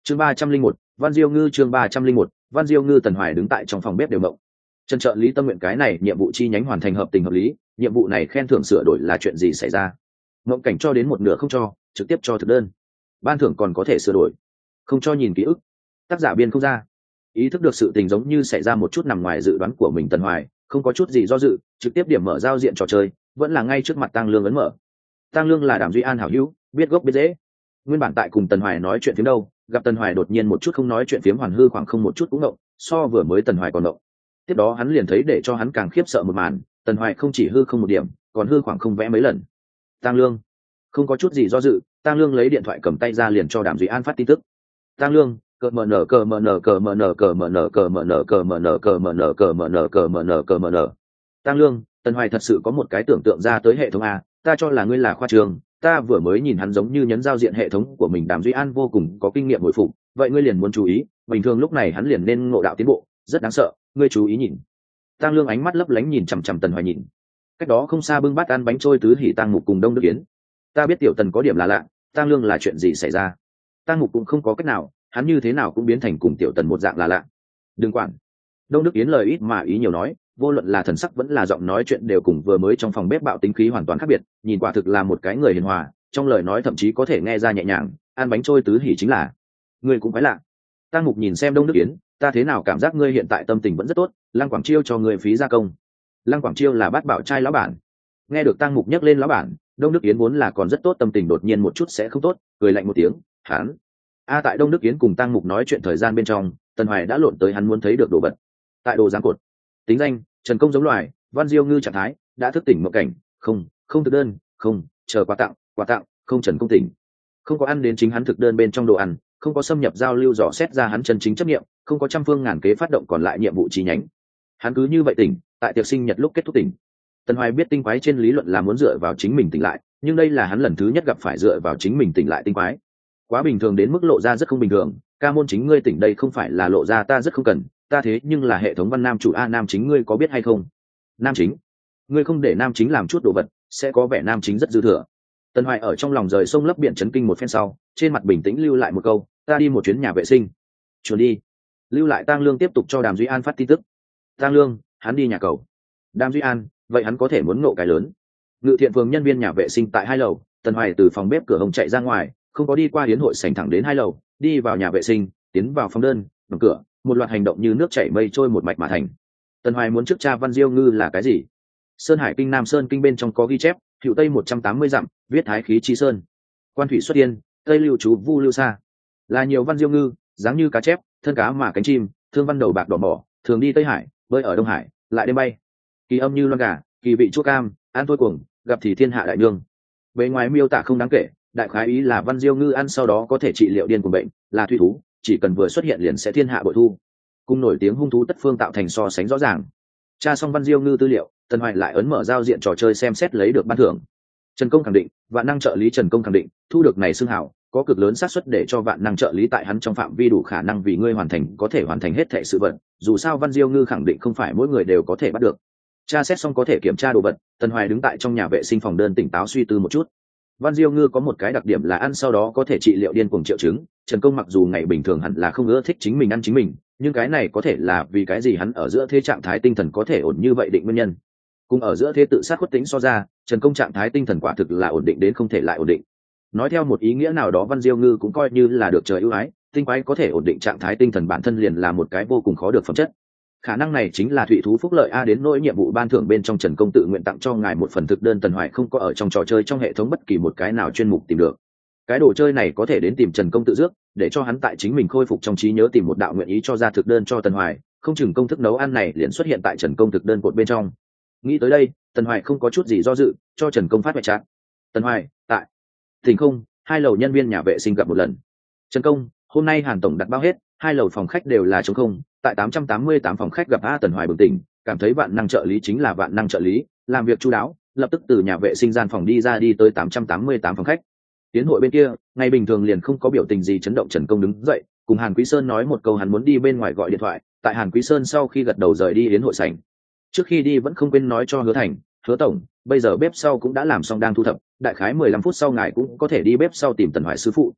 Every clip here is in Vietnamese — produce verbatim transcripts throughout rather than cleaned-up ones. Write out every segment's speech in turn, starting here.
chương ba trăm linh một Văn Diêu Ngư chương ba trăm linh một Văn Diêu Ngư. Tần Hoài đứng tại trong phòng bếp đều mộng. Trần trợ lý tâm nguyện cái này nhiệm vụ chi nhánh hoàn thành hợp tình hợp lý, nhiệm vụ này khen thưởng sửa đổi là chuyện gì xảy ra? Mộng cảnh cho đến một nửa không cho, trực tiếp cho thực đơn. Ban thưởng còn có thể sửa đổi, không cho nhìn ký ức. Tác giả biên không ra. Ý thức được sự tình giống như xảy ra một chút nằm ngoài dự đoán của mình, Tần Hoài không có chút gì do dự, trực tiếp điểm mở giao diện trò chơi, vẫn là ngay trước mặt Tăng Lương ấn mở. Tăng Lương là Đàm Duy An hảo hữu, biết gốc biết dễ. Nguyên bản tại cùng Tần Hoài nói chuyện phiếm đâu, gặp Tần Hoài đột nhiên một chút không nói chuyện phiếm hoàn hư khoảng không một chút cũng động, so vừa mới Tần Hoài còn động. Tiếp đó hắn liền thấy để cho hắn càng khiếp sợ một màn, Tần Hoài không chỉ hư không một điểm, còn hư khoảng không vẽ mấy lần. Tăng Lương không có chút gì do dự, Tăng Lương lấy điện thoại cầm tay ra liền cho Đàm Duy An phát tin tức. Tăng Lương, cờ mờ nở cờ mờ nở cờ mờ nở cờ mờ nở cờ mờ nở cờ mờ nở cờ mờ nở cờ mờ nở cờ mờ nở cờ mờ nở. Tăng Lương, Tần Hoài thật sự có một cái tưởng tượng ra tới hệ thống a, ta cho là ngươi là khoa trường, ta vừa mới nhìn hắn giống như nhấn giao diện hệ thống của mình. Đàm Duy An vô cùng có kinh nghiệm hồi phục, vậy ngươi liền muốn chú ý, bình thường lúc này hắn liền nên ngộ đạo tiến bộ, rất đáng sợ, ngươi chú ý nhìn. Tăng Lương ánh mắt lấp lánh nhìn chằm chằm Tần Hoài nhìn. Cách đó không xa bưng bát ăn bánh trôi tứ hỉ Tăng Mục cùng Đông Đức Yến. Ta biết tiểu Tần có điểm là lạ, Tăng Lương là chuyện gì xảy ra? Tăng Mục cũng không có cách nào, hắn như thế nào cũng biến thành cùng tiểu Tần một dạng là lạ. Đừng quản. Đông Đức Yến lời ít mà ý nhiều nói, vô luận là thần sắc vẫn là giọng nói chuyện đều cùng vừa mới trong phòng bếp bạo tính khí hoàn toàn khác biệt, nhìn quả thực là một cái người hiền hòa, trong lời nói thậm chí có thể nghe ra nhẹ nhàng. Ăn bánh trôi tứ hỉ chính là ngươi cũng phải lạ. Tăng Mục nhìn xem Đông Đức Yến, ta thế nào cảm giác ngươi hiện tại tâm tình vẫn rất tốt, Lăng Quảng Chiêu cho ngươi phí gia công. Lăng Quảng Chiêu là bát bảo trai lão bản. Nghe được Tăng Mục nhắc lên lão bản, Đông Đức Yến vốn là còn rất tốt tâm tình đột nhiên một chút sẽ không tốt, cười lạnh một tiếng, hắn. A tại Đông Đức Yến cùng Tăng Mục nói chuyện thời gian bên trong, Tần Hoài đã lộn tới hắn muốn thấy được đồ vật. Tại đồ giáng cột, tính danh, Trần Công giống loài, Văn Diêu Ngư trạng thái, đã thức tỉnh mộng cảnh, không, không thực đơn, không, chờ quà tặng, quà tặng, không Trần Công tỉnh. Không có ăn đến chính hắn thực đơn bên trong đồ ăn, không có xâm nhập giao lưu dò xét ra hắn chân chính chấp nghiệm, không có trăm phương ngàn kế phát động còn lại nhiệm vụ chi nhánh. Hắn cứ như vậy tỉnh, tại tiệc sinh nhật lúc kết thúc tỉnh. Tần Hoài biết tinh quái trên lý luận là muốn dựa vào chính mình tỉnh lại, nhưng đây là hắn lần thứ nhất gặp phải dựa vào chính mình tỉnh lại tinh quái. Quá bình thường đến mức lộ ra rất không bình thường. Ca môn chính ngươi tỉnh đây không phải là lộ ra ta rất không cần, ta thế nhưng là hệ thống văn nam chủ a. Nam chính ngươi có biết hay không? Nam chính, ngươi không để nam chính làm chút đồ vật, sẽ có vẻ nam chính rất dư thừa. Tần Hoài ở trong lòng rời sông lấp biển chấn kinh một phen sau, trên mặt bình tĩnh lưu lại một câu, ta đi một chuyến nhà vệ sinh. Chuồn đi. Lưu lại Tăng Lương tiếp tục cho Đàm Duy An phát tin tức. Tăng Lương, hắn đi nhà cầu. Đàm Duy An, vậy hắn có thể muốn ngộ cái lớn. Ngự Thiện Phường nhân viên nhà vệ sinh tại hai lầu, Tần Hoài từ phòng bếp cửa hông chạy ra ngoài, không có đi qua hiến hội sảnh thẳng đến hai lầu, đi vào nhà vệ sinh, tiến vào phòng đơn, mở cửa, một loạt hành động như nước chảy mây trôi một mạch mà thành. Tần Hoài muốn trước tra Văn Diêu Ngư là cái gì? Sơn Hải Kinh Nam Sơn Kinh bên trong có ghi chép, Hữu Tây một trăm tám mươi dặm, viết thái khí chi sơn. Quan thủy xuất yên, Tây lưu trú vu lưu xa. Là nhiều Văn Diêu Ngư, dáng như cá chép, thân cá mà cánh chim, thương văn đầu bạc đỏ mỏ, thường đi Tây Hải, bơi ở Đông Hải, lại đêm bay. Kỳ âm như loan gà, kỳ vị chua cam, ăn thôi cuồng, gặp thì thiên hạ đại nương. Bề ngoài miêu tả không đáng kể, đại khái ý là Văn Diêu Ngư ăn sau đó có thể trị liệu điên cuồng bệnh, là thủy thú, chỉ cần vừa xuất hiện liền sẽ thiên hạ bội thu. Cùng nổi tiếng hung thú tất phương tạo thành so sánh rõ ràng. Tra xong Văn Diêu Ngư tư liệu, Tần Hoài lại ấn mở giao diện trò chơi xem xét lấy được ban thưởng. Trần Công khẳng định, vạn năng trợ lý Trần Công khẳng định, thu được này xưng hảo, có cực lớn xác suất để cho vạn năng trợ lý tại hắn trong phạm vi đủ khả năng vì ngươi hoàn thành có thể hoàn thành hết thảy sự vật. Dù sao Văn Diêu Ngư khẳng định không phải mỗi người đều có thể bắt được. Tra xét xong có thể kiểm tra đồ vật, Tần Hoài đứng tại trong nhà vệ sinh phòng đơn tỉnh táo suy tư một chút. Văn Diêu Ngư có một cái đặc điểm là ăn sau đó có thể trị liệu điên cuồng triệu chứng. Trần Công mặc dù ngày bình thường hẳn là không ưa thích chính mình ăn chính mình, nhưng cái này có thể là vì cái gì hắn ở giữa thế trạng thái tinh thần có thể ổn như vậy định nguyên nhân. Cùng ở giữa thế tự sát khuất tính so ra, Trần Công trạng thái tinh thần quả thực là ổn định đến không thể lại ổn định. Nói theo một ý nghĩa nào đó, Văn Diêu Ngư cũng coi như là được trời ưu ái, tinh quái có thể ổn định trạng thái tinh thần bản thân liền là một cái vô cùng khó được phẩm chất. Khả năng này chính là thủy thú phúc lợi a. Đến nỗi nhiệm vụ ban thưởng bên trong, Trần Công tự nguyện tặng cho ngài một phần thực đơn, Tần Hoài không có ở trong trò chơi trong hệ thống bất kỳ một cái nào chuyên mục tìm được. Cái đồ chơi này có thể đến tìm Trần Công tự dước, để cho hắn tại chính mình khôi phục trong trí nhớ tìm một đạo nguyện ý cho ra thực đơn cho Tần Hoài, không chừng công thức nấu ăn này liền xuất hiện tại Trần Công thực đơn cột bên trong. Nghĩ tới đây, Tần Hoài không có chút gì do dự, cho Trần Công phát mẹ trạng. Tần Hoài, tại Thỉnh không, hai lầu nhân viên nhà vệ sinh gặp một lần. Trần Công, hôm nay Hàn tổng đặt bao hết, hai lầu phòng khách đều là trống không, tại tám trăm tám mươi tám phòng khách gặp a. Tần Hoài bừng tỉnh, cảm thấy vạn năng trợ lý chính là vạn năng trợ lý, làm việc chu đáo, lập tức từ nhà vệ sinh gian phòng đi ra đi tới tám trăm tám mươi tám phòng khách. Tiến hội bên kia, ngày bình thường liền không có biểu tình gì chấn động. Trần Công đứng dậy, cùng Hàn Quý Sơn nói một câu hắn muốn đi bên ngoài gọi điện thoại. Tại Hàn Quý Sơn sau khi gật đầu rời đi đến hội sảnh. Trước khi đi vẫn không quên nói cho Hứa Thành, Hứa tổng, bây giờ bếp sau cũng đã làm xong đang thu thập, đại khái mười lăm phút sau ngài cũng có thể đi bếp sau tìm Tần Hoài sư phụ.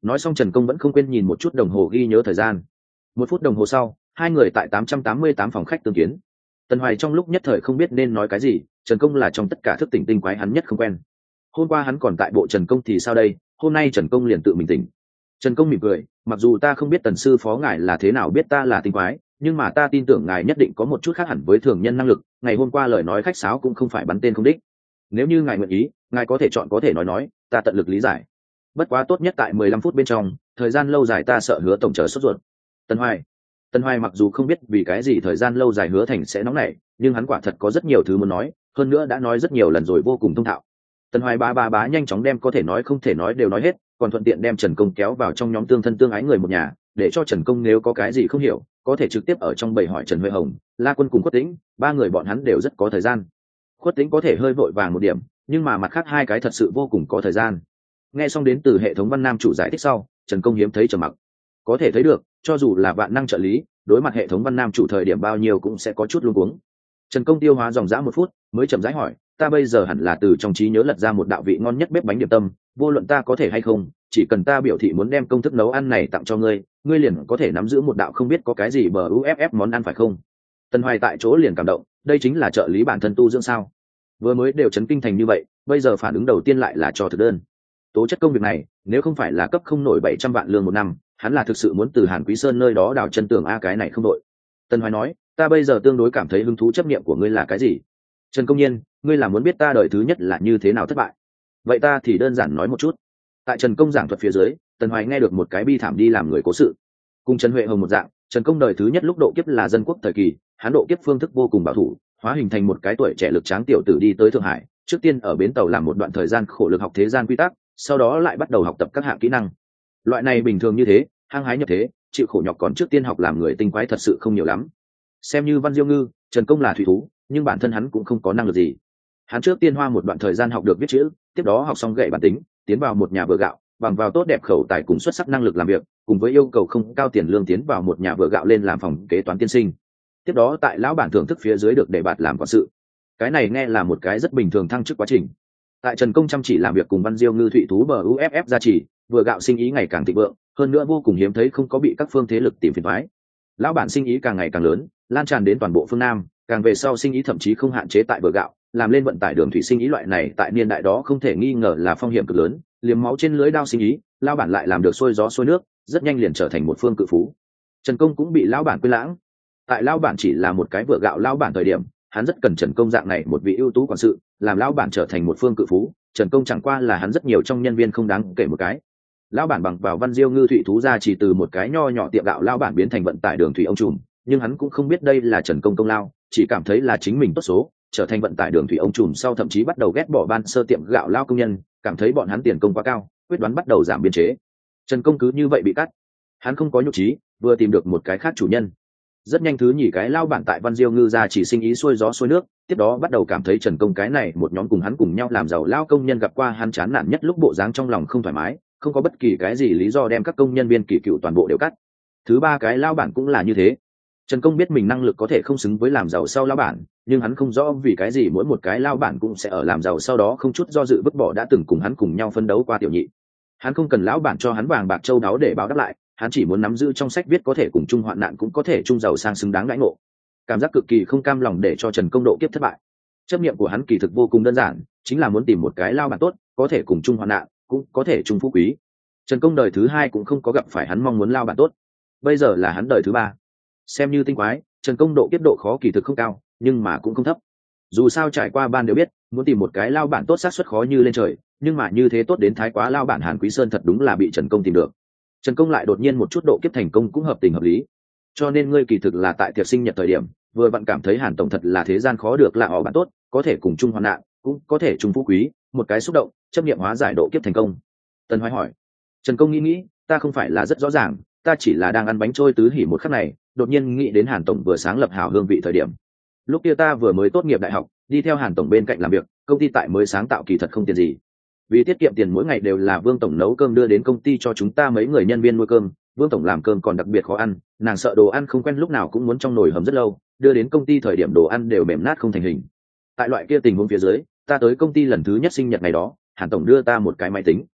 Nói xong Trần Công vẫn không quên nhìn một chút đồng hồ ghi nhớ thời gian. Một phút đồng hồ sau, hai người tại tám trăm tám mươi tám phòng khách tương kiến. Tần Hoài trong lúc nhất thời không biết nên nói cái gì, Trần Công là trong tất cả thức tỉnh tinh quái hắn nhất không quen. Hôm qua hắn còn tại bộ Trần Công thì sao đây, hôm nay Trần Công liền tự mình tỉnh. Trần Công mỉm cười, mặc dù ta không biết Tần sư phó ngài là thế nào biết ta là tinh quái, nhưng mà ta tin tưởng ngài nhất định có một chút khác hẳn với thường nhân năng lực, ngày hôm qua lời nói khách sáo cũng không phải bắn tên không đích. Nếu như ngài nguyện ý, ngài có thể chọn có thể nói nói, ta tận lực lý giải. Bất quá tốt nhất tại mười lăm phút bên trong, thời gian lâu dài ta sợ Hứa tổng chờ sốt ruột. Tần Hoài. Tần Hoài mặc dù không biết vì cái gì thời gian lâu dài Hứa Thành sẽ nóng nảy, nhưng hắn quả thật có rất nhiều thứ muốn nói, hơn nữa đã nói rất nhiều lần rồi vô cùng thông thạo. Tần Hoài ba ba bá nhanh chóng đem có thể nói không thể nói đều nói hết, còn thuận tiện đem Trần Công kéo vào trong nhóm tương thân tương ái người một nhà, để cho Trần Công nếu có cái gì không hiểu, có thể trực tiếp ở trong bầy hỏi Trần Huệ Hồng, La Quân cùng Khuất Tĩnh, ba người bọn hắn đều rất có thời gian. Khuất Tĩnh có thể hơi vội vàng một điểm, nhưng mà mặt khác hai cái thật sự vô cùng có thời gian. Nghe xong đến từ hệ thống Văn Nam chủ giải thích sau, Trần Công hiếm thấy trầm mặc. Có thể thấy được, cho dù là vạn năng trợ lý, đối mặt hệ thống Văn Nam chủ thời điểm bao nhiêu cũng sẽ có chút luống cuống. Trần Công tiêu hóa dòng dã một phút, mới chậm rãi hỏi, ta bây giờ hẳn là từ trong trí nhớ lật ra một đạo vị ngon nhất bếp bánh điểm tâm, vô luận ta có thể hay không, chỉ cần ta biểu thị muốn đem công thức nấu ăn này tặng cho ngươi, ngươi liền có thể nắm giữ một đạo không biết có cái gì bờ uff món ăn phải không? Tần Hoài tại chỗ liền cảm động, đây chính là trợ lý bản thân tu dưỡng sao? Vừa mới đều chấn kinh thành như vậy, bây giờ phản ứng đầu tiên lại là cho thực đơn. Tố chất công việc này, nếu không phải là cấp không nổi bảy trăm vạn lương một năm, hắn là thực sự muốn từ Hàn Quý Sơn nơi đó đào chân tường a cái này không đội. Tần Hoài nói, ta bây giờ tương đối cảm thấy hứng thú chấp niệm của ngươi là cái gì? Trần Công Nhiên, ngươi là muốn biết ta đời thứ nhất là như thế nào thất bại? Vậy ta thì đơn giản nói một chút. Tại Trần Công giảng thuật phía dưới, Tần Hoài nghe được một cái bi thảm đi làm người cố sự. Cùng Trần Huệ Hồng một dạng, Trần Công đời thứ nhất lúc độ kiếp là dân quốc thời kỳ, hắn độ kiếp phương thức vô cùng bảo thủ, hóa hình thành một cái tuổi trẻ lực tráng tiểu tử đi tới Thượng Hải, trước tiên ở bến tàu làm một đoạn thời gian khổ lực học thế gian quy tắc, sau đó lại bắt đầu học tập các hạng kỹ năng. Loại này bình thường như thế, hăng hái nhập thế, chịu khổ nhọc còn trước tiên học làm người tinh quái thật sự không nhiều lắm. Xem như Văn Diêu Ngư, Trần Công là thủy thú, nhưng bản thân hắn cũng không có năng lực gì. Hắn trước tiên hoa một đoạn thời gian học được viết chữ, tiếp đó học xong gậy bản tính, tiến vào một nhà vựa gạo, bằng vào tốt đẹp khẩu tài cùng xuất sắc năng lực làm việc, cùng với yêu cầu không cao tiền lương tiến vào một nhà vựa gạo lên làm phòng kế toán tiên sinh. Tiếp đó tại lão bản thưởng thức phía dưới được đề bạt làm quản sự. Cái này nghe là một cái rất bình thường thăng chức quá trình. Tại Trần Công chăm chỉ làm việc cùng Văn Diêu Ngư thủy thú bờ uff gia trì, vựa gạo sinh ý ngày càng thịnh vượng, hơn nữa vô cùng hiếm thấy không có bị các phương thế lực tìm phiền toái. Lão bản sinh ý càng ngày càng lớn, lan tràn đến toàn bộ phương Nam, càng về sau sinh ý thậm chí không hạn chế tại vựa gạo, làm lên vận tải đường thủy sinh ý loại này tại niên đại đó không thể nghi ngờ là phong hiểm cực lớn, liếm máu trên lưới đao sinh ý, lão bản lại làm được xuôi gió xuôi nước, rất nhanh liền trở thành một phương cự phú. Trần Công cũng bị lão bản quên lãng. Tại lão bản chỉ là một cái vựa gạo lão bản thời điểm, hắn rất cần Trần Công dạng này một vị ưu tú quản sự, làm lão bản trở thành một phương cự phú, Trần Công chẳng qua là hắn rất nhiều trong nhân viên không đáng kể một cái. Lão bản bằng vào Văn Diêu Ngư thủy thú ra chỉ từ một cái nho nhỏ tiệm gạo lão bản biến thành vận tải đường thủy ông trùm, nhưng hắn cũng không biết đây là Trần Công công lao, chỉ cảm thấy là chính mình tốt số, trở thành vận tải đường thủy ông trùm sau thậm chí bắt đầu ghét bỏ ban sơ tiệm gạo lao công nhân, cảm thấy bọn hắn tiền công quá cao, quyết đoán bắt đầu giảm biên chế. Trần Công cứ như vậy bị cắt. Hắn không có nhục trí, vừa tìm được một cái khác chủ nhân. Rất nhanh thứ nhì cái lao bản tại Văn Diêu Ngư ra chỉ sinh ý xuôi gió xuôi nước, tiếp đó bắt đầu cảm thấy Trần Công cái này một nhóm cùng hắn cùng nhau làm giàu lao công nhân gặp qua hắn chán nản nhất lúc bộ dáng trong lòng không thoải mái, không có bất kỳ cái gì lý do đem các công nhân viên kỳ cựu toàn bộ đều cắt. Thứ ba cái lao bản cũng là như thế. Trần Công biết mình năng lực có thể không xứng với làm giàu sau lao bản, nhưng hắn không rõ vì cái gì mỗi một cái lao bản cũng sẽ ở làm giàu sau đó không chút do dự vứt bỏ đã từng cùng hắn cùng nhau phân đấu qua tiểu nhị. Hắn không cần lão bản cho hắn vàng bạc châu đáo để báo đáp lại, hắn chỉ muốn nắm giữ trong sách viết có thể cùng chung hoạn nạn cũng có thể chung giàu sang xứng đáng đãi ngộ. Cảm giác cực kỳ không cam lòng để cho Trần Công độ kiếp thất bại. Chấp niệm của hắn kỳ thực vô cùng đơn giản, chính là muốn tìm một cái lao bản tốt, có thể cùng chung hoạn nạn, cũng có thể chung phú quý. Trần Công đời thứ hai cũng không có gặp phải hắn mong muốn lao bản tốt. Bây giờ là hắn đời thứ ba. Xem như tinh quái, Trần Công độ kiếp độ khó kỳ thực không cao, nhưng mà cũng không thấp. Dù sao trải qua ban đều biết, muốn tìm một cái lao bản tốt xác suất khó như lên trời, nhưng mà như thế tốt đến thái quá lao bản Hàn Quý Sơn thật đúng là bị Trần Công tìm được. Trần Công lại đột nhiên một chút độ kiếp thành công cũng hợp tình hợp lý. Cho nên ngươi kỳ thực là tại tiệc sinh nhật thời điểm, vừa vặn cảm thấy Hàn tổng thật là thế gian khó được là họ bạn tốt, có thể cùng chung hoạn nạn, cũng có thể chung phú quý, một cái xúc động, chấp niệm hóa giải độ kiếp thành công. Tần Hoài hỏi. Trần Công nghĩ nghĩ, ta không phải là rất rõ ràng, ta chỉ là đang ăn bánh trôi tứ hỉ một khắc này, đột nhiên nghĩ đến Hàn tổng vừa sáng lập Hảo Hương vị thời điểm. Lúc kia ta vừa mới tốt nghiệp đại học, đi theo Hàn tổng bên cạnh làm việc, công ty tại mới sáng tạo kỳ thật không tiền gì. Vì tiết kiệm tiền mỗi ngày đều là Vương tổng nấu cơm đưa đến công ty cho chúng ta mấy người nhân viên nuôi cơm, Vương tổng làm cơm còn đặc biệt khó ăn, nàng sợ đồ ăn không quen lúc nào cũng muốn trong nồi hầm rất lâu, đưa đến công ty thời điểm đồ ăn đều mềm nát không thành hình. Tại loại kia tình huống phía dưới, ta tới công ty lần thứ nhất sinh nhật ngày đó, Hàn tổng đưa ta một cái máy tính.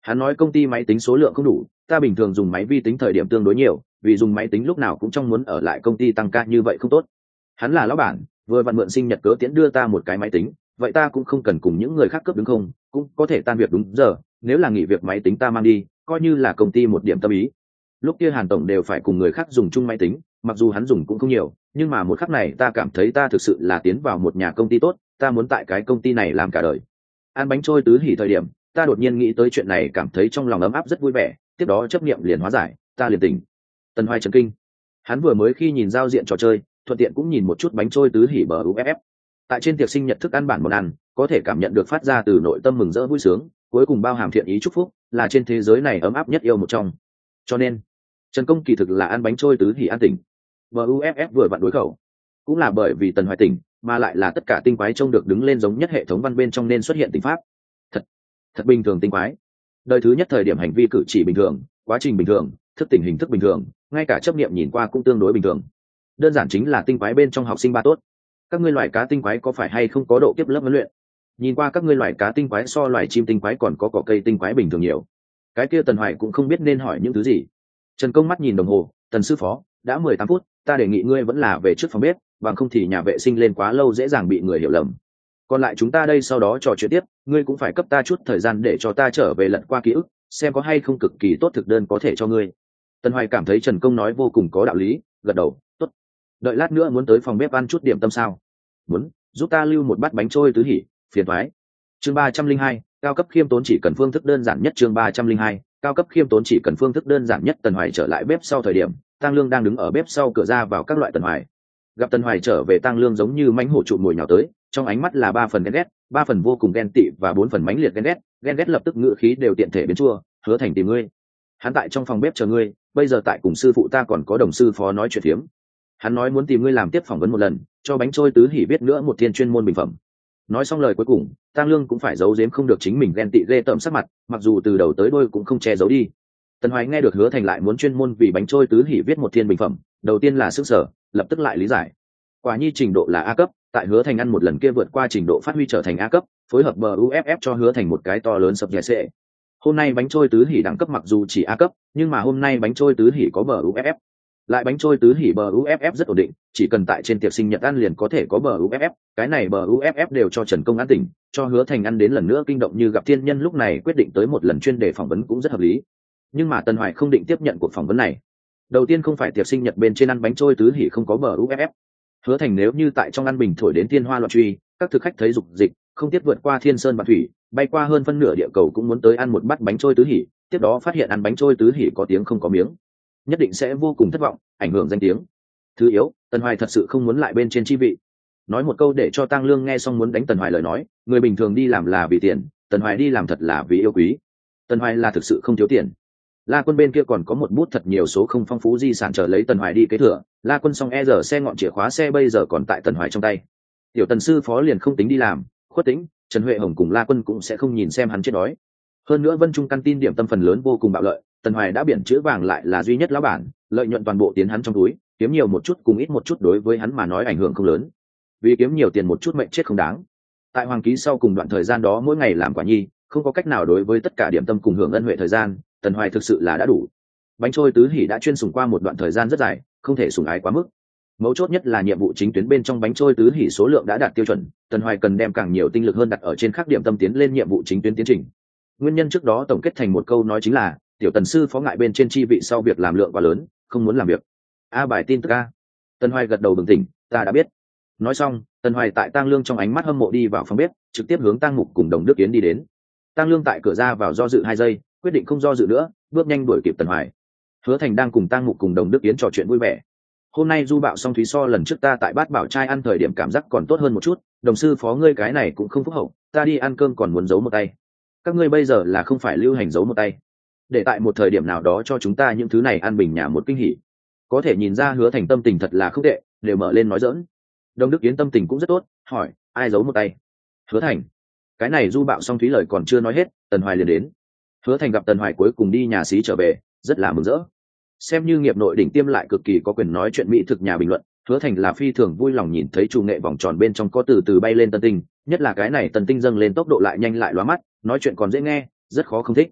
Hắn nói công ty máy tính số lượng không đủ, ta bình thường dùng máy vi tính thời điểm tương đối nhiều, vì dùng máy tính lúc nào cũng trong muốn ở lại công ty tăng ca như vậy không tốt. Hắn là lão bản, vừa vặn mượn sinh nhật cớ tiễn đưa ta một cái máy tính, vậy ta cũng không cần cùng những người khác cướp đúng không, cũng có thể tan việc đúng giờ, nếu là nghỉ việc máy tính ta mang đi, coi như là công ty một điểm tâm ý. Lúc kia Hàn tổng đều phải cùng người khác dùng chung máy tính, mặc dù hắn dùng cũng không nhiều, nhưng mà một khắc này ta cảm thấy ta thực sự là tiến vào một nhà công ty tốt, ta muốn tại cái công ty này làm cả đời. Ăn bánh trôi tứ hỉ thời điểm, ta đột nhiên nghĩ tới chuyện này, cảm thấy trong lòng ấm áp rất vui vẻ, tiếp đó chấp niệm liền hóa giải, ta liền tỉnh. Tần Hoài chấn kinh, hắn vừa mới khi nhìn giao diện trò chơi, thuận tiện cũng nhìn một chút bánh trôi tứ hỉ bờ u ép ép. Tại trên tiệc sinh nhật thức ăn bản món ăn, có thể cảm nhận được phát ra từ nội tâm mừng rỡ vui sướng, cuối cùng bao hàm thiện ý chúc phúc, là trên thế giới này ấm áp nhất yêu một trong. Cho nên Trần Công kỳ thực là ăn bánh trôi tứ hỉ an tỉnh. bờ u ép ép vừa vặn đối khẩu, cũng là bởi vì Tần Hoài tỉnh, mà lại là tất cả tinh quái trông được đứng lên giống nhất hệ thống văn bên trong nên xuất hiện tinh pháp. Thật, thật bình thường tinh quái. Đời thứ nhất thời điểm hành vi cử chỉ bình thường, quá trình bình thường, thức tỉnh hình thức bình thường, ngay cả chấp niệm nhìn qua cũng tương đối bình thường. Đơn giản chính là tinh quái bên trong học sinh ba tốt. Các ngươi loài cá tinh quái có phải hay không có độ kiếp lớp huấn luyện? Nhìn qua các ngươi loài cá tinh quái so loài chim tinh quái còn có cỏ cây tinh quái bình thường nhiều. Cái kia Tần Hoài cũng không biết nên hỏi những thứ gì. Trần Công mắt nhìn đồng hồ, Tần sư phó, đã mười tám phút, ta đề nghị ngươi vẫn là về trước phòng bếp, bằng không thì nhà vệ sinh lên quá lâu dễ dàng bị người hiểu lầm. Còn lại chúng ta đây sau đó trò chuyện tiếp, ngươi cũng phải cấp ta chút thời gian để cho ta trở về lật qua ký ức, xem có hay không cực kỳ tốt thực đơn có thể cho ngươi. Tần Hoài cảm thấy Trần Công nói vô cùng có đạo lý, gật đầu, tốt. Đợi lát nữa muốn tới phòng bếp ăn chút điểm tâm sao? Muốn, giúp ta lưu một bát bánh trôi tứ hỉ, phiền toái. Chương ba trăm linh hai, cao cấp khiêm tốn chỉ cần phương thức đơn giản nhất. Chương ba trăm linh hai, cao cấp khiêm tốn chỉ cần phương thức đơn giản nhất. Tần Hoài trở lại bếp sau thời điểm, Tăng Lương đang đứng ở bếp sau cửa ra vào các loại Tần Hoài. Gặp Tần Hoài trở về, Tăng Lương giống như mãnh hổ trụ mồi nhào tới, trong ánh mắt là ba phần ghen ghét, ba phần vô cùng ghen tị và bốn phần mãnh liệt ghen ghét, ghen ghét lập tức ngữ khí đều tiện thể biến chua, Hứa Thành tìm ngươi. Hắn tại trong phòng bếp chờ ngươi, bây giờ tại cùng sư phụ ta còn có đồng sư phó nói chuyện phiếm. Hắn nói muốn tìm ngươi làm tiếp phỏng vấn một lần, cho bánh trôi tứ hỉ biết nữa một thiên chuyên môn bình phẩm. Nói xong lời cuối cùng, Tăng Lương cũng phải giấu giếm không được chính mình ghen tị ghê tởm sắc mặt, mặc dù từ đầu tới đuôi cũng không che giấu đi. Tần Hoài nghe được Hứa Thành lại muốn chuyên môn vì bánh trôi tứ hỉ viết một thiên bình phẩm, đầu tiên là sức sở, lập tức lại lý giải. Quả nhi trình độ là A cấp, tại Hứa Thành ăn một lần kia vượt qua trình độ phát huy trở thành A cấp, phối hợp bờ u ép ép cho Hứa Thành một cái to lớn sập nhẹ xệ. Hôm nay bánh trôi tứ hỉ đẳng cấp mặc dù chỉ A cấp, nhưng mà hôm nay bánh trôi tứ hỉ có bờ u ép ép. Lại bánh trôi tứ hỉ bờ u ép ép rất ổn định, chỉ cần tại trên tiệc sinh nhật ăn liền có thể có bờ u ép ép, cái này bờ u ép ép đều cho Trần Công ăn tỉnh, cho Hứa Thành ăn đến lần nữa kinh động như gặp thiên nhân, lúc này quyết định tới một lần chuyên đề phỏng vấn cũng rất hợp lý. Nhưng mà Tần Hoài không định tiếp nhận cuộc phỏng vấn này. Đầu tiên không phải tiệc sinh nhật bên trên ăn bánh trôi tứ hỉ không có bờ u ép ép. Hứa Thành nếu như tại trong ăn bình thổi đến thiên hoa loạn truy, các thực khách thấy dục dịch, không tiếp vượt qua thiên sơn và thủy, bay qua hơn phân nửa địa cầu cũng muốn tới ăn một bát bánh trôi tứ hỉ, tiếp đó phát hiện ăn bánh trôi tứ hỉ có tiếng không có miếng, nhất định sẽ vô cùng thất vọng, ảnh hưởng danh tiếng. Thứ yếu, Tần Hoài thật sự không muốn lại bên trên chi vị. Nói một câu để cho Tăng Lương nghe xong muốn đánh Tần Hoài lời nói, người bình thường đi làm là vì tiền, Tần Hoài đi làm thật là vì yêu quý. Tần Hoài là thực sự không thiếu tiền. La Quân bên kia còn có một bút thật nhiều số không phong phú di sản chờ lấy Tần Hoài đi kế thừa, La Quân xong e giờ xe ngọn chìa khóa xe bây giờ còn tại Tần Hoài trong tay. Tiểu Tần sư phó liền không tính đi làm, Khuất Tĩnh, Trần Huệ Hồng cùng La Quân cũng sẽ không nhìn xem hắn chết đói. Hơn nữa Vân Trung căn tin điểm tâm phần lớn vô cùng bạo lợi, Tần Hoài đã biển chữ vàng lại là duy nhất lão bản, lợi nhuận toàn bộ tiến hắn trong túi, kiếm nhiều một chút cùng ít một chút đối với hắn mà nói ảnh hưởng không lớn. Vì kiếm nhiều tiền một chút mệnh chết không đáng. Tại Hoàng Ký sau cùng đoạn thời gian đó mỗi ngày làm quả nhi, không có cách nào đối với tất cả điểm tâm cùng hưởng ân huệ thời gian, Tần Hoài thực sự là đã đủ. Bánh trôi tứ hỉ đã chuyên sủng qua một đoạn thời gian rất dài, không thể sủng ái quá mức. Mấu chốt nhất là nhiệm vụ chính tuyến bên trong bánh trôi tứ hỉ số lượng đã đạt tiêu chuẩn, Tần Hoài cần đem càng nhiều tinh lực hơn đặt ở trên các điểm tâm tiến lên nhiệm vụ chính tuyến tiến trình. Nguyên nhân trước đó tổng kết thành một câu nói chính là, tiểu Tần sư phó ngại bên trên chi vị sau việc làm lượng quá lớn, không muốn làm việc. A bài tin tức a. Tần Hoài gật đầu bừng tỉnh, ta đã biết. Nói xong, Tần Hoài tại Tăng Lương trong ánh mắt hâm mộ đi vào phòng bếp, trực tiếp hướng Tăng Mục cùng Đồng Đức Yến đi đến. Tăng Lương tại cửa ra vào do dự hai giây, quyết định không do dự nữa, bước nhanh đuổi kịp Tần Hoài. Hứa Thành đang cùng Tăng Mục cùng Đồng Đức Yến trò chuyện vui vẻ. Hôm nay du bạo xong thúy so lần trước ta tại Bát Bảo trai ăn thời điểm cảm giác còn tốt hơn một chút, đồng sư phó ngươi cái này cũng không phúc hậu, ta đi ăn cơm còn muốn giấu một tay. Các ngươi bây giờ là không phải lưu hành giấu một tay, để tại một thời điểm nào đó cho chúng ta những thứ này ăn bình nhà một kinh hỉ. Có thể nhìn ra Hứa Thành tâm tình thật là không tệ, đều mở lên nói giỡn. Đồng Đức Yến tâm tình cũng rất tốt, hỏi ai giấu một tay. Hứa Thành. Cái này du bạo xong thúy lời còn chưa nói hết, Tần Hoài liền đến. Hứa Thành gặp Tần Hoài cuối cùng đi nhà xí trở về, rất là mừng rỡ. Xem như nghiệp nội đỉnh tiêm lại cực kỳ có quyền nói chuyện mỹ thực nhà bình luận, Hứa Thành là phi thường vui lòng nhìn thấy chủ nghệ vòng tròn bên trong có từ từ bay lên tân tinh, nhất là cái này tân tinh dâng lên tốc độ lại nhanh lại lóa mắt, nói chuyện còn dễ nghe, rất khó không thích.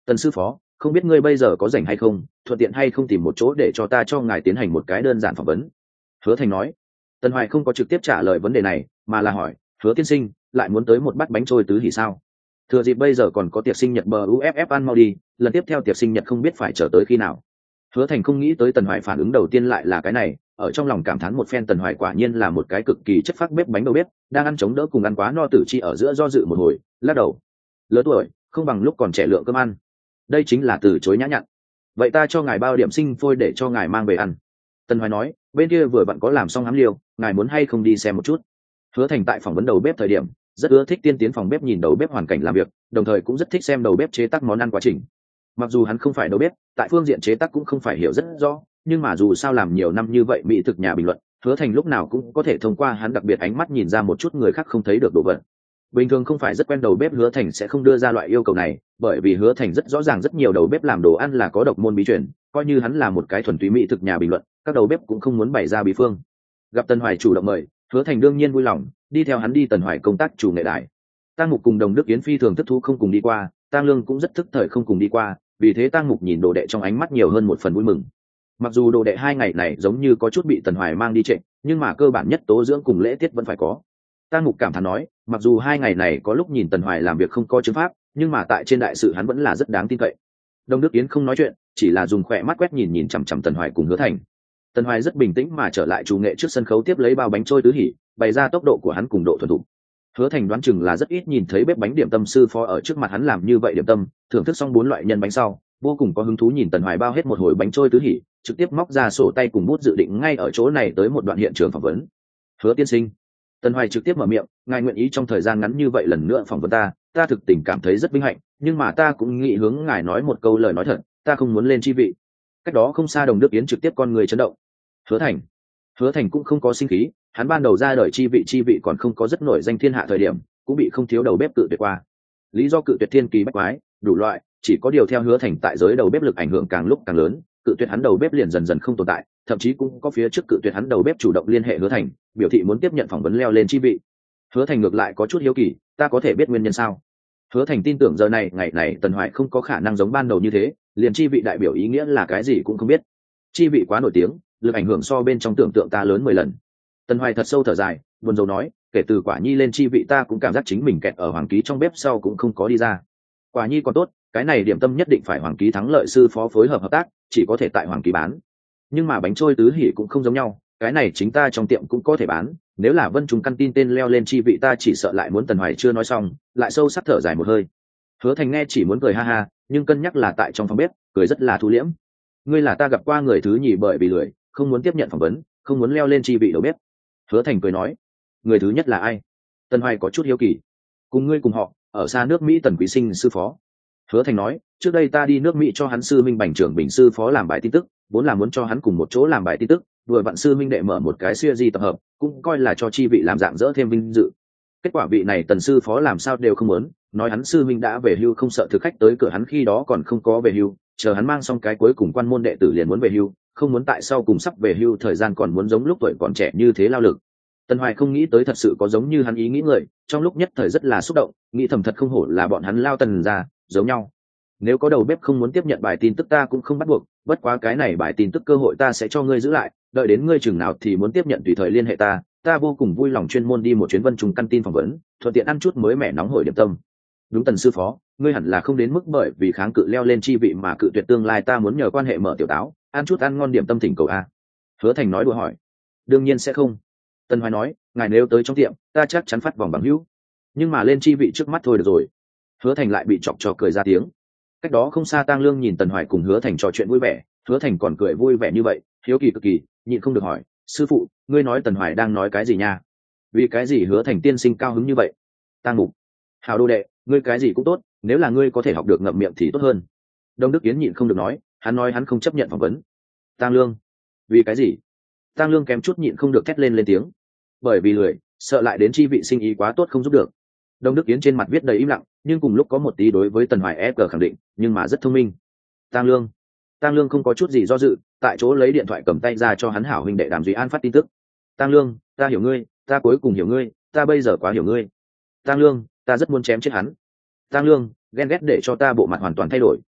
Tần sư phó, không biết ngươi bây giờ có rảnh hay không, thuận tiện hay không tìm một chỗ để cho ta cho ngài tiến hành một cái đơn giản phỏng vấn. Hứa Thành nói. Tần Hoài không có trực tiếp trả lời vấn đề này, mà là hỏi, Hứa tiên sinh, lại muốn tới một bát bánh trôi tứ hỉ sao? Thừa dịp bây giờ còn có tiệc sinh nhật bờ u ép ép ăn mau đi, lần tiếp theo tiệc sinh nhật không biết phải chờ tới khi nào. Hứa Thành không nghĩ tới Tần Hoài phản ứng đầu tiên lại là cái này, ở trong lòng cảm thán một phen. Tần Hoài quả nhiên là một cái cực kỳ chất phác bếp bánh đầu bếp, đang ăn chống đỡ cùng ăn quá no tử chi ở giữa do dự một hồi, lắc đầu. Lớn tuổi, không bằng lúc còn trẻ lượng cơm ăn. Đây chính là từ chối nhã nhặn. Vậy ta cho ngài bao điểm sinh phôi để cho ngài mang về ăn. Tần Hoài nói, bên kia vừa vặn có làm xong hám liều, ngài muốn hay không đi xem một chút. Hứa Thành tại phỏng vấn đầu bếp thời điểm rất ưa thích tiên tiến phòng bếp nhìn đầu bếp hoàn cảnh làm việc, đồng thời cũng rất thích xem đầu bếp chế tác món ăn quá trình. Mặc dù hắn không phải đầu bếp, tại phương diện chế tác cũng không phải hiểu rất rõ, nhưng mà dù sao làm nhiều năm như vậy mỹ thực nhà bình luận, Hứa Thành lúc nào cũng có thể thông qua hắn đặc biệt ánh mắt nhìn ra một chút người khác không thấy được đồ vật. Bình thường không phải rất quen đầu bếp Hứa Thành sẽ không đưa ra loại yêu cầu này, bởi vì Hứa Thành rất rõ ràng rất nhiều đầu bếp làm đồ ăn là có độc môn bí truyền, coi như hắn là một cái thuần túy mỹ thực nhà bình luận, các đầu bếp cũng không muốn bày ra bí phương. Gặp Tần Hoài chủ động mời, Hứa Thành đương nhiên vui lòng đi theo hắn đi Tần Hoài công tác chủ nghệ đài. Tang Mục cùng Đồng Đức Yến phi thường thức thú không cùng đi qua, Tang Lương cũng rất thức thời không cùng đi qua, vì thế Tang Mục nhìn đồ đệ trong ánh mắt nhiều hơn một phần vui mừng. Mặc dù đồ đệ hai ngày này giống như có chút bị Tần Hoài mang đi trệ, nhưng mà cơ bản nhất tố dưỡng cùng lễ tiết vẫn phải có. Tang Mục cảm thán nói, mặc dù hai ngày này có lúc nhìn Tần Hoài làm việc không có chứng pháp, nhưng mà tại trên đại sự hắn vẫn là rất đáng tin cậy. Đồng Đức Yến không nói chuyện, chỉ là dùng khỏe mắt quét nhìn nhìn chằm chằm Tần Hoài cùng Hứa Thành. Tần Hoài rất bình tĩnh mà trở lại chủ nghệ trước sân khấu tiếp lấy bao bánh trôi tứ hỉ, bày ra tốc độ của hắn cùng độ thuần thục. Hứa Thành đoán chừng là rất ít nhìn thấy bếp bánh điểm tâm sư phó ở trước mặt hắn làm như vậy điểm tâm, thưởng thức xong bốn loại nhân bánh sau, vô cùng có hứng thú nhìn Tần Hoài bao hết một hồi bánh trôi tứ hỉ, trực tiếp móc ra sổ tay cùng bút dự định ngay ở chỗ này tới một đoạn hiện trường phỏng vấn. Hứa tiên sinh, Tần Hoài trực tiếp mở miệng, ngài nguyện ý trong thời gian ngắn như vậy lần nữa phỏng vấn ta, ta thực tình cảm thấy rất vinh hạnh, nhưng mà ta cũng nghĩ hướng ngài nói một câu lời nói thật, ta không muốn lên chi vị. Cách đó không xa Đồng Đức Yến trực tiếp con người chấn động. Hứa Thành, Hứa Thành cũng không có sinh khí, hắn ban đầu ra đời chi vị chi vị còn không có rất nổi danh thiên hạ thời điểm, cũng bị không thiếu đầu bếp cự tuyệt qua. Lý do cự tuyệt thiên kỳ bách quái, đủ loại, chỉ có điều theo Hứa Thành tại giới đầu bếp lực ảnh hưởng càng lúc càng lớn, cự tuyệt hắn đầu bếp liền dần dần không tồn tại, thậm chí cũng có phía trước cự tuyệt hắn đầu bếp chủ động liên hệ Hứa Thành, biểu thị muốn tiếp nhận phỏng vấn leo lên chi vị. Hứa Thành ngược lại có chút hiếu kỳ, ta có thể biết nguyên nhân sao? Hứa Thành tin tưởng giờ này ngày này Tần Hoài không có khả năng giống ban đầu như thế, liền chi vị đại biểu ý nghĩa là cái gì cũng không biết. Chi vị quá nổi tiếng, lực ảnh hưởng so bên trong tưởng tượng ta lớn mười lần. Tần Hoài thật sâu thở dài, buồn rầu nói, kể từ Quả Nhi lên chi vị ta cũng cảm giác chính mình kẹt ở Hoàng Ký trong bếp sau cũng không có đi ra. Quả Nhi còn tốt, cái này điểm tâm nhất định phải Hoàng Ký thắng lợi sư phó phối hợp hợp tác, chỉ có thể tại Hoàng Ký bán. Nhưng mà bánh trôi tứ hỉ cũng không giống nhau, cái này chính ta trong tiệm cũng có thể bán, nếu là Vân Trung căn tin tên leo lên chi vị ta chỉ sợ lại muốn. Tần Hoài chưa nói xong, lại sâu sắc thở dài một hơi. Hứa Thành nghe chỉ muốn cười ha ha, nhưng cân nhắc là tại trong phòng bếp, cười rất là thu liễm. Ngươi là ta gặp qua người thứ nhì bởi vì lười, không muốn tiếp nhận phỏng vấn, không muốn leo lên chi vị đầu bếp. Hứa Thành cười nói, người thứ nhất là ai? Tần Hoài có chút hiếu kỳ. Cùng ngươi cùng họ, ở xa nước Mỹ Tần Quý Sinh sư phó. Hứa Thành nói, trước đây ta đi nước Mỹ cho hắn sư minh Bành Trưởng Bình sư phó làm bài tin tức, vốn là muốn cho hắn cùng một chỗ làm bài tin tức, vừa vặn sư minh đệ mở một cái series tập hợp, cũng coi là cho chi vị làm dạng dỡ thêm vinh dự. Kết quả vị này Tần sư phó làm sao đều không muốn, nói hắn sư minh đã về hưu không sợ thực khách tới cửa hắn khi đó còn không có về hưu, chờ hắn mang xong cái cuối cùng quan môn đệ tử liền muốn về hưu, không muốn tại sau cùng sắp về hưu thời gian còn muốn giống lúc tuổi còn trẻ như thế lao lực. Tần Hoài không nghĩ tới thật sự có giống như hắn ý nghĩ người, trong lúc nhất thời rất là xúc động, nghĩ thầm thật không hổ là bọn hắn lao Tần ra, giống nhau. Nếu có đầu bếp không muốn tiếp nhận bài tin tức ta cũng không bắt buộc, bất quá cái này bài tin tức cơ hội ta sẽ cho ngươi giữ lại, đợi đến ngươi chừng nào thì muốn tiếp nhận tùy thời liên hệ ta, ta vô cùng vui lòng chuyên môn đi một chuyến Vân Trung căn tin phỏng vấn, thuận tiện ăn chút mới mẻ nóng hổi điểm tâm. Đúng Tần sư phó, ngươi hẳn là không đến mức bởi vì kháng cự leo lên chi vị mà cự tuyệt tương lai ta muốn nhờ quan hệ mở tiểu táo, ăn chút ăn ngon điểm tâm thỉnh cầu a. Hứa Thành nói đùa hỏi. Đương nhiên sẽ không. Tần Hoài nói, ngài nếu tới trong tiệm, ta chắc chắn phát vòng bằng hữu. Nhưng mà lên chi vị trước mắt thôi được rồi. Hứa Thành lại bị chọc cho cười ra tiếng. Cách đó không xa Tang Lương nhìn Tần Hoài cùng Hứa Thành trò chuyện vui vẻ, Hứa Thành còn cười vui vẻ như vậy, hiếu kỳ cực kỳ, nhịn không được hỏi, sư phụ, ngươi nói Tần Hoài đang nói cái gì nha? Vì cái gì Hứa Thành tiên sinh cao hứng như vậy? Tang Mục, hào đô đệ, ngươi cái gì cũng tốt, nếu là ngươi có thể học được ngậm miệng thì tốt hơn. Đông Đức Yến nhịn không được nói, hắn nói hắn không chấp nhận phỏng vấn. Tang Lương, vì cái gì? Tang Lương kém chút nhịn không được thét lên lên tiếng. Bởi vì lười, sợ lại đến chi vị sinh ý quá tốt không giúp được. Đông Đức Yến trên mặt viết đầy im lặng, nhưng cùng lúc có một tí đối với Tần Hoài ép cờ khẳng định, nhưng mà rất thông minh. Tang Lương, Tang Lương không có chút gì do dự, tại chỗ lấy điện thoại cầm tay ra cho hắn hảo huynh đệ Đàm Duy An phát tin tức. Tang Lương, ta hiểu ngươi, ta cuối cùng hiểu ngươi, ta bây giờ quá hiểu ngươi. Tang Lương, ta rất muốn chém chết hắn. Tang Lương, ghen ghét để cho ta bộ mặt hoàn toàn thay đổi,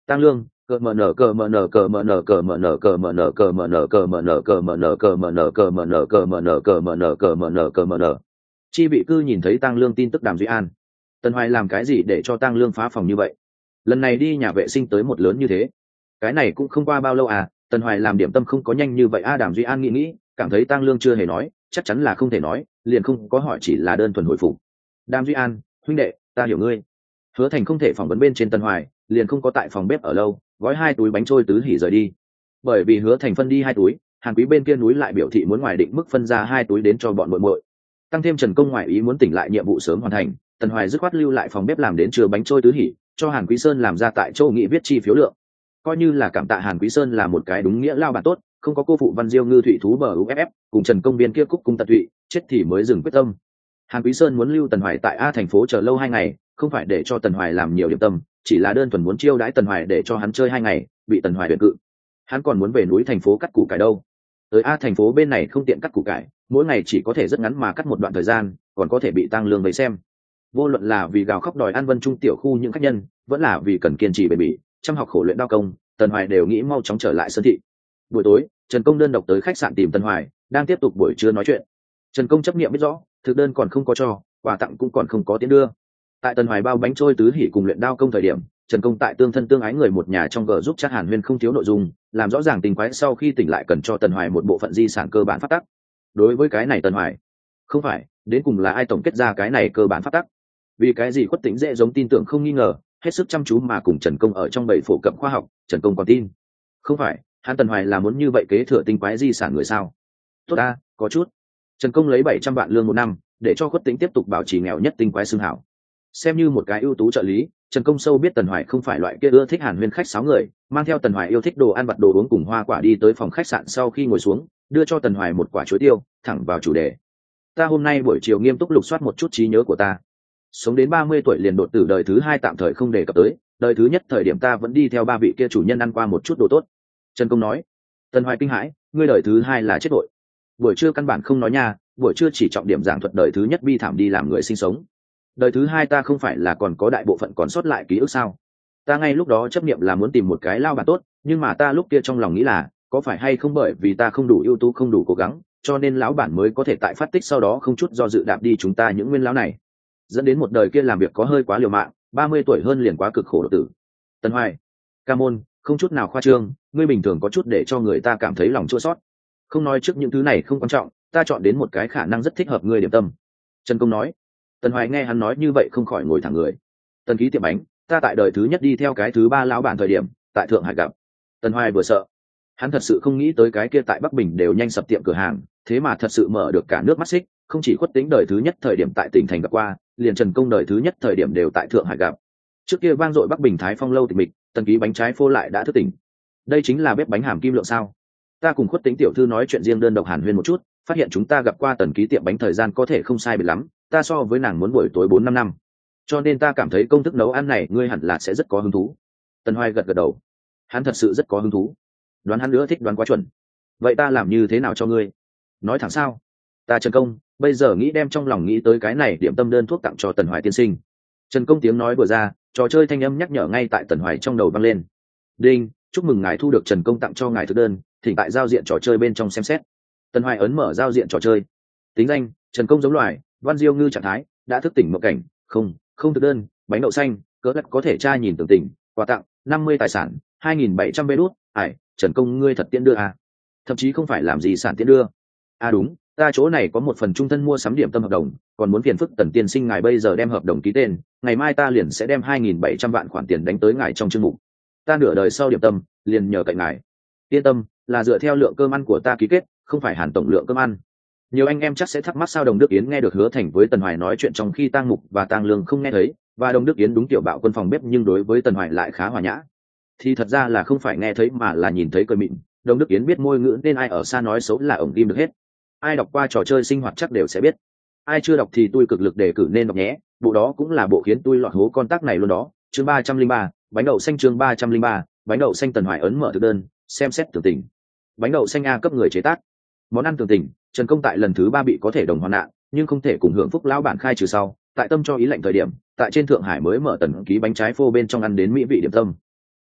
Tăng Lương, cờ mờ nở cờ mờ nở cờ mờ nở cờ mờ nở cờ mờ nở cờ mờ nở cờ mờ nở cờ mờ nở cờ mờ nở cờ mờ nở cờ mờ nở cờ mờ nở cờ mờ nở cờ mờ nở. Chi vị cư nhìn thấy Tăng Lương tin tức Đàm Duy An. Tần Hoài làm cái gì để cho Tăng Lương phá phòng như vậy? Lần này đi nhà vệ sinh tới một lớn như thế, cái này cũng không qua bao lâu à? Tần Hoài làm điểm tâm không có nhanh như vậy a. Đàm Duy An nghĩ nghĩ, cảm thấy Tăng Lương chưa hề nói, chắc chắn là không thể nói, liền không có hỏi, chỉ là đơn thuần hồi phục. Đàm Duy An, huynh đệ, ta hiểu ngươi. Hứa Thành không thể phỏng vấn bên trên Tần Hoài, liền không có tại phòng bếp ở lâu, gói hai túi bánh trôi tứ hỉ rời đi. Bởi vì Hứa Thành phân đi hai túi, Hàn Quý bên kia núi lại biểu thị muốn ngoài định mức phân ra hai túi đến cho bọn muội muội. Tăng thêm Trần Công ngoại ý muốn tỉnh lại nhiệm vụ sớm hoàn thành, Tần Hoài dứt khoát lưu lại phòng bếp làm đến trưa bánh trôi tứ hỉ, cho Hàn Quý Sơn làm ra tại châu nghị viết chi phiếu lượng, coi như là cảm tạ Hàn Quý Sơn là một cái đúng nghĩa lao bản tốt, không có cô phụ Văn Diêu Ngư Thụy thú bờ u ép ép cùng Trần Công biên kia cúc cung tận tụy, chết thì mới dừng quyết tâm. Hàn Quý Sơn muốn lưu Tần Hoài tại A thành phố chờ lâu hai ngày, không phải để cho Tần Hoài làm nhiều điểm tâm, chỉ là đơn thuần muốn chiêu đãi Tần Hoài để cho hắn chơi hai ngày, bị Tần Hoài tuyển cự. Hắn còn muốn về núi thành phố cắt củ cải đâu. Tới A thành phố bên này không tiện cắt củ cải, mỗi ngày chỉ có thể rất ngắn mà cắt một đoạn thời gian, còn có thể bị tăng lương vây xem. Vô luận là vì gào khóc đòi ăn Vân Trung tiểu khu những khách nhân, vẫn là vì cần kiên trì bền bỉ, chăm học khổ luyện đao công, Tần Hoài đều nghĩ mau chóng trở lại sân thị. Buổi tối, Trần Công đơn độc tới khách sạn tìm Tần Hoài, đang tiếp tục buổi trưa nói chuyện. Trần Công chấp niệm biết rõ, thực đơn còn không có cho, quà tặng cũng còn không có tiến đưa. Tại Tần Hoài bao bánh trôi tứ hỉ cùng luyện đao công thời điểm, Trần Công tại tương thân tương ái người một nhà trong gờ giúp chắc Hàn Huyên không thiếu nội dung, làm rõ ràng tình quái sau khi tỉnh lại cần cho Tần Hoài một bộ phận di sản cơ bản pháp tắc. Đối với cái này Tần Hoài, không phải, đến cùng là ai tổng kết ra cái này cơ bản pháp tắc? Vì cái gì Khuất Tĩnh dễ giống tin tưởng không nghi ngờ, hết sức chăm chú mà cùng Trần Công ở trong bầy phổ cập khoa học, Trần Công còn tin. Không phải, hắn Tần Hoài là muốn như vậy kế thừa tinh quái di sản người sao? Tốt ta, có chút. Trần Công lấy bảy trăm vạn lương một năm, để cho Khuất Tĩnh tiếp tục bảo trì nghèo nhất tinh quái xương hảo. Xem như một cái ưu tú trợ lý, Trần Công sâu biết Tần Hoài không phải loại kia ưa thích Hàn Huyên khách sáo người, mang theo Tần Hoài yêu thích đồ ăn vặt đồ uống cùng hoa quả đi tới phòng khách sạn, sau khi ngồi xuống, đưa cho Tần Hoài một quả chuối tiêu, thẳng vào chủ đề. Ta hôm nay buổi chiều nghiêm túc lục soát một chút trí nhớ của ta. Sống đến ba mươi tuổi liền đột tử đời thứ hai tạm thời không đề cập tới, đời thứ nhất thời điểm ta vẫn đi theo ba vị kia chủ nhân ăn qua một chút đồ tốt. Trần Công nói. Tần Hoài kinh hãi, ngươi đời thứ hai là chết đội. Buổi trưa căn bản không nói nha, buổi trưa chỉ trọng điểm giảng thuật đời thứ nhất bi thảm đi làm người sinh sống. Đời thứ hai ta không phải là còn có đại bộ phận còn sót lại ký ức sao? Ta ngay lúc đó chấp niệm là muốn tìm một cái lao bản tốt, nhưng mà ta lúc kia trong lòng nghĩ là, có phải hay không bởi vì ta không đủ ưu tú không đủ cố gắng, cho nên lão bản mới có thể tại phát tích sau đó không chút do dự đạp đi chúng ta những nguyên lão này, dẫn đến một đời kia làm việc có hơi quá liều mạng, ba mươi tuổi hơn liền quá cực khổ độ tử. Tần Hoài, ca môn, không chút nào khoa trương, ngươi bình thường có chút để cho người ta cảm thấy lòng chua xót. Không nói trước những thứ này không quan trọng, ta chọn đến một cái khả năng rất thích hợp ngươi điểm tâm. Trần Công nói. Tần Hoài nghe hắn nói như vậy không khỏi ngồi thẳng người. Tần ký tiệm bánh, ta tại đời thứ nhất đi theo cái thứ ba lão bản thời điểm, tại Thượng Hải gặp. Tần Hoài vừa sợ, hắn thật sự không nghĩ tới cái kia tại Bắc Bình đều nhanh sập tiệm cửa hàng, thế mà thật sự mở được cả nước mắt xích, không chỉ Khuất Tĩnh đời thứ nhất thời điểm tại tỉnh thành gặp qua, liền Trần Công đời thứ nhất thời điểm đều tại Thượng Hải gặp. Trước kia vang dội Bắc Bình Thái Phong lâu tịch mịch, Tần ký bánh trái phô lại đã thức tỉnh. Đây chính là bếp bánh hàm kim lượng sao? Ta cùng Khuất Tĩnh tiểu thư nói chuyện riêng đơn độc Hàn Huyên một chút, phát hiện chúng ta gặp qua Tần ký tiệm bánh thời gian có thể không sai biệt lắm, ta so với nàng muốn buổi tối bốn năm năm, cho nên ta cảm thấy công thức nấu ăn này ngươi hẳn là sẽ rất có hứng thú. Tần Hoài gật gật đầu, hắn thật sự rất có hứng thú, đoán hắn nữa thích đoán quá chuẩn. Vậy ta làm như thế nào cho ngươi? Nói thẳng sao? Ta Trần Công bây giờ nghĩ đem trong lòng nghĩ tới cái này điểm tâm đơn thuốc tặng cho Tần Hoài tiên sinh. Trần Công tiếng nói vừa ra, trò chơi thanh âm nhắc nhở ngay tại Tần Hoài trong đầu vang lên. Đinh, chúc mừng ngài thu được Trần Công tặng cho ngài thực đơn, thỉnh tại giao diện trò chơi bên trong xem xét. Tần Hoài ấn mở giao diện trò chơi. Tính danh: Trần Công giống loài, Văn Diêu Ngư trạng thái, đã thức tỉnh mộng cảnh, không, không thực đơn, bánh đậu xanh, cỡ lắc có thể tra nhìn tưởng tỉnh, quà tặng, năm mươi tài sản, hai nghìn bảy trăm vé đút, ải, Trần Công ngươi thật tiện đưa à? Thậm chí không phải làm gì sản tiện đưa. À đúng, ta chỗ này có một phần trung thân mua sắm điểm tâm hợp đồng, còn muốn phiền phức Tần tiên sinh ngài bây giờ đem hợp đồng ký tên, ngày mai ta liền sẽ đem hai nghìn bảy trăm vạn khoản tiền đánh tới ngài trong chương mục. Ta nửa đời sau điểm tâm, liền nhờ cậy ngài. Yên tâm, là dựa theo lượng cơm ăn của ta ký kết, không phải Hàn tổng lượng cơm ăn. Nhiều anh em chắc sẽ thắc mắc sao Đồng Đức Yến nghe được Hứa Thành với Tần Hoài nói chuyện trong khi Tang Mục và Tang Lương không nghe thấy, và Đồng Đức Yến đúng tiểu bạo quân phòng bếp nhưng đối với Tần Hoài lại khá hòa nhã. Thì thật ra là không phải nghe thấy mà là nhìn thấy cười mịn. Đồng Đức Yến biết môi ngữ nên ai ở xa nói xấu là ổng im được hết. Ai đọc qua trò chơi sinh hoạt chắc đều sẽ biết. Ai chưa đọc thì tôi cực lực đề cử nên đọc nhé, bộ đó cũng là bộ khiến tôi lọt hố con tác này luôn đó. Chương ba trăm linh ba, bánh đậu xanh chương ba trăm linh ba, bánh đậu xanh Tần Hoài ấn mở thực đơn, xem xét tường tình. Bánh đậu xanh A cấp người chế tác. Món ăn tường tình, Trần Công tại lần thứ ba bị có thể đồng hoàn nạn, nhưng không thể cùng hưởng phúc lão bản khai trừ sau, tại tâm cho ý lệnh thời điểm, tại trên Thượng Hải mới mở Tần ký bánh trái phô bên trong ăn đến mỹ vị điểm tâm.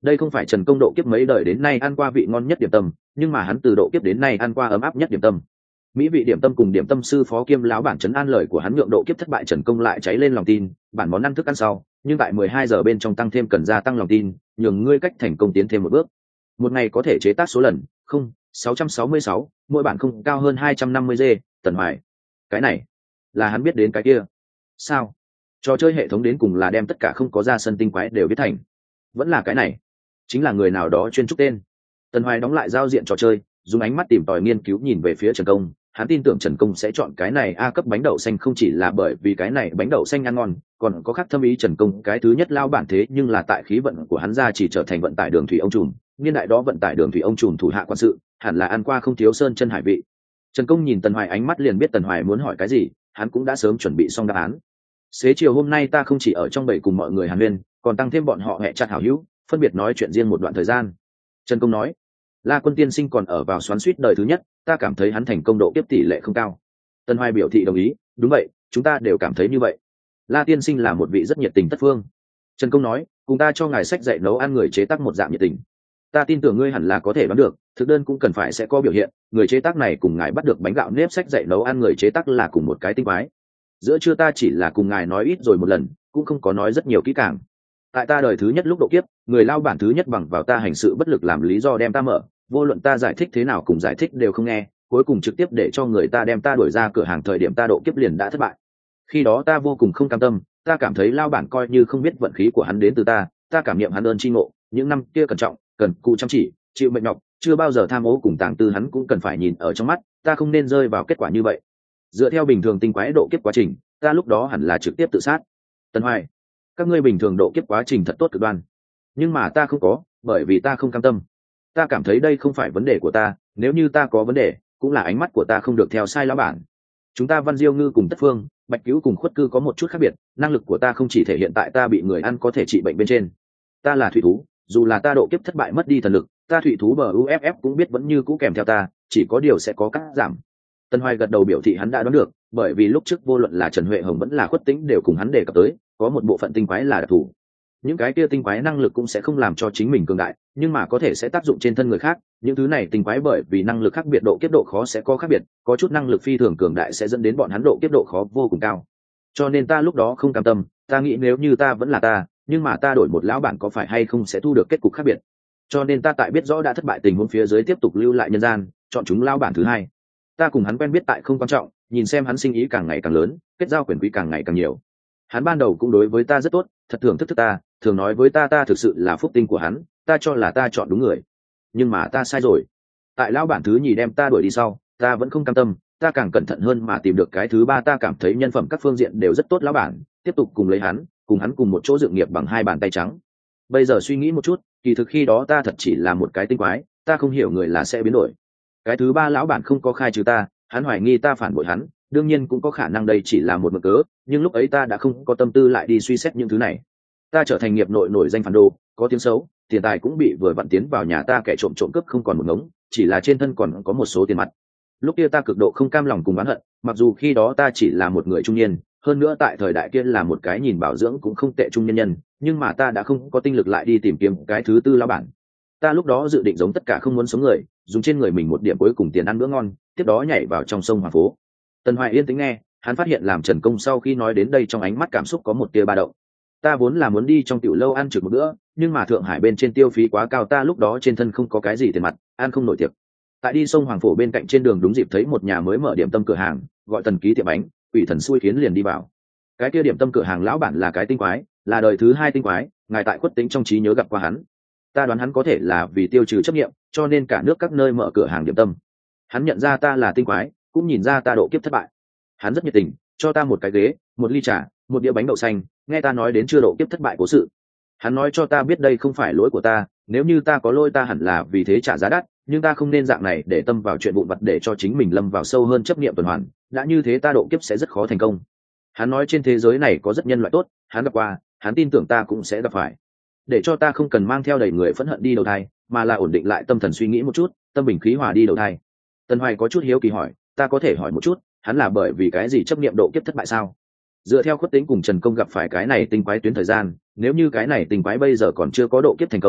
Đây không phải Trần Công độ kiếp mấy đời đến nay ăn qua vị ngon nhất điểm tâm, nhưng mà hắn từ độ kiếp đến nay ăn qua ấm áp nhất điểm tâm. Mỹ vị điểm tâm cùng điểm tâm sư phó kiêm lão bản trấn an lời của hắn nhượng độ kiếp thất bại Trần Công lại cháy lên lòng tin, bản món ăn thức ăn sau, nhưng tại mười hai giờ bên trong tăng thêm cần gia tăng lòng tin, nhường ngươi cách thành công tiến thêm một bước. Một ngày có thể chế tác số lần, không, sáu trăm sáu mươi sáu, mỗi bản không cao hơn hai trăm năm mươi giê, Tần Hoài. Cái này, là hắn biết đến cái kia. Sao? Trò chơi hệ thống đến cùng là đem tất cả không có ra sân tinh quái đều biết thành. Vẫn là cái này. Chính là người nào đó chuyên trúc tên. Tần Hoài đóng lại giao diện trò chơi, dùng ánh mắt tìm tòi nghiên cứu nhìn về phía Trần Công, hắn tin tưởng Trần Công sẽ chọn cái này A cấp bánh đậu xanh không chỉ là bởi vì cái này bánh đậu xanh ăn ngon, còn có khác thâm ý Trần Công cái thứ nhất lao bản thế nhưng là tại khí vận của hắn ra chỉ trở thành vận tải đường thủy ông trùm, niên đại đó vận tải đường thủy ông trùm thủ hạ quan sự, hẳn là ăn qua không thiếu sơn chân hải vị. Trần Công nhìn Tần Hoài ánh mắt liền biết Tần Hoài muốn hỏi cái gì, hắn cũng đã sớm chuẩn bị xong đáp án. Xế chiều hôm nay ta không chỉ ở trong bầy cùng mọi người hàn huyên, còn tăng thêm bọn họ hẹ chặt hảo hữu, phân biệt nói chuyện riêng một đoạn thời gian. Trần Công nói, La Quân tiên sinh còn ở vào xoắn xuýt đời thứ nhất, ta cảm thấy hắn thành công độ kiếp tỷ lệ không cao. Tần Hoài biểu thị đồng ý, đúng vậy, chúng ta đều cảm thấy như vậy. La tiên sinh là một vị rất nhiệt tình tất phương. Trần Công nói, cùng ta cho ngài sách dạy nấu ăn người chế tác một dạng nhiệt tình. Ta tin tưởng ngươi hẳn là có thể đoán được, thực đơn cũng cần phải sẽ có biểu hiện, người chế tác này cùng ngài bắt được bánh gạo nếp sách dạy nấu ăn người chế tác là cùng một cái tinh quái. Giữa trưa ta chỉ là cùng ngài nói ít rồi một lần, cũng không có nói rất nhiều kỹ càng. Tại ta đời thứ nhất lúc độ kiếp, người lao bản thứ nhất bằng vào ta hành sự bất lực làm lý do đem ta mở, vô luận ta giải thích thế nào cùng giải thích đều không nghe, cuối cùng trực tiếp để cho người ta đem ta đuổi ra cửa hàng thời điểm ta độ kiếp liền đã thất bại. Khi đó ta vô cùng không cam tâm, ta cảm thấy lao bản coi như không biết vận khí của hắn đến từ ta, ta cảm niệm hắn ơn tri ngộ, những năm kia cẩn trọng, cần cù chăm chỉ, chịu mệnh nhọc, chưa bao giờ tham ô cùng tàng tư hắn cũng cần phải nhìn ở trong mắt, ta không nên rơi vào kết quả như vậy. Dựa theo bình thường tinh quái độ kiếp quá trình, ta lúc đó hẳn là trực tiếp tự sát. Tần Hoài, các ngươi bình thường độ kiếp quá trình thật tốt cực đoan, nhưng mà ta không có, bởi vì ta không cam tâm. Ta cảm thấy đây không phải vấn đề của ta, nếu như ta có vấn đề, cũng là ánh mắt của ta không được theo sai lão bản. Chúng ta Văn Diêu Ngư cùng Tất Phương, Bạch Cứu cùng Khuất Cư có một chút khác biệt, năng lực của ta không chỉ thể hiện tại ta bị người ăn có thể trị bệnh bên trên. Ta là thủy thú, dù là ta độ kiếp thất bại mất đi thần lực, ta thủy thú bờ u ép ép cũng biết vẫn như cũ kèm theo ta, chỉ có điều sẽ có cắt giảm. Tân Hoài gật đầu biểu thị hắn đã đoán được, bởi vì lúc trước vô luận là Trần Huệ Hồng vẫn là Khuất Tĩnh đều cùng hắn đề cập tới, có một bộ phận tinh quái là đặc thù. Những cái kia tinh quái năng lực cũng sẽ không làm cho chính mình cường đại, nhưng mà có thể sẽ tác dụng trên thân người khác. Những thứ này tinh quái bởi vì năng lực khác biệt độ kiếp độ khó sẽ có khác biệt, có chút năng lực phi thường cường đại sẽ dẫn đến bọn hắn độ kiếp độ khó vô cùng cao. Cho nên ta lúc đó không cam tâm, ta nghĩ nếu như ta vẫn là ta, nhưng mà ta đổi một lão bản có phải hay không sẽ thu được kết cục khác biệt. Cho nên ta tại biết rõ đã thất bại tình huống phía dưới tiếp tục lưu lại nhân gian, chọn chúng lão bản thứ hai. Ta cùng hắn quen biết tại không quan trọng, nhìn xem hắn sinh ý càng ngày càng lớn, kết giao quyền quý càng ngày càng nhiều. Hắn ban đầu cũng đối với ta rất tốt, thật thường thức thức ta, thường nói với ta ta thực sự là phúc tinh của hắn, ta cho là ta chọn đúng người. Nhưng mà ta sai rồi. Tại lão bản thứ nhì đem ta đuổi đi sau, ta vẫn không cam tâm, ta càng cẩn thận hơn mà tìm được cái thứ ba ta cảm thấy nhân phẩm các phương diện đều rất tốt lão bản, tiếp tục cùng lấy hắn, cùng hắn cùng một chỗ dựng nghiệp bằng hai bàn tay trắng. Bây giờ suy nghĩ một chút, kỳ thực khi đó ta thật chỉ là một cái tinh quái, ta không hiểu người là sẽ biến đổi. Cái thứ ba lão bản không có khai trừ ta, hắn hoài nghi ta phản bội hắn, đương nhiên cũng có khả năng đây chỉ là một mực cớ, nhưng lúc ấy ta đã không có tâm tư lại đi suy xét những thứ này. Ta trở thành nghiệp nội nổi danh phản đồ, có tiếng xấu, tiền tài cũng bị vừa vặn tiến vào nhà ta kẻ trộm trộm cướp không còn một ngống, chỉ là trên thân còn có một số tiền mặt. Lúc kia ta cực độ không cam lòng cùng oán hận, mặc dù khi đó ta chỉ là một người trung niên, hơn nữa tại thời đại kia là một cái nhìn bảo dưỡng cũng không tệ trung nhân nhân, nhưng mà ta đã không có tinh lực lại đi tìm kiếm cái thứ tư lão bản. Ta lúc đó dự định giống tất cả không muốn sống người, dùng trên người mình một điểm cuối cùng tiền ăn bữa ngon, tiếp đó nhảy vào trong sông Hoàng Phố. Tần Hoài yên tĩnh nghe, hắn phát hiện làm Trần Công sau khi nói đến đây trong ánh mắt cảm xúc có một tia ba động. Ta vốn là muốn đi trong tiểu lâu ăn trực một bữa, nhưng mà Thượng Hải bên trên tiêu phí quá cao, ta lúc đó trên thân không có cái gì tiền mặt, ăn không nổi tiệc. Tại đi sông Hoàng Phổ bên cạnh trên đường đúng dịp thấy một nhà mới mở điểm tâm cửa hàng, gọi Tần Ký tiệm bánh, ủy thần xui khiến liền đi vào. Cái kia điểm tâm cửa hàng lão bản là cái tinh quái, là đời thứ hai tinh quái, ngài tại Khuất Tĩnh trong trí nhớ gặp qua hắn. Ta đoán hắn có thể là vì tiêu trừ chấp nghiệm, cho nên cả nước các nơi mở cửa hàng điểm tâm. Hắn nhận ra ta là tinh quái, cũng nhìn ra ta độ kiếp thất bại. Hắn rất nhiệt tình, cho ta một cái ghế, một ly trà, một đĩa bánh đậu xanh, nghe ta nói đến chưa độ kiếp thất bại cố sự. Hắn nói cho ta biết đây không phải lỗi của ta, nếu như ta có lỗi ta hẳn là vì thế trả giá đắt, nhưng ta không nên dạng này để tâm vào chuyện vụn vặt để cho chính mình lâm vào sâu hơn chấp niệm tuần hoàn, đã như thế ta độ kiếp sẽ rất khó thành công. Hắn nói trên thế giới này có rất nhân loại tốt, hắn gặp qua, hắn tin tưởng ta cũng sẽ gặp phải. Để cho ta không cần mang theo đầy người phẫn hận đi đầu thai, mà là ổn định lại tâm thần suy nghĩ một chút, tâm bình khí hòa đi đầu thai. Tần Hoài có chút hiếu kỳ hỏi, ta có thể hỏi một chút, hắn là bởi vì cái gì chấp niệm độ kiếp thất bại sao? Dựa theo Khuất Tĩnh cùng Trần Công gặp phải cái này tinh quái tuyến thời gian, nếu như cái này tinh quái bây giờ còn chưa có độ kiếp thành công,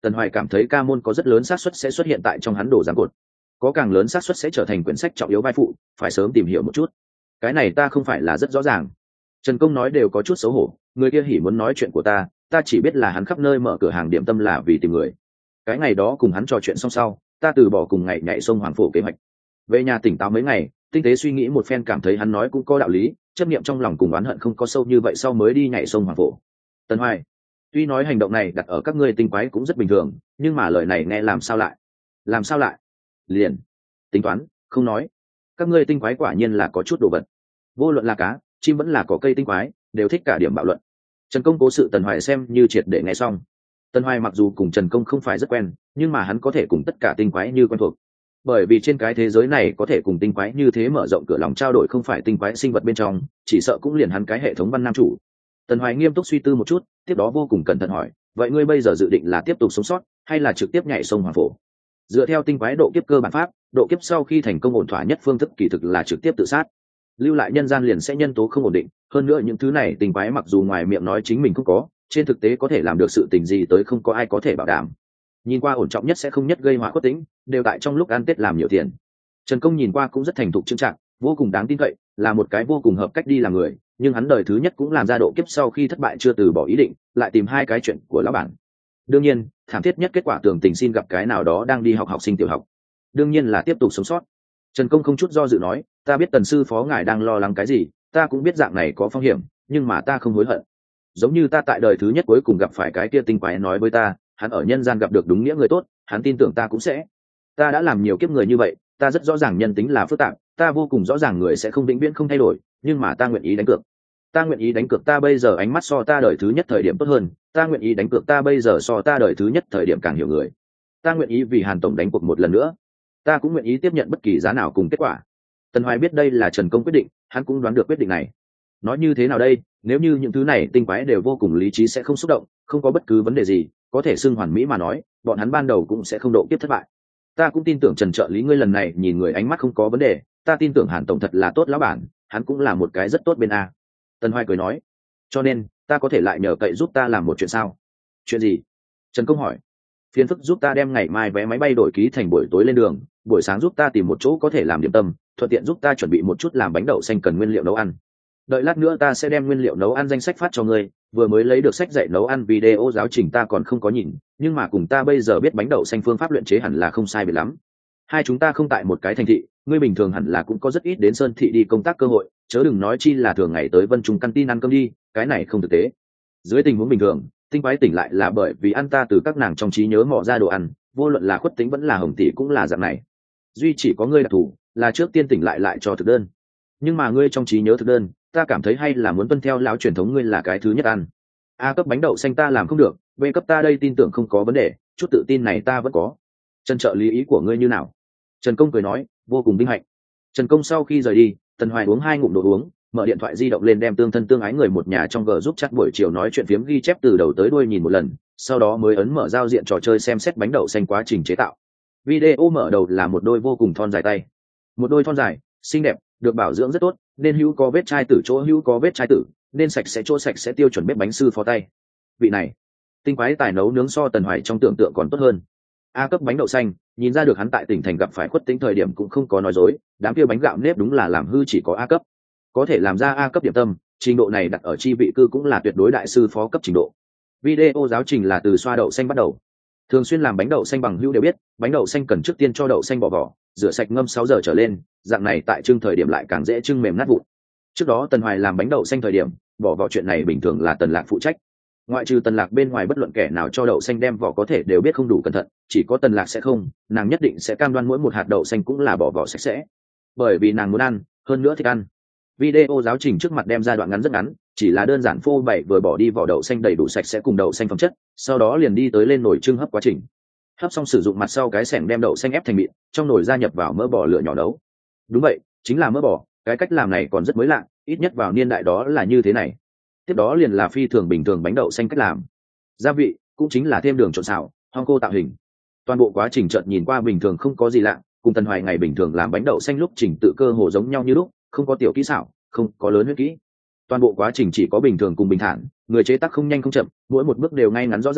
Tần Hoài cảm thấy ca môn có rất lớn xác suất sẽ xuất hiện tại trong hắn đồ giám cột, có càng lớn xác suất sẽ trở thành quyển sách trọng yếu vai phụ, phải sớm tìm hiểu một chút. Cái này ta không phải là rất rõ ràng. Trần Công nói đều có chút xấu hổ, người kia hỉ muốn nói chuyện của ta, ta chỉ biết là hắn khắp nơi mở cửa hàng điểm tâm là vì tìm người. Cái ngày đó cùng hắn trò chuyện xong sau, ta từ bỏ cùng ngày nhảy sông Hoàng Phổ kế hoạch. Về nhà tỉnh táo mấy ngày, tinh tế suy nghĩ một phen cảm thấy hắn nói cũng có đạo lý, chấp niệm trong lòng cùng oán hận không có sâu như vậy sau mới đi nhảy sông Hoàng Phổ. Tần Hoài, tuy nói hành động này đặt ở các ngươi tinh quái cũng rất bình thường, nhưng mà lời này nghe làm sao lại? Làm sao lại? Liền tính toán, không nói. Các ngươi tinh quái quả nhiên là có chút đồ vật. Vô luận là cá, chim vẫn là cỏ cây tinh quái, đều thích cả điểm bạo luận. Trần Công cố sự Tần Hoài xem như triệt để nghe xong. Tần Hoài mặc dù cùng Trần Công không phải rất quen, nhưng mà hắn có thể cùng tất cả tinh quái như quen thuộc. Bởi vì trên cái thế giới này có thể cùng tinh quái như thế mở rộng cửa lòng trao đổi không phải tinh quái sinh vật bên trong, chỉ sợ cũng liền hắn cái hệ thống văn nam chủ. Tần Hoài nghiêm túc suy tư một chút, tiếp đó vô cùng cẩn thận hỏi, vậy ngươi bây giờ dự định là tiếp tục sống sót, hay là trực tiếp nhảy sông Hoàng Phổ? Dựa theo tinh quái độ kiếp cơ bản pháp, độ kiếp sau khi thành công ổn thỏa nhất phương thức kỳ thực là trực tiếp tự sát. Lưu lại nhân gian liền sẽ nhân tố không ổn định, hơn nữa những thứ này tinh quái mặc dù ngoài miệng nói chính mình không có, trên thực tế có thể làm được sự tình gì tới không có ai có thể bảo đảm. Nhìn qua ổn trọng nhất sẽ không nhất gây họa cốt tính, đều tại trong lúc ăn tết làm nhiều tiền. Trần Công nhìn qua cũng rất thành thục trưng trạng, vô cùng đáng tin cậy, là một cái vô cùng hợp cách đi làm người, nhưng hắn đời thứ nhất cũng làm ra độ kiếp sau khi thất bại chưa từ bỏ ý định, lại tìm hai cái chuyện của lão bản. Đương nhiên, thảm thiết nhất kết quả tưởng tình xin gặp cái nào đó đang đi học học sinh tiểu học. Đương nhiên là tiếp tục sống sót. Trần Công không chút do dự nói, ta biết Tần sư phó ngài đang lo lắng cái gì, ta cũng biết dạng này có phong hiểm, nhưng mà ta không hối hận. Giống như ta tại đời thứ nhất cuối cùng gặp phải cái kia tinh quái nói với ta, hắn ở nhân gian gặp được đúng nghĩa người tốt, hắn tin tưởng ta cũng sẽ. Ta đã làm nhiều kiếp người như vậy, ta rất rõ ràng nhân tính là phức tạp, ta vô cùng rõ ràng người sẽ không vĩnh viễn không thay đổi, nhưng mà ta nguyện ý đánh cược. Ta nguyện ý đánh cược ta bây giờ ánh mắt so ta đời thứ nhất thời điểm tốt hơn, ta nguyện ý đánh cược ta bây giờ so ta đời thứ nhất thời điểm càng hiểu người. Ta nguyện ý vì Hàn tổng đánh cuộc một lần nữa. Ta cũng nguyện ý tiếp nhận bất kỳ giá nào cùng kết quả. Tần Hoài biết đây là Trần Công quyết định, hắn cũng đoán được quyết định này. Nói như thế nào đây, nếu như những thứ này tinh quái đều vô cùng lý trí sẽ không xúc động, không có bất cứ vấn đề gì, có thể xưng hoàn mỹ mà nói, bọn hắn ban đầu cũng sẽ không độ kiếp thất bại. Ta cũng tin tưởng Trần trợ lý ngươi lần này nhìn người ánh mắt không có vấn đề, ta tin tưởng Hàn tổng thật là tốt lão bản, hắn cũng là một cái rất tốt bên a. Tần Hoài cười nói, cho nên ta có thể lại nhờ cậy giúp ta làm một chuyện sao? Chuyện gì? Trần Công hỏi. Phiền phức giúp ta đem ngày mai vé máy bay đổi ký thành buổi tối lên đường, buổi sáng giúp ta tìm một chỗ có thể làm điểm tâm, thuận tiện giúp ta chuẩn bị một chút làm bánh đậu xanh cần nguyên liệu nấu ăn. Đợi lát nữa ta sẽ đem nguyên liệu nấu ăn danh sách phát cho ngươi, vừa mới lấy được sách dạy nấu ăn video giáo trình ta còn không có nhìn, nhưng mà cùng ta bây giờ biết bánh đậu xanh phương pháp luyện chế hẳn là không sai biệt lắm. Hai chúng ta không tại một cái thành thị, ngươi bình thường hẳn là cũng có rất ít đến Sơn thị đi công tác cơ hội, chớ đừng nói chi là thường ngày tới Vân Trung căn tin ăn cơm đi, cái này không thực tế. Dưới tình huống bình thường, tinh quái tỉnh lại là bởi vì ăn ta từ các nàng trong trí nhớ mò ra đồ ăn, vô luận là khuất tính vẫn là hồng tỷ cũng là dạng này. Duy chỉ có ngươi đặc thù, là trước tiên tỉnh lại lại cho thực đơn. Nhưng mà ngươi trong trí nhớ thực đơn, ta cảm thấy hay là muốn tuân theo lão truyền thống ngươi là cái thứ nhất ăn. A cấp bánh đậu xanh ta làm không được, B cấp ta đây tin tưởng không có vấn đề, chút tự tin này ta vẫn có. Trần trợ lý ý của ngươi như nào? Trần Công cười nói, vô cùng vinh hạnh. Trần Công sau khi rời đi, Tần Hoài uống hai ngụm đồ uống, mở điện thoại di động lên đem tương thân tương ái người một nhà trong gờ giúp chắc buổi chiều nói chuyện phiếm ghi chép từ đầu tới đuôi nhìn một lần, sau đó mới ấn mở giao diện trò chơi xem xét bánh đậu xanh quá trình chế tạo. Video mở đầu là một đôi vô cùng thon dài tay, một đôi thon dài, xinh đẹp, được bảo dưỡng rất tốt, nên hữu có vết chai tử chỗ hữu có vết chai tử, nên sạch sẽ chỗ sạch sẽ tiêu chuẩn bếp bánh sư phó tay. Vị này, tinh quái tài nấu nướng so Tần Hoài trong tưởng tượng còn tốt hơn. A cấp bánh đậu xanh, nhìn ra được hắn tại tỉnh thành gặp phải khuất tính thời điểm cũng không có nói dối, đám kia bánh gạo nếp đúng là làm hư chỉ có A cấp. Có thể làm ra A cấp điểm tâm, trình độ này đặt ở chi vị cư cũng là tuyệt đối đại sư phó cấp trình độ. Video giáo trình là từ xoa đậu xanh bắt đầu. Thường xuyên làm bánh đậu xanh bằng hữu đều biết, bánh đậu xanh cần trước tiên cho đậu xanh bỏ vỏ, rửa sạch ngâm sáu giờ trở lên, dạng này tại trưng thời điểm lại càng dễ trưng mềm nát vụn. Trước đó Tần Hoài làm bánh đậu xanh thời điểm, bỏ vỏ chuyện này bình thường là Tần Lạc phụ trách. Ngoại trừ Tần Lạc bên ngoài bất luận kẻ nào cho đậu xanh đem vỏ có thể đều biết không đủ cẩn thận, chỉ có Tần Lạc sẽ không, nàng nhất định sẽ cam đoan mỗi một hạt đậu xanh cũng là bỏ vỏ sạch sẽ. Bởi vì nàng muốn ăn, hơn nữa thích ăn. Video giáo trình trước mặt đem ra đoạn ngắn rất ngắn, chỉ là đơn giản phô bày vừa bỏ đi vỏ đậu xanh đầy đủ sạch sẽ cùng đậu xanh phẩm chất, sau đó liền đi tới lên nồi trưng hấp quá trình. Hấp xong sử dụng mặt sau cái xẻng đem đậu xanh ép thành mịn, trong nồi gia nhập vào mỡ bò lửa nhỏ nấu. Đúng vậy, chính là mỡ bò, cái cách làm này còn rất mới lạ, ít nhất vào niên đại đó là như thế này. Tiếp đó liền là phi thường bình thường bánh đậu xanh cách làm. Gia vị cũng chính là thêm đường trộn xào, hong cô tạo hình. Toàn bộ quá trình chợt nhìn qua bình thường không có gì lạ, cùng Tần Hoài ngày bình thường làm bánh đậu xanh lúc trình tự cơ hồ giống nhau như lúc, không có tiểu kỹ xảo, không có lớn huyết kỹ. Toàn bộ quá trình chỉ có bình thường cùng bình thản, người chế tác không nhanh không chậm, mỗi một bước đều ngay ngắn rõ ràng,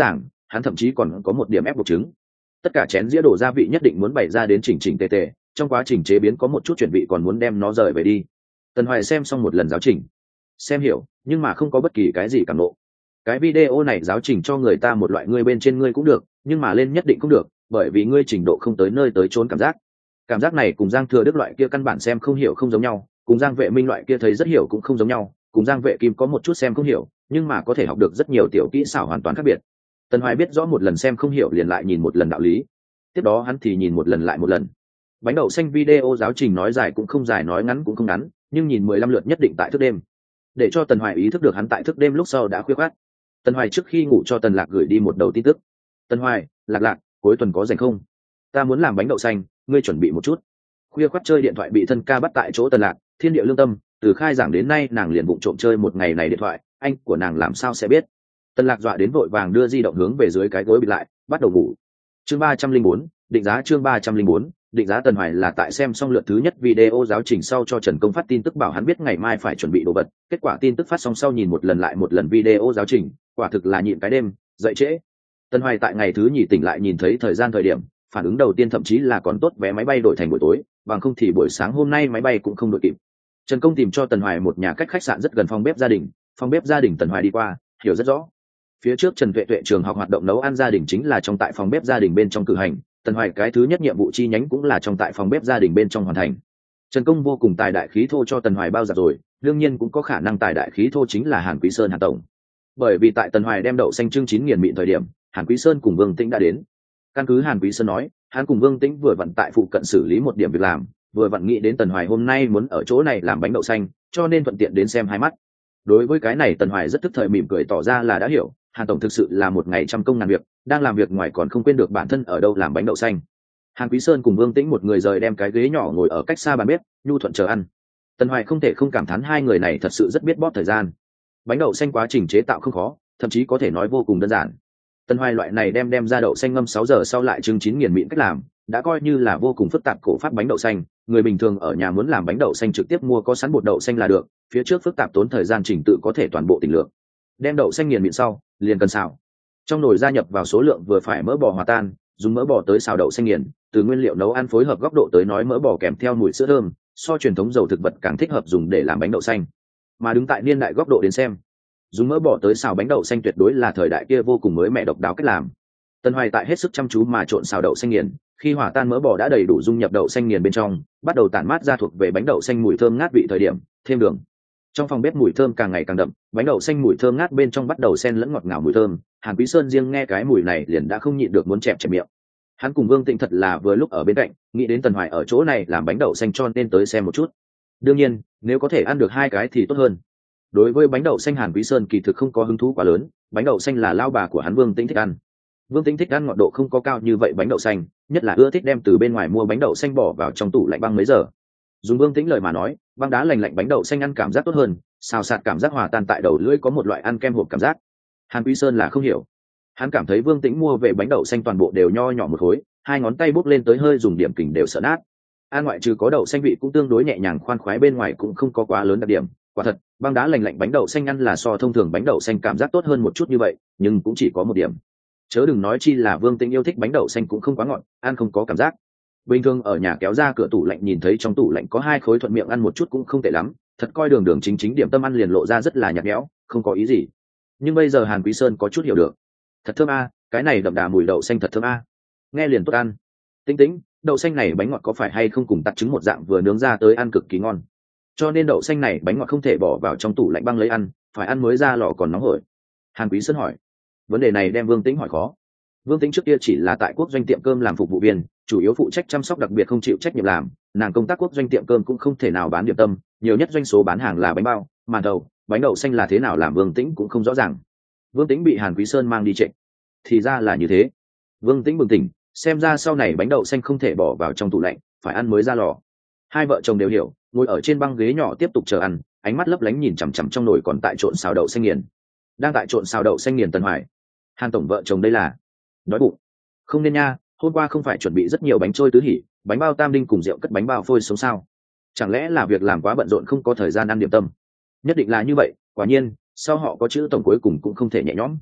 hắn thậm chí còn có một điểm ép buộc trứng. Tất cả chén dĩa đổ gia vị nhất định muốn bày ra đến chỉnh chỉnh tề tề, trong quá trình chế biến có một chút chuẩn bị còn muốn đem nó rời về đi. Tần Hoài xem xong một lần giáo trình, xem hiểu nhưng mà không có bất kỳ cái gì cảm nộ. Cái video này giáo trình cho người ta một loại ngươi bên trên ngươi cũng được, nhưng mà lên nhất định cũng được, bởi vì ngươi trình độ không tới nơi tới chốn cảm giác. Cảm giác này cùng Giang Thừa Đức loại kia căn bản xem không hiểu không giống nhau, cùng Giang Vệ Minh loại kia thấy rất hiểu cũng không giống nhau, cùng Giang Vệ Kim có một chút xem không hiểu, nhưng mà có thể học được rất nhiều tiểu kỹ xảo hoàn toàn khác biệt. Tần Hoài biết rõ một lần xem không hiểu liền lại nhìn một lần đạo lý, tiếp đó hắn thì nhìn một lần lại một lần. Bánh đậu xanh video giáo trình nói dài cũng không dài, nói ngắn cũng không ngắn, nhưng nhìn mười lăm lượt nhất định tại thức đêm, để cho Tần Hoài ý thức được hắn tại thức đêm lúc sau đã khuya khoắt. Tần Hoài trước khi ngủ cho Tần Lạc gửi đi một đầu tin tức. Tần Hoài, Lạc Lạc, cuối tuần có rảnh không? Ta muốn làm bánh đậu xanh, ngươi chuẩn bị một chút. Khuya khoắt chơi điện thoại bị thân ca bắt tại chỗ Tần Lạc, thiên địa lương tâm, từ khai giảng đến nay nàng liền vụng trộm chơi một ngày này điện thoại, anh của nàng làm sao sẽ biết? Tần Lạc dọa đến vội vàng đưa di động hướng về dưới cái gối bịt lại, bắt đầu ngủ. Chương ba trăm linh bốn, định giá chương ba trăm linh bốn, định giá. Tần Hoài là tại xem xong lượt thứ nhất video giáo trình sau cho Trần Công phát tin tức bảo hắn biết ngày mai phải chuẩn bị đồ vật, kết quả tin tức phát xong sau nhìn một lần lại một lần video giáo trình, quả thực là nhịn cái đêm, dậy trễ. Tần Hoài tại ngày thứ nhì tỉnh lại nhìn thấy thời gian thời điểm, phản ứng đầu tiên thậm chí là còn tốt vé máy bay đổi thành buổi tối, bằng không thì buổi sáng hôm nay máy bay cũng không đội kịp. Trần Công tìm cho Tần Hoài một nhà cách khách sạn rất gần phòng bếp gia đình, phòng bếp gia đình Tần Hoài đi qua, hiểu rất rõ. Phía trước Trần Tuệ Tuệ trường học hoạt động nấu ăn gia đình chính là trong tại phòng bếp gia đình bên trong cử hành, Tần Hoài cái thứ nhất nhiệm vụ chi nhánh cũng là trong tại phòng bếp gia đình bên trong hoàn thành. Trần Công vô cùng tài đại khí thô cho Tần Hoài bao giặt rồi, đương nhiên cũng có khả năng tài đại khí thô chính là Hàn Quý Sơn Hàn tổng. Bởi vì tại Tần Hoài đem đậu xanh trưng chín nghiền mịn thời điểm, Hàn Quý Sơn cùng Vương Tĩnh đã đến. Căn cứ Hàn Quý Sơn nói, hắn cùng Vương Tĩnh vừa vặn tại phụ cận xử lý một điểm việc làm, vừa vặn nghĩ đến Tần Hoài hôm nay muốn ở chỗ này làm bánh đậu xanh, cho nên thuận tiện đến xem hai mắt. Đối với cái này Tần Hoài rất tức thời mỉm cười tỏ ra là đã hiểu, Hàn tổng thực sự là một ngày trăm công ngàn việc, đang làm việc ngoài còn không quên được bản thân ở đâu làm bánh đậu xanh. Hàn Quý Sơn cùng Vương Tĩnh một người rời đem cái ghế nhỏ ngồi ở cách xa bàn bếp, nhu thuận chờ ăn. Tần Hoài không thể không cảm thán hai người này thật sự rất biết bóp thời gian. Bánh đậu xanh quá trình chế tạo không khó, thậm chí có thể nói vô cùng đơn giản. Tần Hoài loại này đem đem ra đậu xanh ngâm sáu giờ sau lại trưng chín nghiền mịn cách làm, đã coi như là vô cùng phức tạp cổ pháp bánh đậu xanh, người bình thường ở nhà muốn làm bánh đậu xanh trực tiếp mua có sẵn bột đậu xanh là được, phía trước phức tạp tốn thời gian chỉnh tự có thể toàn bộ tình lượng. Đem đậu xanh nghiền mịn sau, liền cần xào. Trong nồi gia nhập vào số lượng vừa phải mỡ bò hòa tan, dùng mỡ bò tới xào đậu xanh nghiền, từ nguyên liệu nấu ăn phối hợp góc độ tới nói mỡ bò kèm theo mùi sữa thơm, so truyền thống dầu thực vật càng thích hợp dùng để làm bánh đậu xanh. Mà đứng tại niên đại góc độ đến xem, dùng mỡ bò tới xào bánh đậu xanh tuyệt đối là thời đại kia vô cùng mới mẻ độc đáo cách làm. Tần Hoài tại hết sức chăm chú mà trộn xào đậu xanh nghiền, khi hòa tan mỡ bò đã đầy đủ dung nhập đậu xanh nghiền bên trong, bắt đầu tản mát ra thuộc về bánh đậu xanh mùi thơm ngát vị thời điểm, thêm đường. Trong phòng bếp mùi thơm càng ngày càng đậm, bánh đậu xanh mùi thơm ngát bên trong bắt đầu xen lẫn ngọt ngào mùi thơm, Hàn Quý Sơn riêng nghe cái mùi này liền đã không nhịn được muốn chẹp chẹp miệng. Hắn cùng Vương Tĩnh thật là vừa lúc ở bên cạnh, nghĩ đến Tần Hoài ở chỗ này làm bánh đậu xanh cho nên tới xem một chút. Đương nhiên, nếu có thể ăn được hai cái thì tốt hơn. Đối với bánh đậu xanh Hàn Quý Sơn kỳ thực không có hứng thú quá lớn, bánh đậu xanh là lao bà của hắn Vương Tĩnh thích ăn. Vương Tĩnh thích ăn ngọt độ không có cao như vậy bánh đậu xanh, nhất là ưa thích đem từ bên ngoài mua bánh đậu xanh bỏ vào trong tủ lạnh băng mấy giờ. Dùng Vương Tĩnh lời mà nói, băng đá lành lạnh bánh đậu xanh ăn cảm giác tốt hơn, xào xạc cảm giác hòa tan tại đầu lưỡi có một loại ăn kem hộp cảm giác. Hàn Quý Sơn là không hiểu, hắn cảm thấy Vương Tĩnh mua về bánh đậu xanh toàn bộ đều nho nhỏ một khối, hai ngón tay bốc lên tới hơi dùng điểm kình đều sợ nát. Ăn ngoại trừ có đậu xanh vị cũng tương đối nhẹ nhàng khoan khoái, bên ngoài cũng không có quá lớn đặc điểm. Quả thật, băng đá lành lạnh bánh đậu xanh ăn là so thông thường bánh đậu xanh cảm giác tốt hơn một chút như vậy, nhưng cũng chỉ có một điểm. Chớ đừng nói chi là Vương Tĩnh yêu thích bánh đậu xanh cũng không quá ngọt, ăn không có cảm giác. Bình thường ở nhà kéo ra cửa tủ lạnh nhìn thấy trong tủ lạnh có hai khối thuận miệng ăn một chút cũng không tệ lắm, thật coi đường đường chính chính điểm tâm ăn liền lộ ra rất là nhạt nhẽo, không có ý gì. Nhưng bây giờ Hàn Quý Sơn có chút hiểu được. Thật thơm a, cái này đậm đà mùi đậu xanh thật thơm a. Nghe liền tốt ăn. Tĩnh Tĩnh, đậu xanh này bánh ngọt có phải hay không cùng tạt trứng một dạng vừa nướng ra tới ăn cực kỳ ngon. Cho nên đậu xanh này bánh ngọt không thể bỏ vào trong tủ lạnh băng lấy ăn, phải ăn mới ra lò còn nóng hổi. Hàn Quý Sơn hỏi. Vấn đề này đem Vương Tĩnh hỏi khó. Vương Tĩnh trước kia chỉ là tại quốc doanh tiệm cơm làm phục vụ viên, chủ yếu phụ trách chăm sóc, đặc biệt không chịu trách nhiệm làm, nàng công tác quốc doanh tiệm cơm cũng không thể nào bán điểm tâm, nhiều nhất doanh số bán hàng là bánh bao, màn thầu, bánh đậu xanh là thế nào làm Vương Tĩnh cũng không rõ ràng. Vương Tĩnh bị Hàn Quý Sơn mang đi trệ. Thì ra là như thế. Vương Tĩnh bừng tỉnh, xem ra sau này bánh đậu xanh không thể bỏ vào trong tủ lạnh, phải ăn mới ra lò. Hai vợ chồng đều hiểu, ngồi ở trên băng ghế nhỏ tiếp tục chờ ăn, ánh mắt lấp lánh nhìn chằm chằm trong nồi còn tại trộn xào đậu xanh nghiền. Đang tại trộn xào đậu xanh nghiền Tần Hoài. Hàn tổng vợ chồng đây là đói bụng. Không nên nha, hôm qua không phải chuẩn bị rất nhiều bánh trôi tứ hỉ, bánh bao tam đinh cùng rượu cất bánh bao phôi sống sao? Chẳng lẽ là việc làm quá bận rộn không có thời gian ăn điểm tâm? Nhất định là như vậy, quả nhiên, sau họ có chữ tổng cuối cùng cũng không thể nhẹ nhõm.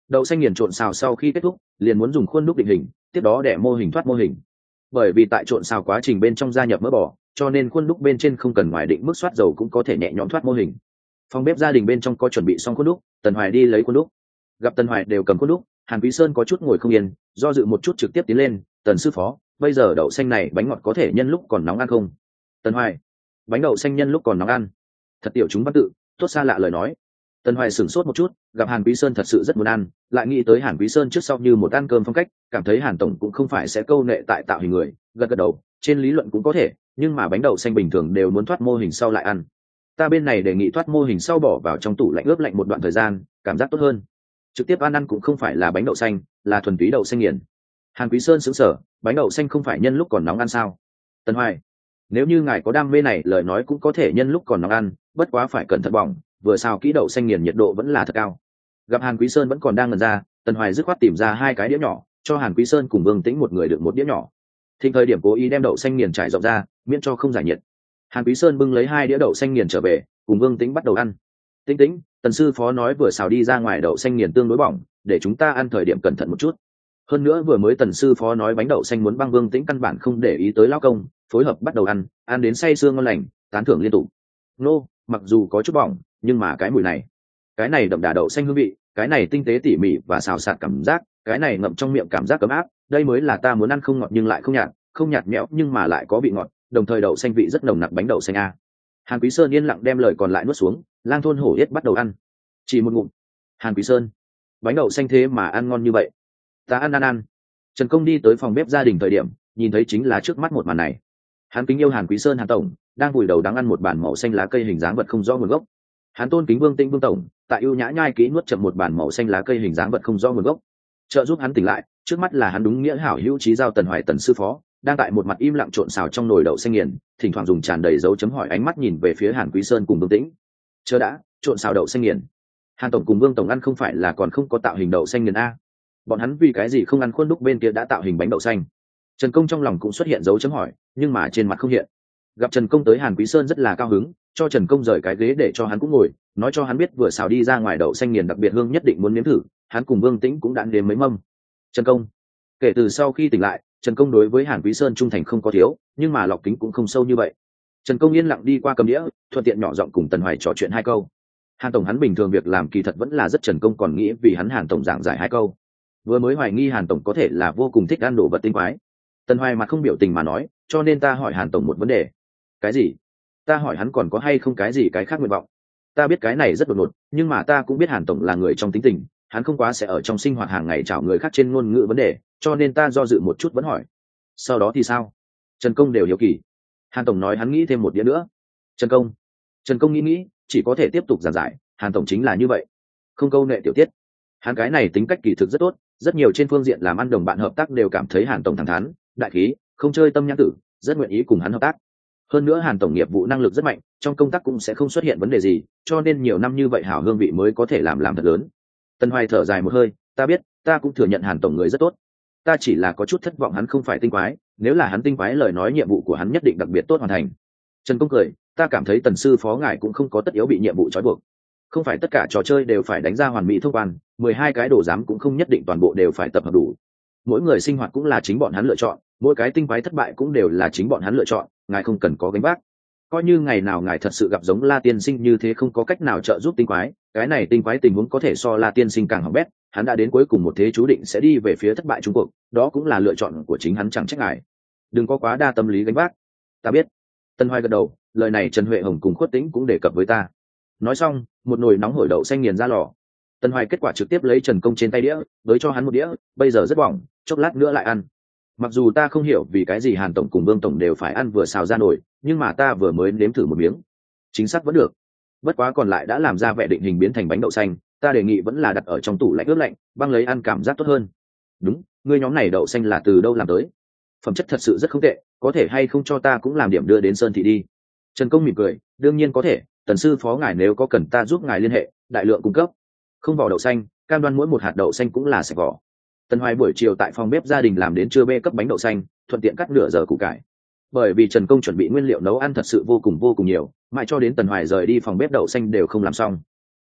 đậu xanh nghiền trộn xào sau khi kết thúc liền muốn dùng khuôn đúc định hình, tiếp đó để mô hình thoát mô hình. Bởi vì tại trộn xào quá trình bên trong gia nhập mỡ bò, cho nên khuôn đúc bên trên không cần ngoài định mức soát dầu cũng có thể nhẹ nhõm thoát mô hình. Phòng bếp gia đình bên trong có chuẩn bị xong khuôn đúc, Tần Hoài đi lấy khuôn đúc. Gặp Tần Hoài đều cầm khuôn đúc, Hàn Quý Sơn có chút ngồi không yên, do dự một chút trực tiếp tiến lên. Tần sư phó, bây giờ đậu xanh này bánh ngọt có thể nhân lúc còn nóng ăn không? Tần Hoài, bánh đậu xanh nhân lúc còn nóng ăn? Thật tiểu chúng văn tự, tốt xa lạ lời nói. Tần Hoài sửng sốt một chút, gặp Hàn Quý Sơn thật sự rất muốn ăn, lại nghĩ tới Hàn Quý Sơn trước sau như một ăn cơm phong cách, cảm thấy Hàn tổng cũng không phải sẽ câu nệ tại tạo hình người, gật gật đầu, trên lý luận cũng có thể, nhưng mà bánh đậu xanh bình thường đều muốn thoát mô hình sau lại ăn. Ta bên này đề nghị thoát mô hình sau bỏ vào trong tủ lạnh ướp lạnh một đoạn thời gian, cảm giác tốt hơn. Trực tiếp ăn ăn cũng không phải là bánh đậu xanh, là thuần túy đậu xanh nghiền. Hàn Quý Sơn sững sờ, bánh đậu xanh không phải nhân lúc còn nóng ăn sao? Tần Hoài, nếu như ngài có đam mê này lời nói cũng có thể nhân lúc còn nóng ăn, bất quá phải cẩn thận bỏng, vừa xào kỹ đậu xanh nghiền nhiệt độ vẫn là thật cao. Gặp Hàn Quý Sơn vẫn còn đang ngẩn ra, Tần Hoài dứt khoát tìm ra hai cái đĩa nhỏ, cho Hàn Quý Sơn cùng Vương Tĩnh một người được một đĩa nhỏ. Thịnh thời điểm cố ý đem đậu xanh nghiền trải rộng ra, miễn cho không giải nhiệt. Hàn Quý Sơn bưng lấy hai đĩa đậu xanh nghiền trở về, cùng Vương Tĩnh bắt đầu ăn. Tĩnh Tĩnh, Tần sư phó nói vừa xào đi ra ngoài đậu xanh nghiền tương đối bỏng, để chúng ta ăn thời điểm cẩn thận một chút. Hơn nữa vừa mới Tần sư phó nói bánh đậu xanh muốn băng, Vương Tĩnh căn bản không để ý tới lão công, phối hợp bắt đầu ăn, ăn đến say sưa ngon lành, tán thưởng liên tục. Nô, mặc dù có chút bỏng, nhưng mà cái mùi này, cái này đậm đà đậu xanh hương vị, cái này tinh tế tỉ mỉ và xào xạc cảm giác, cái này ngậm trong miệng cảm giác ấm áp, đây mới là ta muốn ăn, không ngọt nhưng lại không nhạt, không nhạt nhẽo nhưng mà lại có vị ngọt, đồng thời đậu xanh vị rất nồng nặc bánh đậu xanh a. Hàn Quý Sơn yên lặng đem lời còn lại nuốt xuống, lang thôn hổ yết bắt đầu ăn. Chỉ một ngụm. Hàn Quý Sơn, bánh đậu xanh thế mà ăn ngon như vậy. Ta ăn ăn ăn. Trần Công đi tới phòng bếp gia đình thời điểm, nhìn thấy chính là trước mắt một màn này. Hắn kính yêu Hàn Quý Sơn Hàn tổng, đang vùi đầu đang ăn một bản màu xanh lá cây hình dáng vật không rõ nguồn gốc. Hắn tôn kính Vương Tĩnh Vương tổng, tại ưu nhã nhai kỹ nuốt chậm một bản màu xanh lá cây hình dáng vật không rõ nguồn gốc. Trợ giúp hắn tỉnh lại, trước mắt là hắn đúng nghĩa hảo hữu chí giao Tần Hoài Tần sư phó, đang tại một mặt im lặng trộn xào trong nồi đậu xanh nghiền, thỉnh thoảng dùng tràn đầy dấu chấm hỏi ánh mắt nhìn về phía Hàn Quý Sơn cùng Vương Tĩnh. Chờ đã, trộn xào đậu xanh nghiền. Hàn tổng cùng Vương tổng ăn không phải là còn không có tạo hình đậu xanh nghiền a? Bọn hắn vì cái gì không ăn khuôn đúc bên kia đã tạo hình bánh đậu xanh? Trần Công trong lòng cũng xuất hiện dấu chấm hỏi, nhưng mà trên mặt không hiện. Gặp Trần Công tới, Hàn Quý Sơn rất là cao hứng, cho Trần Công rời cái ghế để cho hắn cũng ngồi, nói cho hắn biết vừa xào đi ra ngoài đậu xanh nghiền đặc biệt hương nhất định muốn nếm thử. Hắn cùng Vương Tĩnh cũng đã nếm mấy mâm. Trần Công, kể từ sau khi tỉnh lại, Trần Công đối với Hàn Quý Sơn trung thành không có thiếu, nhưng mà lọc kính cũng không sâu như vậy. Trần Công yên lặng đi qua cầm đĩa, thuận tiện nhỏ giọng cùng Tần Hoài trò chuyện hai câu. Hàn tổng hắn bình thường việc làm kỳ thật vẫn là rất Trần Công còn nghĩ vì hắn Hàn tổng giảng giải hai câu. Vừa mới hoài nghi Hàn tổng có thể là vô cùng thích ăn đồ vật tinh quái. Tần Hoài mặt không biểu tình mà nói, cho nên ta hỏi Hàn tổng một vấn đề. Cái gì? Ta hỏi hắn còn có hay không cái gì cái khác nguyện vọng. Ta biết cái này rất đột ngột, nhưng mà ta cũng biết Hàn tổng là người trong tính tình, hắn không quá sẽ ở trong sinh hoạt hàng ngày chảo người khác trên ngôn ngữ vấn đề, cho nên ta do dự một chút vẫn hỏi. Sau đó thì sao? Trần Công đều hiểu kỳ. Hàn tổng nói hắn nghĩ thêm một đĩa nữa. Trần Công, Trần Công nghĩ nghĩ, chỉ có thể tiếp tục giảng giải. Hàn tổng chính là như vậy, không câu nệ tiểu tiết. Hắn cái này tính cách kỳ thực rất tốt, rất nhiều trên phương diện làm ăn đồng bạn hợp tác đều cảm thấy Hàn tổng thẳng thắn, đại khí, không chơi tâm nhãn tử, rất nguyện ý cùng hắn hợp tác. Hơn nữa Hàn tổng nghiệp vụ năng lực rất mạnh, trong công tác cũng sẽ không xuất hiện vấn đề gì, cho nên nhiều năm như vậy hảo hương vị mới có thể làm làm thật lớn. Tần Hoài thở dài một hơi, ta biết, ta cũng thừa nhận Hàn tổng người rất tốt, ta chỉ là có chút thất vọng hắn không phải tinh quái, nếu là hắn tinh quái lời nói nhiệm vụ của hắn nhất định đặc biệt tốt hoàn thành. Trần Công cười, ta cảm thấy Tần sư phó ngài cũng không có tất yếu bị nhiệm vụ trói buộc, không phải tất cả trò chơi đều phải đánh ra hoàn mỹ thông quan, mười hai cái đồ giám cũng không nhất định toàn bộ đều phải tập hợp đủ. Mỗi người sinh hoạt cũng là chính bọn hắn lựa chọn, mỗi cái tinh quái thất bại cũng đều là chính bọn hắn lựa chọn, ngài không cần có gánh vác. Coi như ngày nào ngài thật sự gặp giống La Tiên Sinh như thế không có cách nào trợ giúp tinh quái, cái này tinh quái tình huống có thể so La Tiên Sinh càng hỏng bét, hắn đã đến cuối cùng một thế chú định sẽ đi về phía thất bại trung cuộc, đó cũng là lựa chọn của chính hắn, chẳng trách ngài đừng có quá đa tâm lý gánh vác. Ta biết. Tân Hoài gật đầu, lời này Trần Huệ Hồng cùng Khuất Tĩnh cũng đề cập với ta. Nói xong, một nồi nóng hổi đậu xanh nghiền ra lò. Tân Hoài kết quả trực tiếp lấy Trần Công trên tay đĩa, với cho hắn một đĩa, bây giờ rất bỏng, chốc lát nữa lại ăn. Mặc dù ta không hiểu vì cái gì Hàn tổng cùng Vương tổng đều phải ăn vừa xào ra nồi, nhưng mà ta vừa mới nếm thử một miếng, chính xác vẫn được. Bất quá còn lại đã làm ra vẻ định hình biến thành bánh đậu xanh, ta đề nghị vẫn là đặt ở trong tủ lạnh ướp lạnh, băng lấy ăn cảm giác tốt hơn. Đúng, ngươi nhóm này đậu xanh là từ đâu làm tới? Phẩm chất thật sự rất không tệ, có thể hay không cho ta cũng làm điểm đưa đến Sơn Thị đi? Trần Công mỉm cười, đương nhiên có thể, Tần sư phó ngài nếu có cần ta giúp ngài liên hệ, đại lượng cung cấp. Không vỏ đậu xanh, cam đoan mỗi một hạt đậu xanh cũng là sạch vỏ. Tần Hoài buổi chiều tại phòng bếp gia đình làm đến trưa bê cấp bánh đậu xanh, thuận tiện cắt nửa giờ củ cải. Bởi vì Trần Công chuẩn bị nguyên liệu nấu ăn thật sự vô cùng vô cùng nhiều, mãi cho đến Tần Hoài rời đi phòng bếp đậu xanh đều không làm xong.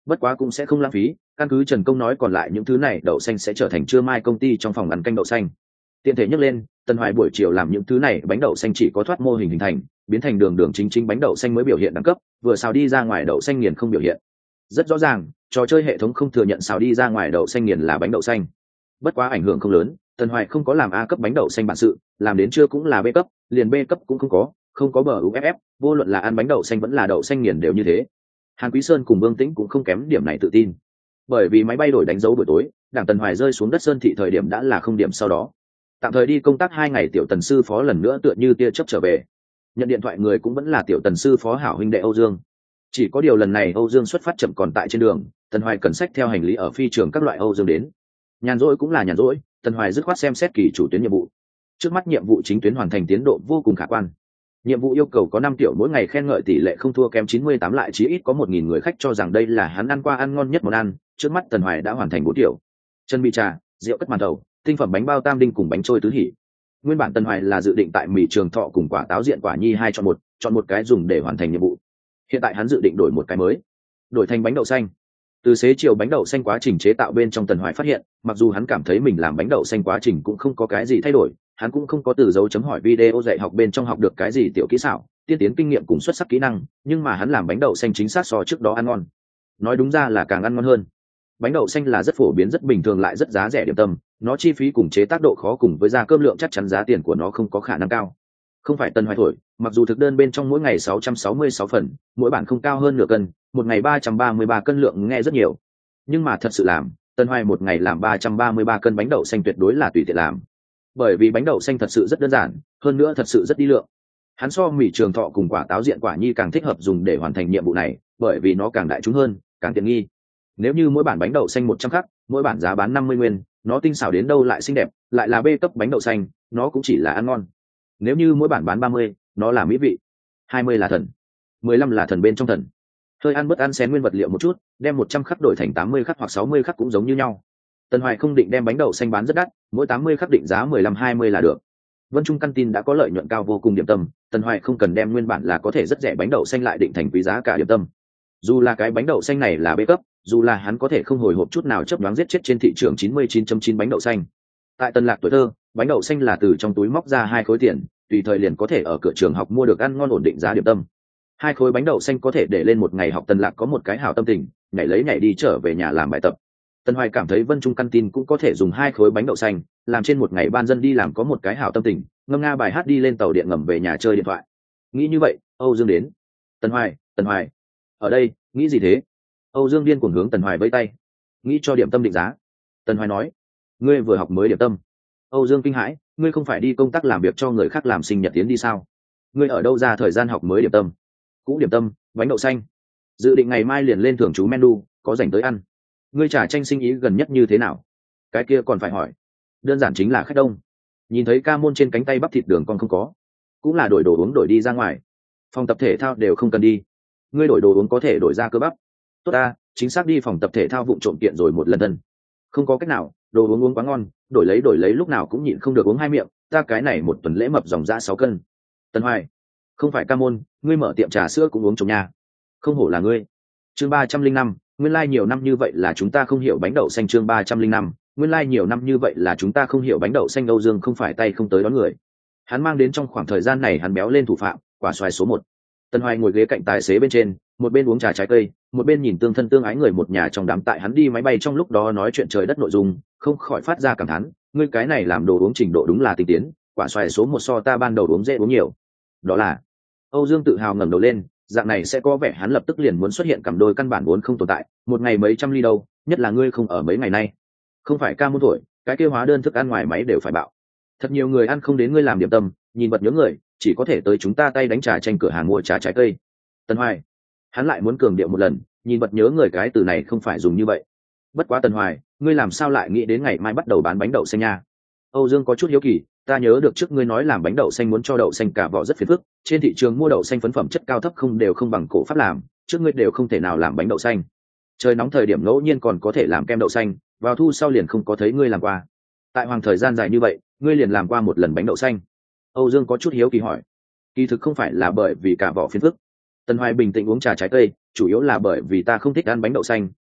bất quá cũng sẽ không lãng phí, căn cứ Trần Công nói còn lại những thứ này đậu xanh sẽ trở thành trưa mai công ty trong phòng ăn canh đậu xanh. Tiện thể nhắc lên, Tần Hoài buổi chiều làm những thứ này bánh đậu xanh chỉ có thoát mô hình hình thành, biến thành đường đường chính chính bánh đậu xanh mới biểu hiện đẳng cấp, vừa xào đi ra ngoài đậu xanh nghiền không biểu hiện. Rất rõ ràng, trò chơi hệ thống không thừa nhận xào đi ra ngoài đậu xanh nghiền là bánh đậu xanh. Bất quá ảnh hưởng không lớn, Tần Hoài không có làm A cấp bánh đậu xanh bản sự, làm đến chưa cũng là B cấp, liền B cấp cũng không có, không có bờ u ép ép, vô luận là ăn bánh đậu xanh vẫn là đậu xanh nghiền đều như thế. Hàn Quý Sơn cùng Vương Tĩnh cũng không kém điểm này tự tin. Bởi vì máy bay đổi đánh dấu buổi tối, đảng Tần Hoài rơi xuống đất Sơn thị thời điểm đã là không điểm sau đó. Tạm thời đi công tác hai ngày, tiểu Tần sư phó lần nữa tựa như tia chớp trở về. Nhận điện thoại người cũng vẫn là tiểu Tần sư phó hảo huynh đệ Âu Dương. Chỉ có điều lần này Âu Dương xuất phát chậm còn tại trên đường, Tần Hoài cần sách theo hành lý ở phi trường các loại Âu Dương đến. Nhàn rỗi cũng là nhàn rỗi, Tần Hoài dứt khoát xem xét kỳ chủ tuyến nhiệm vụ. Trước mắt nhiệm vụ chính tuyến hoàn thành tiến độ vô cùng khả quan. Nhiệm vụ yêu cầu có năm triệu mỗi ngày khen ngợi tỷ lệ không thua kém chín mươi tám, lại chí ít có một nghìn người khách cho rằng đây là hắn ăn qua ăn ngon nhất món ăn, trước mắt Tần Hoài đã hoàn thành bốn triệu. Chân mì trà, rượu cất màn đầu, tinh phẩm bánh bao tam đinh cùng bánh trôi tứ hỉ. Nguyên bản Tần Hoài là dự định tại mì Trường Thọ cùng quả táo diện quả nhi hai chọn một, chọn một cái dùng để hoàn thành nhiệm vụ. Hiện tại hắn dự định đổi một cái mới, đổi thành bánh đậu xanh. Từ xế chiều bánh đậu xanh quá trình chế tạo bên trong, Tần Hoài phát hiện, mặc dù hắn cảm thấy mình làm bánh đậu xanh quá trình cũng không có cái gì thay đổi, hắn cũng không có từ dấu chấm hỏi video dạy học bên trong học được cái gì tiểu kỹ xảo, tiên tiến kinh nghiệm cùng xuất sắc kỹ năng, nhưng mà hắn làm bánh đậu xanh chính xác so trước đó ăn ngon. Nói đúng ra là càng ăn ngon hơn. Bánh đậu xanh là rất phổ biến, rất bình thường lại rất giá rẻ điểm tâm, nó chi phí cùng chế tác độ khó cùng với giá cơm lượng chắc chắn giá tiền của nó không có khả năng cao. Không phải Tần Hoài thổi, mặc dù thực đơn bên trong mỗi ngày sáu trăm sáu mươi sáu phần, mỗi bản không cao hơn nửa cân, một ngày ba trăm ba mươi ba cân lượng nghe rất nhiều. Nhưng mà thật sự làm, Tần Hoài một ngày làm ba trăm ba mươi ba cân bánh đậu xanh tuyệt đối là tùy tiện làm. Bởi vì bánh đậu xanh thật sự rất đơn giản, hơn nữa thật sự rất đi lượng. Hắn so mì Trường Thọ cùng quả táo diện quả nhi càng thích hợp dùng để hoàn thành nhiệm vụ này, bởi vì nó càng đại chúng hơn, càng tiện nghi. Nếu như mỗi bản bánh đậu xanh một trăm khắc, mỗi bản giá bán năm mươi nguyên, nó tinh xảo đến đâu lại xinh đẹp, lại là B cấp bánh đậu xanh, nó cũng chỉ là ăn ngon. Nếu như mỗi bản bán ba mươi, nó là mỹ vị. hai mươi là thần, mười lăm là thần bên trong thần. Hơi ăn bớt ăn xén nguyên vật liệu một chút, đem một trăm khắc đổi thành tám mươi khắc hoặc sáu mươi khắc cũng giống như nhau. Tần Hoài không định đem bánh đậu xanh bán rất đắt, mỗi tám mươi khắc định giá mười lăm hai mươi là được. Vân Trung căn tin đã có lợi nhuận cao vô cùng điểm tâm, Tần Hoài không cần đem nguyên bản là có thể rất rẻ bánh đậu xanh lại định thành quý giá cả điểm tâm. Dù là cái bánh đậu xanh này là B cấp, dù là hắn có thể không hồi hộp chút nào chấp đoán giết chết trên thị trường chín mươi chín chấm chín bánh đậu xanh. Tại Tân Lạc tuổi thơ, bánh đậu xanh là từ trong túi móc ra hai khối tiền, tùy thời liền có thể ở cửa trường học mua được ăn ngon ổn định giá điểm tâm. Hai khối bánh đậu xanh có thể để lên một ngày học. Tân Lạc có một cái hảo tâm tình, nhảy lấy nhảy đi trở về nhà làm bài tập. Tần Hoài cảm thấy Vân Trung căn tin cũng có thể dùng hai khối bánh đậu xanh, làm trên một ngày ban dân đi làm có một cái hảo tâm tình, ngâm nga bài hát đi lên tàu điện ngầm về nhà chơi điện thoại. Nghĩ như vậy, Âu Dương đến. Tần Hoài, Tần Hoài, ở đây, nghĩ gì thế? Âu Dương điên cuồng hướng Tần Hoài vẫy tay. Nghĩ cho điểm tâm định giá. Tần Hoài nói, ngươi vừa học mới điểm tâm. Âu Dương kinh hãi, ngươi không phải đi công tác làm việc cho người khác làm sinh nhật tiến đi sao? Ngươi ở đâu ra thời gian học mới điểm tâm? Cũ điểm tâm, bánh đậu xanh. Dự định ngày mai liền lên thưởng chú menu, có rảnh tới ăn. Ngươi trà tranh sinh ý gần nhất như thế nào? Cái kia còn phải hỏi. Đơn giản chính là khách đông. Nhìn thấy ca môn trên cánh tay bắp thịt đường con không có, cũng là đổi đồ uống đổi đi ra ngoài. Phòng tập thể thao đều không cần đi. Ngươi đổi đồ uống có thể đổi ra cơ bắp. Tốt ta, chính xác đi phòng tập thể thao vụng trộm kiện rồi một lần thân. Không có cách nào, đồ uống uống quá ngon, đổi lấy đổi lấy lúc nào cũng nhịn không được uống hai miệng, ta cái này một tuần lễ mập dòng ra sáu cân. Tần Hoài, không phải ca môn, ngươi mở tiệm trà sữa cũng uống trong nhà. Không hổ là ngươi. Chương ba trăm linh năm, nguyên lai like nhiều năm như vậy là chúng ta không hiểu bánh đậu xanh. Chương ba trăm linh năm, nguyên lai like nhiều năm như vậy là chúng ta không hiểu bánh đậu xanh. Âu Dương không phải tay không tới đón người. Hắn mang đến trong khoảng thời gian này hắn béo lên thủ phạm, quả xoài số một. Tần Hoài ngồi ghế cạnh tài xế bên trên, một bên uống trà trái cây, một bên nhìn tương thân tương ái người một nhà trong đám tại hắn đi máy bay trong lúc đó nói chuyện trời đất nội dung, không khỏi phát ra cảm thán, ngươi cái này làm đồ uống trình độ đúng là tinh tiến, quả xoài số một so ta ban đầu uống dễ uống nhiều. Đó là, Âu Dương tự hào ngẩng đầu lên, dạng này sẽ có vẻ hắn lập tức liền muốn xuất hiện cầm đôi căn bản vốn không tồn tại, một ngày mấy trăm ly đâu, nhất là ngươi không ở mấy ngày nay. Không phải ca môn tuổi, cái kêu hóa đơn thức ăn ngoài máy đều phải bạo. Thật nhiều người ăn không đến ngươi làm điểm tâm, nhìn vật nhớ người, chỉ có thể tới chúng ta tay đánh trà tranh cửa hàng mua trà trái cây. Tần Hoài, hắn lại muốn cường điệu một lần, nhìn vật nhớ người cái từ này không phải dùng như vậy. Bất quá Tần Hoài, ngươi làm sao lại nghĩ đến ngày mai bắt đầu bán bánh đậu xanh nha? Âu Dương có chút hiếu kỳ, ta nhớ được trước ngươi nói làm bánh đậu xanh muốn cho đậu xanh cả vỏ rất phiền phức, trên thị trường mua đậu xanh phấn phẩm chất cao thấp không đều không bằng cổ pháp làm, trước ngươi đều không thể nào làm bánh đậu xanh. Trời nóng thời điểm ngẫu nhiên còn có thể làm kem đậu xanh, vào thu sau liền không có thấy ngươi làm qua. Tại hoàng thời gian dài như vậy, ngươi liền làm qua một lần bánh đậu xanh. Âu Dương có chút hiếu kỳ hỏi. Kỳ thực không phải là bởi vì cả vỏ phiền phức. Tần Hoài bình tĩnh uống trà trái cây, chủ yếu là bởi vì ta không thích ăn bánh đậu xanh,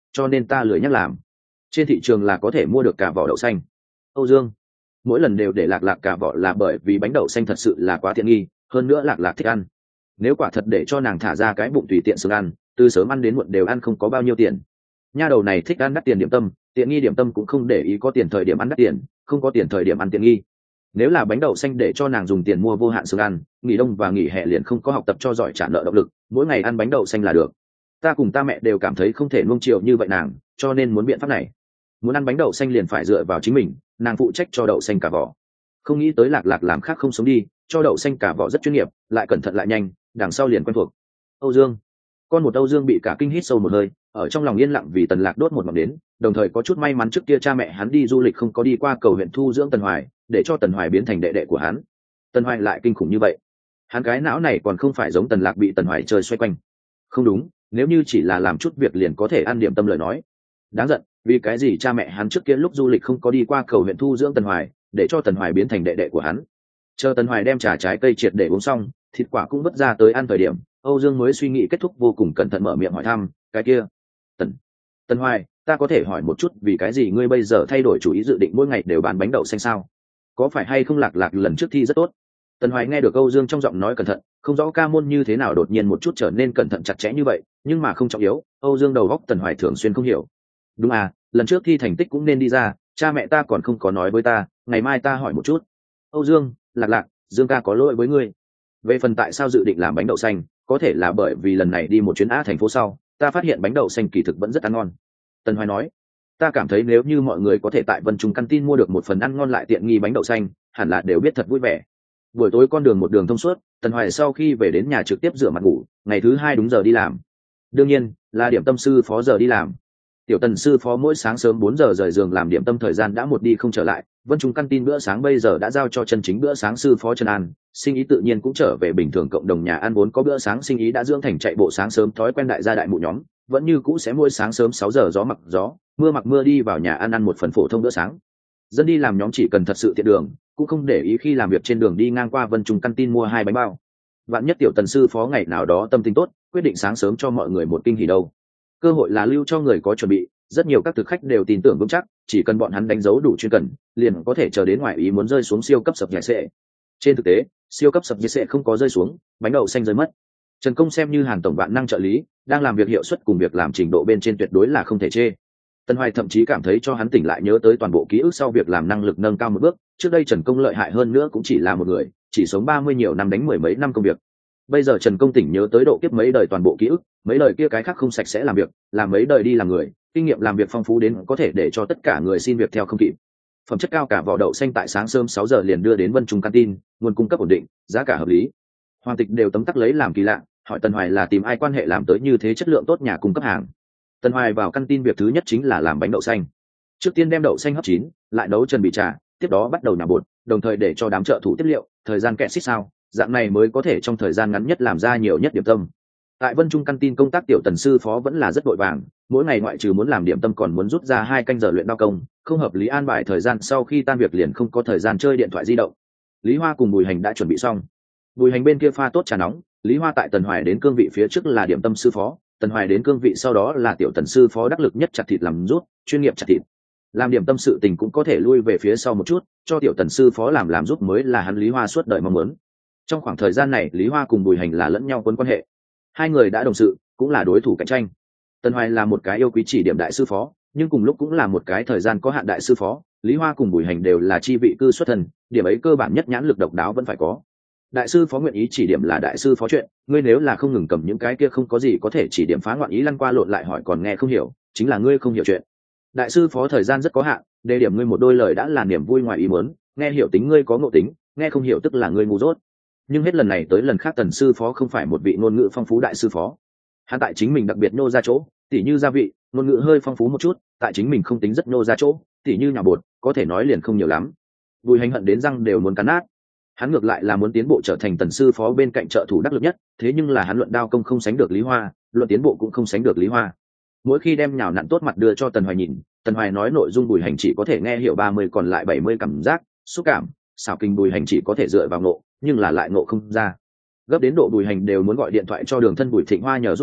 cho nên ta lười nhắc làm. Trên thị trường là có thể mua được cả vỏ đậu xanh. Âu Dương mỗi lần đều để lạc lạc cả vỏ là bởi vì bánh đậu xanh thật sự là quá tiện nghi, hơn nữa lạc lạc thích ăn. Nếu quả thật để cho nàng thả ra cái bụng tùy tiện sướng ăn, từ sớm ăn đến muộn đều ăn không có bao nhiêu tiền. Nha đầu này thích ăn đắt tiền điểm tâm, tiện nghi điểm tâm cũng không để ý, có tiền thời điểm ăn đắt tiền, không có tiền thời điểm ăn tiện nghi. Nếu là bánh đậu xanh để cho nàng dùng tiền mua vô hạn sướng ăn, nghỉ đông và nghỉ hè liền không có học tập cho giỏi trả nợ động lực, mỗi ngày ăn bánh đậu xanh là được. Ta cùng ta mẹ đều cảm thấy không thể nuông chiều như vậy nàng, cho nên muốn biện pháp này. Muốn ăn bánh đậu xanh liền phải dựa vào chính mình, nàng phụ trách cho đậu xanh cả vỏ. Không nghĩ tới lạc lạc làm khác không sống đi, cho đậu xanh cả vỏ rất chuyên nghiệp, lại cẩn thận lại nhanh, đằng sau liền quen thuộc. Âu Dương con một Âu Dương bị cả kinh hít sâu một hơi, ở trong lòng yên lặng vì Tần Lạc đốt một ngọn đến, đồng thời có chút may mắn trước kia cha mẹ hắn đi du lịch không có đi qua cầu huyện thu dưỡng Tần Hoài, để cho Tần Hoài biến thành đệ đệ của hắn. Tần Hoài lại kinh khủng như vậy, hắn cái não này còn không phải giống Tần Lạc bị Tần Hoài chơi xoay quanh. Không đúng, nếu như chỉ là làm chút việc liền có thể ăn điểm tâm lời nói, đáng giận, vì cái gì cha mẹ hắn trước kia lúc du lịch không có đi qua cầu huyện thu dưỡng Tần Hoài, để cho Tần Hoài biến thành đệ đệ của hắn. Chờ Tần Hoài đem trà trái cây triệt để uống xong, thịt quả cũng vứt ra tới ăn thời điểm, Âu Dương mới suy nghĩ kết thúc, vô cùng cẩn thận mở miệng hỏi thăm, cái kia, Tần, Tần Hoài, ta có thể hỏi một chút vì cái gì ngươi bây giờ thay đổi chủ ý dự định mỗi ngày đều bán bánh đậu xanh sao? Có phải hay không lạc lạc lần trước thi rất tốt? Tần Hoài nghe được Âu Dương trong giọng nói cẩn thận, không rõ ca môn như thế nào đột nhiên một chút trở nên cẩn thận chặt chẽ như vậy, nhưng mà không trọng yếu, Âu Dương đầu góc Tần Hoài thường xuyên không hiểu. Đúng à, lần trước thi thành tích cũng nên đi ra, cha mẹ ta còn không có nói với ta, ngày mai ta hỏi một chút. Âu Dương, lạc lạc, Dương ca có lỗi với ngươi. Về phần tại sao dự định làm bánh đậu xanh, có thể là bởi vì lần này đi một chuyến Á thành phố sau, ta phát hiện bánh đậu xanh kỳ thực vẫn rất ăn ngon. Tần Hoài nói, ta cảm thấy nếu như mọi người có thể tại Vân Trung căn tin mua được một phần ăn ngon lại tiện nghi bánh đậu xanh, hẳn là đều biết thật vui vẻ. Buổi tối con đường một đường thông suốt, Tần Hoài sau khi về đến nhà trực tiếp rửa mặt ngủ, ngày thứ hai đúng giờ đi làm. Đương nhiên, là điểm tâm sư phó giờ đi làm. Tiểu Tần sư phó mỗi sáng sớm bốn giờ rời giường làm điểm tâm, thời gian đã một đi không trở lại, Vân Trung căn tin bữa sáng bây giờ đã giao cho chân chính bữa sáng sư phó Trần An, sinh ý tự nhiên cũng trở về bình thường, cộng đồng nhà ăn vốn có bữa sáng sinh ý đã dưỡng thành chạy bộ sáng sớm thói quen, đại gia đại mụ nhóm vẫn như cũ sẽ mỗi sáng sớm sáu giờ gió mặc gió, mưa mặc mưa đi vào nhà ăn ăn một phần phổ thông bữa sáng. Dân đi làm nhóm chỉ cần thật sự tiện đường, cũng không để ý khi làm việc trên đường đi ngang qua Vân Trung căn tin mua hai bánh bao. Vạn nhất Tiểu Tần sư phó ngày nào đó tâm tình tốt, quyết định sáng sớm cho mọi người một kinh hỉ đâu. Cơ hội là lưu cho người có chuẩn bị, rất nhiều các thực khách đều tin tưởng vững chắc, chỉ cần bọn hắn đánh dấu đủ chuyên cần, liền có thể chờ đến ngoài ý muốn rơi xuống siêu cấp sập nhảy sệ. Trên thực tế, siêu cấp sập nhảy sệ không có rơi xuống, bánh đậu xanh rơi mất. Trần Công xem như Hàn tổng vạn năng trợ lý, đang làm việc hiệu suất cùng việc làm trình độ bên trên tuyệt đối là không thể chê. Tân Hoài thậm chí cảm thấy cho hắn tỉnh lại nhớ tới toàn bộ ký ức sau việc làm năng lực nâng cao một bước, trước đây Trần Công lợi hại hơn nữa cũng chỉ là một người, chỉ sống ba mươi nhiều năm đánh mười mấy năm công việc. Bây giờ Trần Công tỉnh nhớ tới độ kiếp mấy đời toàn bộ ký ức, mấy đời kia cái khác không sạch sẽ làm việc, làm mấy đời đi làm người, kinh nghiệm làm việc phong phú đến có thể để cho tất cả người xin việc theo không kịp. Phẩm chất cao cả vỏ đậu xanh tại sáng sớm sáu giờ liền đưa đến Vân Trung Canteen, nguồn cung cấp ổn định, giá cả hợp lý. Hoàng Tịch đều tấm tắc lấy làm kỳ lạ, hỏi Tân Hoài là tìm ai quan hệ làm tới như thế chất lượng tốt nhà cung cấp hàng. Tân Hoài vào canteen việc thứ nhất chính là làm bánh đậu xanh. Trước tiên đem đậu xanh hấp chín, lại nấu chân bị trà, tiếp đó bắt đầu nhả bột, đồng thời để cho đám trợ thủ tiết liệu, thời gian kẹt xích sao, dạng này mới có thể trong thời gian ngắn nhất làm ra nhiều nhất điểm tâm. Tại Vân Trung Căn tin công tác Tiểu Tần sư phó vẫn là rất vội vàng, mỗi ngày ngoại trừ muốn làm điểm tâm còn muốn rút ra hai canh giờ luyện đao công, không hợp lý an bài thời gian, sau khi tan việc liền không có thời gian chơi điện thoại di động. Lý Hoa cùng Bùi Hành đã chuẩn bị xong. Bùi Hành bên kia pha tốt trà nóng, Lý Hoa tại Tần Hoài đến cương vị phía trước là điểm tâm sư phó, Tần Hoài đến cương vị sau đó là Tiểu Tần sư phó đắc lực nhất chặt thịt làm rút, chuyên nghiệp chặt thịt. Làm điểm tâm sự tình cũng có thể lui về phía sau một chút, cho Tiểu Tần sư phó làm làm giúp mới là hắn Lý Hoa suốt đời mong muốn. Trong khoảng thời gian này Lý Hoa cùng Bùi Hành là lẫn nhau quân quan hệ, hai người đã đồng sự, cũng là đối thủ cạnh tranh. Tần Hoài là một cái yêu quý chỉ điểm đại sư phó, nhưng cùng lúc cũng là một cái thời gian có hạn đại sư phó. Lý Hoa cùng Bùi Hành đều là chi vị cư xuất thân, điểm ấy cơ bản nhất nhãn lực độc đáo vẫn phải có. Đại sư phó nguyện ý chỉ điểm là đại sư phó chuyện, ngươi nếu là không ngừng cầm những cái kia không có gì có thể chỉ điểm phá ngoạn ý lăn qua lộn lại hỏi còn nghe không hiểu, chính là ngươi không hiểu chuyện. Đại sư phó thời gian rất có hạn, đề điểm ngươi một đôi lời đã là niềm vui ngoài ý muốn, nghe hiểu tính ngươi có ngộ tính, nghe không hiểu tức là ngươi ngu dốt. Nhưng hết lần này tới lần khác Tần sư phó không phải một vị ngôn ngữ phong phú đại sư phó, hắn tại chính mình đặc biệt nô ra chỗ, tỉ như gia vị, ngôn ngữ hơi phong phú một chút, tại chính mình không tính rất nô ra chỗ, tỉ như nhà bột, có thể nói liền không nhiều lắm. Bùi Hành hận đến răng đều muốn cắn nát. Hắn ngược lại là muốn tiến bộ trở thành Tần sư phó bên cạnh trợ thủ đắc lực nhất, thế nhưng là hắn luận đao công không sánh được Lý Hoa, luận tiến bộ cũng không sánh được Lý Hoa. Mỗi khi đem nhào nặn tốt mặt đưa cho Tần Hoài nhìn, Tần Hoài nói nội dung Bùi Hành chỉ có thể nghe hiểu ba mươi còn lại bảy mươi cảm giác, xúc cảm, xảo kinh Bùi Hành chỉ có thể dựa vào ngộ, nhưng là lại ngộ không ra. Gấp đến độ Bùi Hành đều muốn gọi điện thoại cho Đường Thân Bùi Thịnh Hoa nhờ giúp đỡ,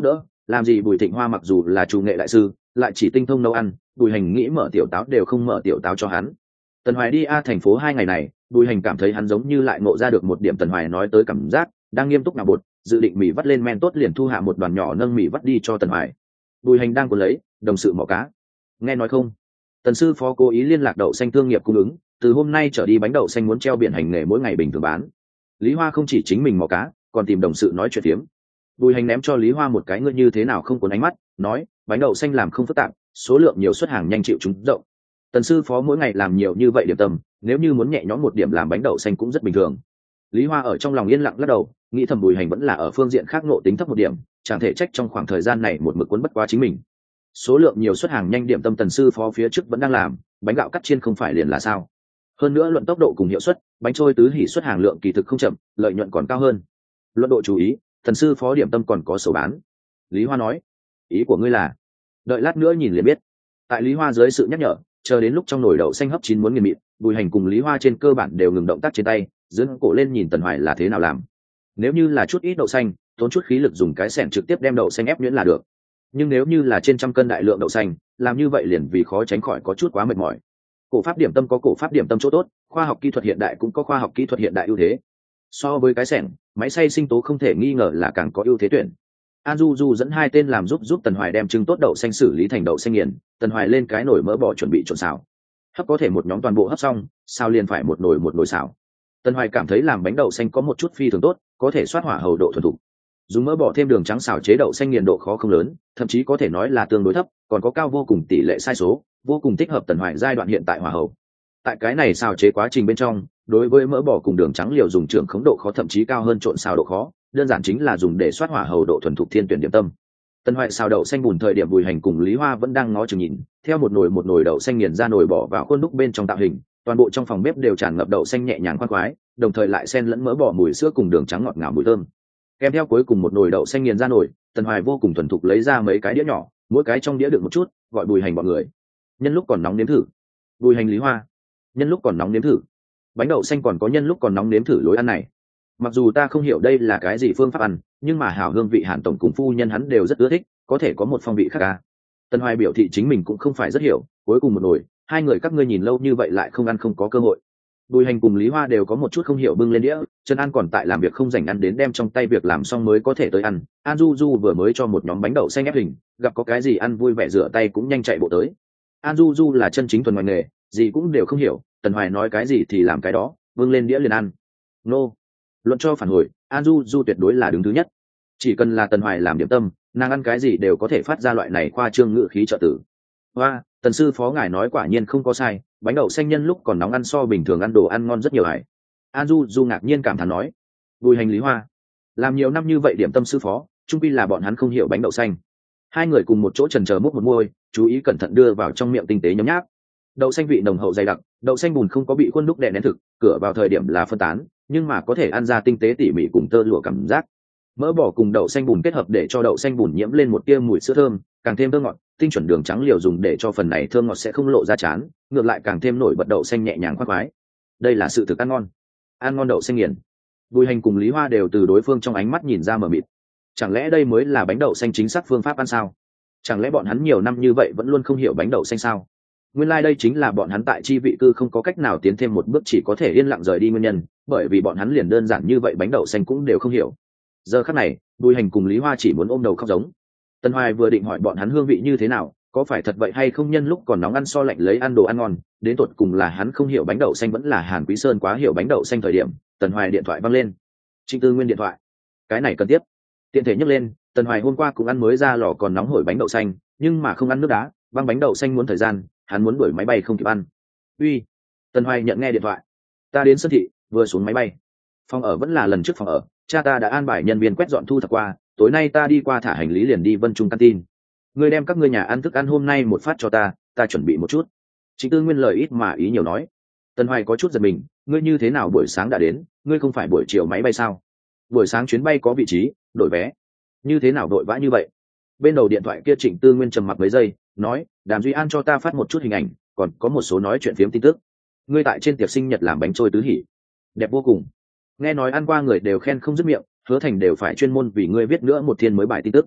làm gì Bùi Thịnh Hoa mặc dù là chủ nghệ đại sư lại chỉ tinh thông nấu ăn, Bùi Hành nghĩ mở tiểu táo đều không mở tiểu táo cho hắn. Tần Hoài đi a thành phố hai ngày này, Bùi Hành cảm thấy hắn giống như lại ngộ ra được một điểm Tần Hoài nói tới cảm giác, đang nghiêm túc nào bột, dự định mì vắt lên men tốt liền thu hạ một đoàn nhỏ nâng mì vắt đi cho Tần Hoài. Bùi Hành đang cuốn lấy đồng sự mỏ cá, nghe nói không, Tần sư phó cố ý liên lạc đậu xanh thương nghiệp cung ứng, từ hôm nay trở đi bánh đậu xanh muốn treo biển hành nghề mỗi ngày bình thường bán. Lý Hoa không chỉ chính mình mò cá, còn tìm đồng sự nói chuyện tiếm. Bùi Hành ném cho Lý Hoa một cái ngươi như thế nào không cuốn ánh mắt, nói bánh đậu xanh làm không phức tạp, số lượng nhiều xuất hàng nhanh chịu chúng rộng. Tần sư phó mỗi ngày làm nhiều như vậy điểm tâm, nếu như muốn nhẹ nhõm một điểm làm bánh đậu xanh cũng rất bình thường. Lý Hoa ở trong lòng yên lặng lắc đầu, nghĩ thầm Bùi Hành vẫn là ở phương diện khác ngộ tính thấp một điểm, chẳng thể trách trong khoảng thời gian này một mực cuốn bất quá chính mình. Số lượng nhiều xuất hàng nhanh điểm tâm Tần sư phó phía trước vẫn đang làm, bánh gạo cắt chiên không phải liền là sao? Hơn nữa luận tốc độ cùng hiệu suất, bánh trôi tứ hỉ xuất hàng lượng kỳ thực không chậm, lợi nhuận còn cao hơn. Luận độ chú ý, Tần sư phó điểm tâm còn có sổ bán. Lý Hoa nói, ý của ngươi là? Đợi lát nữa nhìn liền biết. Tại Lý Hoa dưới sự nhắc nhở, chờ đến lúc trong nồi đậu xanh hấp chín muốn nghiền mịn, Bùi Hành cùng Lý Hoa trên cơ bản đều ngừng động tác trên tay, dưỡng cổ lên nhìn Tần Hoài là thế nào làm. Nếu như là chút ít đậu xanh, tốn chút khí lực dùng cái xẻng trực tiếp đem đậu xanh ép nhuyễn là được. Nhưng nếu như là trên trăm cân đại lượng đậu xanh, làm như vậy liền vì khó tránh khỏi có chút quá mệt mỏi. Cổ pháp điểm tâm có cổ pháp điểm tâm chỗ tốt, khoa học kỹ thuật hiện đại cũng có khoa học kỹ thuật hiện đại ưu thế. So với cái xẻng, máy xay sinh tố không thể nghi ngờ là càng có ưu thế tuyển. An Du Du dẫn hai tên làm giúp giúp Tần Hoài đem trứng tốt đậu xanh xử lý thành đậu xanh nghiền, Tần Hoài lên cái nồi mỡ bò chuẩn bị trộn xào. Hấp có thể một nhóm toàn bộ hấp xong, sao liền phải một nồi một nồi xào. Tần Hoài cảm thấy làm bánh đậu xanh có một chút phi thường tốt, có thể xoát hỏa hầu độ thuần thục. Dùng mỡ bò thêm đường trắng xào chế đậu xanh nghiền độ khó không lớn, thậm chí có thể nói là tương đối thấp, còn có cao vô cùng tỷ lệ sai số, vô cùng thích hợp Tần Hoài giai đoạn hiện tại hỏa hầu. Tại cái này xào chế quá trình bên trong, đối với mỡ bò cùng đường trắng liều dùng trưởng khống độ khó thậm chí cao hơn trộn xào độ khó, đơn giản chính là dùng để xoát hỏa hầu độ thuần thục thiên tuyển điểm tâm. Tần Hoài xào đậu xanh bùn thời điểm Bùi Hành cùng Lý Hoa vẫn đang ngó chừng nhìn, theo một nồi một nồi đậu xanh nghiền ra nồi bỏ vào khuôn đúc bên trong tạo hình, toàn bộ trong phòng bếp đều tràn ngập đậu xanh nhẹ nhàng khoan khoái, đồng thời lại xen lẫn mỡ bò mùi sữa cùng đường trắng ngọt ngào mùi thơm. Kèm theo cuối cùng một nồi đậu xanh nghiền ra nồi, Tần Hoài vô cùng thuần thục lấy ra mấy cái đĩa nhỏ, mỗi cái trong đĩa đựng một chút, gọi Bùi Hành bọn người. Nhân lúc còn nóng nếm thử. Bùi Hành Lý Hoa. Nhân lúc còn nóng nếm thử. Bánh đậu xanh còn có nhân lúc còn nóng nếm thử lối ăn này. Mặc dù ta không hiểu đây là cái gì phương pháp ăn, nhưng mà hảo hương vị Hàn tổng cùng phu nhân hắn đều rất ưa thích, có thể có một phong vị khác à. Tần Hoài biểu thị chính mình cũng không phải rất hiểu, cuối cùng một nồi, hai người các ngươi nhìn lâu như vậy lại không ăn không có cơ hội. Bùi Hành cùng Lý Hoa đều có một chút không hiểu bưng lên đĩa, Trần An còn tại làm việc không rảnh ăn đến đem trong tay việc làm xong mới có thể tới ăn. An Du Du vừa mới cho một nhóm bánh đậu xanh ép hình, gặp có cái gì ăn vui vẻ rửa tay cũng nhanh chạy bộ tới. An Du Du là chân chính thuần ngoài nghề, gì cũng đều không hiểu, Tần Hoài nói cái gì thì làm cái đó, bưng lên đĩa liền ăn. Nô, luận cho phản hồi, An Du Du tuyệt đối là đứng thứ nhất. Chỉ cần là Tần Hoài làm điểm tâm, nàng ăn cái gì đều có thể phát ra loại này khoa trương ngữ khí trợ tử. Hoa, Tần sư phó ngài nói quả nhiên không có sai, bánh đậu xanh nhân lúc còn nóng ăn so bình thường ăn đồ ăn ngon rất nhiều hải. An Du Du ngạc nhiên cảm thán nói. Bùi Hành Lý Hoa, làm nhiều năm như vậy điểm tâm sư phó, chung quy là bọn hắn không hiểu bánh đậu xanh. Hai người cùng một chỗ chần chờ múc một môi, chú ý cẩn thận đưa vào trong miệng tinh tế nhấm nháp. Đậu xanh vị nồng hậu dày đặc, đậu xanh bùn không có bị khuôn đúc đè nén thực, cửa vào thời điểm là phân tán, nhưng mà có thể ăn ra tinh tế tỉ mỉ cùng tơ lụa cảm giác. Mỡ bò cùng đậu xanh bùn kết hợp để cho đậu xanh bùn nhiễm lên một tia mùi sữa thơm, càng thêm thơm ngọt, tinh chuẩn đường trắng liều dùng để cho phần này thơm ngọt sẽ không lộ ra chán, ngược lại càng thêm nổi bật đậu xanh nhẹ nhàng khoác khoái. Đây là sự thực ăn ngon. Ăn ngon đậu xanh nghiền. Bùi Hành cùng Lý Hoa đều từ đối phương trong ánh mắt nhìn ra mờ mịt. Chẳng lẽ đây mới là bánh đậu xanh chính xác phương pháp ăn sao? Chẳng lẽ bọn hắn nhiều năm như vậy vẫn luôn không hiểu bánh đậu xanh sao? Nguyên lai like đây chính là bọn hắn tại chi vị cư không có cách nào tiến thêm một bước chỉ có thể yên lặng rời đi nguyên nhân, bởi vì bọn hắn liền đơn giản như vậy bánh đậu xanh cũng đều không hiểu. Giờ khắc này, Bùi Hành cùng Lý Hoa chỉ muốn ôm đầu khóc giống. Tần Hoài vừa định hỏi bọn hắn hương vị như thế nào, có phải thật vậy hay không nhân lúc còn nóng ăn so lạnh lấy ăn đồ ăn ngon, đến tột cùng là hắn không hiểu bánh đậu xanh vẫn là Hàn Quý Sơn quá hiểu bánh đậu xanh thời điểm, Tần Hoài điện thoại văng lên. Trịnh Tư Nguyên điện thoại. Cái này cần tiếp. Tiện thể nhắc lên, Tần Hoài hôm qua cũng ăn mới ra lò còn nóng hổi bánh đậu xanh, nhưng mà không ăn nước đá, băng bánh đậu xanh muốn thời gian, hắn muốn đuổi máy bay không kịp ăn. Uy. Tần Hoài nhận nghe điện thoại. Ta đến sân thị, vừa xuống máy bay. Phòng ở vẫn là lần trước phòng ở, cha ta đã an bài nhân viên quét dọn thu thập qua, tối nay ta đi qua thả hành lý liền đi Vân Trung Canteen. Ngươi đem các ngươi nhà ăn thức ăn hôm nay một phát cho ta, ta chuẩn bị một chút. Trịnh Tư Nguyên lời ít mà ý nhiều nói. Tần Hoài có chút giật mình, ngươi như thế nào buổi sáng đã đến, ngươi không phải buổi chiều máy bay sao? Buổi sáng chuyến bay có vị trí, đổi vé. Như thế nào vội vã như vậy? Bên đầu điện thoại kia Trịnh Tư Nguyên trầm mặc mấy giây, nói, Đàm Duy An cho ta phát một chút hình ảnh, còn có một số nói chuyện phiếm tin tức. Ngươi tại trên tiệc sinh nhật làm bánh trôi tứ hỉ, đẹp vô cùng. Nghe nói ăn qua người đều khen không dứt miệng, Hứa Thành đều phải chuyên môn vì ngươi viết nữa một thiên mới bài tin tức.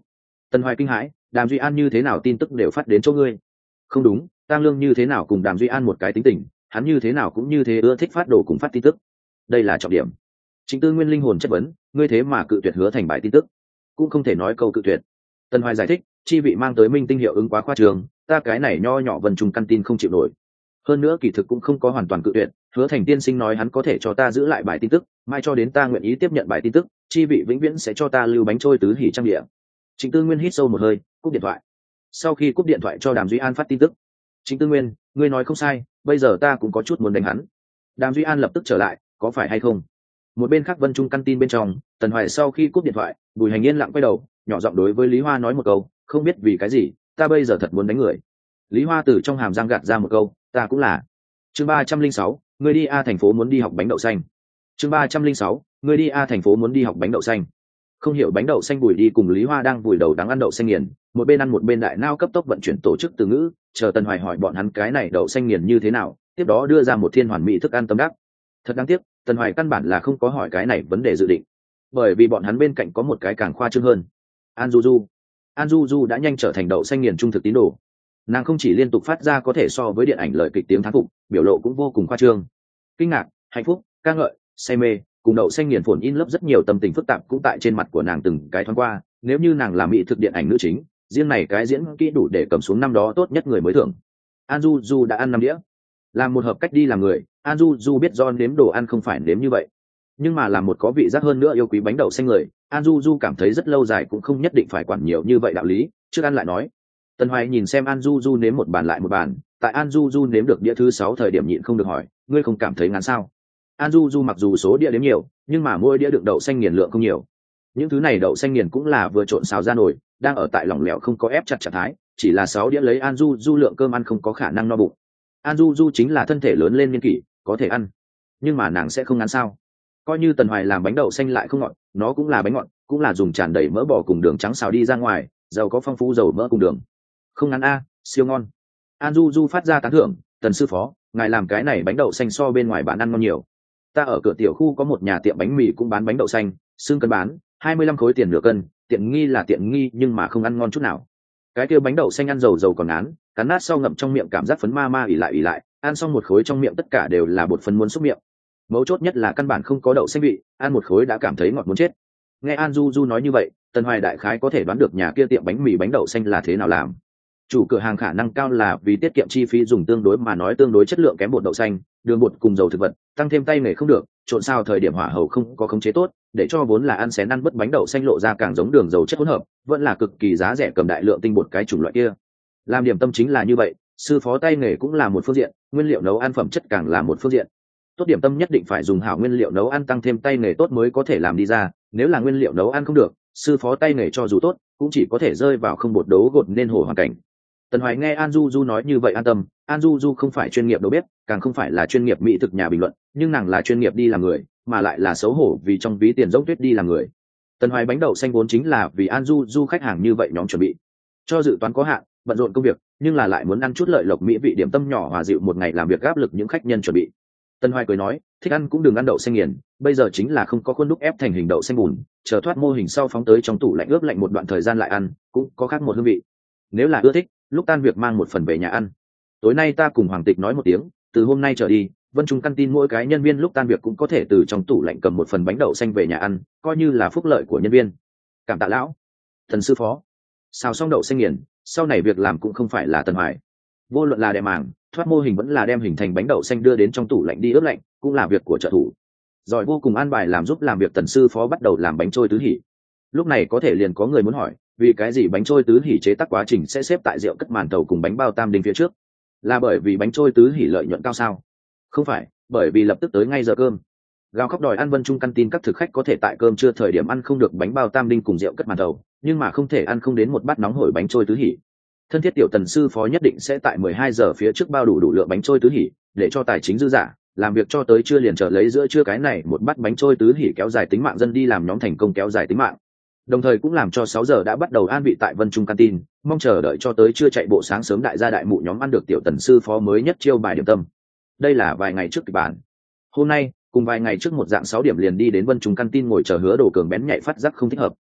Tần Hoài kinh hãi, Đàm Duy An như thế nào tin tức đều phát đến chỗ ngươi? Không đúng, Tang Lương như thế nào cùng Đàm Duy An một cái tính tình, hắn như thế nào cũng như thế ưa thích phát đồ cùng phát tin tức. Đây là trọng điểm. Trịnh Tư Nguyên linh hồn chất vấn, ngươi thế mà cự tuyệt hứa thành bài tin tức, cũng không thể nói câu cự tuyệt. Tần Hoài giải thích, chi vị mang tới minh tinh hiệu ứng quá khoa trương, ta cái này nho nhỏ Vân Trung căn tin không chịu nổi. Hơn nữa kỳ thực cũng không có hoàn toàn cự tuyệt, hứa thành tiên sinh nói hắn có thể cho ta giữ lại bài tin tức, mai cho đến ta nguyện ý tiếp nhận bài tin tức, chi vị vĩnh viễn sẽ cho ta lưu bánh trôi tứ hỉ trang địa. Trịnh Tư Nguyên hít sâu một hơi, cúp điện thoại. Sau khi cúp điện thoại cho Đàm Duy An phát tin tức, Trịnh Tư Nguyên, ngươi nói không sai, bây giờ ta cũng có chút muốn đánh hắn. Đàm Duy An lập tức trở lại, có phải hay không? Một bên khác Vân Trung căn tin bên trong, Tần Hoài sau khi cúp điện thoại, Bùi Hành Yên lặng quay đầu, nhỏ giọng đối với Lý Hoa nói một câu, không biết vì cái gì, ta bây giờ thật muốn đánh người. Lý Hoa từ trong hàm răng gạt ra một câu, ta cũng là. Chương ba trăm linh sáu, ngươi đi a thành phố muốn đi học bánh đậu xanh. Chương ba trăm linh sáu, ngươi đi a thành phố muốn đi học bánh đậu xanh. Không hiểu bánh đậu xanh Bùi đi cùng Lý Hoa đang vùi đầu đáng ăn đậu xanh nghiền, một bên ăn một bên đại nao cấp tốc vận chuyển tổ chức từ ngữ, chờ Tần Hoài hỏi bọn hắn cái này đậu xanh nghiền như thế nào, tiếp đó đưa ra một thiên hoàn mỹ thức ăn tâm đắc. Thật đáng tiếc, Tần Hoài căn bản là không có hỏi cái này vấn đề dự định, bởi vì bọn hắn bên cạnh có một cái càng khoa trương hơn. An Du Du, An Du Du đã nhanh trở thành đậu xanh nghiền trung thực tín đồ. Nàng không chỉ liên tục phát ra có thể so với điện ảnh lời kịch tiếng thán phục, biểu lộ cũng vô cùng khoa trương, kinh ngạc, hạnh phúc, ca ngợi, say mê, cùng đậu xanh nghiền phồn in lớp rất nhiều tâm tình phức tạp cũng tại trên mặt của nàng từng cái thoáng qua. Nếu như nàng làm mỹ thực điện ảnh nữ chính, riêng này cái diễn kỹ đủ để cầm xuống năm đó tốt nhất người mới thưởng. An Du Du đã ăn năm đĩa, làm một hợp cách đi làm người. An Du Du biết do nếm đồ ăn không phải nếm như vậy, nhưng mà làm một có vị giác hơn nữa yêu quý bánh đậu xanh người, An Du Du cảm thấy rất lâu dài cũng không nhất định phải quản nhiều như vậy đạo lý. Trước ăn lại nói. Tần Hoài nhìn xem An Du Du nếm một bàn lại một bàn, tại An Du Du nếm được đĩa thứ sáu thời điểm nhịn không được hỏi, ngươi không cảm thấy ngán sao? An Du Du mặc dù số đĩa đếm nhiều, nhưng mà mỗi đĩa đựng đậu xanh nghiền lượng không nhiều. Những thứ này đậu xanh nghiền cũng là vừa trộn xào ra nồi, đang ở tại lỏng lẻo không có ép chặt trạng thái, chỉ là sáu đĩa lấy An Du Du lượng cơm ăn không có khả năng no bụng. An Du Du chính là thân thể lớn lên niên kỷ, có thể ăn, nhưng mà nàng sẽ không ngán sao? Coi như Tần Hoài làm bánh đậu xanh lại không ngọt, nó cũng là bánh ngọt, cũng là dùng tràn đầy mỡ bò cùng đường trắng xào đi ra ngoài, giàu có phong phú dầu mỡ cùng đường. Không ngán a, siêu ngon. An Du Du phát ra tán thưởng, Tần sư phó, ngài làm cái này bánh đậu xanh so bên ngoài bán ăn ngon nhiều. Ta ở cửa tiểu khu có một nhà tiệm bánh mì cũng bán bánh đậu xanh, xương cân bán hai mươi lăm khối tiền nửa cân, tiện nghi là tiện nghi nhưng mà không ăn ngon chút nào. Cái kia bánh đậu xanh ăn dầu dầu còn ngán, cắn nát sau ngậm trong miệng cảm giác phấn ma ma ỉ lại ỉ lại, ăn xong một khối trong miệng tất cả đều là bột phấn muốn xúc miệng. Mấu chốt nhất là căn bản không có đậu xanh vị, ăn một khối đã cảm thấy ngọt muốn chết. Nghe An Du Du nói như vậy, Tần Hoài đại khái có thể đoán được nhà kia tiệm bánh mì bánh đậu xanh là thế nào làm. Chủ cửa hàng khả năng cao là vì tiết kiệm chi phí dùng tương đối mà nói tương đối chất lượng kém bột đậu xanh, đường bột cùng dầu thực vật, tăng thêm tay nghề không được, trộn sao thời điểm hỏa hầu không có khống chế tốt, để cho vốn là ăn xén ăn bất bánh đậu xanh lộ ra càng giống đường dầu chất hỗn hợp, vẫn là cực kỳ giá rẻ cầm đại lượng tinh bột cái chủng loại kia. Làm điểm tâm chính là như vậy, sư phó tay nghề cũng là một phương diện, nguyên liệu nấu ăn phẩm chất càng là một phương diện. Tốt điểm tâm nhất định phải dùng hảo nguyên liệu nấu ăn tăng thêm tay nghề tốt mới có thể làm đi ra, nếu là nguyên liệu nấu ăn không được, sư phó tay nghề cho dù tốt, cũng chỉ có thể rơi vào không bột đấu gột nên hổ hoàn cảnh. Tần Hoài nghe An Du Du nói như vậy an tâm. An Du Du không phải chuyên nghiệp đầu bếp, càng không phải là chuyên nghiệp mỹ thực nhà bình luận, nhưng nàng là chuyên nghiệp đi làm người, mà lại là xấu hổ vì trong ví tiền dốc tuyết đi làm người. Tần Hoài bánh đậu xanh vốn chính là vì An Du Du khách hàng như vậy nhóm chuẩn bị, cho dự toán có hạn, bận rộn công việc, nhưng là lại muốn ăn chút lợi lộc mỹ vị điểm tâm nhỏ hòa dịu một ngày làm việc áp lực những khách nhân chuẩn bị. Tần Hoài cười nói, thích ăn cũng đừng ăn đậu xanh nghiền, bây giờ chính là không có khuôn đúc ép thành hình đậu xanh bùn, chờ thoát mô hình sau phóng tới trong tủ lạnh ướp lạnh một đoạn thời gian lại ăn, cũng có khác một hương vị. Nếu là ưa thích, lúc tan việc mang một phần về nhà ăn. Tối nay ta cùng Hoàng Tịch nói một tiếng, từ hôm nay trở đi, Vân Trung căn tin mỗi cái nhân viên lúc tan việc cũng có thể từ trong tủ lạnh cầm một phần bánh đậu xanh về nhà ăn, coi như là phúc lợi của nhân viên. Cảm tạ lão. Thần sư phó. Xào xong đậu xanh nghiền, sau này việc làm cũng không phải là Tần Hoài. Vô luận là đè màng, thoát mô hình vẫn là đem hình thành bánh đậu xanh đưa đến trong tủ lạnh đi ướp lạnh, cũng là việc của trợ thủ. Giỏi vô cùng an bài làm giúp làm việc Tần sư phó bắt đầu làm bánh trôi tứ hỉ. Lúc này có thể liền có người muốn hỏi, vì cái gì bánh trôi tứ hỉ chế tác quá trình sẽ xếp tại rượu cất màn tàu cùng bánh bao tam đinh phía trước? Là bởi vì bánh trôi tứ hỉ lợi nhuận cao sao? Không phải, bởi vì lập tức tới ngay giờ cơm. Gào khóc đòi ăn Vân Trung căn tin các thực khách có thể tại cơm trưa thời điểm ăn không được bánh bao tam đinh cùng rượu cất màn tàu, nhưng mà không thể ăn không đến một bát nóng hổi bánh trôi tứ hỉ. Thân thiết tiểu Tần sư phó nhất định sẽ tại mười hai giờ phía trước bao đủ đủ lượng bánh trôi tứ hỉ, để cho tài chính dư giả, làm việc cho tới trưa liền chờ lấy giữa trưa cái này một bát bánh trôi tứ hỉ kéo dài tính mạng dân đi làm nhóm thành công kéo dài tính mạng. Đồng thời cũng làm cho sáu giờ đã bắt đầu an vị tại Vân Trung Canteen, mong chờ đợi cho tới trưa chạy bộ sáng sớm đại gia đại mụ nhóm ăn được tiểu Tần sư phó mới nhất chiêu bài điểm tâm. Đây là vài ngày trước kịch bản. Hôm nay, cùng vài ngày trước một dạng sáu điểm liền đi đến Vân Trung Canteen ngồi chờ Hứa Đồ Cường bén nhạy phát giác không thích hợp.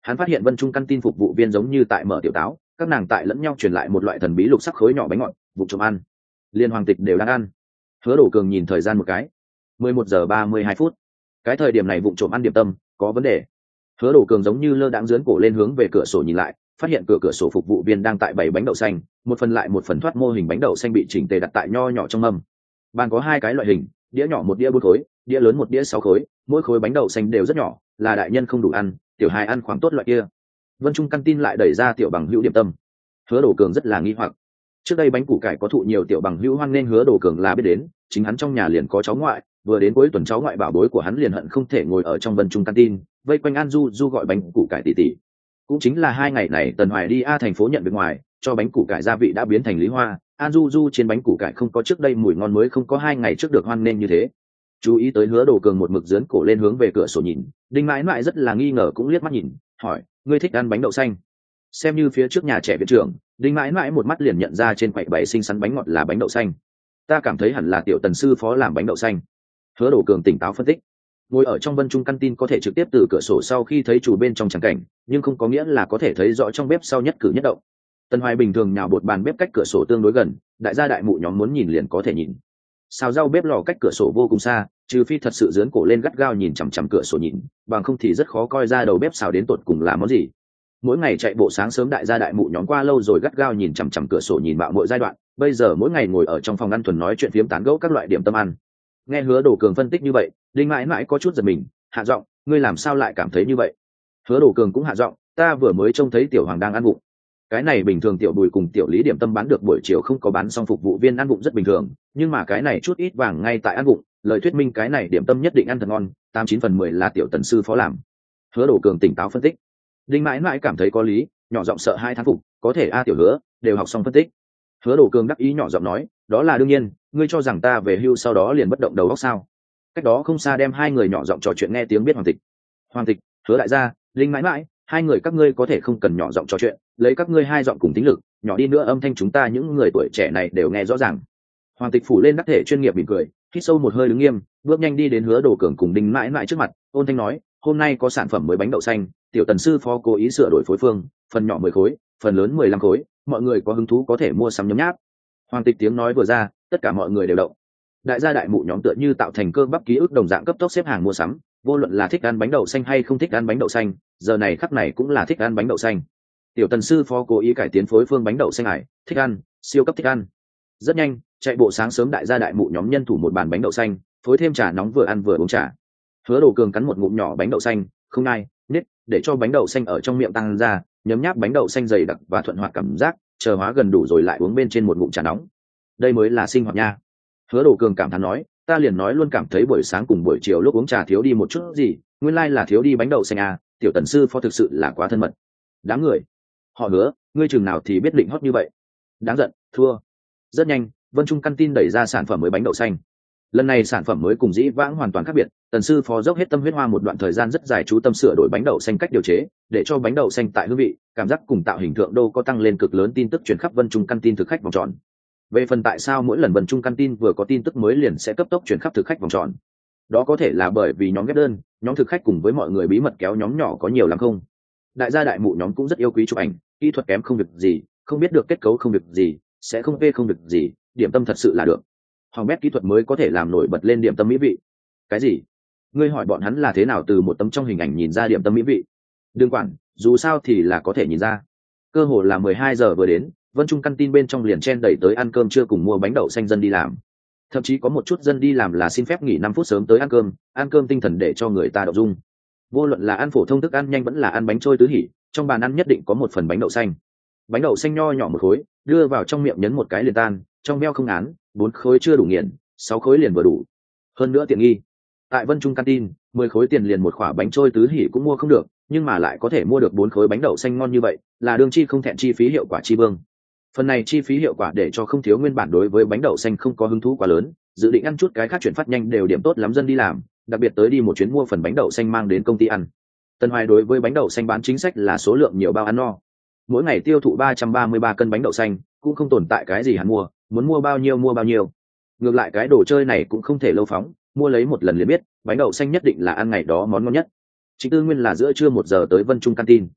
hắn phát hiện vân trung căn tin phục vụ viên giống như tại mở tiểu táo, các nàng tại lẫn nhau truyền lại một loại thần bí lục sắc khối nhỏ bánh ngọt, vụ trộm ăn. Liên Hoàng Tịch đều đang ăn. Hứa Đổ Cường nhìn thời gian một cái, mười một giờ ba mươi hai phút. Cái thời điểm này vụ trộm ăn điểm tâm có vấn đề. Hứa Đổ Cường giống như lơ đãng dướn cổ lên hướng về cửa sổ nhìn lại, phát hiện cửa cửa sổ phục vụ viên đang tại bày bánh đậu xanh, một phần lại một phần thoát mô hình bánh đậu xanh bị chỉnh tề đặt tại nho nhỏ trong mâm. Bàn có hai cái loại hình, đĩa nhỏ một đĩa bốn khối, đĩa lớn một đĩa sáu khối, mỗi khối bánh đậu xanh đều rất nhỏ, là đại nhân không đủ ăn, tiểu hài ăn khoáng tốt loại kia. Vân Trung căn tin lại đẩy ra tiểu bằng hữu điểm tâm. Hứa Đổ Cường rất là nghi hoặc. Trước đây bánh củ cải có thụ nhiều tiểu bằng hữu hoan nên Hứa Đổ Cường là biết đến, chính hắn trong nhà liền có cháu ngoại, vừa đến cuối tuần cháu ngoại bảo bối của hắn liền hận không thể ngồi ở trong Vân Trung căn tin, vây quanh An Du Du gọi bánh củ cải tỉ tỉ. Cũng chính là hai ngày này Tần Hoài đi a thành phố nhận việc ngoài, cho bánh củ cải gia vị đã biến thành lý hoa, An Du Du trên bánh củ cải không có trước đây mùi ngon mới không có hai ngày trước được hoan nên như thế. Chú ý tới Hứa Đổ Cường một mực dướn cổ lên hướng về cửa sổ nhìn, Đinh Mãi Mãi rất là nghi ngờ cũng liếc mắt nhìn, hỏi: "Ngươi thích ăn bánh đậu xanh?" Xem như phía trước nhà trẻ viện trưởng, Đinh Mãi Mãi một mắt liền nhận ra trên quầy bày xinh xắn bánh ngọt là bánh đậu xanh. Ta cảm thấy hẳn là tiểu Tần sư phó làm bánh đậu xanh. Hứa Đổ Cường tỉnh táo phân tích. Ngồi ở trong Vân Trung căn tin có thể trực tiếp từ cửa sổ sau khi thấy chủ bên trong tràng cảnh, nhưng không có nghĩa là có thể thấy rõ trong bếp sau nhất cử nhất động. Tần Hoài bình thường nhào bột bàn bếp cách cửa sổ tương đối gần, đại gia đại mụ nhóm muốn nhìn liền có thể nhìn. Xào rau bếp lò cách cửa sổ vô cùng xa, trừ phi thật sự dướn cổ lên gắt gao nhìn chằm chằm cửa sổ nhìn, bằng không thì rất khó coi ra đầu bếp xào đến tột cùng là món gì. Mỗi ngày chạy bộ sáng sớm đại gia đại mụ nhóm qua lâu rồi gắt gao nhìn chằm chằm cửa sổ nhìn bạo mỗi giai đoạn, bây giờ mỗi ngày ngồi ở trong phòng ăn thuần nói chuyện phiếm tán gẫu các loại điểm tâm ăn. Nghe Hứa Đổ Cường phân tích như vậy, Đinh Mãi Mãi có chút giật mình, hạ giọng: "Ngươi làm sao lại cảm thấy như vậy?" Hứa Đổ Cường cũng hạ giọng: "Ta vừa mới trông thấy tiểu Hoàng đang ăn vụng." Cái này bình thường tiểu Bùi cùng tiểu Lý điểm tâm bán được buổi chiều không có bán xong, phục vụ viên ăn vụng rất bình thường, nhưng mà cái này chút ít vàng ngay tại ăn vụng, lời thuyết minh cái này điểm tâm nhất định ăn thật ngon, tám chín phần mười là tiểu Tần sư phó làm. Hứa Đổ Cường tỉnh táo phân tích. Đinh Mãi Mãi cảm thấy có lý, nhỏ giọng sợ hai thán phục: "Có thể a tiểu Hứa, đều học xong phân tích." Hứa Đổ Cường đắc ý nhỏ giọng nói: "Đó là đương nhiên, ngươi cho rằng ta về hưu sau đó liền bất động đầu óc sao?" Cách đó không xa đem hai người nhỏ giọng trò chuyện nghe tiếng biết Hoàng Tịch. Hoàng Tịch, Hứa đại gia, Linh Mãi Mãi, hai người các ngươi có thể không cần nhỏ giọng trò chuyện, lấy các ngươi hai giọng cùng tính lực, nhỏ đi nữa âm thanh chúng ta những người tuổi trẻ này đều nghe rõ ràng. Hoàng Tịch phủ lên đắc thể chuyên nghiệp mỉm cười, hít sâu một hơi đứng nghiêm, bước nhanh đi đến Hứa Đổ Cường cùng Đinh Mãi Mãi trước mặt, ôn thanh nói: "Hôm nay có sản phẩm mới bánh đậu xanh, tiểu Tần sư phó cố ý sửa đổi phối phương, phần nhỏ mười khối, phần lớn mười lăm khối, mọi người có hứng thú có thể mua sắm nhấm nháp." Hoàng Tịch tiếng nói vừa ra, tất cả mọi người đều động. Đại gia đại mụ nhóm tựa như tạo thành cơ bắp ký ức đồng dạng cấp tốc xếp hàng mua sắm, vô luận là thích ăn bánh đậu xanh hay không thích ăn bánh đậu xanh, giờ này khắc này cũng là thích ăn bánh đậu xanh. Tiểu Tần sư phó cố ý cải tiến phối phương bánh đậu xanh ải, thích ăn, siêu cấp thích ăn. Rất nhanh, chạy bộ sáng sớm đại gia đại mụ nhóm nhân thủ một bàn bánh đậu xanh, phối thêm trà nóng vừa ăn vừa uống trà. Hứa Đổ Cường cắn một ngụm nhỏ bánh đậu xanh, không nai, nết, để cho bánh đậu xanh ở trong miệng tăng ra, nhấm nháp bánh đậu xanh dày đặc và thuận hoạt cảm giác, chờ hóa gần đủ rồi lại uống bên trên một ngụm trà nóng. Đây mới là sinh hoạt nha. Hứa Đổ Cường cảm thán nói: "Ta liền nói luôn cảm thấy buổi sáng cùng buổi chiều lúc uống trà thiếu đi một chút gì, nguyên lai là thiếu đi bánh đậu xanh à, tiểu Tần sư phó thực sự là quá thân mật." Đám người họ Hứa, ngươi chừng nào thì biết định hót như vậy. Đáng giận, thua. Rất nhanh, Vân Trung căn tin đẩy ra sản phẩm mới bánh đậu xanh. Lần này sản phẩm mới cùng dĩ vãng hoàn toàn khác biệt, Tần sư phó dốc hết tâm huyết hoa một đoạn thời gian rất dài chú tâm sửa đổi bánh đậu xanh cách điều chế, để cho bánh đậu xanh tại hương vị, cảm giác cùng tạo hình thượng đô có tăng lên cực lớn, tin tức truyền khắp Vân Trung căn tin thực khách vòng tròn. Về phần tại sao mỗi lần Vân Trung căn tin vừa có tin tức mới liền sẽ cấp tốc truyền khắp thực khách vòng tròn, đó có thể là bởi vì nhóm ghép đơn, nhóm thực khách cùng với mọi người bí mật kéo nhóm nhỏ có nhiều lắm không. Đại gia đại mụ nhóm cũng rất yêu quý chụp ảnh, kỹ thuật kém không việc gì, không biết được kết cấu không việc gì, sẽ không vê không việc gì, điểm tâm thật sự là được. Hoàng bét kỹ thuật mới có thể làm nổi bật lên điểm tâm mỹ vị. Cái gì? Ngươi hỏi bọn hắn là thế nào từ một tấm trong hình ảnh nhìn ra điểm tâm mỹ vị? Đừng quản, dù sao thì là có thể nhìn ra. Cơ hồ là mười hai giờ vừa đến, Vân Trung căn tin bên trong liền chen đẩy tới ăn cơm trưa cùng mua bánh đậu xanh dân đi làm. Thậm chí có một chút dân đi làm là xin phép nghỉ năm phút sớm tới ăn cơm, ăn cơm tinh thần để cho người ta đậu dung. Vô luận là ăn phổ thông thức ăn nhanh vẫn là ăn bánh trôi tứ hỉ, trong bàn ăn nhất định có một phần bánh đậu xanh. Bánh đậu xanh nho nhỏ một khối, đưa vào trong miệng nhấn một cái liền tan, trong veo không án, bốn khối chưa đủ nghiền, sáu khối liền vừa đủ. Hơn nữa tiện nghi. Tại Vân Trung Canteen, mười khối tiền liền một quả bánh trôi tứ hỉ cũng mua không được, nhưng mà lại có thể mua được bốn khối bánh đậu xanh ngon như vậy, là đương chi không thẹn chi phí hiệu quả chi vương. Phần này chi phí hiệu quả để cho không thiếu nguyên bản đối với bánh đậu xanh không có hứng thú quá lớn, dự định ăn chút cái khác chuyển phát nhanh đều điểm tốt lắm dân đi làm, đặc biệt tới đi một chuyến mua phần bánh đậu xanh mang đến công ty ăn. Tân Hoài đối với bánh đậu xanh bán chính sách là số lượng nhiều bao ăn no. Mỗi ngày tiêu thụ ba trăm ba mươi ba cân bánh đậu xanh, cũng không tồn tại cái gì hắn mua, muốn mua bao nhiêu mua bao nhiêu. Ngược lại cái đồ chơi này cũng không thể lâu phóng, mua lấy một lần liền biết, bánh đậu xanh nhất định là ăn ngày đó món ngon nhất. Trịnh Tư Nguyên là giữa trưa một giờ tới Vân Trung Canteen,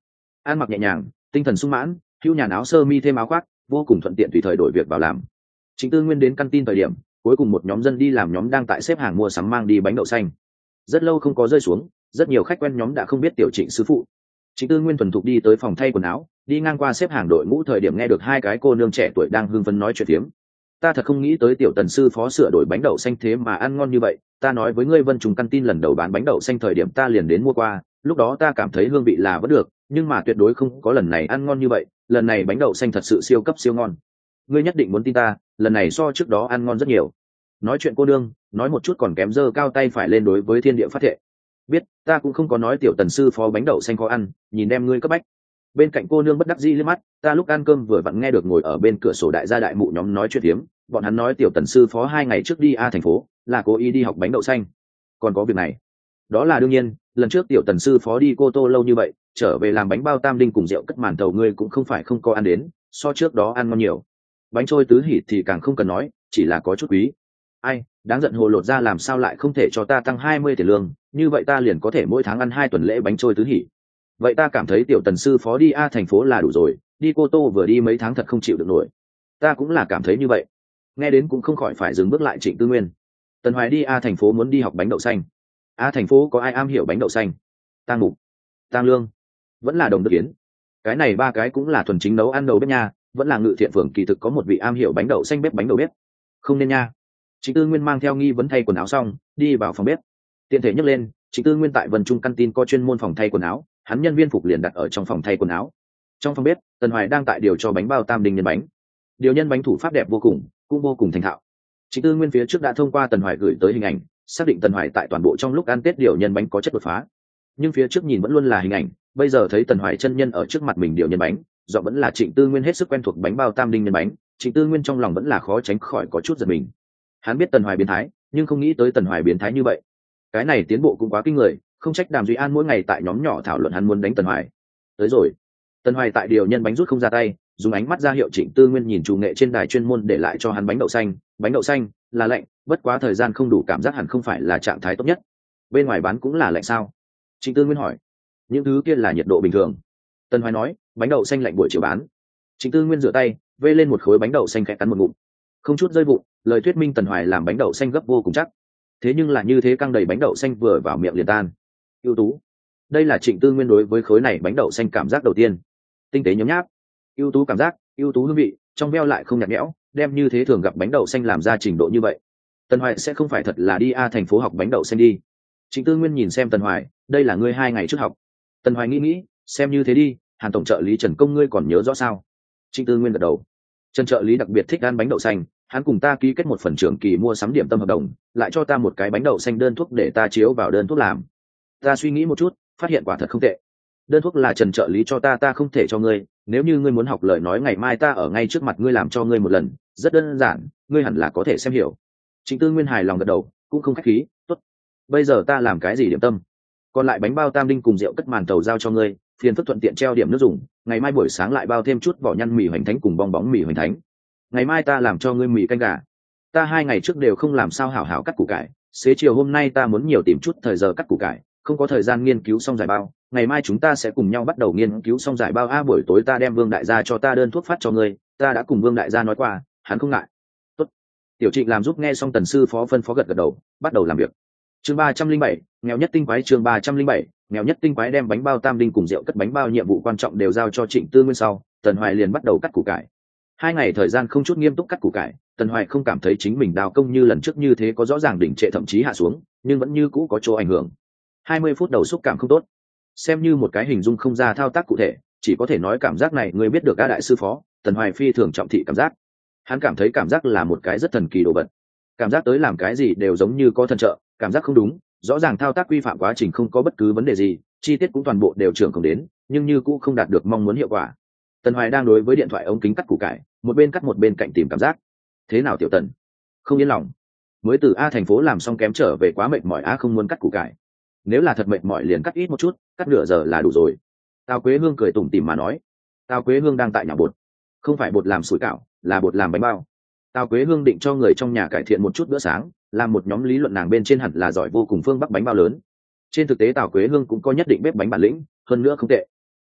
ăn mặc nhẹ nhàng, tinh thần sung mãn, hưu nhàn áo sơ mi thêm áo khoác, vô cùng thuận tiện tùy thời đổi việc vào làm. Trịnh Tư Nguyên đến căn tin thời điểm, cuối cùng một nhóm dân đi làm nhóm đang tại xếp hàng mua sắm mang đi bánh đậu xanh. Rất lâu không có rơi xuống, rất nhiều khách quen nhóm đã không biết tiểu Trịnh sư phụ. Trịnh Tư Nguyên thuần thục đi tới phòng thay quần áo, đi ngang qua xếp hàng đội ngũ thời điểm nghe được hai cái cô nương trẻ tuổi đang hưng phấn nói chuyện phiếm. Ta thật không nghĩ tới tiểu Tần sư phó sửa đổi bánh đậu xanh thế mà ăn ngon như vậy, ta nói với ngươi Vân Trùng căn tin lần đầu bán bánh đậu xanh thời điểm ta liền đến mua qua, lúc đó ta cảm thấy hương vị là vẫn được, nhưng mà tuyệt đối không có lần này ăn ngon như vậy, lần này bánh đậu xanh thật sự siêu cấp siêu ngon. Ngươi nhất định muốn tin ta, lần này so trước đó ăn ngon rất nhiều. Nói chuyện cô nương, nói một chút còn kém giơ cao tay phải lên đối với thiên địa phát thệ. Biết, ta cũng không có nói tiểu Tần sư phó bánh đậu xanh khó ăn, nhìn đem ngươi cấp bách. Bên cạnh cô nương bất đắc dĩ liếc mắt, ta lúc ăn cơm vừa vặn nghe được ngồi ở bên cửa sổ đại gia đại mụ nhóm nói chuyện hiếm, bọn hắn nói tiểu Tần sư phó hai ngày trước đi a thành phố, là cố ý đi học bánh đậu xanh. Còn có việc này, đó là đương nhiên, lần trước tiểu Tần sư phó đi Cô Tô lâu như vậy, trở về làm bánh bao tam đinh cùng rượu cất màn thầu ngươi cũng không phải không có ăn đến, so trước đó ăn ngon nhiều. Bánh trôi tứ hỉ thì càng không cần nói, chỉ là có chút quý. Ai, đáng giận hồ lột ra làm sao lại không thể cho ta tăng hai mươi tiền lương, như vậy ta liền có thể mỗi tháng ăn hai tuần lễ bánh trôi tứ hỉ. Vậy ta cảm thấy tiểu Tần sư phó đi a thành phố là đủ rồi, đi Cô Tô vừa đi mấy tháng thật không chịu được nổi. Ta cũng là cảm thấy như vậy. Nghe đến cũng không khỏi phải dừng bước lại. Trịnh Tư Nguyên, Tần Hoài đi a thành phố muốn đi học bánh đậu xanh. A thành phố có ai am hiểu bánh đậu xanh? Tang Mục, Tang Lương, vẫn là Đồng Đức Kiến. Cái này ba cái cũng là thuần chính nấu ăn đầu bếp nha, vẫn là Ngự Thiện Phường kỳ thực có một vị am hiểu bánh đậu xanh bếp bánh đầu bếp. Không nên nha. Trịnh Tư Nguyên mang theo nghi vấn thay quần áo xong, đi vào phòng bếp. Tiện thể nhắc lên, Trịnh Tư Nguyên tại Vân Trung căn tin có chuyên môn phòng thay quần áo, hắn nhân viên phục liền đặt ở trong phòng thay quần áo. Trong phòng bếp, Tần Hoài đang tại điều cho bánh bao tam đinh nhân bánh. Điều nhân bánh thủ pháp đẹp vô cùng, cũng vô cùng thành thạo. Trịnh Tư Nguyên phía trước đã thông qua Tần Hoài gửi tới hình ảnh, xác định Tần Hoài tại toàn bộ trong lúc ăn Tết điều nhân bánh có chất đột phá. Nhưng phía trước nhìn vẫn luôn là hình ảnh, bây giờ thấy Tần Hoài chân nhân ở trước mặt mình điều nhân bánh, giọng vẫn là Trịnh Tư Nguyên hết sức quen thuộc bánh bao tam đinh nhân bánh, Trịnh Tư Nguyên trong lòng vẫn là khó tránh khỏi có chút giật mình. Hắn biết Tần Hoài biến thái, nhưng không nghĩ tới Tần Hoài biến thái như vậy. Cái này tiến bộ cũng quá kinh người, không trách Đàm Duy An mỗi ngày tại nhóm nhỏ thảo luận hắn muốn đánh Tần Hoài. Tới rồi. Tần Hoài tại điều nhân bánh rút không ra tay, dùng ánh mắt ra hiệu Trịnh Tư Nguyên nhìn chủ nghệ trên đài chuyên môn để lại cho hắn bánh đậu xanh, bánh đậu xanh là lạnh, bất quá thời gian không đủ cảm giác hẳn không phải là trạng thái tốt nhất. Bên ngoài bán cũng là lạnh sao? Trịnh Tư Nguyên hỏi. Những thứ kia là nhiệt độ bình thường. Tần Hoài nói, bánh đậu xanh lạnh buổi chiều bán. Trịnh Tư Nguyên rửa tay, vê lên một khối bánh đậu xanh khẽ cắn một ngụm. Không chút rơi vụn, lời thuyết minh Tần Hoài làm bánh đậu xanh gấp vô cùng chắc. Thế nhưng là như thế căng đầy bánh đậu xanh vừa vào miệng liền tan. Ưu tú. Đây là Trịnh Tư Nguyên đối với khối này bánh đậu xanh cảm giác đầu tiên. Tinh tế nhấm nháp. Ưu tú cảm giác, ưu tú hương vị, trong veo lại không nhạt nhẽo, đem như thế thường gặp bánh đậu xanh làm ra trình độ như vậy. Tần Hoài sẽ không phải thật là đi a thành phố học bánh đậu xanh đi. Trịnh Tư Nguyên nhìn xem Tần Hoài, đây là ngươi hai ngày trước học. Tần Hoài nghĩ nghĩ, xem như thế đi, Hàn tổng trợ lý Trần Công ngươi còn nhớ rõ sao? Trịnh Tư Nguyên gật đầu. Trần trợ lý đặc biệt thích ăn bánh đậu xanh, hắn cùng ta ký kết một phần trưởng kỳ mua sắm điểm tâm hợp đồng, lại cho ta một cái bánh đậu xanh đơn thuốc để ta chiếu vào đơn thuốc làm. Ta suy nghĩ một chút, phát hiện quả thật không tệ. Đơn thuốc là Trần trợ lý cho ta, ta không thể cho ngươi, nếu như ngươi muốn học lời nói ngày mai ta ở ngay trước mặt ngươi làm cho ngươi một lần, rất đơn giản, ngươi hẳn là có thể xem hiểu. Trịnh Tư Nguyên hài lòng gật đầu, cũng không khách khí, tốt. Bây giờ ta làm cái gì điểm tâm? Còn lại bánh bao tam đinh cùng rượu cất màn tàu giao cho ngươi, phiền phức thuận tiện treo điểm nước dùng, ngày mai buổi sáng lại bao thêm chút vỏ nhăn mì hoành thánh cùng bong bóng mì hoành thánh. Ngày mai ta làm cho ngươi mì canh gà. Ta hai ngày trước đều không làm sao hảo hảo cắt củ cải, xế chiều hôm nay ta muốn nhiều tìm chút thời giờ cắt củ cải, không có thời gian nghiên cứu xong giải bao, ngày mai chúng ta sẽ cùng nhau bắt đầu nghiên cứu xong giải bao. A buổi tối ta đem Vương đại gia cho ta đơn thuốc phát cho ngươi, ta đã cùng Vương đại gia nói qua, hắn không ngại. Tốt. Tiểu Trịnh làm giúp nghe xong Tần sư phó phân phó gật gật đầu, bắt đầu làm việc. Chương ba trăm linh bảy, nghèo nhất tinh quái. Chương ba trăm linh bảy, nghèo nhất tinh quái đem bánh bao tam đinh cùng rượu cất bánh bao nhiệm vụ quan trọng đều giao cho Trịnh Tư Nguyên sau, Tần Hoài liền bắt đầu cắt củ cải. Hai ngày thời gian không chút nghiêm túc cắt củ cải, Tần Hoài không cảm thấy chính mình đào công như lần trước như thế có rõ ràng đỉnh trệ thậm chí hạ xuống, nhưng vẫn như cũ có chỗ ảnh hưởng. Hai mươi phút đầu xúc cảm không tốt, xem như một cái hình dung không ra thao tác cụ thể, chỉ có thể nói cảm giác này người biết được A đại sư phó. Tần Hoài phi thường trọng thị cảm giác, hắn cảm thấy cảm giác là một cái rất thần kỳ đồ vật, cảm giác tới làm cái gì đều giống như có thần trợ, cảm giác không đúng, rõ ràng thao tác quy phạm quá trình không có bất cứ vấn đề gì, chi tiết cũng toàn bộ đều trưởng không đến, nhưng như cũng không đạt được mong muốn hiệu quả. Tần Hoài đang đối với điện thoại ống kính cắt củ cải, một bên cắt một bên cạnh tìm cảm giác. Thế nào tiểu Tần? Không yên lòng. Mới từ A thành phố làm xong kém trở về quá mệt mỏi, A không muốn cắt củ cải. Nếu là thật mệt mỏi liền cắt ít một chút, cắt nửa giờ là đủ rồi. Tào Quế Hương cười tủm tỉm mà nói. Tào Quế Hương đang tại nhà bột, không phải bột làm sủi cảo, là bột làm bánh bao. Tào Quế Hương định cho người trong nhà cải thiện một chút bữa sáng, làm một nhóm lý luận nàng bên trên hẳn là giỏi vô cùng phương bắc bánh bao lớn. Trên thực tế Tào Quế Hương cũng có nhất định bếp bánh bản lĩnh, hơn nữa không tệ.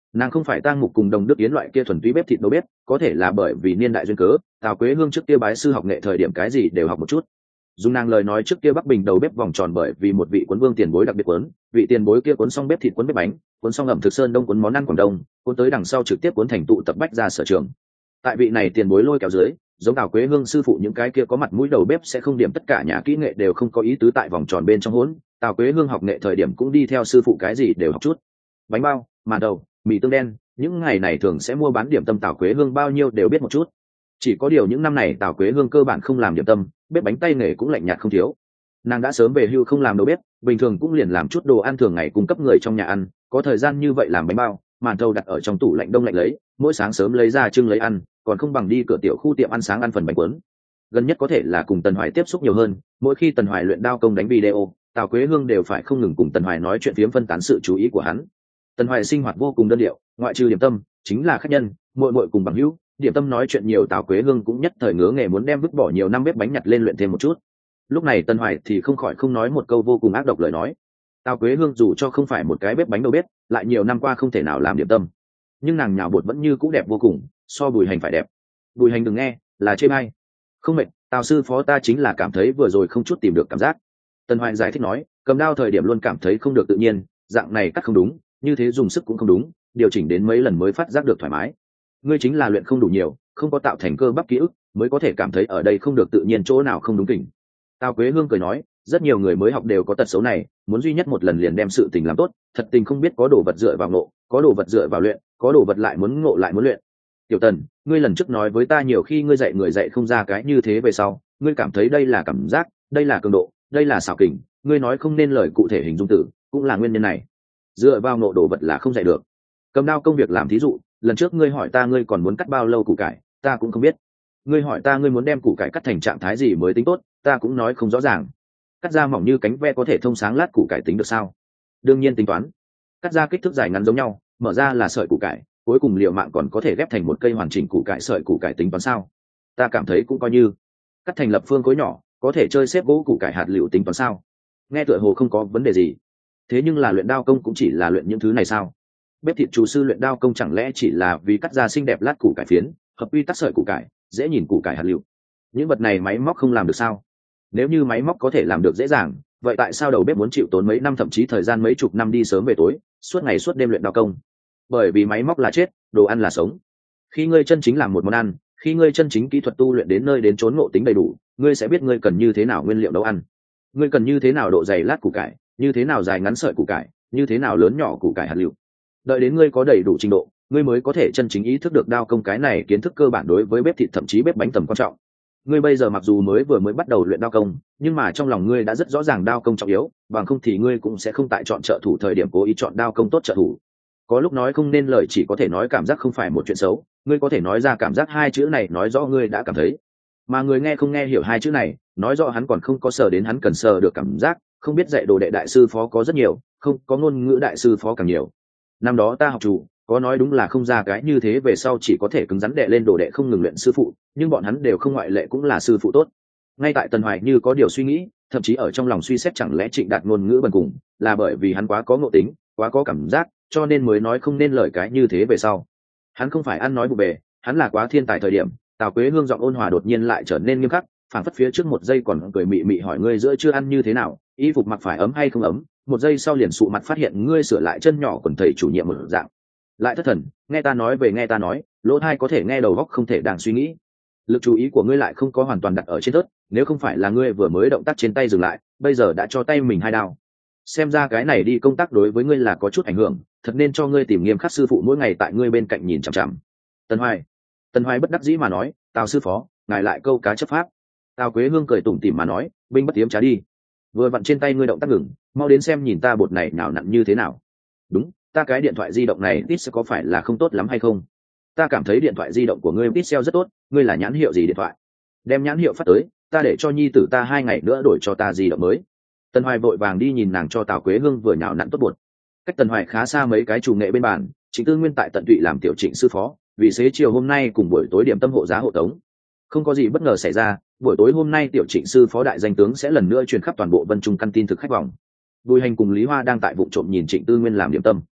Nàng không phải tang mục cùng đồng đức yến loại kia thuần túy bếp thịt đầu bếp, có thể là bởi vì niên đại duyên cớ, Tào Quế Hương trước kia bái sư học nghệ thời điểm cái gì đều học một chút. Dùng nàng lời nói, trước kia Bắc Bình đầu bếp vòng tròn bởi vì một vị cuốn vương tiền bối đặc biệt cuốn, vị tiền bối kia cuốn xong bếp thịt cuốn bếp bánh, cuốn xong ẩm thực sơn đông cuốn món ăn Quảng Đông, cuốn tới đằng sau trực tiếp cuốn thành tụ tập bách ra sở trường. Tại vị này tiền bối lôi kéo dưới, giống Tào Quế Hương sư phụ những cái kia có mặt mũi đầu bếp sẽ không điểm tất cả nhà kỹ nghệ đều không có ý tứ tại vòng tròn bên trong hỗn. Tào Quế Hương học nghệ thời điểm cũng đi theo sư phụ cái gì đều học chút. Bánh bao, màn đầu, mì tương đen, những ngày này thường sẽ mua bán điểm tâm Tào Quế Hương bao nhiêu đều biết một chút. Chỉ có điều những năm này Tào Quế Hương cơ bản không làm điểm tâm, bếp bánh tay nghề cũng lạnh nhạt không thiếu. Nàng đã sớm về hưu không làm đầu bếp, bình thường cũng liền làm chút đồ ăn thường ngày cung cấp người trong nhà ăn, có thời gian như vậy làm bánh bao, màn thầu đặt ở trong tủ lạnh đông lạnh lấy, mỗi sáng sớm lấy ra trưng lấy ăn, còn không bằng đi cửa tiểu khu tiệm ăn sáng ăn phần bánh cuốn. Gần nhất có thể là cùng Tần Hoài tiếp xúc nhiều hơn, mỗi khi Tần Hoài luyện đao công đánh video, Tào Quế Hương đều phải không ngừng cùng Tần Hoài nói chuyện phiếm phân tán sự chú ý của hắn. Tần Hoài sinh hoạt vô cùng đơn điệu, ngoại trừ điểm tâm chính là khách nhân, muội muội cùng bằng hữu, điểm tâm nói chuyện nhiều, Tào Quế Hương cũng nhất thời ngứa nghề muốn đem vứt bỏ nhiều năm bếp bánh nhặt lên luyện thêm một chút. Lúc này Tần Hoài thì không khỏi không nói một câu vô cùng ác độc lời nói. Tào Quế Hương dù cho không phải một cái bếp bánh đầu bếp, lại nhiều năm qua không thể nào làm điểm tâm, nhưng nàng nhào bột vẫn như cũ đẹp vô cùng, so Bùi Hành phải đẹp. Bùi Hành đừng nghe, là chê bai. Không mệt, Tào sư phó ta chính là cảm thấy vừa rồi không chút tìm được cảm giác. Tần Hoài giải thích nói, cầm đao thời điểm luôn cảm thấy không được tự nhiên, dạng này cắt không đúng, như thế dùng sức cũng không đúng, điều chỉnh đến mấy lần mới phát giác được thoải mái. Ngươi chính là luyện không đủ nhiều, không có tạo thành cơ bắp ký ức, mới có thể cảm thấy ở đây không được tự nhiên, chỗ nào không đúng kỉnh. Tào Quế Hương cười nói, rất nhiều người mới học đều có tật xấu này, muốn duy nhất một lần liền đem sự tình làm tốt, thật tình không biết có đồ vật dựa vào ngộ, có đồ vật dựa vào luyện, có đồ vật lại muốn ngộ lại muốn luyện. Tiểu Tần, ngươi lần trước nói với ta nhiều khi ngươi dạy người dạy không ra cái như thế về sau, ngươi cảm thấy đây là cảm giác, đây là cường độ, đây là xảo kình, ngươi nói không nên lời cụ thể hình dung từ, cũng là nguyên nhân này. Dựa vào ngộ đồ vật là không dạy được. Cầm đao công việc làm thí dụ, lần trước ngươi hỏi ta ngươi còn muốn cắt bao lâu củ cải, ta cũng không biết. Ngươi hỏi ta ngươi muốn đem củ cải cắt thành trạng thái gì mới tính tốt, ta cũng nói không rõ ràng. Cắt ra mỏng như cánh ve có thể thông sáng lát củ cải tính được sao? Đương nhiên tính toán. Cắt ra kích thước dài ngắn giống nhau, mở ra là sợi củ cải, cuối cùng liệu mạng còn có thể ghép thành một cây hoàn chỉnh củ cải, sợi củ cải tính toán sao? Ta cảm thấy cũng coi như. Cắt thành lập phương khối nhỏ, có thể chơi xếp gỗ củ cải hạt liệu tính toán sao? Nghe tựa hồ không có vấn đề gì. Thế nhưng là luyện đao công cũng chỉ là luyện những thứ này sao? Bếp thịt chủ sư luyện đao công chẳng lẽ chỉ là vì cắt ra xinh đẹp lát củ cải phiến, hợp quy tắc sợi củ cải, dễ nhìn củ cải hạt liệu? Những vật này máy móc không làm được sao? Nếu như máy móc có thể làm được dễ dàng, vậy tại sao đầu bếp muốn chịu tốn mấy năm thậm chí thời gian mấy chục năm đi sớm về tối, suốt ngày suốt đêm luyện đao công? Bởi vì máy móc là chết, đồ ăn là sống. Khi ngươi chân chính làm một món ăn, khi ngươi chân chính kỹ thuật tu luyện đến nơi đến chốn ngộ tính đầy đủ, ngươi sẽ biết ngươi cần như thế nào nguyên liệu nấu ăn, ngươi cần như thế nào độ dày lát củ cải, như thế nào dài ngắn sợi củ cải, như thế nào lớn nhỏ củ cải hạt liệu. Đợi đến ngươi có đầy đủ trình độ, ngươi mới có thể chân chính ý thức được đao công cái này kiến thức cơ bản đối với bếp thịt thậm chí bếp bánh tầm quan trọng. Ngươi bây giờ mặc dù mới vừa mới bắt đầu luyện đao công, nhưng mà trong lòng ngươi đã rất rõ ràng đao công trọng yếu, bằng không thì ngươi cũng sẽ không tại chọn trợ thủ thời điểm cố ý chọn đao công tốt trợ thủ. Có lúc nói không nên lời, chỉ có thể nói cảm giác không phải một chuyện xấu, ngươi có thể nói ra cảm giác hai chữ này nói rõ ngươi đã cảm thấy, mà người nghe không nghe hiểu hai chữ này, nói rõ hắn còn không có sờ đến hắn cần sờ được cảm giác, không biết dạy đồ đệ đại sư phó có rất nhiều, không có ngôn ngữ đại sư phó càng nhiều. Năm đó ta học chủ, có nói đúng là không ra cái như thế, về sau chỉ có thể cứng rắn đệ lên đồ đệ không ngừng luyện sư phụ, nhưng bọn hắn đều không ngoại lệ cũng là sư phụ tốt. Ngay tại Tần Hoài như có điều suy nghĩ, thậm chí ở trong lòng suy xét chẳng lẽ Trịnh Đạt ngôn ngữ bần cùng là bởi vì hắn quá có ngộ tính, quá có cảm giác, cho nên mới nói không nên lời cái như thế về sau. Hắn không phải ăn nói vụ bề, hắn là quá thiên tài thời điểm. Tào Quế Hương giọng ôn hòa đột nhiên lại trở nên nghiêm khắc, phảng phất phía trước một giây còn cười mị mị hỏi ngươi giữa chưa ăn như thế nào, y phục mặc phải ấm hay không ấm, một giây sau liền sụ mặt phát hiện ngươi sửa lại chân nhỏ quần thầy chủ nhiệm một dạng. Lại thất thần, nghe ta nói về nghe ta nói, lỗ tai có thể nghe đầu óc không thể đang suy nghĩ. Lực chú ý của ngươi lại không có hoàn toàn đặt ở trên thớt, nếu không phải là ngươi vừa mới động tác trên tay dừng lại, bây giờ đã cho tay mình hai đao. Xem ra cái này đi công tác đối với ngươi là có chút ảnh hưởng, thật nên cho ngươi tìm nghiêm khắc sư phụ mỗi ngày tại ngươi bên cạnh nhìn chằm chằm. Tần Hoài, Tần Hoài bất đắc dĩ mà nói, Tào sư phó, ngài lại câu cá chấp pháp. Tào Quế Hương cười tủm tỉm mà nói, binh bất tiếm trá đi. Vừa vặn trên tay ngươi động tác ngừng, mau đến xem nhìn ta bột này nào nặng như thế nào. Đúng, ta cái điện thoại di động này ít sẽ có phải là không tốt lắm hay không? Ta cảm thấy điện thoại di động của ngươi pixel rất tốt, ngươi là nhãn hiệu gì điện thoại? Đem nhãn hiệu phát tới, ta để cho nhi tử ta hai ngày nữa đổi cho ta di động mới. Tần Hoài vội vàng đi nhìn nàng cho Tào Quế Hương vừa nhào nặn tốt bột. Cách Tần Hoài khá xa mấy cái chủ nghệ bên bàn, Trịnh Tư Nguyên tại tận tụy làm tiểu Trịnh sư phó, vì xế chiều hôm nay cùng buổi tối điểm tâm hộ giá hộ tống. Không có gì bất ngờ xảy ra, buổi tối hôm nay tiểu Trịnh sư phó đại danh tướng sẽ lần nữa truyền khắp toàn bộ Vân Trung căn tin thực khách vòng. Bùi Hành cùng Lý Hoa đang tại vụ trộm nhìn Trịnh Tư Nguyên làm điểm tâm.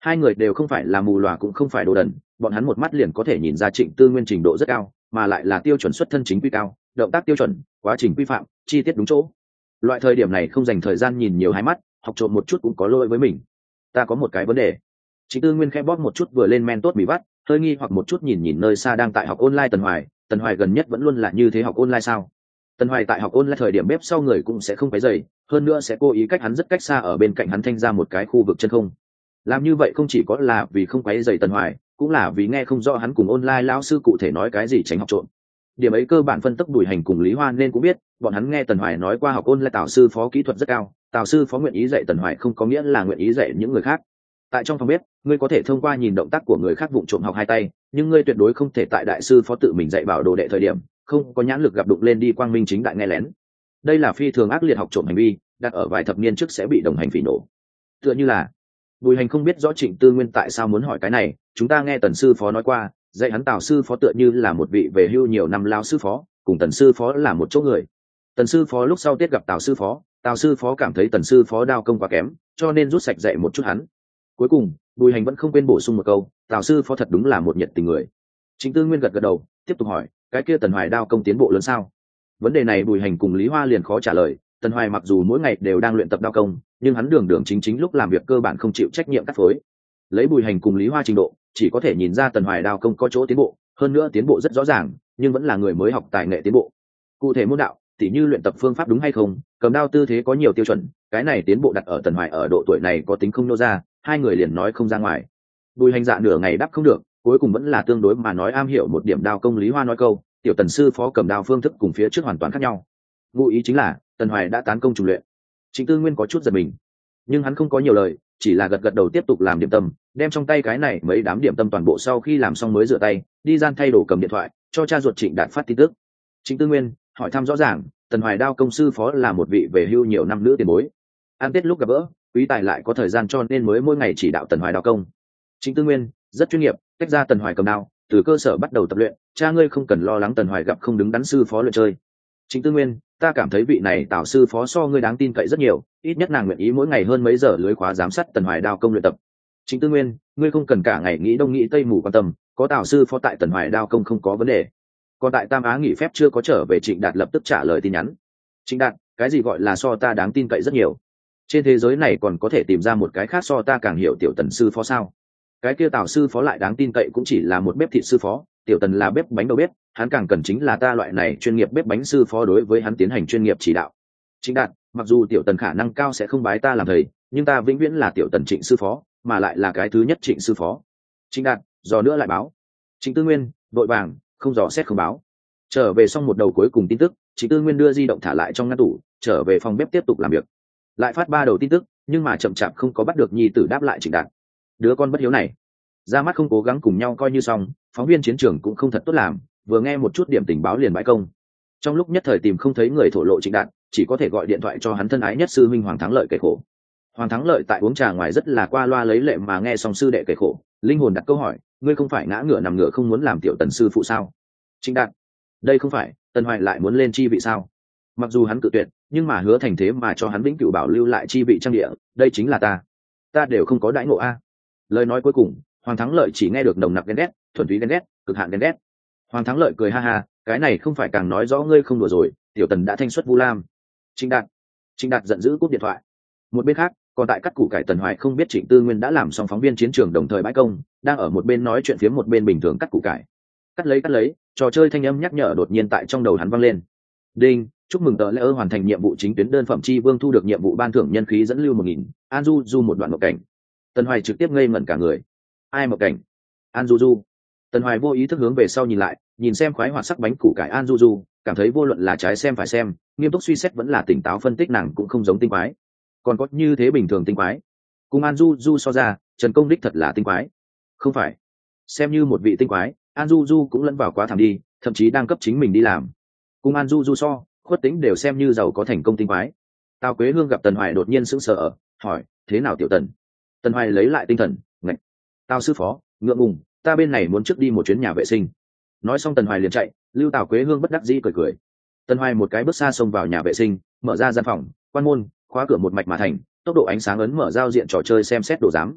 Hai người đều không phải là mù lòa cũng không phải đồ đần, bọn hắn một mắt liền có thể nhìn ra Trịnh Tư Nguyên trình độ rất cao, mà lại là tiêu chuẩn xuất thân chính quy cao, động tác tiêu chuẩn, quá trình quy phạm, chi tiết đúng chỗ. Loại thời điểm này không dành thời gian nhìn nhiều hai mắt, học trộm một chút cũng có lỗi với mình. Ta có một cái vấn đề. Trịnh Tư Nguyên khẽ bóp một chút vừa lên men tốt bị vắt, hơi nghi hoặc một chút nhìn nhìn nơi xa đang tại học online Tần Hoài, Tần Hoài gần nhất vẫn luôn là như thế học online sao? Tần Hoài tại học online thời điểm bếp sau người cũng sẽ không phải dày, hơn nữa sẽ cố ý cách hắn rất cách xa ở bên cạnh hắn thanh ra một cái khu vực chân không. Làm như vậy không chỉ có là vì không quấy rầy Tần Hoài, cũng là vì nghe không rõ hắn cùng online lão sư cụ thể nói cái gì tránh học trộm. Điểm ấy cơ bản phân tích Bùi Hành cùng Lý Hoa nên cũng biết, bọn hắn nghe Tần Hoài nói qua học online Tào sư phó kỹ thuật rất cao, Tào sư phó nguyện ý dạy Tần Hoài không có nghĩa là nguyện ý dạy những người khác. Tại trong phòng bếp, ngươi có thể thông qua nhìn động tác của người khác vụng trộm học hai tay, nhưng ngươi tuyệt đối không thể tại đại sư phó tự mình dạy bảo đồ đệ thời điểm, không có nhãn lực gặp đụng lên đi quang minh chính đại nghe lén. Đây là phi thường ác liệt học trộm hành vi, đặt ở vài thập niên trước sẽ bị đồng hành phỉ nổ. Tựa như là Bùi Hành không biết rõ Trịnh Tư Nguyên tại sao muốn hỏi cái này, chúng ta nghe Tần sư phó nói qua, dạy hắn Tào sư phó tựa như là một vị về hưu nhiều năm lao sư phó, cùng Tần sư phó là một chỗ người. Tần sư phó lúc sau tiết gặp Tào sư phó, Tào sư phó cảm thấy Tần sư phó đao công quá kém, cho nên rút sạch dạy một chút hắn. Cuối cùng, Bùi Hành vẫn không quên bổ sung một câu, Tào sư phó thật đúng là một nhiệt tình người. Trịnh Tư Nguyên gật gật đầu, tiếp tục hỏi, cái kia Tần Hoài đao công tiến bộ lớn sao? Vấn đề này Bùi Hành cùng Lý Hoa liền khó trả lời. Tần Hoài mặc dù mỗi ngày đều đang luyện tập đao công, nhưng hắn đường đường chính chính lúc làm việc cơ bản không chịu trách nhiệm cắt phối. Lấy Bùi Hành cùng Lý Hoa trình độ, chỉ có thể nhìn ra Tần Hoài đao công có chỗ tiến bộ, hơn nữa tiến bộ rất rõ ràng, nhưng vẫn là người mới học tài nghệ tiến bộ. Cụ thể môn đạo, tỉ như luyện tập phương pháp đúng hay không, cầm đao tư thế có nhiều tiêu chuẩn, cái này tiến bộ đặt ở Tần Hoài ở độ tuổi này có tính không nô ra, hai người liền nói không ra ngoài. Bùi Hành dạ nửa ngày đáp không được, cuối cùng vẫn là tương đối mà nói am hiểu một điểm đao công. Lý Hoa nói câu, tiểu Tần sư phó cầm đao phương thức cùng phía trước hoàn toàn khác nhau. Ngụ ý chính là Tần Hoài đã tán công trùng luyện. Trịnh Tư Nguyên có chút giật mình, nhưng hắn không có nhiều lời, chỉ là gật gật đầu tiếp tục làm điểm tâm, đem trong tay cái này mấy đám điểm tâm toàn bộ sau khi làm xong mới rửa tay, đi gian thay đồ cầm điện thoại cho cha ruột Trịnh Đạt phát tin tức. Trịnh Tư Nguyên hỏi thăm rõ ràng, Tần Hoài đao công sư phó là một vị về hưu nhiều năm nữ tiền bối. Ăn Tết lúc gặp gỡ, Quý Tài lại có thời gian cho nên mới mỗi ngày chỉ đạo Tần Hoài đao công. Trịnh Tư Nguyên rất chuyên nghiệp, tách ra Tần Hoài cầm đao, từ cơ sở bắt đầu tập luyện, cha ngươi không cần lo lắng Tần Hoài gặp không đứng đắn sư phó luyện chơi. Trịnh Tư Nguyên, ta cảm thấy vị này Tào sư phó so ngươi đáng tin cậy rất nhiều, ít nhất nàng nguyện ý mỗi ngày hơn mấy giờ lưới khóa giám sát Tần Hoài đao công luyện tập. Trịnh Tư Nguyên, ngươi không cần cả ngày nghĩ đông nghĩ tây mù quan tâm, có Tào sư phó tại Tần Hoài đao công không có vấn đề. Còn tại Tam Á nghỉ phép chưa có trở về, Trịnh Đạt lập tức trả lời tin nhắn. Trịnh Đạt, cái gì gọi là so ta đáng tin cậy rất nhiều? Trên thế giới này còn có thể tìm ra một cái khác so ta càng hiểu tiểu Tần sư phó sao? Cái kia Tào sư phó lại đáng tin cậy cũng chỉ là một bếp thịt sư phó, tiểu Tần là bếp bánh đầu bếp, hắn càng cần chính là ta loại này chuyên nghiệp bếp bánh sư phó đối với hắn tiến hành chuyên nghiệp chỉ đạo. Trịnh Đạt, mặc dù tiểu Tần khả năng cao sẽ không bái ta làm thầy, nhưng ta vĩnh viễn là tiểu Tần Trịnh sư phó, mà lại là cái thứ nhất Trịnh sư phó. Trịnh Đạt, dò nữa lại báo. Trịnh Tư Nguyên vội vàng, không dò xét không báo. Trở về xong một đầu cuối cùng tin tức, Trịnh Tư Nguyên đưa di động thả lại trong ngăn tủ, trở về phòng bếp tiếp tục làm việc. Lại phát ba đầu tin tức, nhưng mà chậm chạp không có bắt được nhi tử đáp lại Trịnh Đạt. Đứa con bất hiếu này, ra mắt không cố gắng cùng nhau coi như xong, phóng viên chiến trường cũng không thật tốt làm, vừa nghe một chút điểm tình báo liền bãi công. Trong lúc nhất thời tìm không thấy người thổ lộ Trịnh Đạt, chỉ có thể gọi điện thoại cho hắn thân ái nhất sư minh Hoàng Thắng Lợi kể khổ. Hoàng Thắng Lợi tại uống trà ngoài rất là qua loa lấy lệ mà nghe xong sư đệ kể khổ, linh hồn đặt câu hỏi, ngươi không phải ngã ngựa nằm ngựa không muốn làm tiểu Tần sư phụ sao? Trịnh Đạt, đây không phải Tần Hoài lại muốn lên chi vị sao? Mặc dù hắn cự tuyệt, nhưng mà hứa thành thế mà cho hắn vĩnh cửu bảo lưu lại chi vị trang địa, đây chính là ta, ta đều không có đãi ngộ a. Lời nói cuối cùng, Hoàng Thắng Lợi chỉ nghe được nồng nặc ghen ghét, thuần túy ghen ghét, cực hạn ghen ghét. Hoàng Thắng Lợi cười ha ha, cái này không phải càng nói rõ ngươi không đùa rồi, tiểu Tần đã thanh xuất Vu Lam. Trịnh Đạt, Trịnh Đạt giận dữ cúp điện thoại. Một bên khác, còn tại cắt củ cải Tần Hoài không biết Trịnh Tư Nguyên đã làm xong phóng viên chiến trường đồng thời bãi công, đang ở một bên nói chuyện phía một bên bình thường cắt củ cải. Cắt lấy cắt lấy, trò chơi thanh âm nhắc nhở đột nhiên tại trong đầu hắn vang lên. Đinh, chúc mừng tờ lễ ơ hoàn thành nhiệm vụ chính tuyến đơn phẩm chi vương thu được nhiệm vụ ban thưởng nhân khí dẫn lưu một nghìn, An Du Du một đoạn mộng cảnh. Tần Hoài trực tiếp ngây ngẩn cả người. Ai mộng cảnh? An Du Du. Tần Hoài vô ý thức hướng về sau nhìn lại, nhìn xem khoái hoạt sắc bánh củ cải An Du Du, cảm thấy vô luận là trái xem phải xem, nghiêm túc suy xét vẫn là tỉnh táo phân tích, nàng cũng không giống tinh quái. Còn có như thế bình thường tinh quái. Cùng An Du Du so ra, Trần Công đích thật là tinh quái. Không phải. Xem như một vị tinh quái, An Du Du cũng lẫn vào quá thảm đi, thậm chí đang cấp chính mình đi làm. Cùng An Du Du so, Khuất Tính đều xem như giàu có thành công tinh quái. Tào Quế Hương gặp Tần Hoài đột nhiên sững sờ, hỏi, thế nào tiểu Tần? Tần Hoài lấy lại tinh thần, ngạch. Tào sư phó, ngượng ngùng, ta bên này muốn trước đi một chuyến nhà vệ sinh. Nói xong Tần Hoài liền chạy, lưu Tào Quế Hương bất đắc dĩ cười cười. Tần Hoài một cái bước xa xông vào nhà vệ sinh, mở ra gian phòng, quan môn, khóa cửa một mạch mà thành, tốc độ ánh sáng ấn mở giao diện trò chơi xem xét đồ giám.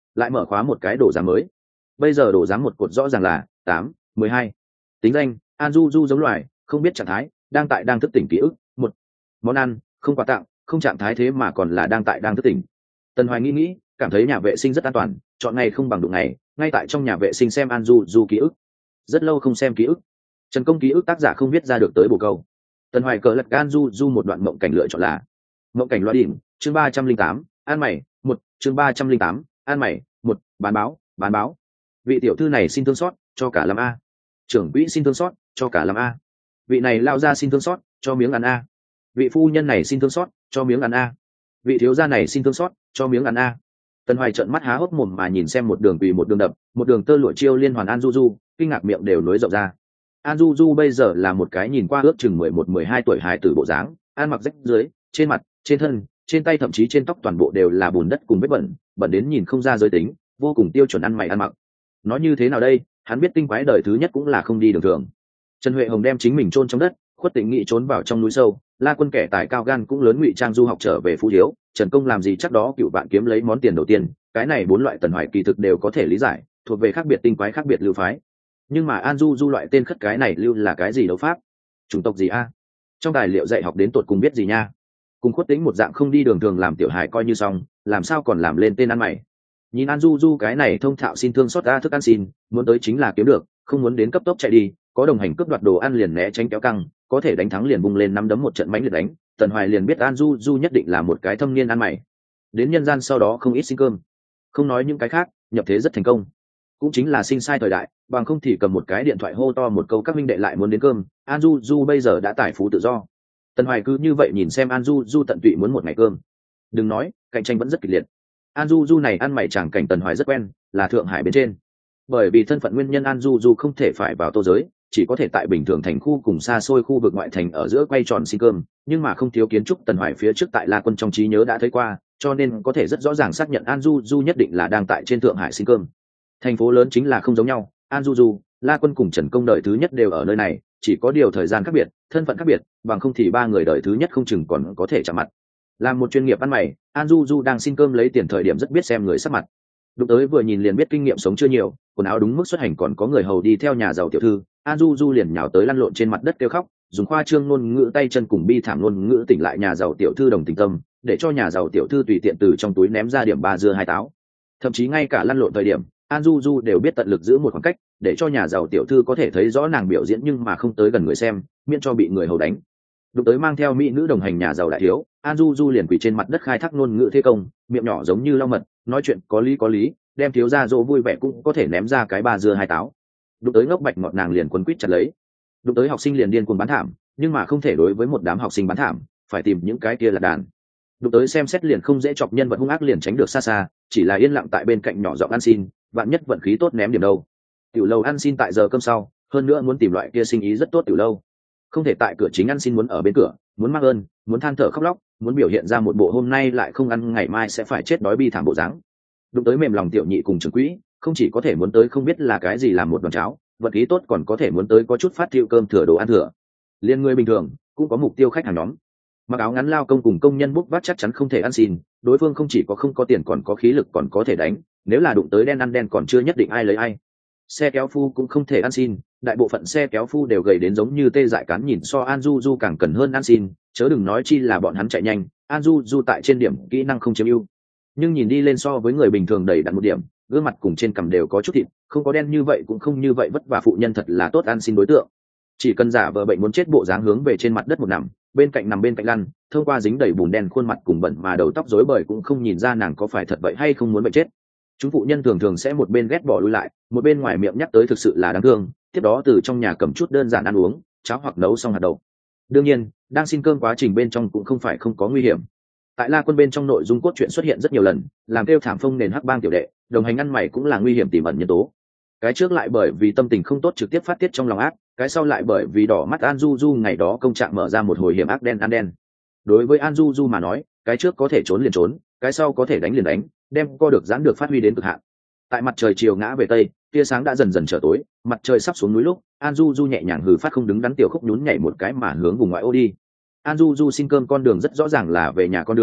lại mở khóa một cái đồ giá mới. Bây giờ đồ giá một cột rõ ràng là tám mười hai. Tính danh An Du Du giống loài, không biết trạng thái, đang tại đang thức tỉnh ký ức. Một món ăn, không quà tặng, không trạng thái thế mà còn là đang tại đang thức tỉnh. Tần Hoài nghĩ nghĩ, cảm thấy nhà vệ sinh rất an toàn, chọn ngày không bằng đụng ngày, ngay tại trong nhà vệ sinh xem An Du Du ký ức. Rất lâu không xem ký ức. Trần Công ký ức tác giả không viết ra được tới bổ câu. Tần Hoài cờ lật An Du Du một đoạn mộng cảnh lựa chọn là mộng cảnh loại điểm, chương ba trăm linh tám, an mày, một, chương ba trăm linh tám, an mày, một, bán báo, bán báo. Vị tiểu thư này xin thương xót, cho cả làm a. Trưởng quỹ xin thương xót, cho cả làm a. Vị này lao ra xin thương xót, cho miếng ăn a. Vị phu nhân này xin thương xót, cho miếng ăn a. Vị thiếu gia này xin thương xót, cho miếng ăn a. Tần Hoài trợn mắt há hốc mồm mà nhìn xem một đường quỳ một đường đập, một đường tơ lụa chiêu liên hoàn An Du Du, kinh ngạc miệng đều nối rộng ra. An Du Du bây giờ là một cái nhìn qua ước chừng mười một mười hai tuổi hài tử bộ dáng, ăn mặc rách dưới, trên mặt, trên thân, trên tay thậm chí trên tóc toàn bộ đều là bùn đất cùng vết bẩn, bẩn đến nhìn không ra giới tính, vô cùng tiêu chuẩn ăn mày ăn mặc. Nói như thế nào đây, hắn biết tinh quái đời thứ nhất cũng là không đi đường thường. Trần Huệ Hồng đem chính mình chôn trong đất, Khuất Tĩnh Nghị trốn vào trong núi sâu, La Quân kẻ tài cao gan cũng lớn ngụy trang du học trở về Phú Thiếu, Trần Công làm gì chắc đó cựu bạn kiếm lấy món tiền đầu tiên, cái này bốn loại Tần Hoài kỳ thực đều có thể lý giải, thuộc về khác biệt tinh quái khác biệt lưu phái. Nhưng mà An Du Du loại tên khất cái này lưu là cái gì đấu pháp? Chủng tộc gì a? Trong tài liệu dạy học đến tột cùng biết gì nha? Cùng Khuất Tĩnh một dạng không đi đường thường làm tiểu hài coi như xong, làm sao còn làm lên tên ăn mày? Nhìn An Du Du cái này thông thạo xin thương xót ra thức ăn xin, muốn tới chính là kiếm được, không muốn đến cấp tốc chạy đi, có đồng hành cướp đoạt đồ ăn liền né tránh kéo căng, có thể đánh thắng liền bung lên nắm đấm một trận mãnh liệt đánh. Tần Hoài liền biết An Du Du nhất định là một cái thâm niên ăn mày. Đến nhân gian sau đó không ít xin cơm, không nói những cái khác, nhập thế rất thành công, cũng chính là sinh sai thời đại, bằng không thì cầm một cái điện thoại hô to một câu các minh đệ lại muốn đến cơm. An Du Du bây giờ đã tài phú tự do. Tần Hoài cứ như vậy nhìn xem An Du Du tận tụy muốn một ngày cơm. Đừng nói, cạnh tranh vẫn rất kịch liệt. An Du Du này ăn mày chẳng cảnh Tần Hoài rất quen, là Thượng Hải bên trên. Bởi vì thân phận nguyên nhân An Du Du không thể phải vào Tô giới, chỉ có thể tại bình thường thành khu cùng xa xôi khu vực ngoại thành ở giữa quay tròn xin cơm, nhưng mà không thiếu kiến trúc Tần Hoài phía trước tại La Quân trong trí nhớ đã thấy qua, cho nên có thể rất rõ ràng xác nhận An Du Du nhất định là đang tại trên Thượng Hải xin cơm. Thành phố lớn chính là không giống nhau, An Du Du, La Quân cùng Trần Công đời thứ nhất đều ở nơi này, chỉ có điều thời gian khác biệt, thân phận khác biệt, bằng không thì ba người đời thứ nhất không chừng còn có thể chạm mặt. Làm một chuyên nghiệp ăn mày, An Du Du đang xin cơm lấy tiền thời điểm rất biết xem người sắc mặt. Đụng tới vừa nhìn liền biết kinh nghiệm sống chưa nhiều, quần áo đúng mức xuất hành còn có người hầu đi theo nhà giàu tiểu thư, An Du Du liền nhào tới lăn lộn trên mặt đất kêu khóc, dùng khoa trương ngôn ngữ tay chân cùng bi thảm ngôn ngữ tỉnh lại nhà giàu tiểu thư đồng tình tâm, để cho nhà giàu tiểu thư tùy tiện từ trong túi ném ra điểm ba dưa hai táo. Thậm chí ngay cả lăn lộn thời điểm, An Du Du đều biết tận lực giữ một khoảng cách, để cho nhà giàu tiểu thư có thể thấy rõ nàng biểu diễn nhưng mà không tới gần người xem, miễn cho bị người hầu đánh. Đụng tới mang theo mỹ nữ đồng hành nhà giàu đại thiếu, An Du Du liền quỳ trên mặt đất khai thác ngôn ngữ thế công, miệng nhỏ giống như lau mật, nói chuyện có lý có lý, đem thiếu gia dỗ vui vẻ cũng có thể ném ra cái ba dưa hai táo. Đụng tới ngốc bạch ngọt nàng liền quấn quýt chặt lấy. Đụng tới học sinh liền điên cuồng bán thảm, nhưng mà không thể đối với một đám học sinh bán thảm, phải tìm những cái kia là đàn. Đụng tới xem xét liền không dễ chọc nhân vật hung ác liền tránh được xa xa, chỉ là yên lặng tại bên cạnh nhỏ giọng ăn xin, vạn nhất vận khí tốt ném điểm đâu. Tiểu lâu ăn xin tại giờ cơm sau, hơn nữa muốn tìm loại kia sinh ý rất tốt tiểu lâu. Không thể tại cửa chính ăn xin muốn ở bên cửa, muốn mắc ơn, muốn than thở khóc lóc, muốn biểu hiện ra một bộ hôm nay lại không ăn ngày mai sẽ phải chết đói bi thảm bộ dáng. Đụng tới mềm lòng tiểu nhị cùng trưởng quỹ, không chỉ có thể muốn tới không biết là cái gì làm một đòn cháo, vận khí tốt còn có thể muốn tới có chút phát tiêu cơm thừa đồ ăn thừa. Liên người bình thường cũng có mục tiêu khách hàng nhóm. Mặc áo ngắn lao công cùng công nhân bốc vác chắc chắn không thể ăn xin, đối phương không chỉ có không có tiền còn có khí lực còn có thể đánh, nếu là đụng tới đen ăn đen còn chưa nhất định ai lấy ai. Xe kéo phu cũng không thể ăn xin, đại bộ phận xe kéo phu đều gầy đến giống như tê dại cán, nhìn so An Du Du càng cần hơn ăn xin, chớ đừng nói chi là bọn hắn chạy nhanh, An Du Du tại trên điểm kỹ năng không chiếm ưu, nhưng nhìn đi lên so với người bình thường đầy đặn một điểm, gương mặt cùng trên cằm đều có chút thịt, không có đen như vậy cũng không như vậy vất vả phụ nhân thật là tốt ăn xin đối tượng. Chỉ cần giả vờ bệnh muốn chết bộ dáng hướng về trên mặt đất một nằm, bên cạnh nằm bên cạnh lăn, thông qua dính đầy bùn đen khuôn mặt cùng bẩn mà đầu tóc rối bời cũng không nhìn ra nàng có phải thật vậy hay không muốn bệnh chết. Chúng phụ nhân thường thường sẽ một bên ghét bỏ lui lại, một bên ngoài miệng nhắc tới thực sự là đáng thương, tiếp đó từ trong nhà cầm chút đơn giản ăn uống, cháo hoặc nấu xong hạt đậu. Đương nhiên, đang xin cơm quá trình bên trong cũng không phải không có nguy hiểm. Tại La Quân bên trong nội dung cốt truyện xuất hiện rất nhiều lần, làm kêu thảm phông nền hắc bang tiểu đệ, đồng hành ăn mày cũng là nguy hiểm tiềm ẩn nhân tố. Cái trước lại bởi vì tâm tình không tốt trực tiếp phát tiết trong lòng ác, cái sau lại bởi vì đỏ mắt An Du Du ngày đó công trạng mở ra một hồi hiểm ác đen ăn đen. Đối với An Du Du mà nói, cái trước có thể trốn liền trốn, cái sau có thể đánh liền đánh, đem co được giãn được phát huy đến cực hạn. Tại mặt trời chiều ngã về tây, tia sáng đã dần dần trở tối, mặt trời sắp xuống núi lúc, An Du Du nhẹ nhàng hừ phát không đứng đắn tiểu khúc nhún nhảy một cái mà hướng vùng ngoại ô đi. An Du Du xin cơm con đường rất rõ ràng là về nhà con đường,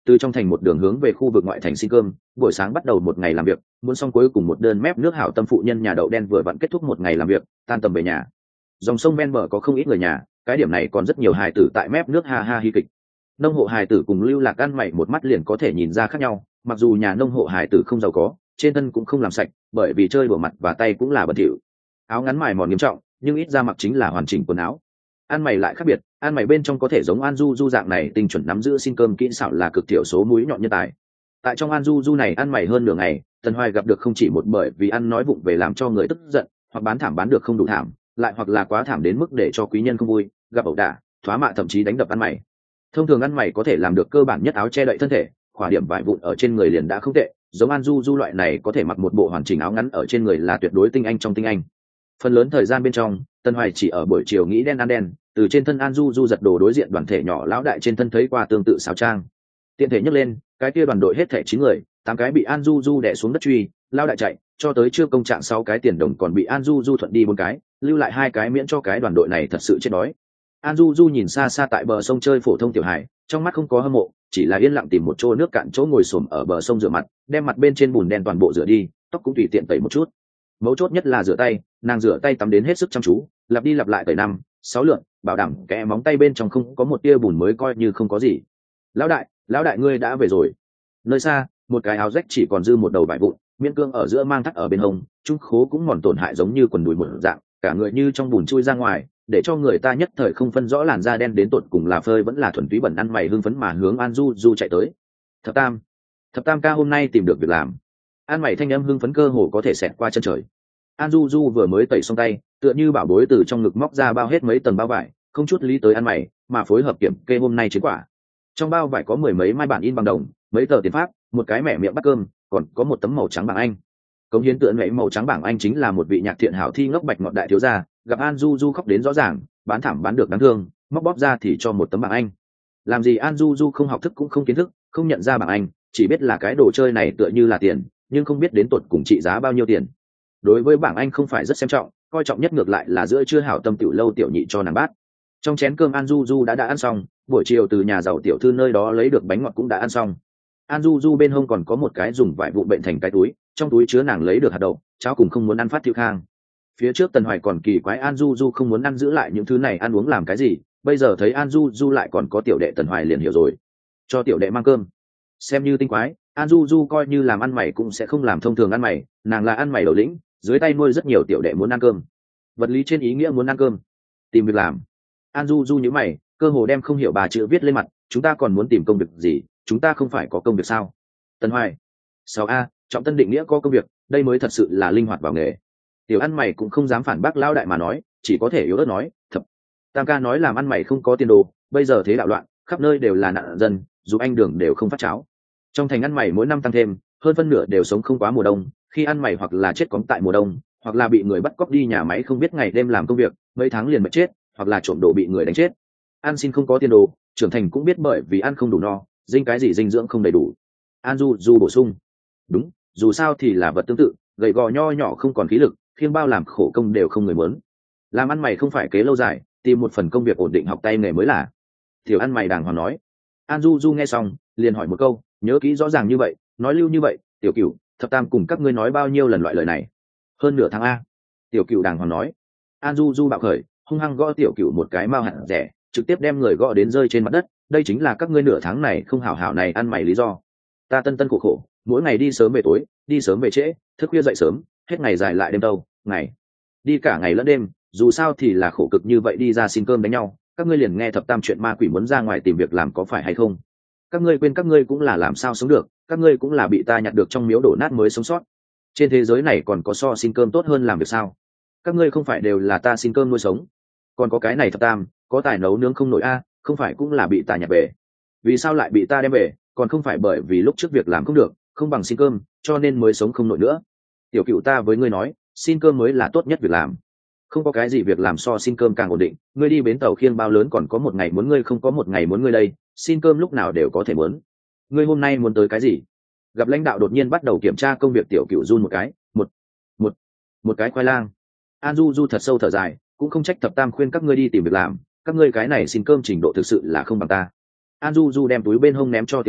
từ trong thành một đường hướng về khu vực ngoại thành xin cơm. Buổi sáng bắt đầu một ngày làm việc, muốn xong cuối cùng một đơn mép nước hảo tâm phụ nhân nhà đậu đen vừa vặn kết thúc một ngày làm việc, tan tầm về nhà. Dòng sông ven bờ có không ít người nhà, cái điểm này còn rất nhiều hài tử tại mép nước ha ha hi kịch. Nông hộ hài tử cùng lưu lạc ăn mày một mắt liền có thể nhìn ra khác nhau, mặc dù nhà nông hộ hài tử không giàu có, trên thân cũng không làm sạch, bởi vì chơi bừa mặt và tay cũng là bẩn thỉu. Áo ngắn mài mòn nghiêm trọng, nhưng ít ra mặc chính là hoàn chỉnh quần áo. Ăn mày lại khác biệt, ăn mày bên trong có thể giống An Du Du dạng này tinh chuẩn nắm giữ xin cơm kỹ xảo là cực thiểu số mũi nhọn nhân tài. Tại trong An Du Du này ăn mày hơn nửa ngày, Tần Hoài gặp được không chỉ một bởi vì ăn nói vụng về làm cho người tức giận, hoặc bán thảm bán được không đủ thảm, lại hoặc là quá thảm đến mức để cho quý nhân không vui, gặp ẩu đả, thoá mạ thậm chí đánh đập ăn mày. Thông thường ăn mày có thể làm được cơ bản nhất áo che đậy thân thể, khỏa điểm vải vụn ở trên người liền đã không tệ, giống An Du Du loại này có thể mặc một bộ hoàn chỉnh áo ngắn ở trên người là tuyệt đối tinh anh trong tinh anh. Phần lớn thời gian bên trong, Tần Hoài chỉ ở buổi chiều nghĩ đen ăn đen, từ trên thân An Du Du giật đồ đối diện đoàn thể nhỏ lão đại trên thân thấy qua tương tự xáo trang. Tiện thể nhấc lên, cái kia đoàn đội hết thảy chín người, tám cái bị An Du Du đè xuống đất truy, lao đại chạy, cho tới chưa công trạng sáu cái tiền đồng còn bị An Du Du thuận đi bốn cái, lưu lại hai cái miễn cho cái đoàn đội này thật sự chết đói. An Du Du nhìn xa xa tại bờ sông chơi phổ thông tiểu hải, trong mắt không có hâm mộ, chỉ là yên lặng tìm một chỗ nước cạn chỗ ngồi xổm ở bờ sông rửa mặt, đem mặt bên trên bùn đen toàn bộ rửa đi, tóc cũng tùy tiện tẩy một chút. Mấu chốt nhất là rửa tay, nàng rửa tay tắm đến hết sức chăm chú, lặp đi lặp lại tẩy năm, sáu lượt, bảo đảm kẽ móng tay bên trong không có một tia bùn mới coi như không có gì. Lão đại, lão đại ngươi đã về rồi. Nơi xa, một cái áo rách chỉ còn dư một đầu vải vụn, miễn cương ở giữa mang thắt ở bên hông, trung khố cũng mòn tổn hại giống như quần đùi một dạng, cả người như trong bùn chui ra ngoài, để cho người ta nhất thời không phân rõ làn da đen đến tột cùng là phơi vẫn là thuần túy bẩn ăn mày hưng phấn mà hướng An Du Du chạy tới. Thập Tam, Thập Tam ca hôm nay tìm được việc làm. An mày thanh âm hưng phấn cơ hồ có thể xẹt qua chân trời. An Du Du vừa mới tẩy xong tay, tựa như bảo bối từ trong ngực móc ra bao hết mấy tầng bao vải, không chút lý tới ăn mày, mà phối hợp kiểm kê hôm nay chiến quả. Trong bao vải có mười mấy mai bản in bằng đồng, mấy tờ tiền pháp, một cái mẻ miệng bắt cơm, còn có một tấm màu trắng bảng Anh. Cống hiến tựa nệ màu trắng bảng Anh chính là một vị nhạc thiện hảo thi ngốc bạch ngọt đại thiếu gia, gặp An Du Du khóc đến rõ ràng, bán thảm bán được đáng thương, móc bóp ra thì cho một tấm bảng Anh. Làm gì An Du Du không học thức cũng không kiến thức, không nhận ra bảng Anh, chỉ biết là cái đồ chơi này tựa như là tiền, nhưng không biết đến tột cùng trị giá bao nhiêu tiền. Đối với bảng Anh không phải rất xem trọng, coi trọng nhất ngược lại là giữa chưa hảo tâm tiểu lâu tiểu nhị cho nàng bát. Trong chén cơm An Du Du đã đã ăn xong, buổi chiều từ nhà giàu tiểu thư nơi đó lấy được bánh ngọt cũng đã ăn xong. An Du Du bên hông còn có một cái dùng vải vụn bệnh thành cái túi, trong túi chứa nàng lấy được hạt đậu, cháo cùng không muốn ăn phát thiêu khang. Phía trước Tần Hoài còn kỳ quái An Du Du không muốn ăn giữ lại những thứ này ăn uống làm cái gì, bây giờ thấy An Du Du lại còn có tiểu đệ Tần Hoài liền hiểu rồi. Cho tiểu đệ mang cơm. Xem như tinh quái, An Du Du coi như làm ăn mày cũng sẽ không làm thông thường ăn mày, nàng là ăn mày đầu lĩnh, dưới tay nuôi rất nhiều tiểu đệ muốn ăn cơm. Vật lý trên ý nghĩa muốn ăn cơm, tìm việc làm. An Du Du nhíu mày, cơ hồ đem không hiểu bà chữ viết lên mặt, chúng ta còn muốn tìm công việc gì, chúng ta không phải có công việc sao? Tần Hoài. sáu a, trọng tân định nghĩa có công việc, đây mới thật sự là linh hoạt vào nghề. Tiểu ăn mày cũng không dám phản bác lao đại mà nói, chỉ có thể yếu ớt nói, Thập Tam ca nói làm ăn mày không có tiền đồ, bây giờ thế đạo loạn, khắp nơi đều là nạn dân, dù anh đường đều không phát cháo. Trong thành ăn mày mỗi năm tăng thêm, hơn phân nửa đều sống không quá mùa đông, khi ăn mày hoặc là chết cóng tại mùa đông, hoặc là bị người bắt cóc đi nhà máy không biết ngày đêm làm công việc, mấy tháng liền mất chết, hoặc là trộm đồ bị người đánh chết. Ăn xin không có tiền đồ, trưởng thành cũng biết bởi vì ăn không đủ no, dinh cái gì dinh dưỡng không đầy đủ. An Du Du bổ sung, đúng, dù sao thì là vật tương tự, gầy gò nho nhỏ không còn khí lực, khiêng bao làm khổ công đều không người muốn. Làm ăn mày không phải kế lâu dài, tìm một phần công việc ổn định học tay nghề mới là. Tiểu ăn mày đàng hoàng nói. An Du Du nghe xong, liền hỏi một câu, nhớ kỹ rõ ràng như vậy, nói lưu như vậy, Tiểu Cửu, Thập Tam cùng các ngươi nói bao nhiêu lần loại lời này? Hơn nửa tháng a. Tiểu Cửu đàng hoàng nói. An Du Du bạo khởi, hung hăng gõ Tiểu Cửu một cái mao hẳn rẻ, trực tiếp đem người gõ đến rơi trên mặt đất, đây chính là các ngươi nửa tháng này không hảo hảo này ăn mày lý do. Ta tân tân khổ khổ, mỗi ngày đi sớm về tối, đi sớm về trễ, thức khuya dậy sớm, hết ngày dài lại đêm đâu, ngày đi cả ngày lẫn đêm, dù sao thì là khổ cực như vậy đi ra xin cơm đánh nhau, các ngươi liền nghe Thập Tam chuyện ma quỷ muốn ra ngoài tìm việc làm có phải hay không? Các ngươi quên các ngươi cũng là làm sao sống được, các ngươi cũng là bị ta nhặt được trong miếu đổ nát mới sống sót. Trên thế giới này còn có so xin cơm tốt hơn làm việc sao? Các ngươi không phải đều là ta xin cơm nuôi sống? Còn có cái này Thập Tam, có tài nấu nướng không nổi a, không phải cũng là bị ta nhặt về? Vì sao lại bị ta đem về? Còn không phải bởi vì lúc trước việc làm không được, không bằng xin cơm, cho nên mới sống không nổi nữa. Tiểu Cửu ta với ngươi nói, xin cơm mới là tốt nhất việc làm. Không có cái gì việc làm so xin cơm càng ổn định, ngươi đi bến tàu khiêng bao lớn còn có một ngày muốn ngươi không có một ngày muốn ngươi đây, xin cơm lúc nào đều có thể muốn. Ngươi hôm nay muốn tới cái gì? Gặp lãnh đạo đột nhiên bắt đầu kiểm tra công việc, Tiểu Cửu run một cái, một một một cái khoai lang. An Du Du thật sâu thở dài, cũng không trách Thập Tam khuyên các ngươi đi tìm việc làm, các ngươi cái này xin cơm trình độ thực sự là không bằng ta. An Du Du đem túi bên hông ném cho Tiểu Cửu,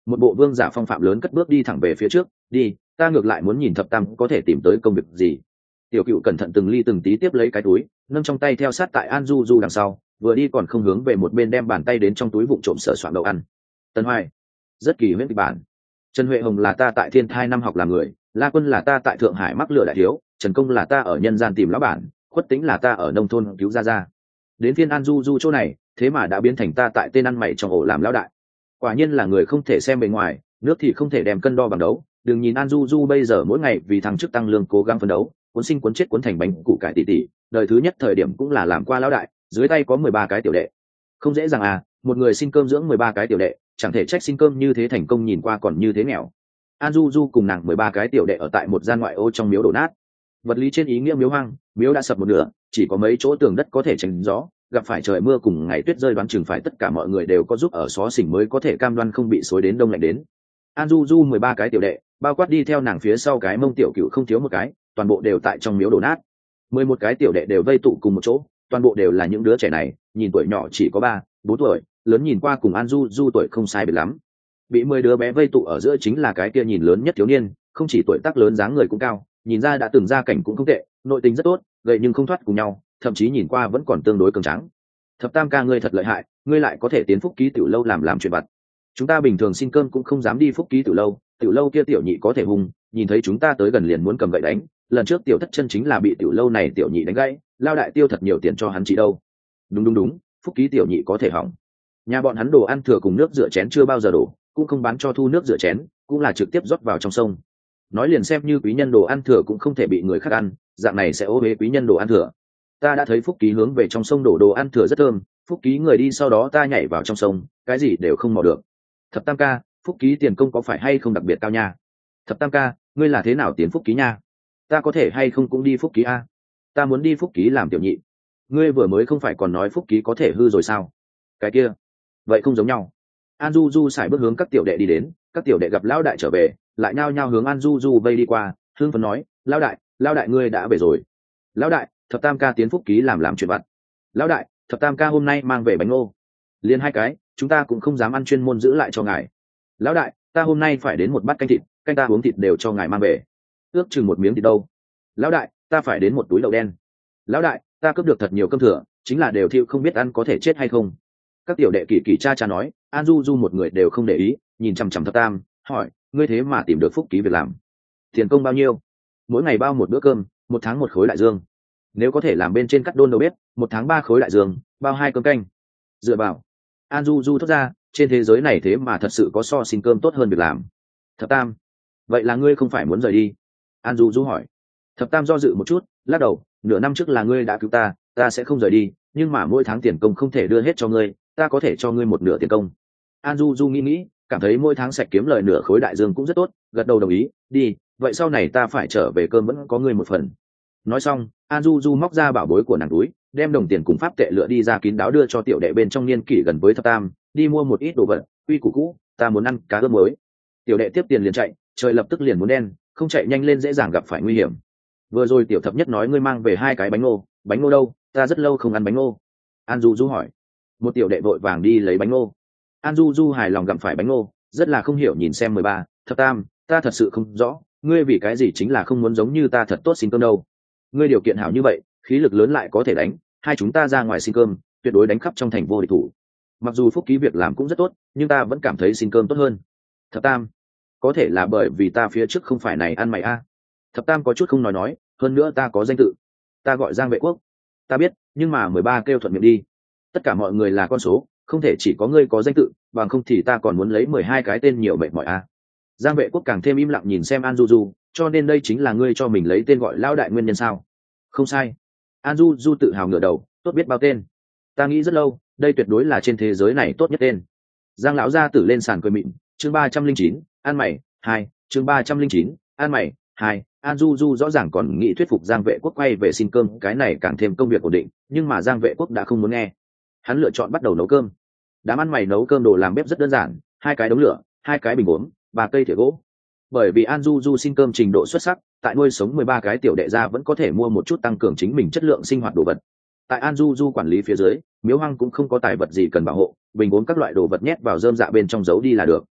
một bộ vương giả phong phạm lớn cất bước đi thẳng về phía trước. Đi, ta ngược lại muốn nhìn thập tam có thể tìm tới công việc gì. Tiểu Cựu cẩn thận từng ly từng tí tiếp lấy cái túi, nâng trong tay theo sát tại An Du Du đằng sau, vừa đi còn không hướng về một bên đem bàn tay đến trong túi vụng trộm sở soạn đậu ăn. Tân Hoài, rất kỳ huyễn kịch bản. Trần Huệ Hồng là ta tại Thiên Thai năm học làm người, La Quân là ta tại Thượng Hải mắc lửa đại thiếu, Trần Công là ta ở nhân gian tìm lão bản, Khuất Tính là ta ở nông thôn cứu gia gia. Đến phiên An Du Du chỗ này, thế mà đã biến thành ta tại tên ăn mày trong ổ làm lão đại. Quả nhiên là người không thể xem bề ngoài, nước thì không thể đem cân đo bằng đấu. Đừng nhìn An Du Du bây giờ mỗi ngày vì thăng chức tăng lương cố gắng phấn đấu, cuốn sinh cuốn chết cuốn thành bánh củ cải tỉ tỉ, đời thứ nhất thời điểm cũng là làm qua lão đại, dưới tay có mười ba cái tiểu đệ. Không dễ dàng à, một người xin cơm dưỡng mười ba cái tiểu đệ, chẳng thể trách xin cơm như thế thành công nhìn qua còn như thế nghèo. An Du Du cùng nàng mười ba cái tiểu đệ ở tại một gian ngoại ô trong miếu đổ nát. Vật lý trên ý nghĩa miếu hoang, miếu đã sập một nửa, chỉ có mấy chỗ tường đất có thể tránh gió, gặp phải trời mưa cùng ngày tuyết rơi đoán chừng phải tất cả mọi người đều có giúp ở xó xỉnh mới có thể cam đoan không bị xối đến đông lạnh đến. An Du Du mười ba cái tiểu đệ, bao quát đi theo nàng phía sau cái mông Tiểu Cựu không thiếu một cái, toàn bộ đều tại trong miếu đổ nát. Mười một cái tiểu đệ đều vây tụ cùng một chỗ, toàn bộ đều là những đứa trẻ này, nhìn tuổi nhỏ chỉ có ba, bốn tuổi, lớn nhìn qua cùng An Du Du tuổi không sai biệt lắm. Bị mười đứa bé vây tụ ở giữa chính là cái kia nhìn lớn nhất thiếu niên, không chỉ tuổi tác lớn dáng người cũng cao, nhìn ra đã từng gia cảnh cũng không tệ, nội tình rất tốt, gầy nhưng không thoát cùng nhau, thậm chí nhìn qua vẫn còn tương đối cường tráng. Thập tam ca ngươi thật lợi hại, ngươi lại có thể tiến phúc ký tiểu lâu làm làm chuyện vặt. Chúng ta bình thường xin cơm cũng không dám đi phúc ký tiểu lâu, tiểu lâu kia tiểu nhị có thể hung, nhìn thấy chúng ta tới gần liền muốn cầm gậy đánh. Lần trước tiểu thất chân chính là bị tiểu lâu này tiểu nhị đánh gãy, lao đại tiêu thật nhiều tiền cho hắn chỉ đâu. Đúng đúng đúng, phúc ký tiểu nhị có thể hỏng. Nhà bọn hắn đồ ăn thừa cùng nước rửa chén chưa bao giờ đổ, cũng không bán cho thu nước rửa chén, cũng là trực tiếp rót vào trong sông. Nói liền xem như quý nhân đồ ăn thừa cũng không thể bị người khác ăn, dạng này sẽ ô uế quý nhân đồ ăn thừa. Ta đã thấy phúc ký hướng về trong sông đổ đồ ăn thừa rất thơm, phúc ký người đi sau đó ta nhảy vào trong sông, cái gì đều không mò được. Thập tam ca, phúc ký tiền công có phải hay không đặc biệt cao nha? Thập tam ca, ngươi là thế nào tiến phúc ký nha? Ta có thể hay không cũng đi phúc ký a? Ta muốn đi phúc ký làm tiểu nhị. Ngươi vừa mới không phải còn nói phúc ký có thể hư rồi sao? Cái kia, vậy không giống nhau. An Du Du xài bước hướng các tiểu đệ đi đến, các tiểu đệ gặp lão đại trở về, lại nhao nhao hướng An Du Du vây đi qua, hương phấn nói, lão đại, lão đại ngươi đã về rồi. Lão đại, thập tam ca tiến phúc ký làm làm chuyện vặt. Lão đại, thập tam ca hôm nay mang về bánh ngô. Liên hai cái, chúng ta cũng không dám ăn chuyên môn giữ lại cho ngài. Lão đại, ta hôm nay phải đến một bát canh thịt, canh ta uống thịt đều cho ngài mang về. Ước chừng một miếng thịt đâu. Lão đại, ta phải đến một túi đậu đen. Lão đại, ta cướp được thật nhiều cơm thừa, chính là đều thiêu không biết ăn có thể chết hay không. Các tiểu đệ kỳ kỳ cha cha nói, An Du Du một người đều không để ý, nhìn chằm chằm thập tam, hỏi, ngươi thế mà tìm được phúc ký việc làm, tiền công bao nhiêu? Mỗi ngày bao một bữa cơm, một tháng một khối đại dương. Nếu có thể làm bên trên cắt đôn đầu bếp, một tháng ba khối đại dương, bao hai cơm canh. Dựa vào. An Du Du thốt ra, trên thế giới này thế mà thật sự có so xin cơm tốt hơn việc làm. Thập tam, vậy là ngươi không phải muốn rời đi? An Du Du hỏi. Thập tam do dự một chút, lắc đầu, nửa năm trước là ngươi đã cứu ta, ta sẽ không rời đi, nhưng mà mỗi tháng tiền công không thể đưa hết cho ngươi, ta có thể cho ngươi một nửa tiền công. An Du Du nghĩ nghĩ, cảm thấy mỗi tháng sạch kiếm lời nửa khối đại dương cũng rất tốt, gật đầu đồng ý, đi, vậy sau này ta phải trở về cơm vẫn có ngươi một phần. Nói xong, An Du Du móc ra bảo bối của nàng túi, đem đồng tiền cùng pháp tệ lựa đi ra kín đáo đưa cho tiểu đệ bên trong niên kỷ gần với thập tam, đi mua một ít đồ vật, quy củ cũ, ta muốn ăn cá ướp muối. Tiểu đệ tiếp tiền liền chạy, trời lập tức liền muốn đen, không chạy nhanh lên dễ dàng gặp phải nguy hiểm. Vừa rồi tiểu thập nhất nói ngươi mang về hai cái bánh ngô, bánh ngô đâu, ta rất lâu không ăn bánh ngô. An Du Du hỏi. Một tiểu đệ vội vàng đi lấy bánh ngô. An Du Du hài lòng gặm phải bánh ngô, rất là không hiểu nhìn xem mười ba, thập tam, ta thật sự không rõ, ngươi vì cái gì chính là không muốn giống như ta thật tốt xin cơm đâu. Ngươi điều kiện hảo như vậy, khí lực lớn lại có thể đánh, hai chúng ta ra ngoài xin cơm, tuyệt đối đánh khắp trong thành vô địch thủ. Mặc dù phúc ký việc làm cũng rất tốt, nhưng ta vẫn cảm thấy xin cơm tốt hơn. Thập tam, có thể là bởi vì ta phía trước không phải này ăn mày a. Thập tam có chút không nói nói, hơn nữa ta có danh tự, ta gọi Giang Vệ Quốc. Ta biết, nhưng mà mười ba kêu thuận miệng đi. Tất cả mọi người là con số, không thể chỉ có ngươi có danh tự, bằng không thì ta còn muốn lấy mười hai cái tên nhiều mệt mỏi a. Giang Vệ Quốc càng thêm im lặng nhìn xem An Du Du, cho nên đây chính là ngươi cho mình lấy tên gọi lão đại nguyên nhân sao? Không sai. An Du Du tự hào ngửa đầu, tốt biết bao tên. Ta nghĩ rất lâu, đây tuyệt đối là trên thế giới này tốt nhất tên. Giang lão gia tử lên sàn cười mịn, chương ba trăm linh chín, ăn mày, hai, chương ba trăm linh chín, ăn mày, hai. An Du Du rõ ràng còn nghĩ thuyết phục Giang Vệ Quốc quay về xin cơm, cái này càng thêm công việc ổn định, nhưng mà Giang Vệ Quốc đã không muốn nghe. Hắn lựa chọn bắt đầu nấu cơm. Đám ăn mày nấu cơm đồ làm bếp rất đơn giản, hai cái đống lửa, hai cái bình uống, ba cây thìa gỗ. Bởi vì An Du Du xin cơm trình độ xuất sắc, tại nuôi sống mười ba cái tiểu đệ gia vẫn có thể mua một chút tăng cường chính mình chất lượng sinh hoạt đồ vật. Tại An Du Du quản lý phía dưới, miếu hoang cũng không có tài vật gì cần bảo hộ, bình uống các loại đồ vật nhét vào rơm dạ bên trong giấu đi là được.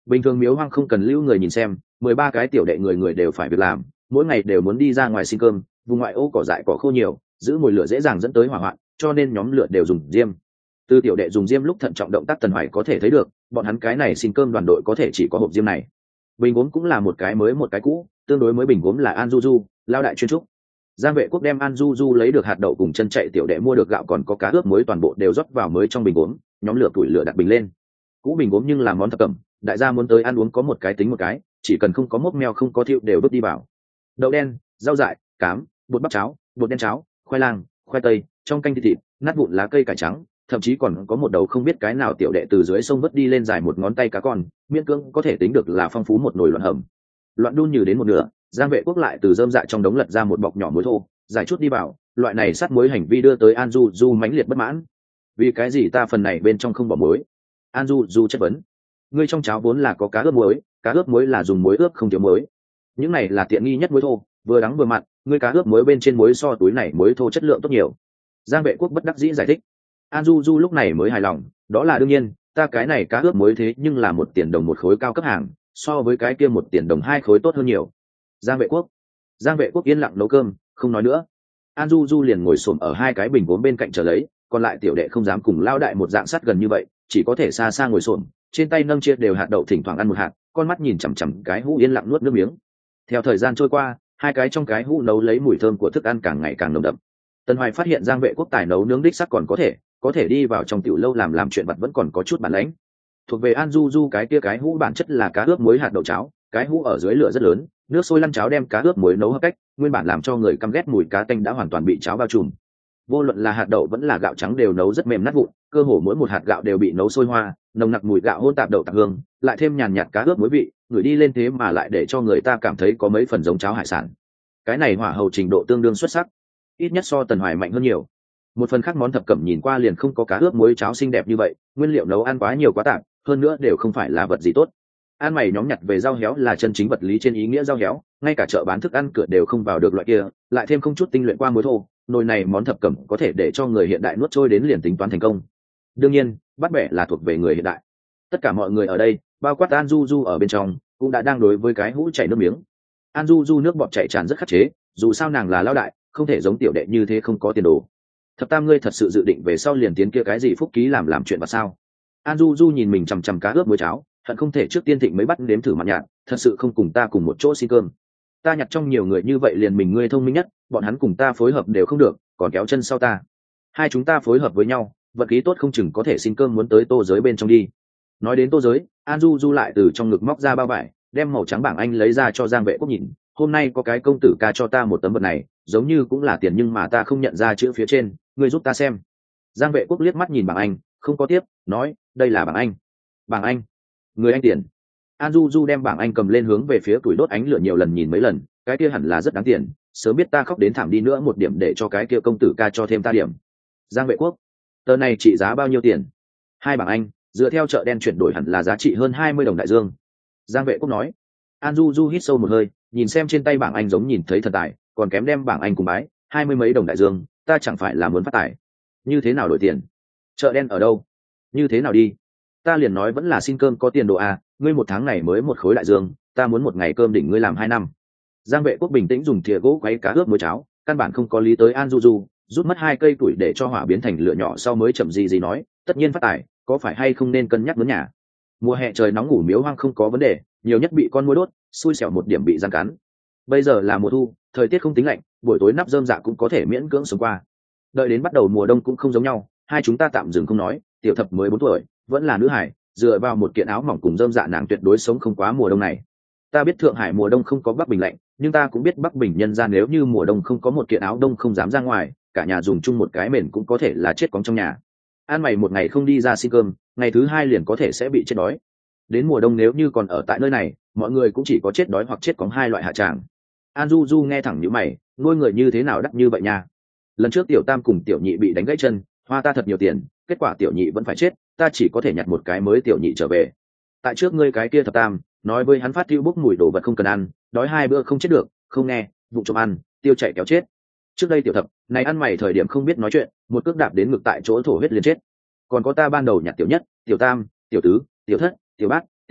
bình thường miếu hoang không cần lưu người nhìn xem, mười ba cái tiểu đệ người người đều phải việc làm, mỗi ngày đều muốn đi ra ngoài xin cơm, vùng ngoại ô cỏ dại cỏ khô nhiều, giữ mùi lửa dễ dàng dẫn tới hỏa hoạn, cho nên nhóm lửa đều dùng diêm. Từ tiểu đệ dùng diêm lúc thận trọng động tác Tần Hoài có thể thấy được, bọn hắn cái này xin cơm đoàn đội có thể chỉ có hộp diêm này. Bình gốm cũng là một cái mới một cái cũ, tương đối mới bình gốm là An Du Du, lao đại chuyên trúc. Giang Vệ Quốc đem An Du Du lấy được hạt đậu cùng chân chạy tiểu đệ mua được gạo còn có cá ướp muối toàn bộ đều rót vào mới trong bình gốm, nhóm lửa củi lửa đặt bình lên. Cũ bình gốm nhưng là món thập cẩm, đại gia muốn tới ăn uống có một cái tính một cái, chỉ cần không có mốc meo không có thiệu đều vứt đi vào. Đậu đen, rau dại, cám, bột bắp cháo, bột đen cháo, khoai lang, khoai tây, trong canh thịt thịt, nát vụn lá cây cải trắng, thậm chí còn có một đầu không biết cái nào tiểu đệ từ dưới sông vớt đi lên dài một ngón tay cá con, miễn cưỡng có thể tính được là phong phú một nồi loạn hầm. Loạn đun như đến một nửa, Giang Vệ Quốc lại từ rơm dạ trong đống lật ra một bọc nhỏ muối thô, giải chút đi vào, loại này sát muối hành vi đưa tới An Du Du mãnh liệt bất mãn. Vì cái gì ta phần này bên trong không bỏ muối? An Du Du chất vấn. Ngươi trong cháo vốn là có cá ướp muối, cá ướp muối là dùng muối ướp không thiếu muối. Những này là tiện nghi nhất muối thô, vừa đắng vừa mặn, ngươi cá ướp muối bên trên muối so túi này muối thô chất lượng tốt nhiều. Giang Vệ Quốc bất đắc dĩ giải thích. An Du Du lúc này mới hài lòng, đó là đương nhiên, ta cái này cá ướp muối thế nhưng là một tiền đồng một khối cao cấp hàng, so với cái kia một tiền đồng hai khối tốt hơn nhiều. Giang Vệ Quốc. Giang Vệ Quốc yên lặng nấu cơm, không nói nữa. An Du Du liền ngồi xổm ở hai cái bình gốm bên cạnh chờ lấy, còn lại tiểu đệ không dám cùng lao đại một dạng sát gần như vậy, chỉ có thể xa xa ngồi xổm, trên tay nâng chia đều hạt đậu thỉnh thoảng ăn một hạt, con mắt nhìn chằm chằm cái hũ yên lặng nuốt nước miếng. Theo thời gian trôi qua, hai cái trong cái hũ nấu lấy mùi thơm của thức ăn càng ngày càng nồng đậm. Tần Hoài phát hiện Giang Vệ Quốc tài nấu nướng đích sắc còn có thể, có thể đi vào trong tiểu lâu làm làm chuyện vặt vẫn còn có chút bản lãnh. Thuộc về An Du Du cái kia cái hũ bản chất là cá ướp muối hạt đậu cháo, cái hũ ở dưới lửa rất lớn, nước sôi lăn cháo đem cá ướp muối nấu hợp cách, nguyên bản làm cho người căm ghét mùi cá tanh đã hoàn toàn bị cháo bao trùm. Vô luận là hạt đậu vẫn là gạo trắng đều nấu rất mềm nát vụn, cơ hồ mỗi một hạt gạo đều bị nấu sôi hoa, nồng nặc mùi gạo hỗn tạp đậu tạp hương, lại thêm nhàn nhạt cá ướp muối vị, người đi lên thế mà lại để cho người ta cảm thấy có mấy phần giống cháo hải sản. Cái này hỏa hầu trình độ tương đương xuất sắc, ít nhất so Tần Hoài mạnh hơn nhiều. Một phần khác món thập cẩm nhìn qua liền không có cá ướp muối cháo xinh đẹp như vậy, nguyên liệu nấu ăn quá nhiều quá tạp, hơn nữa đều không phải là vật gì tốt. Ăn mày nhóm nhặt về rau héo là chân chính vật lý trên ý nghĩa rau héo, ngay cả chợ bán thức ăn cửa đều không vào được loại kia, lại thêm không chút tinh luyện qua muối thô, nồi này món thập cẩm có thể để cho người hiện đại nuốt trôi đến liền tính toán thành công. Đương nhiên, bắt bẻ là thuộc về người hiện đại. Tất cả mọi người ở đây, bao quát An Du Du ở bên trong, cũng đã đang đối với cái hũ chảy nước miếng. An Du Du nước bọt chảy tràn rất khắc chế, dù sao nàng là lão đại, không thể giống tiểu đệ như thế không có tiền đồ. Thập tam ngươi thật sự dự định về sau liền tiến kia cái gì phúc ký làm làm chuyện và sao? An Du Du nhìn mình chằm chằm cá ướp muối cháo, hận không thể trước tiên thịnh mới bắt nếm thử mặn nhạt, thật sự không cùng ta cùng một chỗ xin cơm. Ta nhặt trong nhiều người như vậy liền mình ngươi thông minh nhất, bọn hắn cùng ta phối hợp đều không được, còn kéo chân sau ta. Hai chúng ta phối hợp với nhau, vật khí tốt không chừng có thể xin cơm muốn tới tô giới bên trong đi. Nói đến tô giới, An Du Du lại từ trong ngực móc ra bao vải, đem màu trắng bảng Anh lấy ra cho Giang Vệ Quốc nhìn. Hôm nay có cái công tử ca cho ta một tấm vật này, giống như cũng là tiền nhưng mà ta không nhận ra chữ phía trên, ngươi giúp ta xem. Giang Vệ Quốc liếc mắt nhìn bảng Anh, không có tiếp, nói, đây là bảng Anh. Bảng Anh, người Anh tiền. An Du Du đem bảng Anh cầm lên hướng về phía tuổi đốt ánh lửa nhiều lần nhìn mấy lần, cái kia hẳn là rất đáng tiền, sớm biết ta khóc đến thảm đi nữa một điểm để cho cái kia công tử ca cho thêm ta điểm. Giang Vệ Quốc, tờ này trị giá bao nhiêu tiền? Hai bảng Anh, dựa theo chợ đen chuyển đổi hẳn là giá trị hơn hai mươi đồng đại dương. Giang Vệ Quốc nói. An Du Du hít sâu một hơi, nhìn xem trên tay bảng Anh giống nhìn thấy thần tài, còn kém đem bảng Anh cùng bái, hai mươi mấy đồng đại dương, ta chẳng phải là muốn phát tài. Như thế nào đổi tiền? Chợ đen ở đâu? Như thế nào đi? Ta liền nói vẫn là xin cơm có tiền đồ à, ngươi một tháng này mới một khối đại dương, ta muốn một ngày cơm đỉnh ngươi làm hai năm. Giang Vệ Quốc bình tĩnh dùng thìa gỗ quấy cá ướp muối cháo, căn bản không có lý tới An Du Du, rút mất hai cây tuổi để cho hỏa biến thành lửa nhỏ sau mới chậm gì gì nói, tất nhiên phát tài, có phải hay không nên cân nhắc mướn nhà. Mùa hè trời nóng ngủ miếu hoang không có vấn đề, nhiều nhất bị con muỗi đốt, xui xẻo một điểm bị giăng cắn. Bây giờ là mùa thu, thời tiết không tính lạnh, buổi tối nắp rơm dạ cũng có thể miễn cưỡng sống qua. Đợi đến bắt đầu mùa đông cũng không giống nhau, hai chúng ta tạm dừng không nói, tiểu thập mới bốn tuổi, vẫn là nữ hải, dựa vào một kiện áo mỏng cùng rơm dạ nàng tuyệt đối sống không quá mùa đông này. Ta biết Thượng Hải mùa đông không có Bắc Bình lạnh, nhưng ta cũng biết Bắc Bình nhân gian nếu như mùa đông không có một kiện áo đông không dám ra ngoài, cả nhà dùng chung một cái mền cũng có thể là chết cóng trong nhà. An mày một ngày không đi ra xin cơm, ngày thứ hai liền có thể sẽ bị chết đói. Đến mùa đông nếu như còn ở tại nơi này, mọi người cũng chỉ có chết đói hoặc chết cóng hai loại hạ tràng. An Du Du nghe thẳng nhíu mày, nuôi người như thế nào đắt như vậy nha? Lần trước tiểu tam cùng tiểu nhị bị đánh gãy chân, hoa ta thật nhiều tiền, kết quả tiểu nhị vẫn phải chết, ta chỉ có thể nhặt một cái mới tiểu nhị trở về. Tại trước ngươi cái kia thập tam, nói với hắn phát tiêu bốc mùi đồ vật không cần ăn, đói hai bữa không chết được, không nghe, vụng trộm ăn, tiêu chạy kéo chết. Trước đây tiểu thập, này ăn mày thời điểm không biết nói chuyện, một cước đạp đến ngực tại chỗ thổ huyết liền chết. Còn có ta ban đầu nhặt tiểu nhất, tiểu tam, tiểu tứ, tiểu thất, tiểu bát, tiểu thập,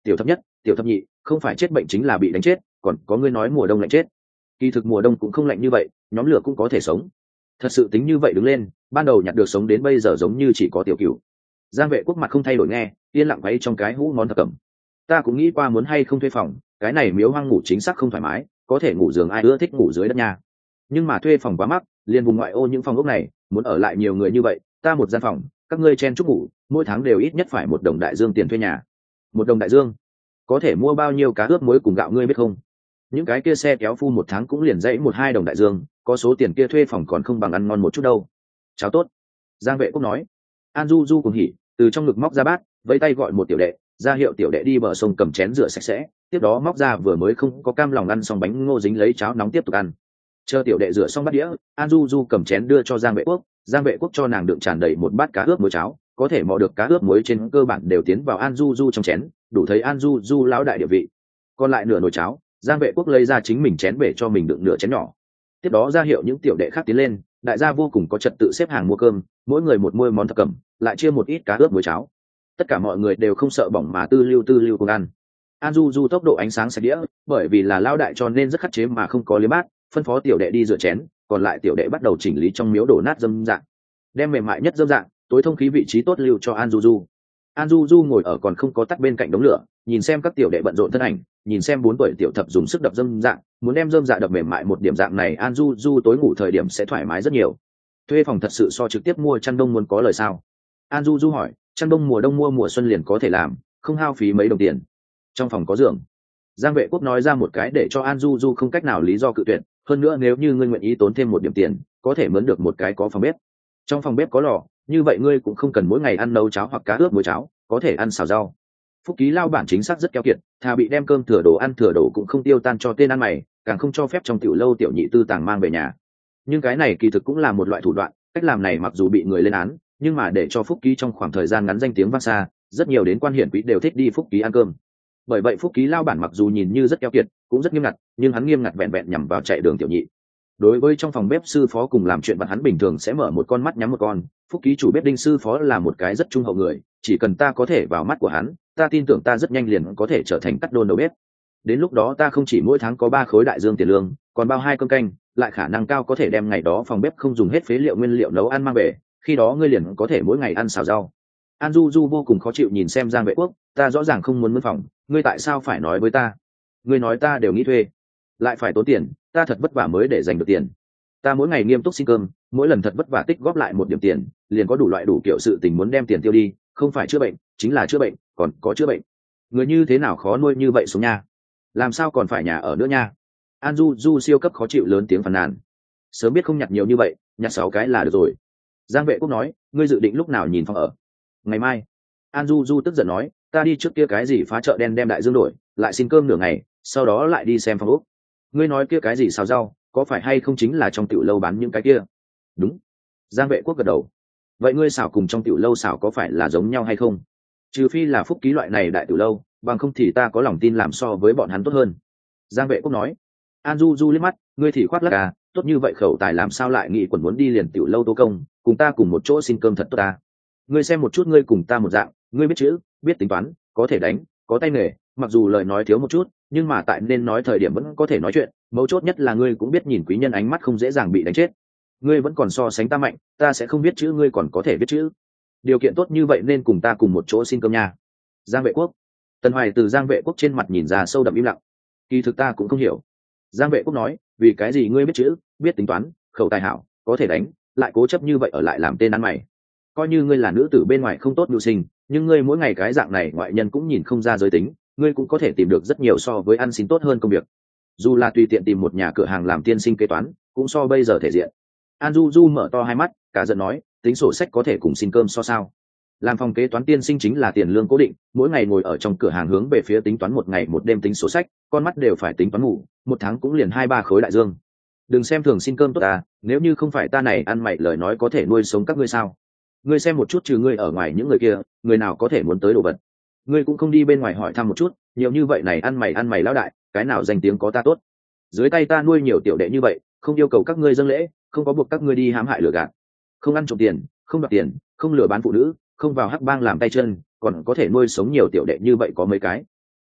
tiểu thập nhất, tiểu thập nhị, không phải chết bệnh chính là bị đánh chết, còn có ngươi nói mùa đông lạnh chết. Kỳ thực mùa đông cũng không lạnh như vậy, nhóm lửa cũng có thể sống. Thật sự tính như vậy đứng lên, ban đầu nhặt được sống đến bây giờ giống như chỉ có tiểu cửu. Giang Vệ Quốc mặt không thay đổi nghe, yên lặng quay trong cái hũ món thập cẩm. Ta cũng nghĩ qua muốn hay không thuê phòng, cái này miếu hoang ngủ chính xác không thoải mái, có thể ngủ giường ai ưa thích ngủ dưới đất nha. Nhưng mà thuê phòng quá mắc, liền vùng ngoại ô những phòng ốc này, muốn ở lại nhiều người như vậy, ta một gian phòng, các ngươi chen chúc ngủ, mỗi tháng đều ít nhất phải một đồng đại dương tiền thuê nhà. Một đồng đại dương, có thể mua bao nhiêu cá ướp muối cùng gạo ngươi biết không? Những cái kia xe kéo phu một tháng cũng liền dãy một hai đồng đại dương, có số tiền kia thuê phòng còn không bằng ăn ngon một chút đâu. Cháo tốt. Giang Vệ Quốc nói. An Du Du cùng hỉ, từ trong ngực móc ra bát, vẫy tay gọi một tiểu đệ, ra hiệu tiểu đệ đi bờ sông cầm chén rửa sạch sẽ, tiếp đó móc ra vừa mới không có cam lòng ăn xong bánh ngô dính lấy cháo nóng tiếp tục ăn. Chờ tiểu đệ rửa xong bát đĩa, An Du Du cầm chén đưa cho Giang Vệ Quốc, Giang Vệ Quốc cho nàng đựng tràn đầy một bát cá ướp muối cháo, có thể mò được cá ướp muối trên cơ bản đều tiến vào An Du Du trong chén, đủ thấy An Du Du lão đại địa vị. Còn lại nửa nồi cháo, Giang Vệ Quốc lấy ra chính mình chén bể cho mình đựng nửa chén nhỏ. Tiếp đó ra hiệu những tiểu đệ khác tiến lên, đại gia vô cùng có trật tự xếp hàng mua cơm, mỗi người một muôi món thập cẩm, lại chia một ít cá ướp muối cháo. Tất cả mọi người đều không sợ bỏng mà tư lưu tư lưu cùng ăn. An Du Du tốc độ ánh sáng sạch đĩa, bởi vì là lao đại cho nên rất khắt chế mà không có liếm bát, phân phó tiểu đệ đi rửa chén, còn lại tiểu đệ bắt đầu chỉnh lý trong miếu đổ nát dâm dạng, đem mềm mại nhất dâm dạng, tối thông khí vị trí tốt lưu cho An Du Du. An Du Du ngồi ở còn không có tắt bên cạnh đống lửa, nhìn xem các tiểu đệ bận rộn thân ảnh, nhìn xem bốn tuổi tiểu thập dùng sức đập dâm dạng, muốn đem dâm dạ đập mềm mại một điểm dạng này, An Du Du tối ngủ thời điểm sẽ thoải mái rất nhiều. Thuê phòng thật sự so trực tiếp mua chăn đông muốn có lời sao? An Du Du hỏi. Chăn đông mùa đông mua mùa xuân liền có thể làm, không hao phí mấy đồng tiền. Trong phòng có giường. Giang Vệ Quốc nói ra một cái để cho An Du Du không cách nào lý do cự tuyệt, hơn nữa nếu như ngươi nguyện ý tốn thêm một điểm tiền, có thể mướn được một cái có phòng bếp. Trong phòng bếp có lò, như vậy ngươi cũng không cần mỗi ngày ăn nấu cháo hoặc cá ướp muối cháo, có thể ăn xào rau. Phúc Ký lao bản chính xác rất keo kiệt, thà bị đem cơm thừa đồ ăn thừa đồ cũng không tiêu tan cho tên ăn mày, càng không cho phép trong tiểu lâu tiểu nhị tư tàng mang về nhà. Nhưng cái này kỳ thực cũng là một loại thủ đoạn, cách làm này mặc dù bị người lên án, nhưng mà để cho Phúc Ký trong khoảng thời gian ngắn danh tiếng vang xa, rất nhiều đến quan hiển quý đều thích đi Phúc Ký ăn cơm. Bởi vậy Phúc Ký lao bản mặc dù nhìn như rất keo kiệt, cũng rất nghiêm ngặt, nhưng hắn nghiêm ngặt vẹn vẹn nhằm vào chạy đường tiểu nhị. Đối với trong phòng bếp sư phó cùng làm chuyện vặt hắn bình thường sẽ mở một con mắt nhắm một con. Phúc Ký chủ bếp Đinh sư phó là một cái rất trung hậu người, chỉ cần ta có thể vào mắt của hắn, ta tin tưởng ta rất nhanh liền có thể trở thành cắt đôn đầu bếp. Đến lúc đó ta không chỉ mỗi tháng có ba khối đại dương tiền lương, còn bao hai cơm canh, lại khả năng cao có thể đem ngày đó phòng bếp không dùng hết phế liệu nguyên liệu nấu ăn mang về, khi đó ngươi liền có thể mỗi ngày ăn xào rau. An Du Du vô cùng khó chịu nhìn xem Giang Vệ Quốc, ta rõ ràng không muốn mướn phòng, ngươi tại sao phải nói với ta? Ngươi nói ta đều nghĩ thuê, lại phải tốn tiền, ta thật vất vả mới để dành được tiền. Ta mỗi ngày nghiêm túc xin cơm, mỗi lần thật vất vả tích góp lại một điểm tiền, liền có đủ loại đủ kiểu sự tình muốn đem tiền tiêu đi, không phải chữa bệnh, chính là chữa bệnh, còn có chữa bệnh. Người như thế nào khó nuôi như vậy xuống nha? Làm sao còn phải nhà ở nữa nha? An Du Du siêu cấp khó chịu lớn tiếng phàn nàn. Sớm biết không nhặt nhiều như vậy, nhặt sáu cái là được rồi. Giang Vệ Quốc nói, ngươi dự định lúc nào nhìn phòng ở? Ngày mai. An Du Du tức giận nói, ta đi trước kia cái gì phá chợ đen đem đại dương đổi, lại xin cơm nửa ngày, sau đó lại đi xem phòng ốc. Ngươi nói kia cái gì xào rau, có phải hay không chính là trong tiểu lâu bán những cái kia? Đúng. Giang Vệ Quốc gật đầu. Vậy ngươi xào cùng trong tiểu lâu xào có phải là giống nhau hay không? Trừ phi là Phúc Ký loại này đại tiểu lâu, bằng không thì ta có lòng tin làm so với bọn hắn tốt hơn. Giang Vệ Quốc nói. An Du Du liếc mắt, ngươi thì khoát lắc à, tốt như vậy khẩu tài làm sao lại nghĩ quần muốn đi liền tiểu lâu tố công, cùng ta cùng một chỗ xin cơm thật tốt ta. Ngươi xem một chút ngươi cùng ta một dạng, ngươi biết chữ, biết tính toán, có thể đánh, có tay nghề, mặc dù lời nói thiếu một chút, nhưng mà tại nên nói thời điểm vẫn có thể nói chuyện, mấu chốt nhất là ngươi cũng biết nhìn quý nhân ánh mắt không dễ dàng bị đánh chết. Ngươi vẫn còn so sánh ta mạnh, ta sẽ không biết chữ ngươi còn có thể biết chữ. Điều kiện tốt như vậy nên cùng ta cùng một chỗ xin cơm nha. Giang Vệ Quốc. Tần Hoài từ Giang Vệ Quốc trên mặt nhìn ra sâu đậm im lặng. Kỳ thực ta cũng không hiểu. Giang Vệ Quốc nói, vì cái gì ngươi biết chữ, biết tính toán, khẩu tài hảo, có thể đánh, lại cố chấp như vậy ở lại làm tên ăn mày. Coi như ngươi là nữ tử bên ngoài không tốt mưu sinh, nhưng ngươi mỗi ngày cái dạng này ngoại nhân cũng nhìn không ra giới tính, ngươi cũng có thể tìm được rất nhiều so với ăn xin tốt hơn công việc. Dù là tùy tiện tìm một nhà cửa hàng làm tiên sinh kế toán, cũng so bây giờ thể diện. An Du Du mở to hai mắt, cả giận nói, tính sổ sách có thể cùng xin cơm so sao? Làm phòng kế toán tiên sinh chính là tiền lương cố định, mỗi ngày ngồi ở trong cửa hàng hướng về phía tính toán một ngày một đêm tính sổ sách, con mắt đều phải tính toán ngủ, một tháng cũng liền hai ba khối đại dương. Đừng xem thường xin cơm tốt ta, nếu như không phải ta này ăn mày lời nói có thể nuôi sống các ngươi sao? Ngươi xem một chút, trừ ngươi ở ngoài những người kia, người nào có thể muốn tới đồ vật? Ngươi cũng không đi bên ngoài hỏi thăm một chút, nhiều như vậy này ăn mày ăn mày lão đại, cái nào danh tiếng có ta tốt? Dưới tay ta nuôi nhiều tiểu đệ như vậy, không yêu cầu các ngươi dâng lễ, không có buộc các ngươi đi hãm hại lừa gạt, không ăn trộm tiền, không đoạt tiền, không lừa bán phụ nữ, không vào hắc bang làm tay chân, còn có thể nuôi sống nhiều tiểu đệ như vậy có mấy cái.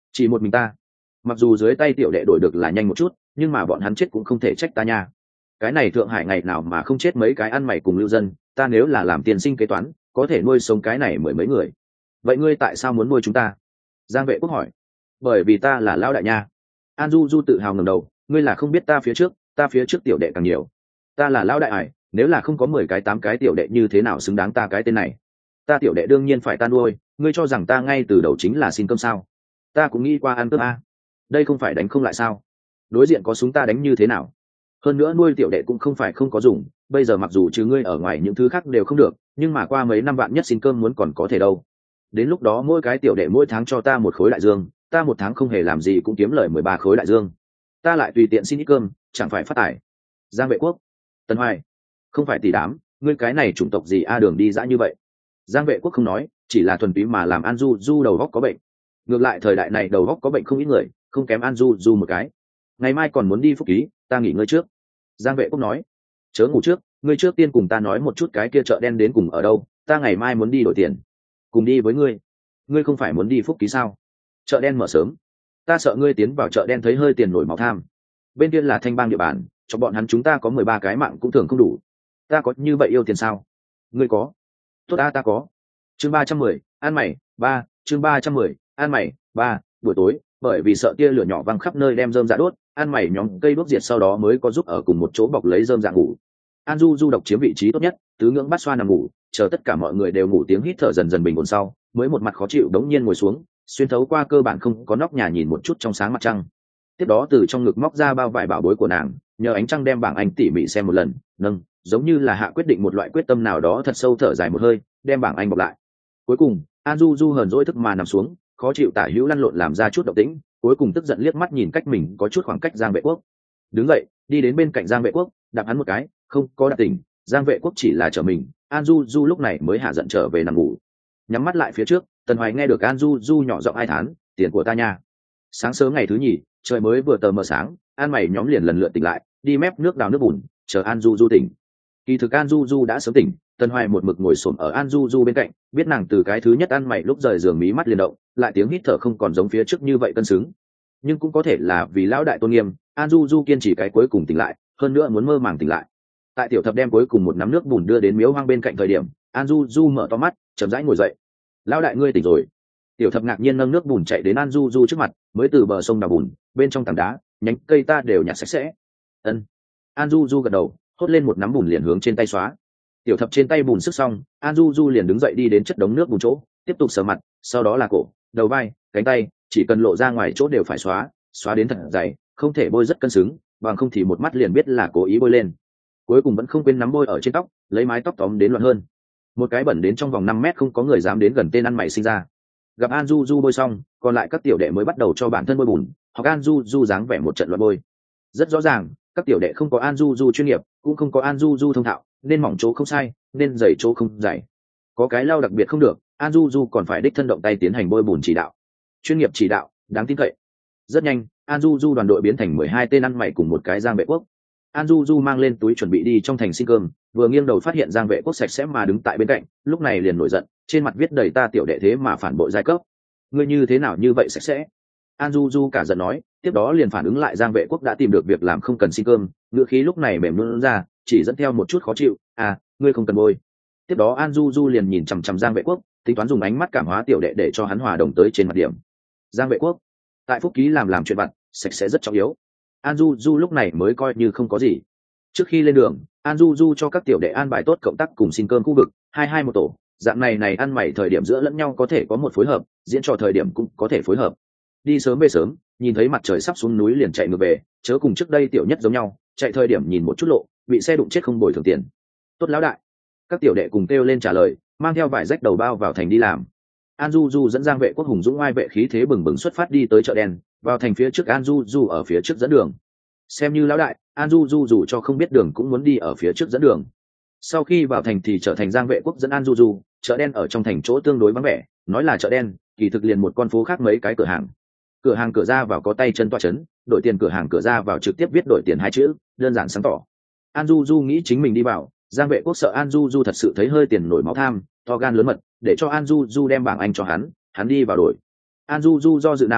Chỉ một mình ta. Mặc dù dưới tay tiểu đệ đổi được là nhanh một chút, nhưng mà bọn hắn chết cũng không thể trách ta nha. Cái này Thượng Hải ngày nào mà không chết mấy cái ăn mày cùng lưu dân, ta nếu là làm tiền sinh kế toán, có thể nuôi sống cái này mười mấy người. Vậy ngươi tại sao muốn nuôi chúng ta? Giang Vệ Quốc hỏi. Bởi vì ta là lão đại nha. An Du Du tự hào ngẩng đầu, ngươi là không biết ta phía trước, ta phía trước tiểu đệ càng nhiều. Ta là lão đại ải, nếu là không có mười cái tám cái tiểu đệ như thế nào xứng đáng ta cái tên này. Ta tiểu đệ đương nhiên phải ta nuôi, ngươi cho rằng ta ngay từ đầu chính là xin cơm sao? Ta cũng nghĩ qua ăn cơm a. Đây không phải đánh không lại sao? Đối diện có súng ta đánh như thế nào? Hơn nữa nuôi tiểu đệ cũng không phải không có dùng, bây giờ mặc dù chứ ngươi ở ngoài những thứ khác đều không được, nhưng mà qua mấy năm vạn nhất xin cơm muốn còn có thể đâu. Đến lúc đó mỗi cái tiểu đệ mỗi tháng cho ta một khối đại dương, ta một tháng không hề làm gì cũng kiếm lời mười ba khối đại dương. Ta lại tùy tiện xin ít cơm, chẳng phải phát tài. Giang Vệ Quốc. Tần Hoài. Không phải tỷ đám, ngươi cái này chủng tộc gì a đường đi dã như vậy? Giang Vệ Quốc không nói, chỉ là thuần túy mà làm An Du Du đầu góc có bệnh. Ngược lại thời đại này đầu góc có bệnh không ít người, không kém An Du Du một cái. Ngày mai còn muốn đi Phúc Ký, ta nghỉ ngơi trước. Giang Vệ Quốc nói. Chớ ngủ trước, ngươi trước tiên cùng ta nói một chút cái kia chợ đen đến cùng ở đâu, ta ngày mai muốn đi đổi tiền. Cùng đi với ngươi. Ngươi không phải muốn đi Phúc Ký sao? Chợ đen mở sớm. Ta sợ ngươi tiến vào chợ đen thấy hơi tiền nổi máu tham. Bên kia là Thanh Bang địa bàn, cho bọn hắn chúng ta có mười ba cái mạng cũng thường không đủ. Ta có như vậy yêu tiền sao? Ngươi có. Tốt ta ta có. Chương ba trăm mười, ăn mày, ba, chương ba trăm mười, ăn mày, ba, buổi tối, bởi vì sợ tia lửa nhỏ văng khắp nơi đem rơm dạ đốt, ăn mày nhóm cây đốt diệt sau đó mới có giúp ở cùng một chỗ bọc lấy rơm dạ ngủ. An Du Du độc chiếm vị trí tốt nhất, tứ ngưỡng bát xoa nằm ngủ, chờ tất cả mọi người đều ngủ tiếng hít thở dần dần bình ổn sau, mới một mặt khó chịu đống nhiên ngồi xuống, xuyên thấu qua cơ bản không có nóc nhà nhìn một chút trong sáng mặt trăng. Tiếp đó từ trong ngực móc ra bao vải bảo bối của nàng, nhờ ánh trăng đem bảng anh tỉ mỉ xem một lần, nâng, giống như là hạ quyết định một loại quyết tâm nào đó thật sâu thở dài một hơi, đem bảng anh bọc lại. Cuối cùng, An Du Du hờn dỗi thức mà nằm xuống, khó chịu tả hữu lăn lộn làm ra chút động tĩnh, cuối cùng tức giận liếc mắt nhìn cách mình có chút khoảng cách Giang Vệ Quốc. Đứng dậy, đi đến bên cạnh Giang Vệ Quốc, đạp hắn một cái, không có đạp tỉnh, Giang Vệ Quốc chỉ là trở mình, An Du Du lúc này mới hạ giận trở về nằm ngủ. Nhắm mắt lại phía trước, Tần Hoài nghe được An Du Du nhỏ giọng ai thán, tiền của ta nha. Sáng sớm ngày thứ nhì, trời mới vừa tờ mờ sáng, An mày nhóm liền lần lượt tỉnh lại, đi mép nước đào nước bùn, chờ An Du Du tỉnh. Kỳ thực An Du Du đã sớm tỉnh, Tần Hoài một mực ngồi xổm ở An Du Du bên cạnh, biết nàng từ cái thứ nhất ăn mày lúc rời giường mí mắt liền động, lại tiếng hít thở không còn giống phía trước như vậy cân xứng. Nhưng cũng có thể là vì lão đại tôn nghiêm, An Du Du kiên trì cái cuối cùng tỉnh lại, hơn nữa muốn mơ màng tỉnh lại. Tại tiểu thập đem cuối cùng một nắm nước bùn đưa đến miếu hoang bên cạnh thời điểm, An Du Du mở to mắt, chậm rãi ngồi dậy. Lão đại ngươi tỉnh rồi. Tiểu thập ngạc nhiên nâng nước bùn chạy đến An Du Du trước mặt, mới từ bờ sông đào bùn, bên trong tảng đá, nhánh cây ta đều nhặt sạch sẽ. Ân. An Du Du gật đầu, hốt lên một nắm bùn liền hướng trên tay xóa. Tiểu thập trên tay bùn sức xong, An Du Du liền đứng dậy đi đến chất đống nước bùn chỗ, tiếp tục sờ mặt, sau đó là cổ, đầu vai, cánh tay, chỉ cần lộ ra ngoài chỗ đều phải xóa, xóa đến thật dày, không thể bôi rất cân xứng, bằng không thì một mắt liền biết là cố ý bôi lên. Cuối cùng vẫn không quên nắm bôi ở trên tóc, lấy mái tóc tóm đến loạn hơn. Một cái bẩn đến trong vòng năm mét không có người dám đến gần tên ăn mày sinh ra. Gặp An Du Du bôi xong, còn lại các tiểu đệ mới bắt đầu cho bản thân bôi bùn, hoặc An Du Du dáng vẻ một trận loạn bôi. Rất rõ ràng, các tiểu đệ không có An Du Du chuyên nghiệp, cũng không có An Du Du thông thạo, nên mỏng chỗ không sai, nên dày chỗ không dày. Có cái lau đặc biệt không được, An Du Du còn phải đích thân động tay tiến hành bôi bùn chỉ đạo. Chuyên nghiệp chỉ đạo, đáng tin cậy. Rất nhanh, An Du Du đoàn đội biến thành mười hai tên ăn mày cùng một cái Giang Vệ Quốc. An Du Du mang lên túi chuẩn bị đi trong thành xin cơm, vừa nghiêng đầu phát hiện Giang Vệ Quốc sạch sẽ mà đứng tại bên cạnh, lúc này liền nổi giận, trên mặt viết đầy ta tiểu đệ thế mà phản bội giai cấp. Ngươi như thế nào như vậy sạch sẽ? An Du Du cả giận nói, tiếp đó liền phản ứng lại Giang Vệ Quốc đã tìm được việc làm không cần xin cơm, ngựa khí lúc này mềm luôn ra, chỉ dẫn theo một chút khó chịu, à, ngươi không cần bôi. Tiếp đó An Du Du liền nhìn chằm chằm Giang Vệ Quốc, tính toán dùng ánh mắt cảm hóa tiểu đệ để cho hắn hòa đồng tới trên mặt điểm. Giang Vệ Quốc, tại Phúc Ký làm làm chuyện vặt, sạch sẽ rất trọng yếu. An Du Du lúc này mới coi như không có gì. Trước khi lên đường, An Du Du cho các tiểu đệ an bài tốt cộng tác cùng xin cơm khu vực, hai hai một tổ, dạng này này ăn mày thời điểm giữa lẫn nhau có thể có một phối hợp, diễn trò thời điểm cũng có thể phối hợp. Đi sớm về sớm, nhìn thấy mặt trời sắp xuống núi liền chạy ngược về, chớ cùng trước đây tiểu nhất giống nhau, chạy thời điểm nhìn một chút lộ, bị xe đụng chết không bồi thường tiền. Tốt lão đại. Các tiểu đệ cùng kêu lên trả lời, mang theo vải rách đầu bao vào thành đi làm. An Du Du dẫn Giang Vệ Quốc hùng dũng oai vệ khí thế bừng bừng xuất phát đi tới chợ đen, vào thành phía trước An Du Du ở phía trước dẫn đường. Xem như lão đại, An Du Du dù cho không biết đường cũng muốn đi ở phía trước dẫn đường. Sau khi vào thành thì trở thành Giang Vệ Quốc dẫn An Du Du, chợ đen ở trong thành chỗ tương đối vắng vẻ, nói là chợ đen, kỳ thực liền một con phố khác mấy cái cửa hàng. Cửa hàng cửa ra vào có tay chân toa chấn, đổi tiền cửa hàng cửa ra vào trực tiếp viết đổi tiền hai chữ, đơn giản sáng tỏ. An Du Du nghĩ chính mình đi vào, Giang Vệ Quốc sợ An Du Du thật sự thấy hơi tiền nổi máu tham, to gan lớn mật, để cho An Du Du đem bảng anh cho hắn, hắn đi vào đổi. An Du Du do dự nằm,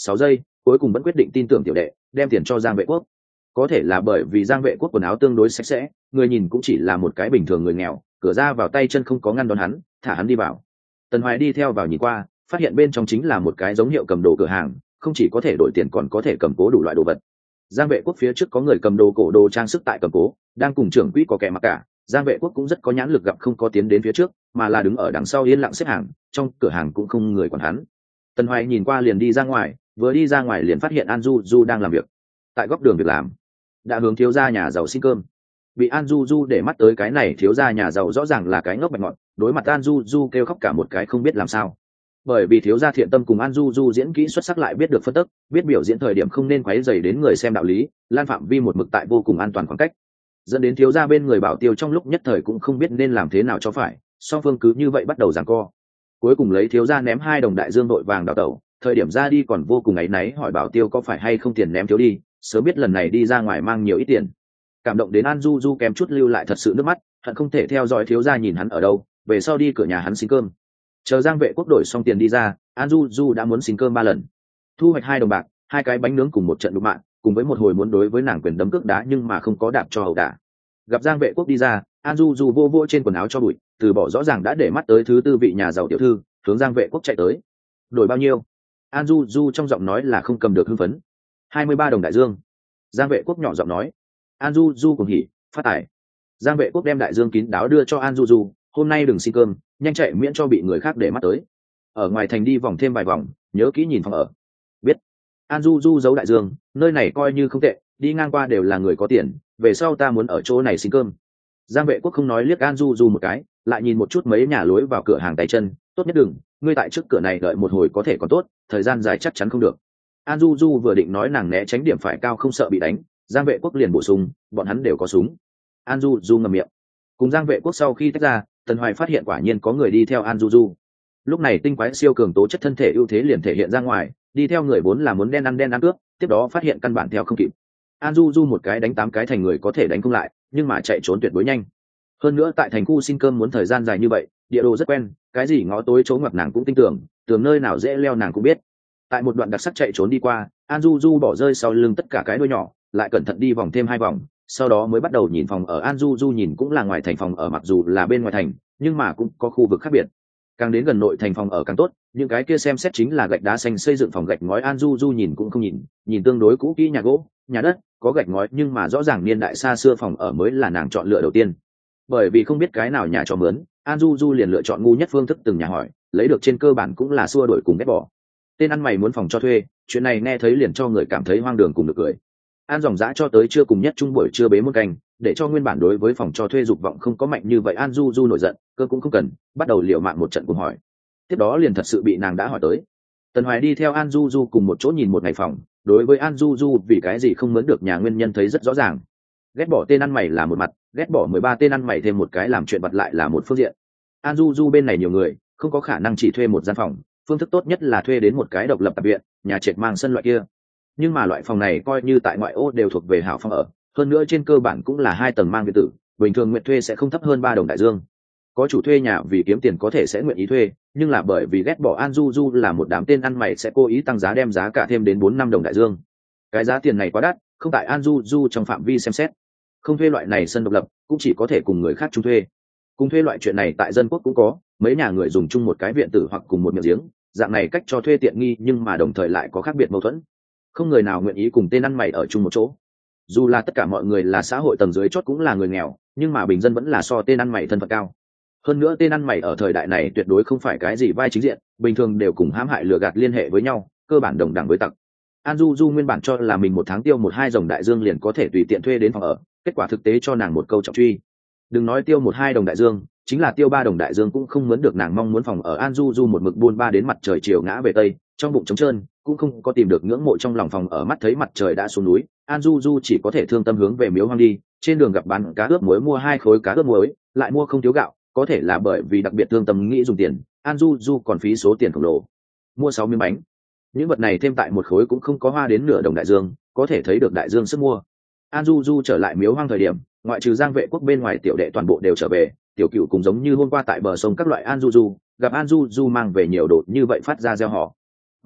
sáu giây cuối cùng vẫn quyết định tin tưởng tiểu đệ, đem tiền cho Giang Vệ Quốc. Có thể là bởi vì Giang Vệ Quốc quần áo tương đối sạch sẽ, người nhìn cũng chỉ là một cái bình thường người nghèo, cửa ra vào tay chân không có ngăn đón hắn, thả hắn đi vào. Tần Hoài đi theo vào nhìn qua, phát hiện bên trong chính là một cái giống hiệu cầm đồ cửa hàng, không chỉ có thể đổi tiền còn có thể cầm cố đủ loại đồ vật. Giang Vệ Quốc phía trước có người cầm đồ cổ đồ trang sức tại cầm cố, đang cùng trưởng quỹ có kẻ mặc cả. Giang Vệ Quốc cũng rất có nhãn lực, gặp không có tiến đến phía trước, mà là đứng ở đằng sau yên lặng xếp hàng, trong cửa hàng cũng không người quản hắn. Tần Hoài nhìn qua liền đi ra ngoài, vừa đi ra ngoài liền phát hiện An Du Du đang làm việc tại góc đường việc làm, đã hướng thiếu gia nhà giàu xin cơm. Bị An Du Du để mắt tới cái này thiếu gia nhà giàu rõ ràng là cái ngốc bạch ngọt, đối mặt An Du Du kêu khóc cả một cái không biết làm sao. Bởi vì thiếu gia thiện tâm cùng An Du Du diễn kỹ xuất sắc, lại biết được phân tích, biết biểu diễn thời điểm không nên quấy rầy đến người xem đạo lý, lan phạm vi một mực tại vô cùng an toàn khoảng cách, dẫn đến thiếu gia bên người bảo tiêu trong lúc nhất thời cũng không biết nên làm thế nào cho phải, song phương cứ như vậy bắt đầu giằng co. Cuối cùng lấy thiếu gia ném hai đồng đại dương đội vàng đào tẩu, thời điểm ra đi còn vô cùng áy náy hỏi bảo tiêu có phải hay không tiền ném thiếu đi, sớm biết lần này đi ra ngoài mang nhiều ít tiền. Cảm động đến An Du Du kém chút lưu lại thật sự nước mắt, hận không thể theo dõi thiếu gia nhìn hắn ở đâu, về sau đi cửa nhà hắn xin cơm. Chờ Giang Vệ Quốc đổi xong tiền đi ra, An Du Du đã muốn xin cơm ba lần, thu hoạch hai đồng bạc, hai cái bánh nướng cùng một trận đụng mạng, cùng với một hồi muốn đối với nàng quyền đấm cước đá nhưng mà không có đạp cho hậu đả. Gặp Giang Vệ Quốc đi ra, An Du Du vô vô trên quần áo cho bụi, từ bỏ rõ ràng đã để mắt tới thứ tư vị nhà giàu tiểu thư, hướng Giang Vệ Quốc chạy tới. Đổi bao nhiêu? An Du Du trong giọng nói là không cầm được hưng phấn. Hai mươi ba đồng đại dương. Giang Vệ Quốc nhỏ giọng nói. An Du Du cùng hỉ, phát tài. Giang Vệ Quốc đem đại dương kín đáo đưa cho An Du Du, hôm nay đừng xin cơm, nhanh chạy miễn cho bị người khác để mắt tới. Ở ngoài thành đi vòng thêm vài vòng, nhớ kỹ nhìn phòng ở. Biết. An Du Du giấu đại dương, nơi này coi như không tệ, đi ngang qua đều là người có tiền, về sau ta muốn ở chỗ này xin cơm. Giang Vệ Quốc không nói, liếc An Du Du một cái, lại nhìn một chút mấy nhà lối vào cửa hàng tay chân, tốt nhất đừng, ngươi tại trước cửa này đợi một hồi có thể còn tốt, thời gian dài chắc chắn không được. An Du Du vừa định nói nàng né tránh điểm phải cao không sợ bị đánh, Giang Vệ Quốc liền bổ sung, bọn hắn đều có súng. An Du Du ngậm miệng. Cùng Giang Vệ Quốc sau khi tách ra, Tần Hoài phát hiện quả nhiên có người đi theo An Du Du. Lúc này tinh quái siêu cường tố chất thân thể ưu thế liền thể hiện ra ngoài, đi theo người vốn là muốn đen ăn đen ăn cướp, tiếp đó phát hiện căn bản theo không kịp. An Du Du một cái đánh tám cái thành người có thể đánh không lại, nhưng mà chạy trốn tuyệt đối nhanh. Hơn nữa tại thành khu xin cơm muốn thời gian dài như vậy, địa đồ rất quen, cái gì ngõ tối chỗ ngoặt nàng cũng tin tưởng, tường nơi nào dễ leo nàng cũng biết. Tại một đoạn đặc sắc chạy trốn đi qua, An Du Du bỏ rơi sau lưng tất cả cái đuôi nhỏ, lại cẩn thận đi vòng thêm hai vòng, sau đó mới bắt đầu nhìn phòng ở. An Du Du nhìn cũng là ngoài thành phòng ở, mặc dù là bên ngoài thành, nhưng mà cũng có khu vực khác biệt. Càng đến gần nội thành phòng ở càng tốt, những cái kia xem xét chính là gạch đá xanh xây dựng phòng gạch ngói. An Du Du nhìn cũng không nhìn, nhìn tương đối cũ kỹ nhà gỗ, nhà đất, có gạch ngói nhưng mà rõ ràng niên đại xa xưa phòng ở mới là nàng chọn lựa đầu tiên. Bởi vì không biết cái nào nhà cho mướn, An Du Du liền lựa chọn ngu nhất phương thức từng nhà hỏi, lấy được trên cơ bản cũng là xua đuổi cùng ghét bỏ. Tên ăn mày muốn phòng cho thuê, chuyện này nghe thấy liền cho người cảm thấy hoang đường cùng được cười. An dòng dã cho tới trưa cùng nhất trung buổi trưa bế một canh, để cho nguyên bản đối với phòng cho thuê dục vọng không có mạnh như vậy. An Du Du nổi giận, cơ cũng không cần, bắt đầu liều mạng một trận cùng hỏi. Tiếp đó liền thật sự bị nàng đã hỏi tới. Tần Hoài đi theo An Du Du cùng một chỗ nhìn một ngày phòng, đối với An Du Du vì cái gì không mướn được nhà nguyên nhân thấy rất rõ ràng. Ghét bỏ tên ăn mày là một mặt, ghét bỏ mười ba tên ăn mày thêm một cái làm chuyện vặt lại là một phương diện. An Du Du bên này nhiều người, không có khả năng chỉ thuê một gian phòng, phương thức tốt nhất là thuê đến một cái độc lập tạp viện, nhà trệt mang sân loại kia. Nhưng mà loại phòng này coi như tại ngoại ô đều thuộc về hảo phòng ở, hơn nữa trên cơ bản cũng là hai tầng mang biệt tử, bình thường nguyện thuê sẽ không thấp hơn ba đồng đại dương. Có chủ thuê nhà vì kiếm tiền có thể sẽ nguyện ý thuê, nhưng là bởi vì ghét bỏ An Du Du là một đám tên ăn mày sẽ cố ý tăng giá, đem giá cả thêm đến bốn năm đồng đại dương. Cái giá tiền này quá đắt, không tại An Du Du trong phạm vi xem xét. Không thuê loại này sân độc lập, cũng chỉ có thể cùng người khác chung thuê. Cùng thuê loại chuyện này tại dân quốc cũng có, mấy nhà người dùng chung một cái viện tử hoặc cùng một miệng giếng, dạng này cách cho thuê tiện nghi nhưng mà đồng thời lại có khác biệt mâu thuẫn. Không người nào nguyện ý cùng tên ăn mày ở chung một chỗ. Dù là tất cả mọi người là xã hội tầng dưới chót cũng là người nghèo, nhưng mà bình dân vẫn là so tên ăn mày thân phận cao. Hơn nữa tên ăn mày ở thời đại này tuyệt đối không phải cái gì vai chính diện, bình thường đều cùng hãm hại lừa gạt liên hệ với nhau, cơ bản đồng đẳng với tặc. An Du Du nguyên bản cho là mình một tháng tiêu một hai đồng đại dương liền có thể tùy tiện thuê đến phòng ở, kết quả thực tế cho nàng một câu trọng truy. Đừng nói tiêu một hai đồng đại dương, chính là tiêu ba đồng đại dương cũng không mướn được nàng mong muốn phòng ở. An Du Du một mực buôn ba đến mặt trời chiều ngã về tây, trong bụng trống trơn, cũng không có tìm được ngưỡng mộ trong lòng phòng ở. Mắt thấy mặt trời đã xuống núi, An Du Du chỉ có thể thương tâm hướng về miếu hoang đi. Trên đường gặp bán cá ướp muối, mua hai khối cá ướp muối, lại mua không thiếu gạo, có thể là bởi vì đặc biệt thương tâm nghĩ dùng tiền, An Du Du còn phí số tiền khổng lồ mua sáu miếng bánh. Những vật này thêm tại một khối cũng không có hoa đến nửa đồng đại dương, có thể thấy được đại dương sức mua. An Du Du trở lại miếu hoang thời điểm, ngoại trừ Giang Vệ Quốc bên ngoài tiểu đệ toàn bộ đều trở về. Tiểu Cựu cũng giống như hôm qua tại bờ sông các loại An Du Du, gặp An Du Du mang về nhiều đồ như vậy phát ra gieo họ. Và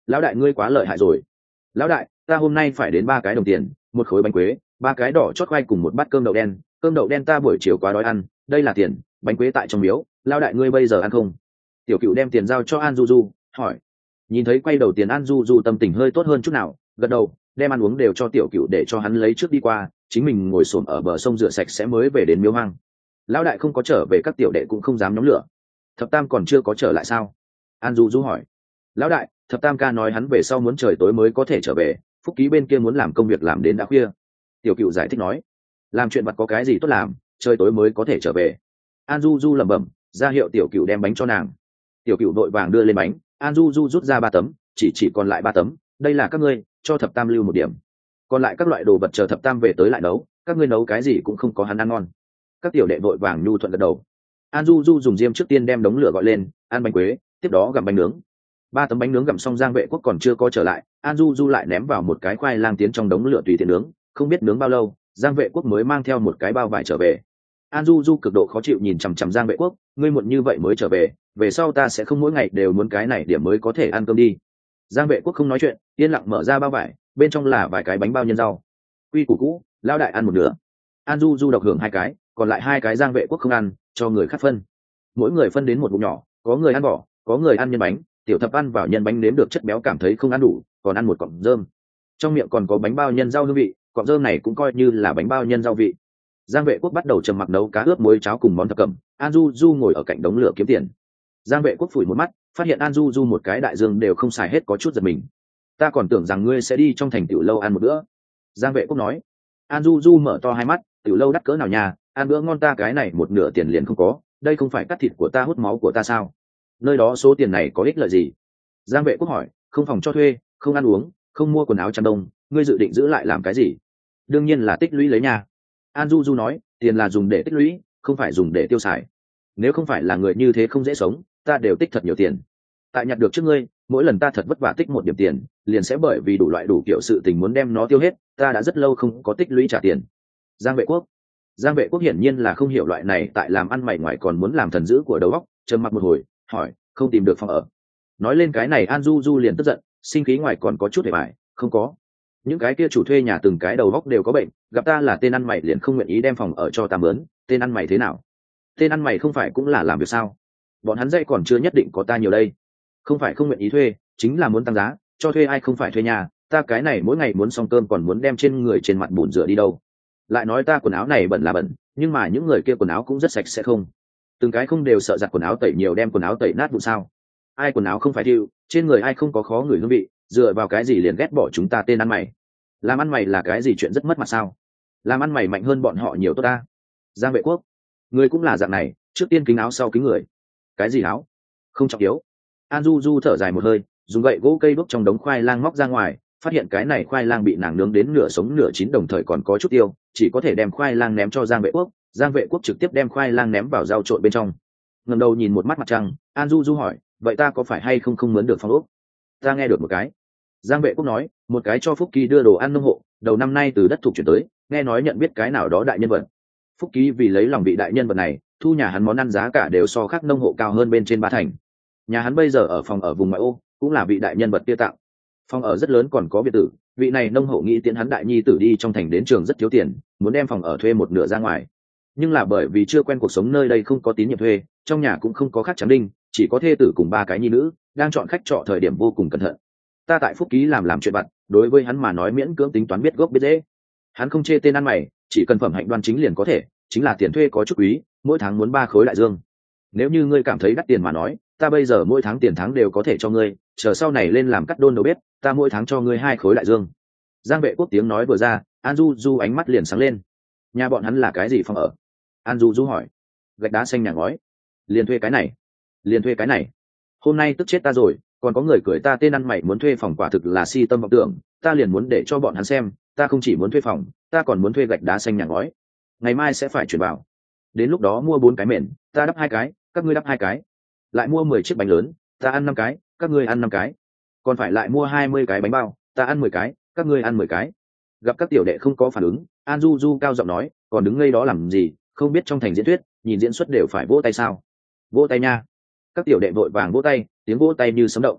lão đại ngươi quá lợi hại rồi. Lão đại, ta hôm nay phải đến ba cái đồng tiền, một khối bánh quế, ba cái đỏ chót khoai cùng một bát cơm đậu đen. Cơm đậu đen ta buổi chiều quá đói ăn, đây là tiền, bánh quế tại trong miếu, lão đại ngươi bây giờ ăn không? Tiểu Cựu đem tiền giao cho An Du Du, hỏi. Nhìn thấy quay đầu tiền, An Du Du tâm tình hơi tốt hơn chút nào, gật đầu, đem ăn uống đều cho Tiểu Cựu để cho hắn lấy trước đi qua, chính mình ngồi xổm ở bờ sông rửa sạch sẽ mới về đến miếu hoang. Lão đại không có trở về, các tiểu đệ cũng không dám nhóm lửa. Thập Tam còn chưa có trở lại sao? An Du Du hỏi. Lão đại, Thập Tam ca nói hắn về sau muốn trời tối mới có thể trở về, Phúc Ký bên kia muốn làm công việc làm đến đã khuya. Tiểu Cựu giải thích nói. Làm chuyện vặt có cái gì tốt làm, trời tối mới có thể trở về. An Du Du lẩm bẩm, ra hiệu Tiểu Cựu đem bánh cho nàng. Tiểu Cựu đội vàng đưa lên bánh, An Du Du rút ra ba tấm, chỉ chỉ còn lại ba tấm, đây là các ngươi, cho Thập Tam lưu một điểm. Còn lại các loại đồ vật chờ Thập Tam về tới lại nấu, các ngươi nấu cái gì cũng không có hắn ăn ngon. Các tiểu đệ vội vàng nhu thuận gật đầu. An Du Du dùng diêm trước tiên đem đống lửa gọi lên, ăn bánh quế, tiếp đó gặm bánh nướng. Ba tấm bánh nướng gặm xong, Giang Vệ Quốc còn chưa có trở lại, An Du Du lại ném vào một cái khoai lang tiến trong đống lửa tùy tiện nướng, không biết nướng bao lâu, Giang Vệ Quốc mới mang theo một cái bao vải trở về. An Du Du cực độ khó chịu nhìn chằm chằm Giang Vệ Quốc, ngươi muộn như vậy mới trở về, về sau ta sẽ không mỗi ngày đều muốn cái này điểm mới có thể ăn cơm đi. Giang Vệ Quốc không nói chuyện, yên lặng mở ra bao vải, bên trong là vài cái bánh bao nhân rau. Quy củ cũ, lão đại ăn một nửa. An Du Du độc hưởng hai cái, còn lại hai cái Giang Vệ Quốc không ăn, cho người khác phân. Mỗi người phân đến một bụng nhỏ, có người ăn vỏ, có người ăn nhân bánh. Tiểu Thập ăn vào nhân bánh nếm được chất béo cảm thấy không ăn đủ, còn ăn một cọng rơm. Trong miệng còn có bánh bao nhân rau hương vị, cọng rơm này cũng coi như là bánh bao nhân rau vị. Giang Vệ Quốc bắt đầu trầm mặc nấu cá ướp muối cháo cùng món thập cẩm. An Du Du ngồi ở cạnh đống lửa kiếm tiền. Giang Vệ Quốc phủi một mắt, phát hiện An Du Du một cái đại dương đều không xài hết, có chút giật mình. Ta còn tưởng rằng ngươi sẽ đi trong thành tiểu lâu ăn một bữa. Giang Vệ Quốc nói. An Du Du mở to hai mắt, tiểu lâu đắt cỡ nào nhà, ăn bữa ngon ta cái này một nửa tiền liền không có, đây không phải cắt thịt của ta hút máu của ta sao? Nơi đó số tiền này có ích lợi gì? Giang Vệ Quốc hỏi. Không phòng cho thuê, không ăn uống, không mua quần áo chăn đông, ngươi dự định giữ lại làm cái gì? Đương nhiên là tích lũy lấy nhà. An Du Du nói, tiền là dùng để tích lũy, không phải dùng để tiêu xài. Nếu không phải là người như thế không dễ sống, ta đều tích thật nhiều tiền. Tại nhặt được trước ngươi, mỗi lần ta thật vất vả tích một điểm tiền, liền sẽ bởi vì đủ loại đủ kiểu sự tình muốn đem nó tiêu hết, ta đã rất lâu không có tích lũy trả tiền. Giang Vệ Quốc. Giang Vệ Quốc hiển nhiên là không hiểu loại này tại làm ăn mày ngoài còn muốn làm thần dữ của đầu óc, trầm mặc một hồi, hỏi, không tìm được phòng ở. Nói lên cái này, An Du Du liền tức giận, sinh khí ngoài còn có chút để bại, không có. Những cái kia chủ thuê nhà từng cái đầu óc đều có bệnh, gặp ta là tên ăn mày liền không nguyện ý đem phòng ở cho ta mướn, tên ăn mày thế nào? Tên ăn mày không phải cũng là làm việc sao? Bọn hắn dây còn chưa nhất định có ta nhiều đây. Không phải không nguyện ý thuê, chính là muốn tăng giá, cho thuê ai không phải thuê nhà, ta cái này mỗi ngày muốn xong cơm còn muốn đem trên người trên mặt bùn rửa đi đâu. Lại nói ta quần áo này bẩn là bẩn, nhưng mà những người kia quần áo cũng rất sạch sẽ không? Từng cái không đều sợ giặt quần áo tẩy nhiều đem quần áo tẩy nát vụ sao? Ai quần áo không phải thiêu, trên người ai không có khó người hương vị, dựa vào cái gì liền ghét bỏ chúng ta tên ăn mày? Làm ăn mày là cái gì chuyện rất mất mặt sao? Làm ăn mày mạnh hơn bọn họ nhiều tốt ta. Giang Vệ Quốc. Người cũng là dạng này, trước tiên kính áo sau kính người. Cái gì áo? Không trọng yếu. An Du Du thở dài một hơi, dùng gậy gỗ cây đốt trong đống khoai lang móc ra ngoài, phát hiện cái này khoai lang bị nàng nướng đến nửa sống nửa chín đồng thời còn có chút tiêu, chỉ có thể đem khoai lang ném cho Giang Vệ Quốc. Giang Vệ Quốc trực tiếp đem khoai lang ném vào rau trộn bên trong. Ngẩng đầu nhìn một mắt mặt trăng, An Du Du hỏi, vậy ta có phải hay không không mướn được phòng ốc? Ta nghe được một cái. Giang Vệ Quốc nói, một cái cho Phúc Ký đưa đồ ăn nông hộ, đầu năm nay từ đất thuộc chuyển tới, nghe nói nhận biết cái nào đó đại nhân vật. Phúc Ký vì lấy lòng vị đại nhân vật này, thu nhà hắn món ăn giá cả đều so khác nông hộ cao hơn bên trên ba thành. Nhà hắn bây giờ ở phòng ở vùng ngoại ô, cũng là vị đại nhân vật kia tặng. Phòng ở rất lớn còn có biệt tử, vị này nông hộ nghĩ tiến hắn đại nhi tử đi trong thành đến trường rất thiếu tiền, muốn đem phòng ở thuê một nửa ra ngoài. Nhưng là bởi vì chưa quen cuộc sống nơi đây, không có tín nhiệm thuê, trong nhà cũng không có khác trắng đinh, chỉ có thê tử cùng ba cái nhi nữ, đang chọn khách trọ thời điểm vô cùng cẩn thận. Ta tại Phúc Ký làm làm chuyện vặt, đối với hắn mà nói miễn cưỡng tính toán biết gốc biết dễ. Hắn không chê tên ăn mày, chỉ cần phẩm hạnh đoan chính liền có thể, chính là tiền thuê có chút quý, mỗi tháng muốn ba khối đại dương. Nếu như ngươi cảm thấy đắt tiền mà nói, ta bây giờ mỗi tháng tiền tháng đều có thể cho ngươi, chờ sau này lên làm cắt đôn đầu bếp, ta mỗi tháng cho ngươi hai khối đại dương. Giang Vệ Quốc tiếng nói vừa ra, An Du Du ánh mắt liền sáng lên. Nhà bọn hắn là cái gì phòng ở? An Du Du hỏi. Gạch đá xanh nhà ngói. Liền thuê cái này. Liền thuê cái này. Hôm nay tức chết ta rồi, còn có người cười ta tên ăn mày muốn thuê phòng, quả thực là si tâm vọng tưởng, ta liền muốn để cho bọn hắn xem, ta không chỉ muốn thuê phòng, ta còn muốn thuê gạch đá xanh nhà ngói. Ngày mai sẽ phải chuyển vào. Đến lúc đó mua bốn cái mền, ta đắp hai cái, các ngươi đắp hai cái. Lại mua mười chiếc bánh lớn, ta ăn năm cái, các ngươi ăn năm cái. Còn phải lại mua hai mươi cái bánh bao, ta ăn mười cái, các ngươi ăn mười cái. Gặp các tiểu đệ không có phản ứng, An Du Du cao giọng nói, còn đứng ngây đó làm gì, không biết trong thành diễn thuyết, nhìn diễn xuất đều phải vỗ tay sao? Vỗ tay nha. Các tiểu đệ vội vàng vỗ tay, tiếng vỗ tay như sấm động.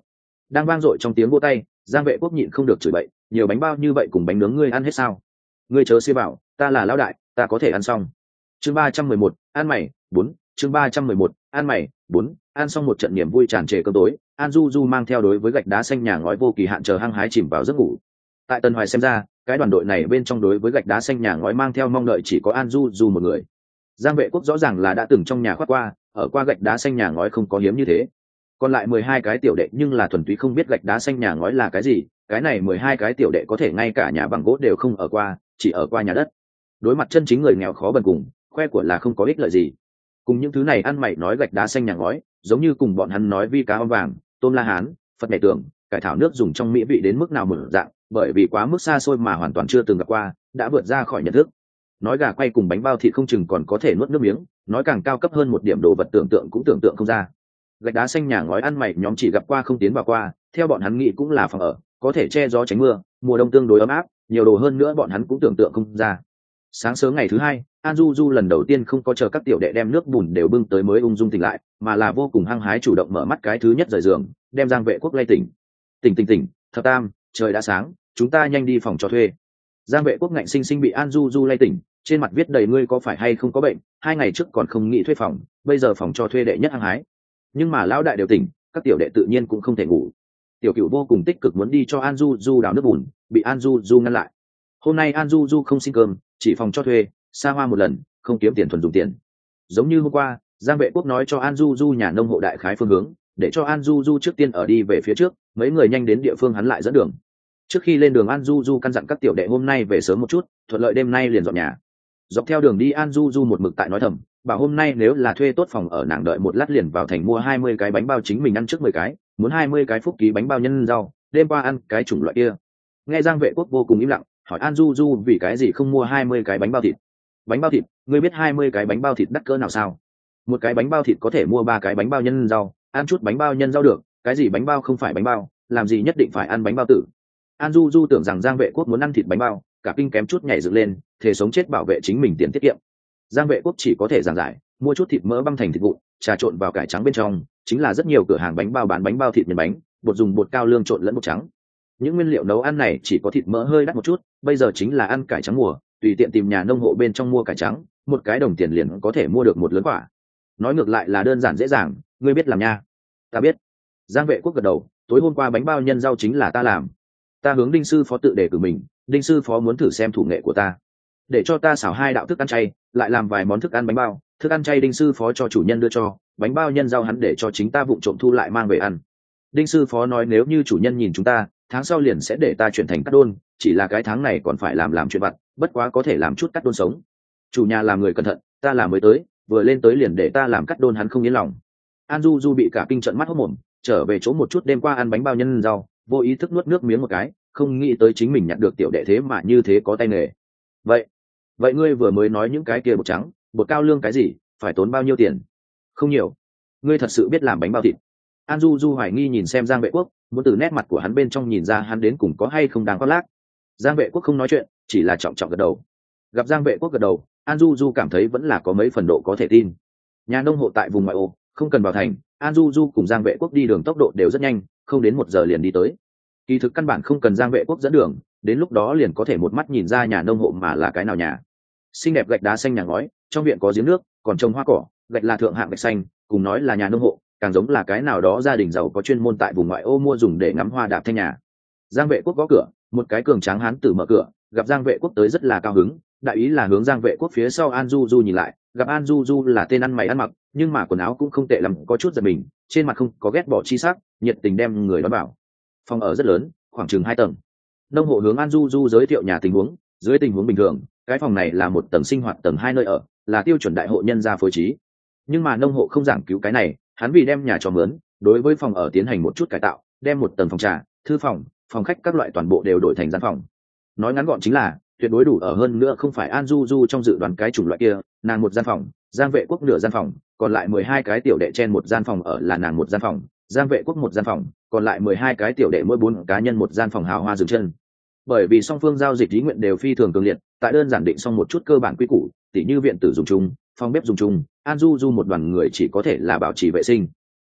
Đang vang dội trong tiếng vỗ tay, Giang Vệ Quốc nhịn không được chửi bậy, nhiều bánh bao như vậy cùng bánh nướng ngươi ăn hết sao? Ngươi chớ xế bảo, ta là lão đại, ta có thể ăn xong. Chương ba trăm mười một, ăn mày, bốn. Chương ba trăm mười một, ăn mày, bốn. Ăn xong một trận niềm vui tràn trề cơm tối, An Du Du mang theo đối với gạch đá xanh nhà ngói vô kỳ hạn chờ hăng hái chìm vào giấc ngủ. Tại Tân Hoài xem ra, cái đoàn đội này bên trong đối với gạch đá xanh nhà ngói mang theo mong đợi chỉ có An Du Du một người. Giang Vệ Quốc rõ ràng là đã từng trong nhà khoác qua, ở qua gạch đá xanh nhà ngói không có hiếm như thế. Còn lại mười hai cái tiểu đệ nhưng là thuần túy không biết gạch đá xanh nhà ngói là cái gì, cái này mười hai cái tiểu đệ có thể ngay cả nhà bằng gỗ đều không ở qua, chỉ ở qua nhà đất. Đối mặt chân chính người nghèo khó bần cùng, khoe của là không có ích lợi gì. Cùng những thứ này ăn mày nói gạch đá xanh nhà ngói, giống như cùng bọn hắn nói vi cá om vàng, tôm la hán, phật nhảy tưởng, cải thảo nước dùng trong mỹ vị đến mức nào mở dạng, bởi vì quá mức xa xôi mà hoàn toàn chưa từng gặp qua, đã vượt ra khỏi nhận thức. Nói gà quay cùng bánh bao thịt không chừng còn có thể nuốt nước miếng, nói càng cao cấp hơn một điểm đồ vật tưởng tượng cũng tưởng tượng không ra. Gạch đá xanh nhà ngói ăn mày nhóm chỉ gặp qua không tiến vào qua, theo bọn hắn nghĩ cũng là phòng ở, có thể che gió tránh mưa, mùa đông tương đối ấm áp, nhiều đồ hơn nữa bọn hắn cũng tưởng tượng không ra. Sáng sớm ngày thứ hai, An Du Du lần đầu tiên không có chờ các tiểu đệ đem nước bùn đều bưng tới mới ung dung tỉnh lại, mà là vô cùng hăng hái chủ động mở mắt cái thứ nhất rời giường, đem Giang Vệ Quốc lay tỉnh. Tỉnh tỉnh tỉnh, thập tam, trời đã sáng, chúng ta nhanh đi phòng cho thuê. Giang Vệ Quốc ngạnh sinh sinh bị An Du Du lay tỉnh, trên mặt viết đầy ngươi có phải hay không có bệnh, hai ngày trước còn không nghĩ thuê phòng, bây giờ phòng cho thuê đệ nhất hăng hái. Nhưng mà lão đại đều tỉnh, các tiểu đệ tự nhiên cũng không thể ngủ. Tiểu Cửu vô cùng tích cực muốn đi cho An Du Du đào nước bùn, bị An Du Du ngăn lại. Hôm nay An Du Du không xin cơm, chỉ phòng cho thuê, xa hoa một lần, không kiếm tiền thuần dùng tiền. Giống như hôm qua, Giang Vệ Quốc nói cho An Du Du nhà nông hộ đại khái phương hướng, để cho An Du Du trước tiên ở đi về phía trước, mấy người nhanh đến địa phương hắn lại dẫn đường. Trước khi lên đường An Du Du căn dặn các tiểu đệ hôm nay về sớm một chút, thuận lợi đêm nay liền dọn nhà. Dọc theo đường đi An Du Du một mực tại nói thầm, bảo hôm nay nếu là thuê tốt phòng ở nàng đợi một lát liền vào thành mua hai mươi cái bánh bao chính mình ăn trước mười cái, muốn hai mươi cái phúc ký bánh bao nhân rau, đêm qua ăn cái chủng loại kia. Nghe Giang Vệ Quốc vô cùng im lặng, hỏi An Du Du vì cái gì không mua hai mươi cái bánh bao thịt. Bánh bao thịt, ngươi biết hai mươi cái bánh bao thịt đắt cỡ nào sao? Một cái bánh bao thịt có thể mua ba cái bánh bao nhân rau, ăn chút bánh bao nhân rau được, cái gì bánh bao không phải bánh bao, làm gì nhất định phải ăn bánh bao tử. An Du Du tưởng rằng Giang Vệ Quốc muốn ăn thịt bánh bao, cả kinh kém chút nhảy dựng lên, thể sống chết bảo vệ chính mình tiền tiết kiệm. Giang Vệ Quốc chỉ có thể giảng giải, mua chút thịt mỡ băm thành thịt vụn, trà trộn vào cải trắng bên trong, chính là rất nhiều cửa hàng bánh bao bán bánh bao thịt nhân bánh, bột dùng bột cao lương trộn lẫn bột trắng. Những nguyên liệu nấu ăn này chỉ có thịt mỡ hơi đắt một chút, bây giờ chính là ăn cải trắng mùa, tùy tiện tìm nhà nông hộ bên trong mua cải trắng, một cái đồng tiền liền có thể mua được một lớn quả. Nói ngược lại là đơn giản dễ dàng, ngươi biết làm nha. Ta biết. Giang Vệ Quốc gật đầu, tối hôm qua bánh bao nhân rau chính là ta làm. Ta hướng Đinh sư phó tự đề cử mình, Đinh sư phó muốn thử xem thủ nghệ của ta, để cho ta xào hai đạo thức ăn chay, lại làm vài món thức ăn bánh bao. Thức ăn chay Đinh sư phó cho chủ nhân đưa cho, bánh bao nhân rau hắn để cho chính ta vụng trộm thu lại mang về ăn. Đinh sư phó nói nếu như chủ nhân nhìn chúng ta, tháng sau liền sẽ để ta chuyển thành cắt đôn, chỉ là cái tháng này còn phải làm làm chuyện vặt, bất quá có thể làm chút cắt đôn sống. Chủ nhà làm người cẩn thận, ta là mới tới, vừa lên tới liền để ta làm cắt đôn hắn không yên lòng. An Du Du bị cả kinh trận mắt hốt mồm, trở về chỗ một chút đêm qua ăn bánh bao nhân rau, vô ý thức nuốt nước miếng một cái, không nghĩ tới chính mình nhận được tiểu đệ thế mà như thế có tay nghề. Vậy, vậy ngươi vừa mới nói những cái kia bột trắng, bột cao lương cái gì, phải tốn bao nhiêu tiền? Không nhiều. Ngươi thật sự biết làm bánh bao thịt? An Du Du hoài nghi nhìn xem Giang Vệ Quốc, muốn từ nét mặt của hắn bên trong nhìn ra hắn đến cùng có hay không đang khoác lác. Giang Vệ Quốc không nói chuyện, chỉ là trọng trọng gật đầu. Gặp Giang Vệ Quốc gật đầu, An Du Du cảm thấy vẫn là có mấy phần độ có thể tin. Nhà nông hộ tại vùng ngoại ô, không cần vào thành, An Du Du cùng Giang Vệ Quốc đi đường tốc độ đều rất nhanh, không đến một giờ liền đi tới. Kỳ thực căn bản không cần Giang Vệ Quốc dẫn đường, đến lúc đó liền có thể một mắt nhìn ra nhà nông hộ mà là cái nào nhà. Xinh đẹp gạch đá xanh nhà ngói, trong viện có giếng nước, còn trồng hoa cỏ, gạch là thượng hạng gạch xanh, cùng nói là nhà nông hộ, càng giống là cái nào đó gia đình giàu có chuyên môn tại vùng ngoại ô mua dùng để ngắm hoa đạp thanh nhà. Giang Vệ Quốc gõ cửa, một cái cường tráng hán tử mở cửa, gặp Giang Vệ Quốc tới rất là cao hứng, đại ý là hướng Giang Vệ Quốc phía sau An Du Du nhìn lại, gặp An Du Du là tên ăn mày ăn mặc, nhưng mà quần áo cũng không tệ lắm, có chút giật mình, trên mặt không có ghét bỏ chi sắc, nhiệt tình đem người đón bảo. Phòng ở rất lớn, khoảng chừng hai tầng. Nông hộ hướng An Du Du giới thiệu nhà tình huống, dưới tình huống bình thường, cái phòng này là một tầng sinh hoạt tầng hai nơi ở, là tiêu chuẩn đại hộ nhân gia phối trí. Nhưng mà nông hộ không giảng cứu cái này, hắn vì đem nhà cho mướn, đối với phòng ở tiến hành một chút cải tạo, đem một tầng phòng trà, thư phòng, phòng khách các loại toàn bộ đều đổi thành gian phòng. Nói ngắn gọn chính là tuyệt đối đủ ở, hơn nữa không phải An Du Du trong dự đoán cái chủng loại kia, nàng một gian phòng, Giang Vệ Quốc nửa gian phòng, còn lại mười hai cái tiểu đệ chen một gian phòng ở là nàng một gian phòng, Giang Vệ Quốc một gian phòng, còn lại mười hai cái tiểu đệ mỗi bốn cá nhân một gian phòng hào hoa dừng chân. Bởi vì song phương giao dịch ý nguyện đều phi thường cường liệt, tại đơn giản định xong một chút cơ bản quy củ, tỉ như viện tử dùng chung, phòng bếp dùng chung, An Du Du một đoàn người chỉ có thể là bảo trì vệ sinh.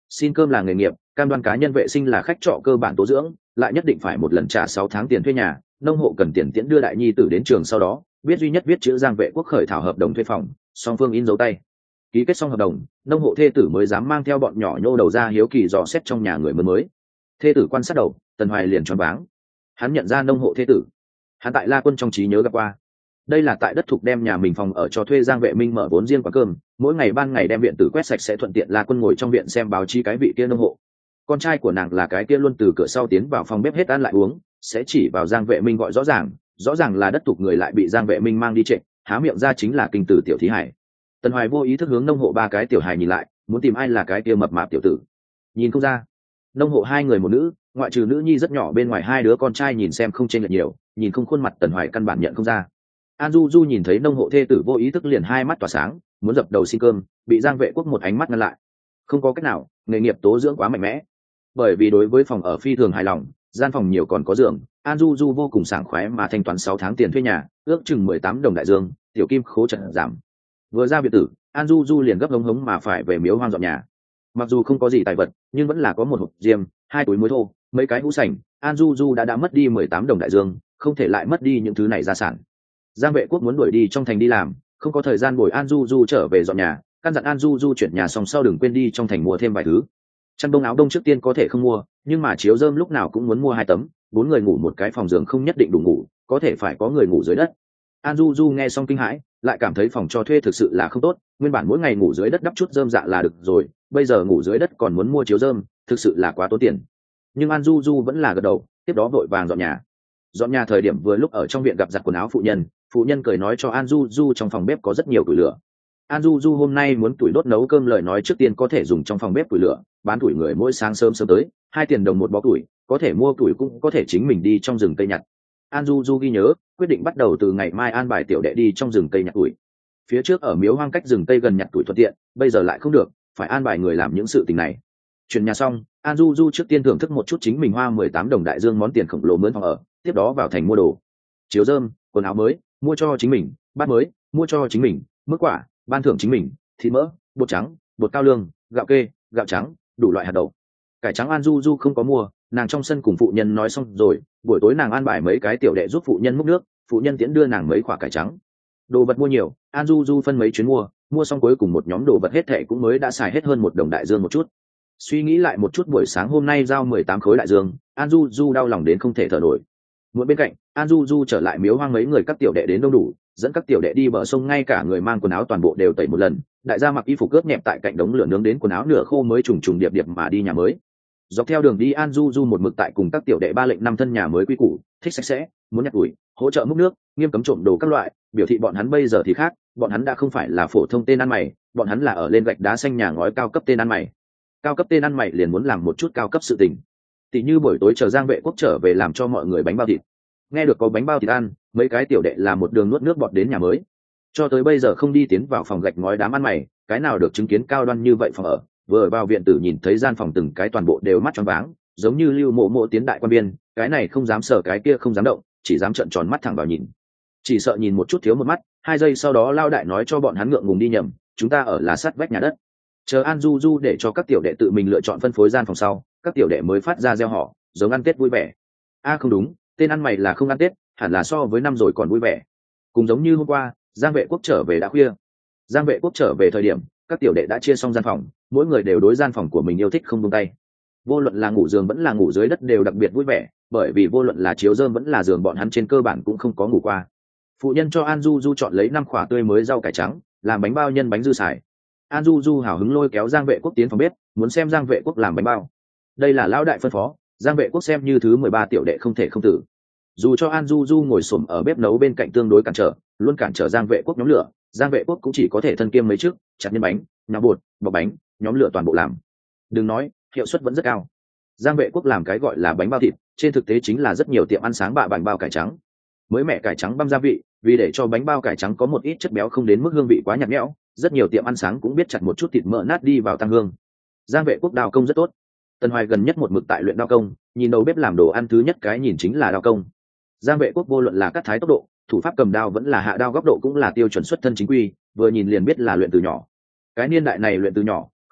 xin cơm là nghề nghiệp, cam đoan cá nhân vệ sinh là khách trọ cơ bản tố dưỡng, lại nhất định phải một lần trả sáu tháng tiền thuê nhà. Nông hộ cần tiền tiễn đưa đại nhi tử đến trường, sau đó biết duy nhất viết chữ Giang Vệ Quốc khởi thảo hợp đồng thuê phòng, song phương in dấu tay. Ký kết xong hợp đồng, nông hộ thê tử mới dám mang theo bọn nhỏ nhô đầu ra hiếu kỳ dò xét trong nhà người mới mới. Thê tử quan sát đầu, Tần Hoài liền choáng váng. Hắn nhận ra nông hộ thê tử, hắn tại La Quân trong trí nhớ gặp qua. Đây là tại đất thục đem nhà mình phòng ở cho thuê Giang Vệ Minh mở vốn riêng quán cơm, mỗi ngày ban ngày đem viện tử quét sạch sẽ thuận tiện La Quân ngồi trong viện xem báo chí cái vị kia nông hộ. Con trai của nàng là cái kia luôn từ cửa sau tiến vào phòng bếp hết ăn lại uống, sẽ chỉ vào Giang Vệ Minh gọi rõ ràng, rõ ràng là đất thục người lại bị Giang Vệ Minh mang đi trệ, há miệng ra chính là kinh tử tiểu thí hải. Tần Hoài vô ý thức hướng nông hộ ba cái tiểu hài nhìn lại, muốn tìm ai là cái kia mập mạp tiểu tử. Nhìn không ra. Nông hộ hai người một nữ, ngoại trừ nữ nhi rất nhỏ bên ngoài hai đứa con trai nhìn xem không chênh lệch nhiều, nhìn không khuôn mặt Tần Hoài căn bản nhận không ra. An Du Du nhìn thấy nông hộ thê tử vô ý thức liền hai mắt tỏa sáng, muốn dập đầu xin cơm, bị Giang Vệ Quốc một ánh mắt ngăn lại. Không có cách nào, nghề nghiệp tố dưỡng quá mạnh mẽ. Bởi vì đối với phòng ở phi thường hài lòng, gian phòng nhiều còn có giường, An Du Du vô cùng sảng khoái mà thanh toán sáu tháng tiền thuê nhà, ước chừng mười tám đồng đại dương, tiểu kim khố trận giảm. Vừa ra biệt tử, An Du Du liền gấp hống hống mà phải về miếu hoang dọn nhà. Mặc dù không có gì tài vật, nhưng vẫn là có một hộp diêm, hai túi muối thô, mấy cái hũ sành. An Du Du đã đã mất đi mười tám đồng đại dương, không thể lại mất đi những thứ này gia sản. Giang Vệ Quốc muốn đuổi đi trong thành đi làm, không có thời gian bồi An Du Du trở về dọn nhà, căn dặn An Du Du chuyển nhà xong sau đừng quên đi trong thành mua thêm vài thứ. Chăn đông áo đông trước tiên có thể không mua, nhưng mà chiếu rơm lúc nào cũng muốn mua hai tấm, bốn người ngủ một cái phòng giường không nhất định đủ ngủ, có thể phải có người ngủ dưới đất. An Du Du nghe xong kinh hãi, lại cảm thấy phòng cho thuê thực sự là không tốt, nguyên bản mỗi ngày ngủ dưới đất đắp chút rơm dạ là được rồi, bây giờ ngủ dưới đất còn muốn mua chiếu rơm, thực sự là quá tốn tiền. Nhưng An Du Du vẫn là gật đầu, tiếp đó vội vàng dọn nhà. Dọn nhà thời điểm vừa lúc ở trong viện gặp giặt quần áo phụ nhân, phụ nhân cười nói cho An Du Du trong phòng bếp có rất nhiều củi lửa. An Du Du hôm nay muốn tuổi đốt nấu cơm lời nói trước tiên có thể dùng trong phòng bếp củi lửa, bán tuổi người mỗi sáng sớm sớm tới, hai tiền đồng một bó tuổi, có thể mua tuổi cũng có thể chính mình đi trong rừng cây nhặt. An Du Du ghi nhớ, quyết định bắt đầu từ ngày mai an bài tiểu đệ đi trong rừng cây nhặt tuổi. Phía trước ở miếu hoang cách rừng cây gần nhặt tuổi thuận tiện, bây giờ lại không được, phải an bài người làm những sự tình này. Chuyển nhà xong, An Du Du trước tiên thưởng thức một chút chính mình hoa mười tám đồng đại dương món tiền khổng lồ mướn phòng ở, tiếp đó vào thành mua đồ. Chiếu rơm, quần áo mới, mua cho chính mình, bát mới, mua cho chính mình, mức quả, ban thưởng chính mình, thịt mỡ, bột trắng, bột cao lương, gạo kê, gạo trắng, đủ loại hạt đậu. Cải trắng An Du Du không có mua, nàng trong sân cùng phụ nhân nói xong rồi, buổi tối nàng an bài mấy cái tiểu đệ giúp phụ nhân múc nước, phụ nhân tiễn đưa nàng mấy quả cải trắng. Đồ vật mua nhiều, An Du Du phân mấy chuyến mua, mua xong cuối cùng một nhóm đồ vật hết thệ cũng mới đã xài hết hơn một đồng đại dương một chút. Suy nghĩ lại một chút buổi sáng hôm nay giao mười tám khối đại dương, An Du Du đau lòng đến không thể thở nổi. Một bên cạnh, An Du Du trở lại miếu hoang mấy người các tiểu đệ đến đông đủ, dẫn các tiểu đệ đi bờ sông, ngay cả người mang quần áo toàn bộ đều tẩy một lần, đại gia mặc y phục cướp nhẹp tại cạnh đống lửa nướng đến quần áo nửa khô mới trùng trùng điệp điệp mà đi nhà mới. Dọc theo đường đi An Du Du một mực tại cùng các tiểu đệ ba lệnh năm thân nhà mới quy củ, thích sạch sẽ, muốn nhặt ủi, hỗ trợ múc nước, nghiêm cấm trộm đồ các loại, biểu thị bọn hắn bây giờ thì khác, bọn hắn đã không phải là phổ thông tên ăn mày, bọn hắn là ở lên gạch đá xanh nhà ngói cao cấp tên ăn mày. Cao cấp tên ăn mày liền muốn làm một chút cao cấp sự tình. Tỷ như buổi tối chờ Giang Vệ Quốc trở về làm cho mọi người bánh bao thịt. Nghe được có bánh bao thịt ăn, mấy cái tiểu đệ là một đường nuốt nước bọt đến nhà mới. Cho tới bây giờ không đi tiến vào phòng gạch ngói đám ăn mày, cái nào được chứng kiến cao đoan như vậy phòng ở, vừa vào viện tử nhìn thấy gian phòng từng cái toàn bộ đều mắt tròn váng, giống như Lưu Mộ Mộ tiến đại quan biên, cái này không dám sờ cái kia không dám động, chỉ dám trợn tròn mắt thẳng vào nhìn. Chỉ sợ nhìn một chút thiếu một mắt, hai giây sau đó lao đại nói cho bọn hắn ngượng ngùng đi nhầm, chúng ta ở là sát vách nhà đất. Chờ An Du Du để cho các tiểu đệ tự mình lựa chọn phân phối gian phòng sau, các tiểu đệ mới phát ra reo hò, giống ăn Tết vui vẻ. A không đúng, tên ăn mày là không ăn Tết, hẳn là so với năm rồi còn vui vẻ. Cùng giống như hôm qua, Giang Vệ Quốc trở về đã khuya. Giang Vệ Quốc trở về thời điểm, các tiểu đệ đã chia xong gian phòng, mỗi người đều đối gian phòng của mình yêu thích không buông tay. Vô luận là ngủ giường vẫn là ngủ dưới đất đều đặc biệt vui vẻ, bởi vì vô luận là chiếu rơm vẫn là giường bọn hắn trên cơ bản cũng không có ngủ qua. Phụ nhân cho An Du Du chọn lấy năm quả tươi mới rau cải trắng, làm bánh bao nhân bánh dư xài. An Du Du hào hứng lôi kéo Giang Vệ Quốc tiến phòng bếp, muốn xem Giang Vệ Quốc làm bánh bao. Đây là lão đại phân phó, Giang Vệ Quốc xem như thứ mười ba tiểu đệ không thể không tử. Dù cho An Du Du ngồi xổm ở bếp nấu bên cạnh tương đối cản trở, luôn cản trở Giang Vệ Quốc nhóm lửa, Giang Vệ Quốc cũng chỉ có thể thân kiêm mấy trước, chặt nhân bánh, nhào bột, bọc bánh, nhóm lửa toàn bộ làm. Đừng nói, hiệu suất vẫn rất cao. Giang Vệ Quốc làm cái gọi là bánh bao thịt, trên thực tế chính là rất nhiều tiệm ăn sáng bạ bánh bao cải trắng. Mới mẹ cải trắng băm gia vị, vì để cho bánh bao cải trắng có một ít chất béo không đến mức hương vị quá nhạt nhẽo, rất nhiều tiệm ăn sáng cũng biết chặt một chút thịt mỡ nát đi vào tăng hương. Giang Vệ Quốc đào công rất tốt. Tần Hoài gần nhất một mực tại luyện đao công, nhìn đầu bếp làm đồ ăn thứ nhất cái nhìn chính là đao công. Giang Vệ Quốc vô luận là cắt thái tốc độ, thủ pháp cầm đao vẫn là hạ đao góc độ cũng là tiêu chuẩn xuất thân chính quy, vừa nhìn liền biết là luyện từ nhỏ. Cái niên đại này luyện từ nhỏ,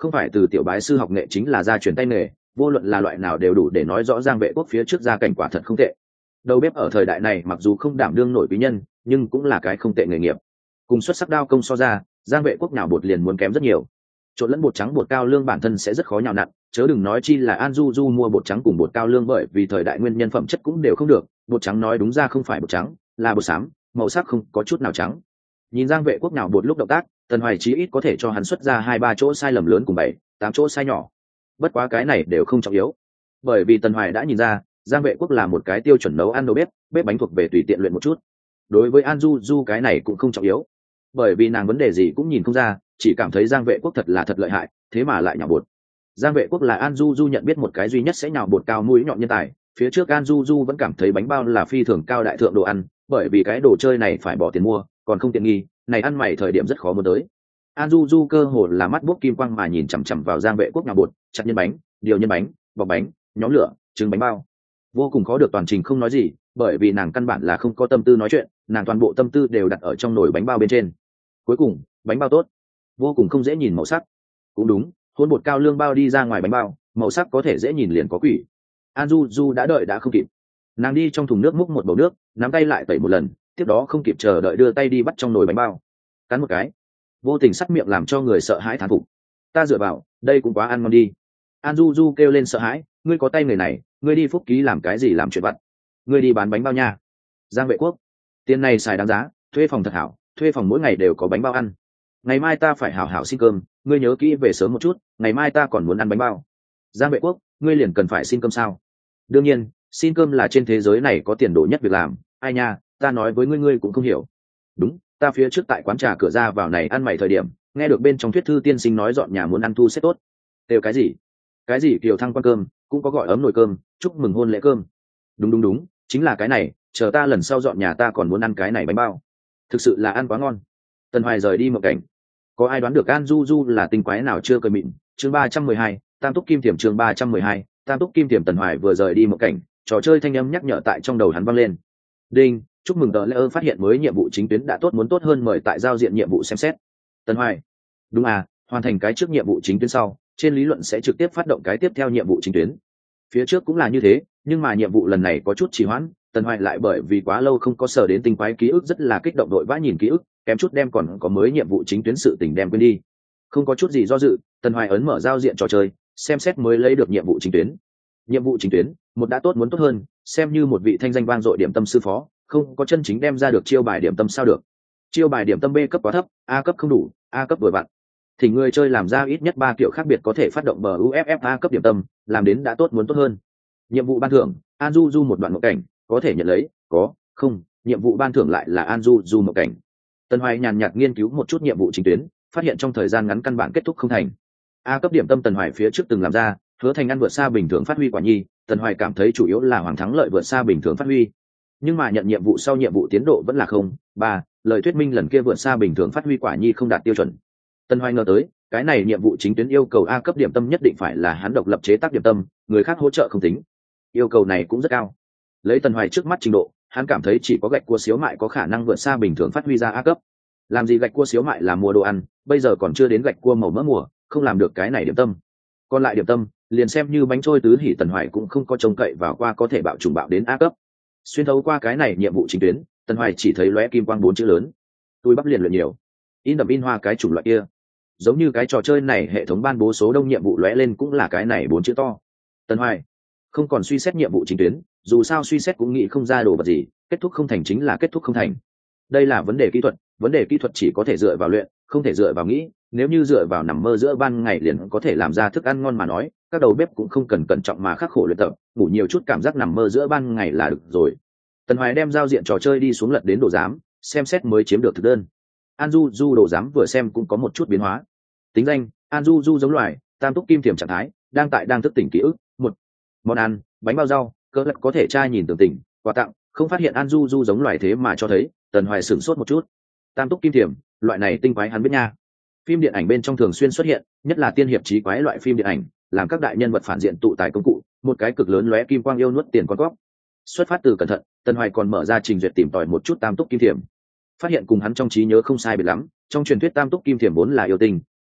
không phải từ tiểu bái sư học nghệ chính là gia truyền tay nghề, vô luận là loại nào đều đủ để nói rõ Giang Vệ Quốc phía trước gia cảnh quả thật không tệ. Đầu bếp ở thời đại này mặc dù không đảm đương nổi quý nhân, nhưng cũng là cái không tệ nghề nghiệp. Cùng xuất sắc đao công so ra, Giang Vệ Quốc nhào bột liền muốn kém rất nhiều. Trộn lẫn bột trắng bột cao lương bản thân sẽ rất khó nhào nặn, chớ đừng nói chi là An Du Du mua bột trắng cùng bột cao lương, bởi vì thời đại nguyên nhân phẩm chất cũng đều không được. Bột trắng nói đúng ra không phải bột trắng, là bột xám, màu sắc không có chút nào trắng. Nhìn Giang Vệ Quốc nhào bột lúc động tác, Tần Hoài chí ít có thể cho hắn xuất ra hai ba chỗ sai lầm lớn cùng bảy tám chỗ sai nhỏ. Bất quá cái này đều không trọng yếu, bởi vì Tần Hoài đã nhìn ra Giang Vệ Quốc là một cái tiêu chuẩn nấu ăn đầu bếp, bếp bánh thuộc về tùy tiện luyện một chút. Đối với An Du Du cái này cũng không trọng yếu, bởi vì nàng vấn đề gì cũng nhìn không ra, chỉ cảm thấy Giang Vệ Quốc thật là thật lợi hại, thế mà lại nhào bột. Giang Vệ Quốc là An Du Du nhận biết một cái duy nhất sẽ nhào bột cao mũi nhọn nhân tài. Phía trước An Du Du vẫn cảm thấy bánh bao là phi thường cao đại thượng đồ ăn, bởi vì cái đồ chơi này phải bỏ tiền mua, còn không tiện nghi, này ăn mày thời điểm rất khó mua tới. An Du Du cơ hồ là mắt buốc kim quang mà nhìn chằm chằm vào Giang Vệ Quốc nhào bột, chặt nhân bánh, điều nhân bánh, bọc bánh, nhóm lửa, trứng bánh bao, vô cùng khó được toàn trình không nói gì, bởi vì nàng căn bản là không có tâm tư nói chuyện, nàng toàn bộ tâm tư đều đặt ở trong nồi bánh bao bên trên. Cuối cùng bánh bao tốt, vô cùng không dễ nhìn màu sắc. Cũng đúng, hỗn bột cao lương bao đi ra ngoài bánh bao, màu sắc có thể dễ nhìn liền có quỷ. An Du Du đã đợi đã không kịp, nàng đi trong thùng nước múc một bầu nước, nắm tay lại tẩy một lần, tiếp đó không kịp chờ đợi đưa tay đi bắt trong nồi bánh bao, cắn một cái, vô tình sắt miệng làm cho người sợ hãi thán phục. Ta dựa vào, đây cũng quá ăn ngon đi. An Du Du kêu lên sợ hãi, ngươi có tay người này, ngươi đi Phúc Ký làm cái gì làm chuyện vặt? Ngươi đi bán bánh bao nha. Giang Vệ Quốc, tiền này xài đáng giá, thuê phòng thật hảo, thuê phòng mỗi ngày đều có bánh bao ăn. Ngày mai ta phải hảo hảo xin cơm, ngươi nhớ kỹ về sớm một chút, ngày mai ta còn muốn ăn bánh bao. Giang Vệ Quốc, ngươi liền cần phải xin cơm sao? Đương nhiên, xin cơm là trên thế giới này có tiền đồ nhất việc làm. Ai nha, ta nói với ngươi ngươi cũng không hiểu. Đúng, ta phía trước tại quán trà cửa ra vào này ăn mày thời điểm, nghe được bên trong thuyết thư tiên sinh nói dọn nhà muốn ăn thu xếp tốt. Đều cái gì? Cái gì kiều thăng quan cơm, cũng có gọi ấm nồi cơm, chúc mừng hôn lễ cơm. Đúng đúng đúng, chính là cái này, chờ ta lần sau dọn nhà ta còn muốn ăn cái này bánh bao. Thực sự là ăn quá ngon. Tần Hoài rời đi một cảnh. Có ai đoán được An Du Du là tinh quái nào chưa cười mịn? Chương ba trăm mười hai, Tam Túc Kim Tiềm. Chương ba trăm mười hai, Tam Túc Kim Tiềm. Tần Hoài vừa rời đi một cảnh, trò chơi thanh âm nhắc nhở tại trong đầu hắn vang lên. Đinh, chúc mừng tờ lễ ơ phát hiện mới nhiệm vụ chính tuyến đã tốt, muốn tốt hơn mời tại giao diện nhiệm vụ xem xét. Tần Hoài, đúng à, hoàn thành cái trước nhiệm vụ chính tuyến sau, trên lý luận sẽ trực tiếp phát động cái tiếp theo nhiệm vụ chính tuyến. Phía trước cũng là như thế, nhưng mà nhiệm vụ lần này có chút trì hoãn, Tần Hoài lại bởi vì quá lâu không có sở đến tinh quái ký ức rất là kích động, đội vã nhìn ký ức, kém chút đem còn có mới nhiệm vụ chính tuyến sự tình đem quên đi. Không có chút gì do dự, Tần Hoài ấn mở giao diện trò chơi, xem xét mới lấy được nhiệm vụ chính tuyến. Nhiệm vụ chính tuyến, một đã tốt muốn tốt hơn, xem như một vị thanh danh vang dội điểm tâm sư phó, không có chân chính đem ra được chiêu bài điểm tâm sao được. Chiêu bài điểm tâm B cấp quá thấp, A cấp không đủ, A cấp vừa vặn. Thì người chơi làm ra ít nhất ba kiểu khác biệt có thể phát động bờ u ép ép A cấp điểm tâm, làm đến đã tốt muốn tốt hơn. Nhiệm vụ ban thưởng, An Du Du một đoạn mộng cảnh, có thể nhận lấy, có, không, nhiệm vụ ban thưởng lại là An Du Du mộng cảnh. Tần Hoài nhàn nhạt nghiên cứu một chút nhiệm vụ chính tuyến, phát hiện trong thời gian ngắn căn bản kết thúc không thành. A cấp điểm tâm Tần Hoài phía trước từng làm ra, hứa thành ăn vượt xa bình thường phát huy quả nhi, Tần Hoài cảm thấy chủ yếu là hoàng thắng lợi vượt xa bình thường phát huy. Nhưng mà nhận nhiệm vụ sau nhiệm vụ tiến độ vẫn là không, ba, lời thuyết minh lần kia vượt xa bình thường phát huy quả nhi không đạt tiêu chuẩn. Tần Hoài ngờ tới, cái này nhiệm vụ chính tuyến yêu cầu A cấp điểm tâm nhất định phải là hắn độc lập chế tác điểm tâm, người khác hỗ trợ không tính. Yêu cầu này cũng rất cao. Lấy Tần Hoài trước mắt trình độ, hắn cảm thấy chỉ có gạch cua xíu mại có khả năng vượt xa bình thường phát huy ra A cấp. Làm gì gạch cua xíu mại là mua đồ ăn, bây giờ còn chưa đến gạch cua màu mỡ mùa, không làm được cái này điểm tâm. Còn lại điểm tâm, liền xem như bánh trôi tứ hỉ Tần Hoài cũng không có trông cậy vào qua có thể bạo trùng bạo đến A cấp. Xuyên thấu qua cái này nhiệm vụ chính tuyến, Tần Hoài chỉ thấy lóe kim quang bốn chữ lớn. Tôi bắp liền luyện nhiều. In đậm in hoa cái chủng loại kia. Giống như cái trò chơi này hệ thống ban bố số đông nhiệm vụ lóe lên cũng là cái này bốn chữ to. Tần Hoài không còn suy xét nhiệm vụ chính tuyến, dù sao suy xét cũng nghĩ không ra đồ vật gì, kết thúc không thành chính là kết thúc không thành. Đây là vấn đề kỹ thuật, vấn đề kỹ thuật chỉ có thể dựa vào luyện, không thể dựa vào nghĩ. Nếu như dựa vào nằm mơ giữa ban ngày liền có thể làm ra thức ăn ngon mà nói, các đầu bếp cũng không cần cẩn trọng mà khắc khổ luyện tập, ngủ nhiều chút cảm giác nằm mơ giữa ban ngày là được rồi. Tần Hoài đem giao diện trò chơi đi xuống lật đến đồ giám, xem xét mới chiếm được thực đơn. An Du Du đồ giám vừa xem cũng có một chút biến hóa. Tính danh: An Du Du giống loài, Tam Túc Kim Tiềm trạng thái, đang tại đang thức tỉnh ký ức. Một, món ăn: bánh bao rau, cơ lật có thể trai nhìn tưởng tỉnh, quà tặng. Không phát hiện An Du Du giống loài thế mà cho thấy, Tần Hoài sửng sốt một chút. Tam Túc Kim Tiềm, loại này tinh quái hắn biết nha. Phim điện ảnh bên trong thường xuyên xuất hiện, nhất là tiên hiệp chí quái loại phim điện ảnh, làm các đại nhân vật phản diện tụ tài công cụ, một cái cực lớn lóe kim quang yêu nuốt tiền con cóc. Xuất phát từ cẩn thận, Tần Hoài còn mở ra trình duyệt tìm tòi một chút Tam Túc Kim Tiềm, phát hiện cùng hắn trong trí nhớ không sai biệt lắm. Trong truyền thuyết Tam Túc Kim Tiềm vốn là yêu tinh,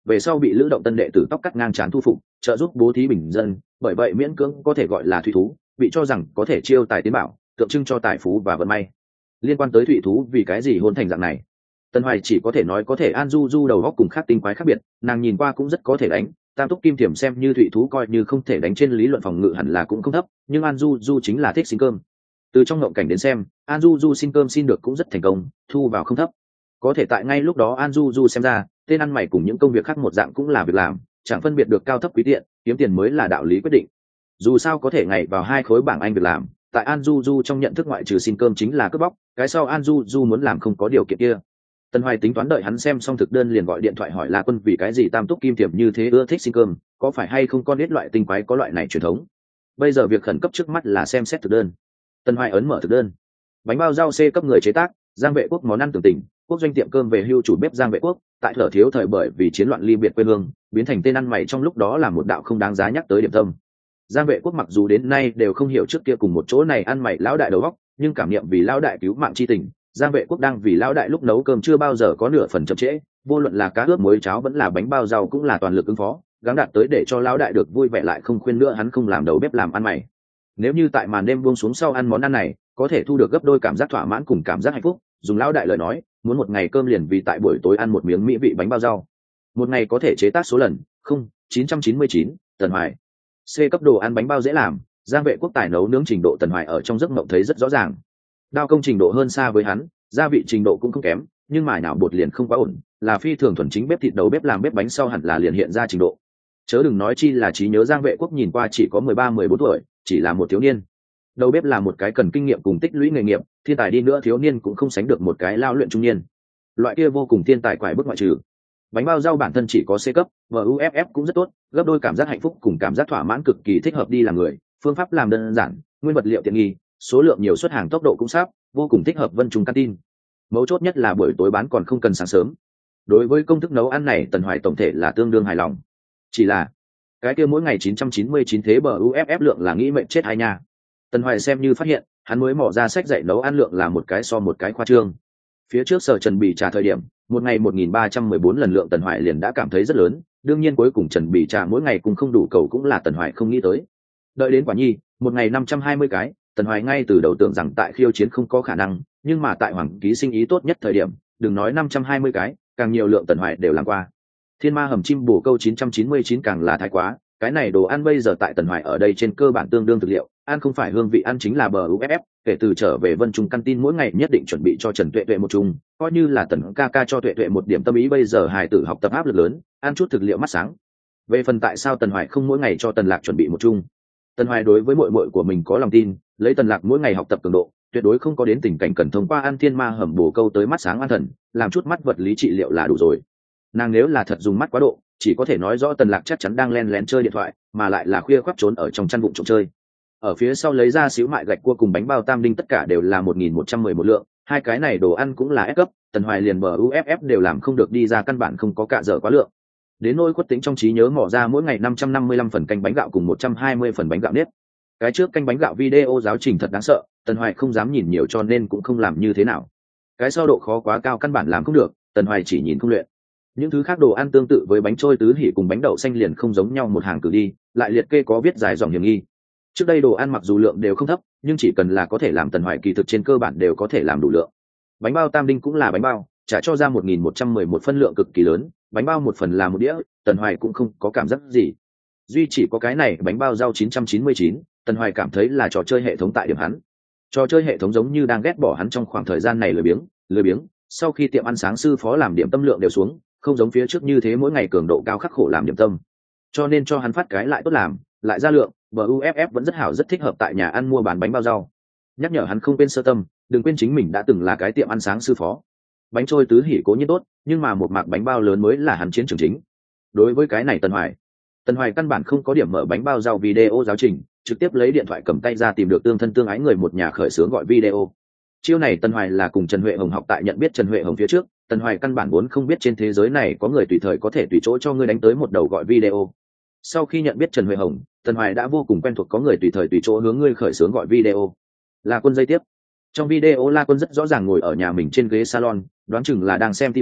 về sau bị lữ động tân đệ tử tóc cắt ngang trán thu phục, trợ giúp bố thí bình dân, bởi vậy miễn cưỡng có thể gọi là thủy thú, bị cho rằng có thể chiêu tài tiến bảo, tượng trưng cho tài phú và vận may. Liên quan tới thủy thú vì cái gì hôn thành dạng này, Tần Hoài chỉ có thể nói có thể An Du Du đầu góc cùng khác tinh quái khác biệt, nàng nhìn qua cũng rất có thể đánh, tam túc kim thiểm xem như thủy thú coi như không thể đánh, trên lý luận phòng ngự hẳn là cũng không thấp, nhưng An Du Du chính là thích xin cơm. Từ trong ngộng cảnh đến xem, An Du Du xin cơm xin được cũng rất thành công, thu vào không thấp. Có thể tại ngay lúc đó An Du Du xem ra, tên ăn mày cùng những công việc khác một dạng cũng là việc làm, chẳng phân biệt được cao thấp quý tiện, kiếm tiền mới là đạo lý quyết định. Dù sao có thể ngày vào hai khối bảng Anh việc làm, tại An Du Du trong nhận thức ngoại trừ xin cơm chính là cướp bóc, cái sau An Du Du muốn làm không có điều kiện kia. Tần Hoài tính toán đợi hắn xem xong thực đơn liền gọi điện thoại hỏi La Quân vì cái gì tam túc kim tiềm như thế ưa thích xin cơm, có phải hay không con biết loại tinh quái có loại này truyền thống. Bây giờ việc khẩn cấp trước mắt là xem xét thực đơn. Tần Hoài ấn mở thực đơn. Bánh bao rau C cấp người chế tác, Giang Vệ Quốc món ăn tưởng tình, quốc doanh tiệm cơm về hưu chủ bếp Giang Vệ Quốc, tại thở thiếu thời bởi vì chiến loạn ly biệt quê hương, biến thành tên ăn mày trong lúc đó là một đạo không đáng giá nhắc tới điểm tâm. Giang Vệ Quốc mặc dù đến nay đều không hiểu trước kia cùng một chỗ này ăn mày lão đại đầu óc, nhưng cảm niệm vì lão đại cứu mạng chi tình, Giang Vệ Quốc đang vì lão đại lúc nấu cơm chưa bao giờ có nửa phần chậm trễ, vô luận là cá ướp muối cháo vẫn là bánh bao rau cũng là toàn lực ứng phó, gắng đạt tới để cho lão đại được vui vẻ, lại không khuyên nữa hắn không làm đầu bếp làm ăn mày. Nếu như tại màn đêm buông xuống sau ăn món ăn này, có thể thu được gấp đôi cảm giác thỏa mãn cùng cảm giác hạnh phúc, dùng lão đại lời nói, muốn một ngày cơm liền vì tại buổi tối ăn một miếng mỹ vị bánh bao rau. Một ngày có thể chế tác số lần, không, chín trăm chín mươi chín, Tần Hoài. C cấp đồ ăn bánh bao dễ làm, Giang Vệ Quốc tài nấu nướng trình độ Tần Hoài ở trong giấc mộng thấy rất rõ ràng. Đao công trình độ hơn xa với hắn, gia vị trình độ cũng không kém, nhưng mài nào bột liền không quá ổn, là phi thường thuần chính bếp thịt đầu bếp làm bếp bánh sau hẳn là liền hiện ra trình độ. Chớ đừng nói chi là trí nhớ Giang Vệ Quốc nhìn qua chỉ có mười ba mười bốn tuổi, chỉ là một thiếu niên. Đầu bếp là một cái cần kinh nghiệm cùng tích lũy nghề nghiệp, thiên tài đi nữa thiếu niên cũng không sánh được một cái lao luyện trung niên. Loại kia vô cùng thiên tài quải bức ngoại trừ. Bánh bao rau bản thân chỉ có C cấp, và u ép ép cũng rất tốt, gấp đôi cảm giác hạnh phúc cùng cảm giác thỏa mãn, cực kỳ thích hợp đi làm người, phương pháp làm đơn giản, nguyên vật liệu tiện nghi, số lượng nhiều, xuất hàng tốc độ cũng sắp, vô cùng thích hợp Vân Trung Canteen. Mấu chốt nhất là buổi tối bán còn không cần sáng sớm. Đối với công thức nấu ăn này Tần Hoài tổng thể là tương đương hài lòng. Chỉ là cái kia mỗi ngày chín trăm chín mươi chín thế bờ u ép ép lượng là nghĩ mệnh chết hai nha. Tần Hoài xem như phát hiện, hắn mới mò ra sách dạy nấu ăn lượng là một cái so một cái khoa trương. Phía trước Sở Trần Bì trà thời điểm, một ngày một nghìn ba trăm mười bốn lần lượng Tần Hoài liền đã cảm thấy rất lớn, đương nhiên cuối cùng Trần Bì trà mỗi ngày cũng không đủ cầu cũng là Tần Hoài không nghĩ tới. Đợi đến quả nhi, một ngày năm trăm hai mươi cái, Tần Hoài ngay từ đầu tưởng rằng tại khiêu chiến không có khả năng, nhưng mà tại Hoàng Ký sinh ý tốt nhất thời điểm, đừng nói năm trăm hai mươi cái, càng nhiều lượng Tần Hoài đều làm qua. Thiên Ma hầm chim bồ câu chín trăm chín mươi chín càng là thái quá, cái này đồ ăn bây giờ tại Tần Hoài ở đây trên cơ bản tương đương thực liệu, ăn không phải hương vị, ăn chính là bờ u ép ép. Kể từ trở về Vân Trung Canteen mỗi ngày nhất định chuẩn bị cho Trần Tuệ Tuệ một chung, coi như là Tần ca ca cho Tuệ Tuệ một điểm tâm ý, bây giờ hài tử học tập áp lực lớn, ăn chút thực liệu mắt sáng. Về phần tại sao Tần Hoài không mỗi ngày cho Tần Lạc chuẩn bị một chung, Tần Hoài đối với muội muội của mình có lòng tin, lấy Tần Lạc mỗi ngày học tập cường độ, tuyệt đối không có đến tình cảnh cần thông qua ăn thiên ma hầm bồ câu tới mắt sáng an thần, làm chút mắt vật lý trị liệu là đủ rồi. Nàng nếu là thật dùng mắt quá độ, chỉ có thể nói rõ Tần Lạc chắc chắn đang len lén chơi điện thoại, mà lại là khuya khoắt trốn ở trong chăn bụng trộm chơi. Ở phía sau lấy ra xíu mại gạch cua cùng bánh bao tam đinh, tất cả đều là một nghìn một trăm mười một lượng, hai cái này đồ ăn cũng là S cấp, Tần Hoài liền bờ u ép ép đều làm không được đi ra, căn bản không có cạ dở quá lượng. Đến nỗi quất tính trong trí nhớ mỏ ra mỗi ngày năm trăm năm mươi lăm phần canh bánh gạo cùng một trăm hai mươi phần bánh gạo nếp. Cái trước canh bánh gạo video giáo trình thật đáng sợ, Tần Hoài không dám nhìn nhiều cho nên cũng không làm như thế nào. Cái sau độ khó quá cao căn bản làm không được, Tần Hoài chỉ nhìn không luyện. Những thứ khác đồ ăn tương tự với bánh trôi tứ hỉ cùng bánh đậu xanh liền không giống nhau một hàng cử đi, lại liệt kê có viết dài dòng hiểm nghi. Trước đây đồ ăn mặc dù lượng đều không thấp, nhưng chỉ cần là có thể làm Tần Hoài kỳ thực trên cơ bản đều có thể làm đủ lượng. Bánh bao tam đinh cũng là bánh bao, trả cho ra một nghìn một trăm mười một phân lượng cực kỳ lớn, bánh bao một phần là một đĩa, Tần Hoài cũng không có cảm giác gì. Duy chỉ có cái này bánh bao rau chín trăm chín mươi chín, Tần Hoài cảm thấy là trò chơi hệ thống tại điểm hắn. Trò chơi hệ thống giống như đang ghét bỏ hắn trong khoảng thời gian này lười biếng, lười biếng, sau khi tiệm ăn sáng sư phó làm điểm tâm lượng đều xuống, không giống phía trước như thế mỗi ngày cường độ cao khắc khổ làm điểm tâm. Cho nên cho hắn phát cái lại tốt làm, lại ra lượng, bờ u ép ép vẫn rất hảo, rất thích hợp tại nhà ăn mua bán bánh bao rau. Nhắc nhở hắn không quên sơ tâm, đừng quên chính mình đã từng là cái tiệm ăn sáng sư phó. Bánh trôi tứ hỉ cố nhiên tốt, nhưng mà một mạc bánh bao lớn mới là hắn chiến trường chính. Đối với cái này Tần Hoài, Tần Hoài căn bản không có điểm mở bánh bao rau video giáo trình, trực tiếp lấy điện thoại cầm tay ra tìm được tương thân tương ái người một nhà khởi xướng gọi video. Chiêu này Tần Hoài là cùng Trần Huệ Hồng học, tại nhận biết Trần Huệ Hồng phía trước, Tần Hoài căn bản vốn không biết trên thế giới này có người tùy thời có thể tùy chỗ cho ngươi đánh tới một đầu gọi video. Sau khi nhận biết Trần Huệ Hồng, Tần Hoài đã vô cùng quen thuộc có người tùy thời tùy chỗ hướng ngươi khởi xướng gọi video. La Quân dây tiếp. Trong video La Quân rất rõ ràng ngồi ở nhà mình trên ghế salon, đoán chừng là đang xem ti vi,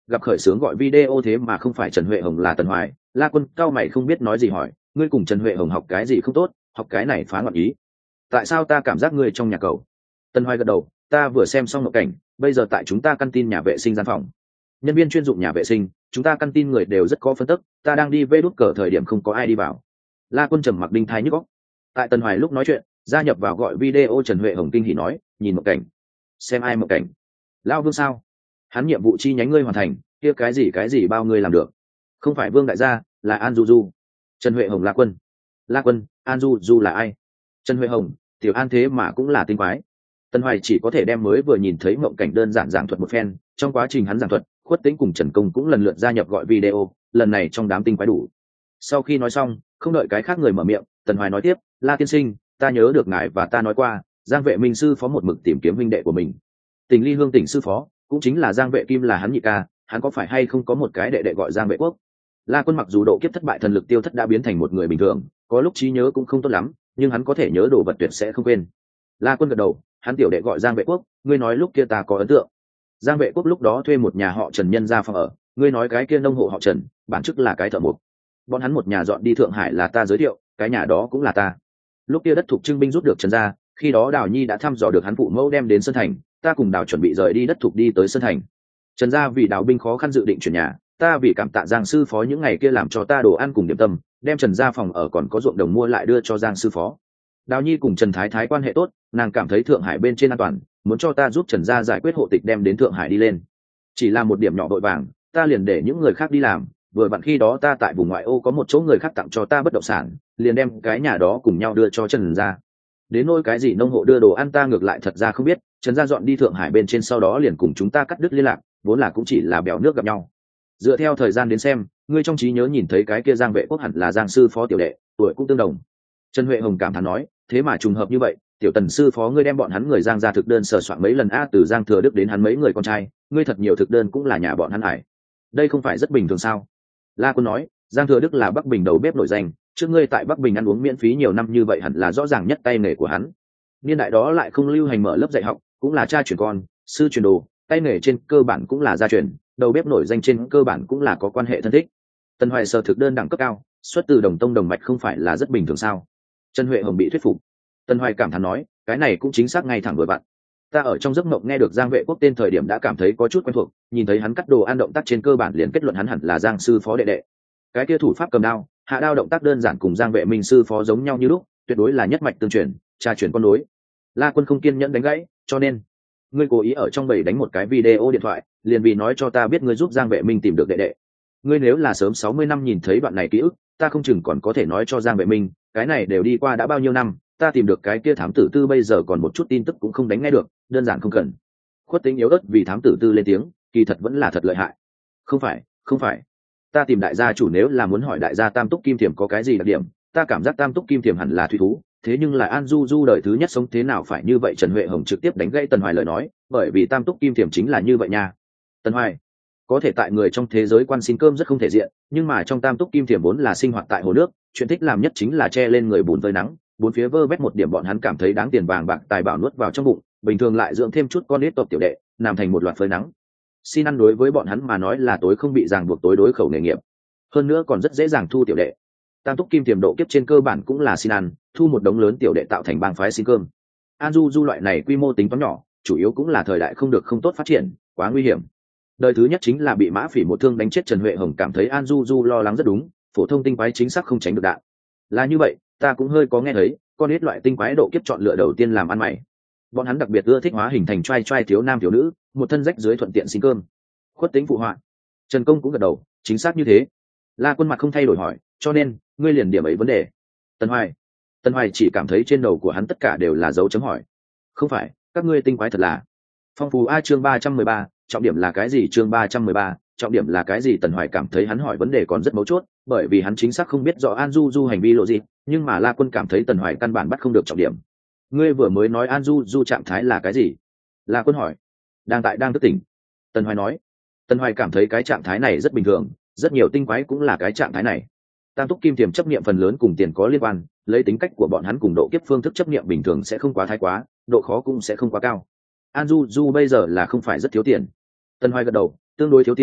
gặp khởi xướng gọi video thế mà không phải Trần Huệ Hồng là Tần Hoài. La Quân cao mày không biết nói gì hỏi, ngươi cùng Trần Huệ Hồng học cái gì không tốt, học cái này phá ngọn ý. Tại sao ta cảm giác ngươi trong nhà cầu? Tần Hoài gật đầu, ta vừa xem xong một cảnh, bây giờ tại chúng ta căn tin nhà vệ sinh gian phòng. Nhân viên chuyên dụng nhà vệ sinh, chúng ta căn tin người đều rất có phân tức, ta đang đi vê đút cờ thời điểm không có ai đi vào. La Quân trầm mặc đinh thái nhức óc. Tại Tần Hoài lúc nói chuyện, gia nhập vào gọi video Trần Huệ Hồng kinh hỉ nói, nhìn một cảnh. Xem ai một cảnh? Lão Vương sao? Hắn nhiệm vụ chi nhánh ngươi hoàn thành, kia cái gì cái gì bao ngươi làm được? Không phải Vương đại gia, là An Du Du. Trần Huệ Hồng. La Quân. La Quân, An Du Du là ai? Trần Huệ Hồng, tiểu An thế mà cũng là tinh quái. Tần Hoài chỉ có thể đem mới vừa nhìn thấy mộng cảnh đơn giản giảng thuật một phen, trong quá trình hắn giảng thuật, Khuất Tĩnh cùng Trần Công cũng lần lượt gia nhập gọi video, lần này trong đám tinh quái đủ. Sau khi nói xong, không đợi cái khác người mở miệng, Tần Hoài nói tiếp, La tiên sinh, ta nhớ được ngài và ta nói qua, Giang Vệ Minh sư phó một mực tìm kiếm huynh đệ của mình. Tình Ly Hương tỉnh sư phó, cũng chính là Giang Vệ Kim là hắn nhị ca, hắn có phải hay không có một cái đệ đệ gọi Giang Vệ Quốc? La Quân mặc dù độ kiếp thất bại thần lực tiêu thất đã biến thành một người bình thường, có lúc trí nhớ cũng không tốt lắm, nhưng hắn có thể nhớ đồ vật tuyệt sẽ không quên. La Quân gật đầu, hắn tiểu đệ gọi Giang Vệ Quốc, ngươi nói lúc kia ta có ấn tượng. Giang Vệ Quốc lúc đó thuê một nhà họ Trần nhân ra phòng ở, ngươi nói cái kia nông hộ họ Trần, bản chức là cái thợ mộc. Bọn hắn một nhà dọn đi Thượng Hải là ta giới thiệu, cái nhà đó cũng là ta. Lúc kia đất thuộc trưng binh rút được Trần gia, khi đó Đào Nhi đã thăm dò được hắn phụ mẫu đem đến Sơn Thành, ta cùng Đào chuẩn bị rời đi đất thuộc đi tới Sơn Thành. Trần gia vì Đào binh khó khăn dự định chuyển nhà, ta vì cảm tạ Giang sư phó những ngày kia làm cho ta đồ ăn cùng điểm tâm, đem Trần gia phòng ở còn có ruộng đồng mua lại đưa cho Giang sư phó. Đào Nhi cùng Trần Thái Thái quan hệ tốt, nàng cảm thấy Thượng Hải bên trên an toàn, muốn cho ta giúp Trần gia giải quyết hộ tịch đem đến Thượng Hải đi lên. Chỉ là một điểm nhỏ vội vàng, ta liền để những người khác đi làm, vừa vặn khi đó ta tại vùng ngoại ô có một chỗ người khác tặng cho ta bất động sản, liền đem cái nhà đó cùng nhau đưa cho Trần gia. Đến nỗi cái gì nông hộ đưa đồ ăn ta ngược lại thật ra không biết, Trần gia dọn đi Thượng Hải bên trên sau đó liền cùng chúng ta cắt đứt liên lạc, vốn là cũng chỉ là bèo nước gặp nhau. Dựa theo thời gian đến xem, ngươi trong trí nhớ nhìn thấy cái kia Giang Vệ Quốc hẳn là Giang sư phó tiểu đệ, tuổi cũng tương đồng. Trần Huệ Hồng cảm thán nói, thế mà trùng hợp như vậy, tiểu Tần sư phó ngươi đem bọn hắn người Giang ra thực đơn sờ soạn mấy lần a, từ Giang Thừa Đức đến hắn mấy người con trai, ngươi thật nhiều thực đơn cũng là nhà bọn hắn hải. Đây không phải rất bình thường sao? La Quân nói, Giang Thừa Đức là Bắc Bình đầu bếp nổi danh, trước ngươi tại Bắc Bình ăn uống miễn phí nhiều năm như vậy hẳn là rõ ràng nhất tay nghề của hắn. Niên đại đó lại không lưu hành mở lớp dạy học, cũng là cha truyền con, sư truyền đồ, tay nghề trên cơ bản cũng là gia truyền, đầu bếp nổi danh trên cơ bản cũng là có quan hệ thân thích. Tần Hoài sở thực đơn đẳng cấp cao, xuất từ đồng tông đồng mạch không phải là rất bình thường sao? Trần Huệ Hồng bị thuyết phục. Tần Hoài cảm thán nói, cái này cũng chính xác ngay thẳng vừa vặn. Ta ở trong giấc mộng nghe được Giang Vệ Quốc tên thời điểm đã cảm thấy có chút quen thuộc, nhìn thấy hắn cắt đồ ăn động tác trên cơ bản liền kết luận hắn hẳn là Giang sư phó đệ đệ. Cái kia thủ pháp cầm đao, hạ đao động tác đơn giản cùng Giang Vệ Minh sư phó giống nhau như lúc, tuyệt đối là nhất mạch tương truyền, cha truyền con nối. La Quân không kiên nhẫn đánh gãy, cho nên ngươi cố ý ở trong bầy đánh một cái video điện thoại, liền vì nói cho ta biết ngươi giúp Giang Vệ Minh tìm được đệ đệ. Ngươi nếu là sớm sáu mươi năm nhìn thấy đoạn này ký ức, ta không chừng còn có thể nói cho Giang Vệ Minh, cái này đều đi qua đã bao nhiêu năm, ta tìm được cái kia thám tử tư bây giờ còn một chút tin tức cũng không đánh nghe được, đơn giản không cần. Khuất Tính yếu ớt vì thám tử tư lên tiếng, kỳ thật vẫn là thật lợi hại. Không phải, không phải. Ta tìm đại gia chủ nếu là muốn hỏi đại gia Tam Túc Kim Thiểm có cái gì đặc điểm, ta cảm giác Tam Túc Kim Thiểm hẳn là thủy thú, thế nhưng là An Du Du đời thứ nhất sống thế nào phải như vậy? Trần Huệ Hồng trực tiếp đánh gãy Tần Hoài lời nói, bởi vì Tam Túc Kim Thiểm chính là như vậy nha. Tần Hoài có thể tại người trong thế giới quan xin cơm rất không thể diện, nhưng mà trong Tam Túc Kim Thiểm vốn là sinh hoạt tại hồ nước, chuyện thích làm nhất chính là che lên người bùn với nắng, bốn phía vơ vét một điểm bọn hắn cảm thấy đáng tiền vàng bạc tài bảo nuốt vào trong bụng, bình thường lại dưỡng thêm chút con nít tộc tiểu đệ, làm thành một loạt phơi nắng. Xin ăn đối với bọn hắn mà nói là tối không bị ràng buộc tối đối khẩu nghề nghiệp, hơn nữa còn rất dễ dàng thu tiểu đệ. Tam Túc Kim Thiểm độ kiếp trên cơ bản cũng là xin ăn, thu một đống lớn tiểu đệ tạo thành bang phái xin cơm. An Du Du loại này quy mô tính toán nhỏ, chủ yếu cũng là thời đại không được không tốt phát triển, quá nguy hiểm. Đời thứ nhất chính là bị Mã Phỉ một thương đánh chết. Trần Huệ Hồng cảm thấy An Du Du lo lắng rất đúng, phổ thông tinh quái chính xác không tránh được đạn. Là như vậy, ta cũng hơi có nghe thấy, con ít loại tinh quái độ kiếp chọn lựa đầu tiên làm ăn mày. Bọn hắn đặc biệt ưa thích hóa hình thành trai trai thiếu nam thiếu nữ, một thân rách dưới thuận tiện xin cơm. Khuất Tính phụ họa. Trần Công cũng gật đầu, chính xác như thế. La Quân mặt không thay đổi hỏi, cho nên ngươi liền điểm ấy vấn đề. Tần Hoài Tần Hoài chỉ cảm thấy trên đầu của hắn tất cả đều là dấu chấm hỏi. Không phải, các ngươi tinh quái thật là phong phú a. Chương ba trăm mười ba, trọng điểm là cái gì? Chương ba trăm mười ba, trọng điểm là cái gì? Tần Hoài cảm thấy hắn hỏi vấn đề còn rất mấu chốt, bởi vì hắn chính xác không biết rõ An Du Du hành vi lộ gì, nhưng mà La Quân cảm thấy Tần Hoài căn bản bắt không được trọng điểm. Ngươi vừa mới nói An Du Du trạng thái là cái gì? La Quân hỏi. Đang tại đang thức tỉnh. Tần Hoài nói. Tần Hoài cảm thấy cái trạng thái này rất bình thường, rất nhiều tinh quái cũng là cái trạng thái này. Tam Túc Kim Thiểm chấp niệm phần lớn cùng tiền có liên quan, lấy tính cách của bọn hắn cùng độ kiếp phương thức chấp niệm bình thường sẽ không quá thái quá, độ khó cũng sẽ không quá cao. An Du Du bây giờ là không phải rất thiếu tiền. Tần Hoài gật đầu, tương đối thiếu tiền,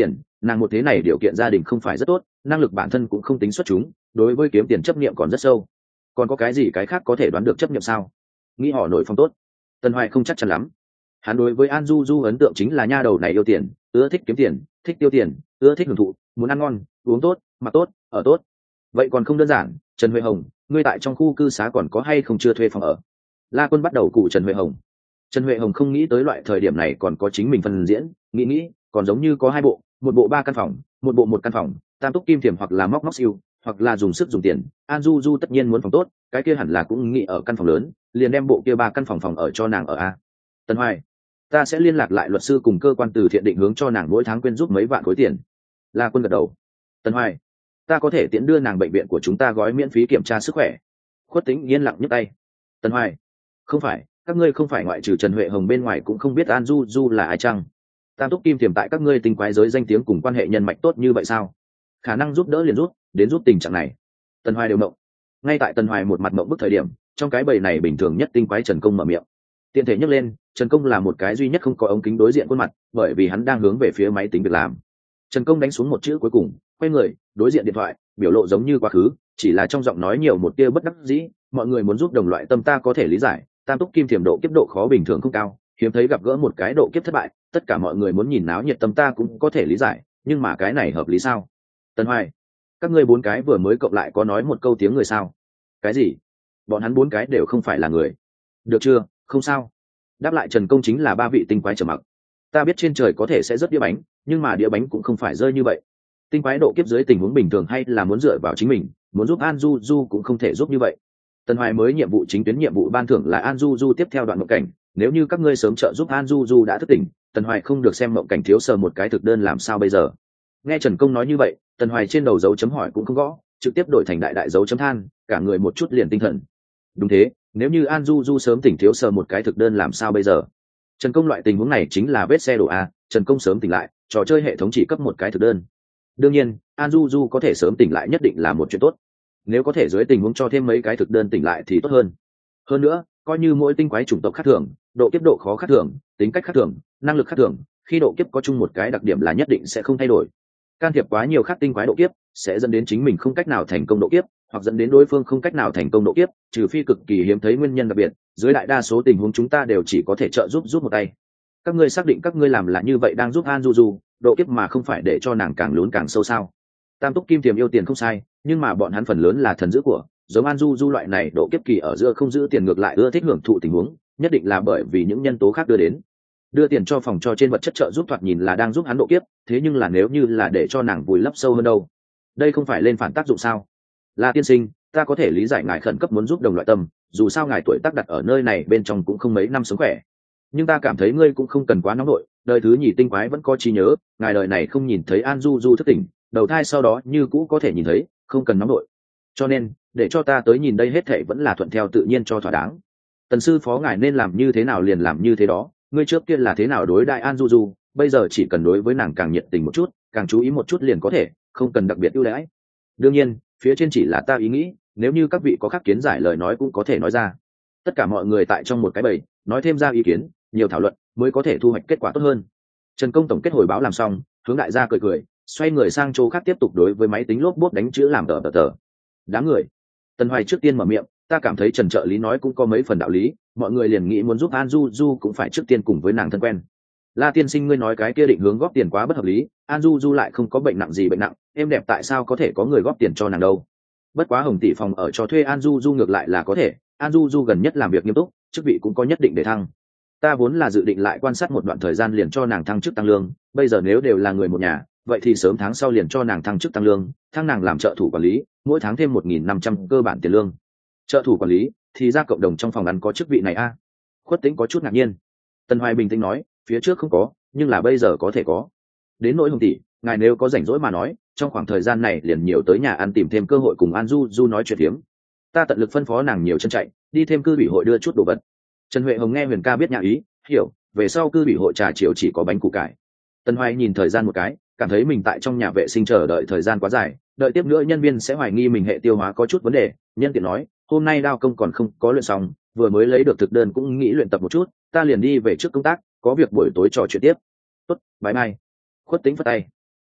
nàng một thế này điều kiện gia đình không phải rất tốt, năng lực bản thân cũng không tính xuất chúng, đối với kiếm tiền chấp niệm còn rất sâu. Còn có cái gì cái khác có thể đoán được chấp niệm sao? Nghĩ họ nội phong tốt. Tần Hoài không chắc chắn lắm. Hắn đối với An Du Du ấn tượng chính là nha đầu này yêu tiền, ưa thích kiếm tiền, thích tiêu tiền, ưa thích hưởng thụ, muốn ăn ngon, uống tốt, mặc tốt, ở tốt. Vậy còn không đơn giản, Trần Huệ Hồng, ngươi tại trong khu cư xá còn có hay không chưa thuê phòng ở? La Quân bắt đầu cụ Trần Huệ Hồng. Trần Huệ Hồng không nghĩ tới loại thời điểm này còn có chính mình phần diễn, nghĩ nghĩ, còn giống như có hai bộ, một bộ ba căn phòng, một bộ một căn phòng, tam túc kim thiểm hoặc là móc móc siêu, hoặc là dùng sức dùng tiền. An Du Du tất nhiên muốn phòng tốt, cái kia hẳn là cũng nghĩ ở căn phòng lớn, liền đem bộ kia ba căn phòng phòng ở cho nàng ở a. Tần Hoài, ta sẽ liên lạc lại luật sư cùng cơ quan từ thiện định hướng cho nàng mỗi tháng quyên giúp mấy vạn khối tiền. La Quân gật đầu. Tần Hoài, ta có thể tiễn đưa nàng bệnh viện của chúng ta gói miễn phí kiểm tra sức khỏe. Khuất Tĩnh yên lặng nhấc tay. Tần Hoài, không phải, các ngươi không phải ngoại trừ Trần Huệ Hồng bên ngoài cũng không biết An Du Du là ai chăng? Tam túc kim tiềm tại các ngươi tinh quái giới danh tiếng cùng quan hệ nhân mạch tốt như vậy sao? Khả năng giúp đỡ liền giúp, đến giúp tình trạng này. Tần Hoài đều mộng. Ngay tại Tần Hoài một mặt mộng bức thời điểm, trong cái bầy này bình thường nhất tinh quái Trần Công mở miệng. Tiện thể nhắc lên, Trần Công là một cái duy nhất không có ống kính đối diện khuôn mặt, bởi vì hắn đang hướng về phía máy tính việc làm. Trần Công đánh xuống một chữ cuối cùng, quay người, đối diện điện thoại, biểu lộ giống như quá khứ, chỉ là trong giọng nói nhiều một tia bất đắc dĩ. Mọi người muốn giúp đồng loại tâm ta có thể lý giải, tam túc kim thiểm độ kiếp độ khó bình thường không cao, hiếm thấy gặp gỡ một cái độ kiếp thất bại, tất cả mọi người muốn nhìn náo nhiệt tâm ta cũng có thể lý giải, nhưng mà cái này hợp lý sao? Tần Hoài, các ngươi bốn cái vừa mới cộng lại có nói một câu tiếng người sao? Cái gì? Bọn hắn bốn cái đều không phải là người. Được chưa, không sao. Đáp lại Trần Công chính là ba vị tinh quái trở mặc. Ta biết trên trời có thể sẽ rớt đĩa bánh, nhưng mà đĩa bánh cũng không phải rơi như vậy. Tinh quái độ kiếp dưới tình huống bình thường hay là muốn dựa vào chính mình, muốn giúp An Du Du cũng không thể giúp như vậy. Tần Hoài mới nhiệm vụ chính tuyến nhiệm vụ ban thưởng là An Du Du tiếp theo đoạn mộng cảnh, nếu như các ngươi sớm trợ giúp An Du Du đã thức tỉnh, Tần Hoài không được xem mộng cảnh thiếu sờ một cái thực đơn làm sao bây giờ? Nghe Trần Công nói như vậy, Tần Hoài trên đầu dấu chấm hỏi cũng không gõ, trực tiếp đổi thành đại đại dấu chấm than, cả người một chút liền tinh thần. Đúng thế, nếu như An Du Du sớm tỉnh thiếu sờ một cái thực đơn làm sao bây giờ? Trần Công loại tình huống này chính là vết xe đổ a, Trần Công sớm tỉnh lại, trò chơi hệ thống chỉ cấp một cái thực đơn. Đương nhiên, An Du Du có thể sớm tỉnh lại nhất định là một chuyện tốt. Nếu có thể dưới tình huống cho thêm mấy cái thực đơn tỉnh lại thì tốt hơn. Hơn nữa, coi như mỗi tinh quái chủng tộc khác thường, độ kiếp độ khó khác thường, tính cách khác thường, năng lực khác thường, khi độ kiếp có chung một cái đặc điểm là nhất định sẽ không thay đổi. Can thiệp quá nhiều khác tinh quái độ kiếp sẽ dẫn đến chính mình không cách nào thành công độ kiếp, hoặc dẫn đến đối phương không cách nào thành công độ kiếp, trừ phi cực kỳ hiếm thấy nguyên nhân đặc biệt, dưới đại đa số tình huống chúng ta đều chỉ có thể trợ giúp giúp một tay. Các ngươi xác định các ngươi làm là như vậy đang giúp An Du Du độ kiếp mà không phải để cho nàng càng lún càng sâu sao? Tam túc kim tiềm yêu tiền không sai, nhưng mà bọn hắn phần lớn là thần giữ của, giống An Du Du loại này độ kiếp kỳ ở giữa không giữ tiền ngược lại ưa thích hưởng thụ tình huống, nhất định là bởi vì những nhân tố khác đưa đến. Đưa tiền cho phòng cho trên vật chất trợ giúp thoạt nhìn là đang giúp hắn độ kiếp, thế nhưng là nếu như là để cho nàng vùi lấp sâu hơn đâu, đây không phải lên phản tác dụng sao? La tiên sinh, ta có thể lý giải ngài khẩn cấp muốn giúp đồng loại tâm, dù sao ngài tuổi tác đặt ở nơi này bên trong cũng không mấy năm sống khỏe, nhưng ta cảm thấy ngươi cũng không cần quá nóng nổi, đời thứ nhì tinh quái vẫn có trí nhớ, ngài đời này không nhìn thấy An Du Du thức tỉnh, đầu thai sau đó như cũ có thể nhìn thấy, không cần nóng nổi. Cho nên, để cho ta tới nhìn đây hết thảy vẫn là thuận theo tự nhiên cho thỏa đáng. Tần sư phó ngài nên làm như thế nào liền làm như thế đó, ngươi trước kia là thế nào đối đại An Du Du, bây giờ chỉ cần đối với nàng càng nhiệt tình một chút, càng chú ý một chút liền có thể, không cần đặc biệt ưu đãi. Đương nhiên, phía trên chỉ là ta ý nghĩ, nếu như các vị có khác kiến giải lời nói cũng có thể nói ra. Tất cả mọi người tại trong một cái bầy, nói thêm ra ý kiến, nhiều thảo luận mới có thể thu hoạch kết quả tốt hơn. Trần Công tổng kết hồi báo làm xong, hướng đại gia cười cười, xoay người sang chỗ khác tiếp tục đối với máy tính lốp bốp đánh chữ làm tờ tờ tờ. Đám người. Tần Hoài trước tiên mở miệng, ta cảm thấy Trần trợ lý nói cũng có mấy phần đạo lý, mọi người liền nghĩ muốn giúp An Du Du cũng phải trước tiên cùng với nàng thân quen. La tiên sinh ngươi nói cái kia định hướng góp tiền quá bất hợp lý, An Du Du lại không có bệnh nặng gì bệnh nặng, em đẹp tại sao có thể có người góp tiền cho nàng đâu? Bất quá Hồng tỷ phòng ở cho thuê An Du Du ngược lại là có thể, An Du Du gần nhất làm việc nghiêm túc, chức vị cũng có nhất định để thăng. Ta vốn là dự định lại quan sát một đoạn thời gian liền cho nàng thăng chức tăng lương, bây giờ nếu đều là người một nhà, vậy thì sớm tháng sau liền cho nàng thăng chức tăng lương, thăng nàng làm trợ thủ quản lý, mỗi tháng thêm một nghìn năm trăm cơ bản tiền lương. Trợ thủ quản lý, thì ra cộng đồng trong phòng ăn có chức vị này a? À? Khuất Tĩnh có chút ngạc nhiên. Tần Hoài bình tĩnh nói, phía trước không có, nhưng là bây giờ có thể có. Đến nỗi Hồng tỷ, ngài nếu có rảnh rỗi mà nói, trong khoảng thời gian này liền nhiều tới nhà ăn tìm thêm cơ hội cùng An Du Du nói chuyện hiếm. Ta tận lực phân phó nàng nhiều chân chạy, đi thêm cư ủy hội đưa chút đồ vật. Trần Huệ Hồng nghe Huyền ca biết nhà ý, hiểu, về sau cư ủy hội trà chiều chỉ có bánh củ cải. Tần Hoài nhìn thời gian một cái, cảm thấy mình tại trong nhà vệ sinh chờ đợi thời gian quá dài, đợi tiếp nữa nhân viên sẽ hoài nghi mình hệ tiêu hóa có chút vấn đề, nhân tiện nói, hôm nay đao công còn không có luyện xong, vừa mới lấy được thực đơn cũng nghĩ luyện tập một chút, ta liền đi về trước công tác, có việc buổi tối trò chuyện tiếp. Tốt, bye bye. Khuất Tĩnh phất tay.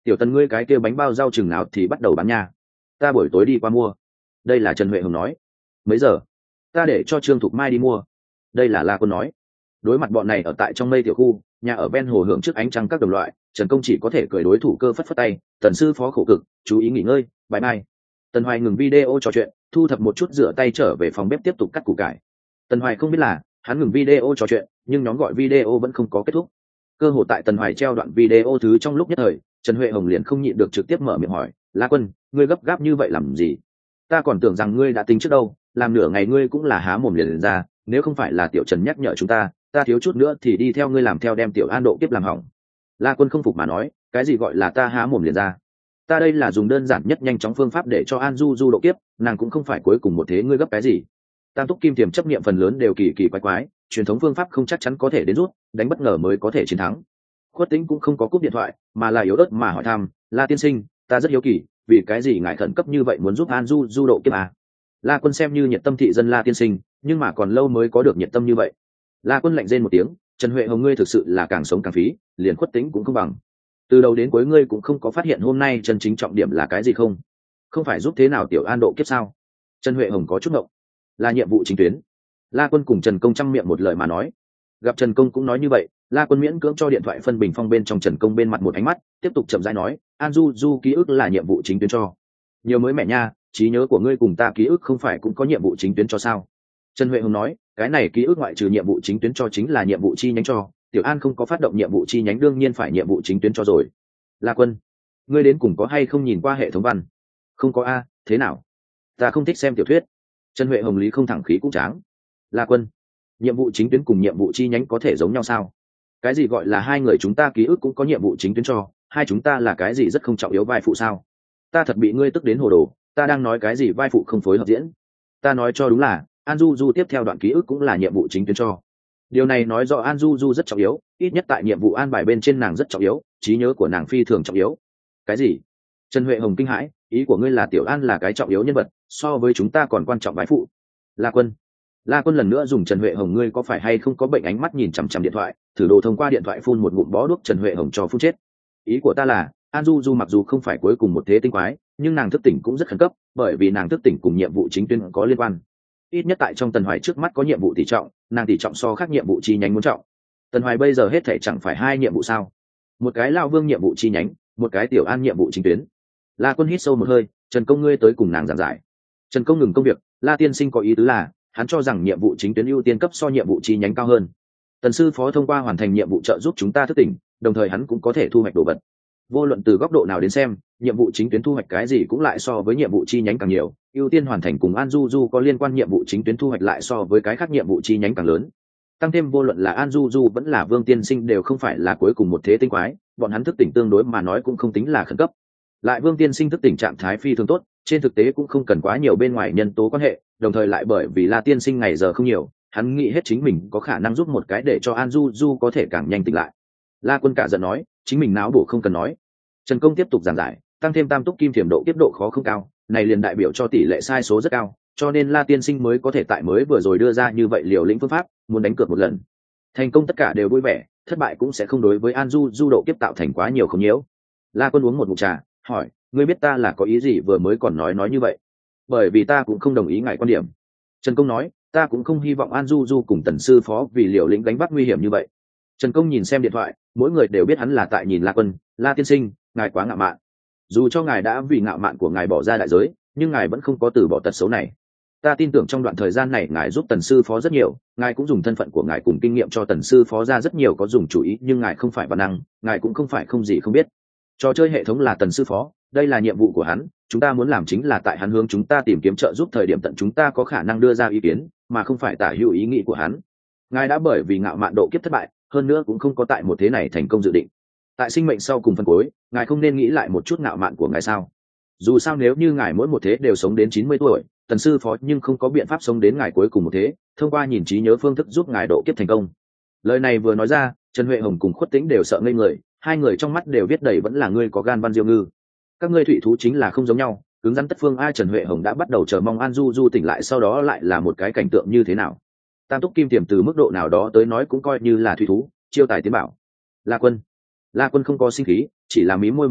tiểu tần ngươi cái kia bánh bao rau chừng nào thì bắt đầu bán nha, ta buổi tối đi qua mua. Đây là Trần Huệ Hồng nói. Mấy giờ? Ta để cho Trương Thục Mai đi mua. Đây là La Quân nói. Đối mặt bọn này ở tại trong mây tiểu khu, nhà ở ven hồ hưởng trước ánh trăng các đồng loại, Trần Công chỉ có thể cười đối thủ cơ phất phất tay. Tần sư phó khổ cực, chú ý nghỉ ngơi, bye bye. Tần Hoài ngừng video trò chuyện, thu thập một chút rửa tay trở về phòng bếp tiếp tục cắt củ cải. Tần Hoài không biết là hắn ngừng video trò chuyện, nhưng nhóm gọi video vẫn không có kết thúc. Cơ hội tại Tần Hoài treo đoạn video thứ trong lúc nhất thời, Trần Huệ Hồng liền không nhịn được trực tiếp mở miệng hỏi, La Quân, ngươi gấp gáp như vậy làm gì? Ta còn tưởng rằng ngươi đã tính trước đâu, làm nửa ngày ngươi cũng là há mồm liền, liền ra, nếu không phải là Tiểu Trần nhắc nhở chúng ta, ta thiếu chút nữa thì đi theo ngươi làm theo đem Tiểu An độ kiếp làm hỏng. La Quân không phục mà nói, cái gì gọi là ta há mồm liền ra? Ta đây là dùng đơn giản nhất nhanh chóng phương pháp để cho An Du Du độ kiếp, nàng cũng không phải cuối cùng một thế, ngươi gấp cái gì? Tam túc kim tiềm chấp niệm phần lớn đều kỳ kỳ quái quái, truyền thống phương pháp không chắc chắn có thể đến rút, đánh bất ngờ mới có thể chiến thắng. Khuất Tĩnh cũng không có cúp điện thoại, mà là yếu ớt mà hỏi thăm, La tiên sinh, ta rất hiếu kỳ, vì cái gì ngài khẩn cấp như vậy muốn giúp An Du Du độ kiếp à? La Quân xem như nhiệt tâm thị dân La tiên sinh, nhưng mà còn lâu mới có được nhiệt tâm như vậy. La Quân lạnh rên một tiếng, Trần Huệ Hồng ngươi thực sự là càng sống càng phí, liền Khuất Tĩnh cũng không bằng. Từ đầu đến cuối ngươi cũng không có phát hiện hôm nay chân chính trọng điểm là cái gì không? Không phải giúp thế nào Tiểu An độ kiếp sao? Trần Huệ Hồng có chút ngộng. Là nhiệm vụ chính tuyến. La Quân cùng Trần Công chăm miệng một lời mà nói. Gặp Trần Công cũng nói như vậy, La Quân miễn cưỡng cho điện thoại phân bình phong bên trong Trần Công bên mặt một ánh mắt, tiếp tục chậm rãi nói, An Du Du ký ức là nhiệm vụ chính tuyến cho. Nhiều mới mẻ nha, trí nhớ của ngươi cùng ta ký ức không phải cũng có nhiệm vụ chính tuyến cho sao? Trần Huệ Hồng nói, cái này ký ức ngoại trừ nhiệm vụ chính tuyến cho chính là nhiệm vụ chi nhánh cho, Tiểu An không có phát động nhiệm vụ chi nhánh đương nhiên phải nhiệm vụ chính tuyến cho rồi. La Quân, ngươi đến cùng có hay không nhìn qua hệ thống văn? Không có a, thế nào? Ta không thích xem tiểu thuyết. Trần Huệ Hồng lý không thẳng khí cũng tráng. La Quân, nhiệm vụ chính tuyến cùng nhiệm vụ chi nhánh có thể giống nhau sao? Cái gì gọi là hai người chúng ta ký ức cũng có nhiệm vụ chính tuyến cho, hai chúng ta là cái gì rất không trọng yếu vai phụ sao? Ta thật bị ngươi tức đến hồ đồ, ta đang nói cái gì vai phụ không phối hợp diễn? Ta nói cho đúng là An Du Du tiếp theo đoạn ký ức cũng là nhiệm vụ chính tuyến cho. Điều này nói rõ An Du Du rất trọng yếu, ít nhất tại nhiệm vụ an bài bên trên nàng rất trọng yếu, trí nhớ của nàng phi thường trọng yếu. Cái gì? Trần Huệ Hồng kinh hãi, ý của ngươi là Tiểu An là cái trọng yếu nhân vật, so với chúng ta còn quan trọng vai phụ. La Quân, La Quân lần nữa dùng Trần Huệ Hồng ngươi có phải hay không có bệnh ánh mắt nhìn chằm chằm điện thoại, thử đồ thông qua điện thoại phun một ngụm bó đuốc Trần Huệ Hồng cho phun chết. Ý của ta là, An Du Du mặc dù không phải cuối cùng một thế tinh quái, nhưng nàng thức tỉnh cũng rất khẩn cấp, bởi vì nàng thức tỉnh cùng nhiệm vụ chính tuyến có liên quan. Ít nhất tại trong Tần Hoài trước mắt có nhiệm vụ tỷ trọng, nàng tỷ trọng so khác nhiệm vụ chi nhánh muốn trọng. Tần Hoài bây giờ hết thể chẳng phải hai nhiệm vụ sao? Một cái Lão Vương nhiệm vụ chi nhánh, một cái Tiểu An nhiệm vụ chính tuyến. La Quân hít sâu một hơi, Trần Công ngươi tới cùng nàng giảng giải. Trần Công ngừng công việc, La tiên sinh có ý tứ là, hắn cho rằng nhiệm vụ chính tuyến ưu tiên cấp so nhiệm vụ chi nhánh cao hơn. Tần sư phó thông qua hoàn thành nhiệm vụ trợ giúp chúng ta thức tỉnh, đồng thời hắn cũng có thể thu hoạch đồ vật. Vô luận từ góc độ nào đến xem, nhiệm vụ chính tuyến thu hoạch cái gì cũng lại so với nhiệm vụ chi nhánh càng nhiều, ưu tiên hoàn thành cùng An Du Du có liên quan nhiệm vụ chính tuyến thu hoạch lại so với cái khác nhiệm vụ chi nhánh càng lớn. Tăng thêm vô luận là An Du Du vẫn là Vương tiên sinh đều không phải là cuối cùng một thế tinh quái, bọn hắn thức tỉnh tương đối mà nói cũng không tính là khẩn cấp. Lại Vương tiên sinh thức tỉnh trạng thái phi thường tốt, trên thực tế cũng không cần quá nhiều bên ngoài nhân tố quan hệ, đồng thời lại bởi vì La tiên sinh ngày giờ không nhiều, hắn nghĩ hết chính mình có khả năng giúp một cái để cho An Du Du có thể càng nhanh tỉnh lại. La Quân cả giận nói, chính mình não bổ không cần nói. Trần Công tiếp tục giảng giải, tăng thêm tam túc kim thiểm độ tiếp độ khó không cao, này liền đại biểu cho tỷ lệ sai số rất cao, cho nên La tiên sinh mới có thể tại mới vừa rồi đưa ra như vậy liều lĩnh phương pháp, muốn đánh cược một lần. Thành công tất cả đều vui vẻ, thất bại cũng sẽ không đối với An Du Du độ kiếp tạo thành quá nhiều không nhiễu. La Quân uống một ngụm trà, hỏi, ngươi biết ta là có ý gì vừa mới còn nói nói như vậy? Bởi vì ta cũng không đồng ý ngài quan điểm. Trần Công nói, ta cũng không hy vọng An Du Du cùng Tần sư phó vì liều lĩnh đánh bắt nguy hiểm như vậy. Trần Công nhìn xem điện thoại, mỗi người đều biết hắn là tại nhìn La Quân, La tiên sinh, ngài quá ngạo mạn. Dù cho ngài đã vì ngạo mạn của ngài bỏ ra đại giới, nhưng ngài vẫn không có từ bỏ tật xấu này. Ta tin tưởng trong đoạn thời gian này ngài giúp Tần sư phó rất nhiều, ngài cũng dùng thân phận của ngài cùng kinh nghiệm cho Tần sư phó ra rất nhiều có dùng chủ ý, nhưng ngài không phải văn năng, ngài cũng không phải không gì không biết. Trò chơi hệ thống là Tần sư phó, đây là nhiệm vụ của hắn, chúng ta muốn làm chính là tại hắn hướng chúng ta tìm kiếm trợ giúp thời điểm tận chúng ta có khả năng đưa ra ý kiến, mà không phải tả hữu ý nghĩ của hắn. Ngài đã bởi vì ngạo mạn độ kiếp thất bại, hơn nữa cũng không có tại một thế này thành công dự định. Tại sinh mệnh sau cùng phân cuối, ngài không nên nghĩ lại một chút ngạo mạn của ngài sao? Dù sao nếu như ngài mỗi một thế đều sống đến chín mươi tuổi, Tần sư phó nhưng không có biện pháp sống đến ngài cuối cùng một thế, thông qua nhìn trí nhớ phương thức giúp ngài độ kiếp thành công. Lời này vừa nói ra, Trần Huệ Hồng cùng Khuất Tĩnh đều sợ ngây người, hai người trong mắt đều viết đầy vẫn là ngươi có gan Văn Diêu Ngư. Các ngươi thủy thú chính là không giống nhau, cứng rắn tất phương ai. Trần Huệ Hồng đã bắt đầu chờ mong An Du Du tỉnh lại, sau đó lại là một cái cảnh tượng như thế nào. Tam túc kim tiềm từ mức độ nào đó tới nói cũng coi như là thủy thú, chiêu tài tiến bảo. La Quân, La Quân không có sinh khí, chỉ là mí môi một cái,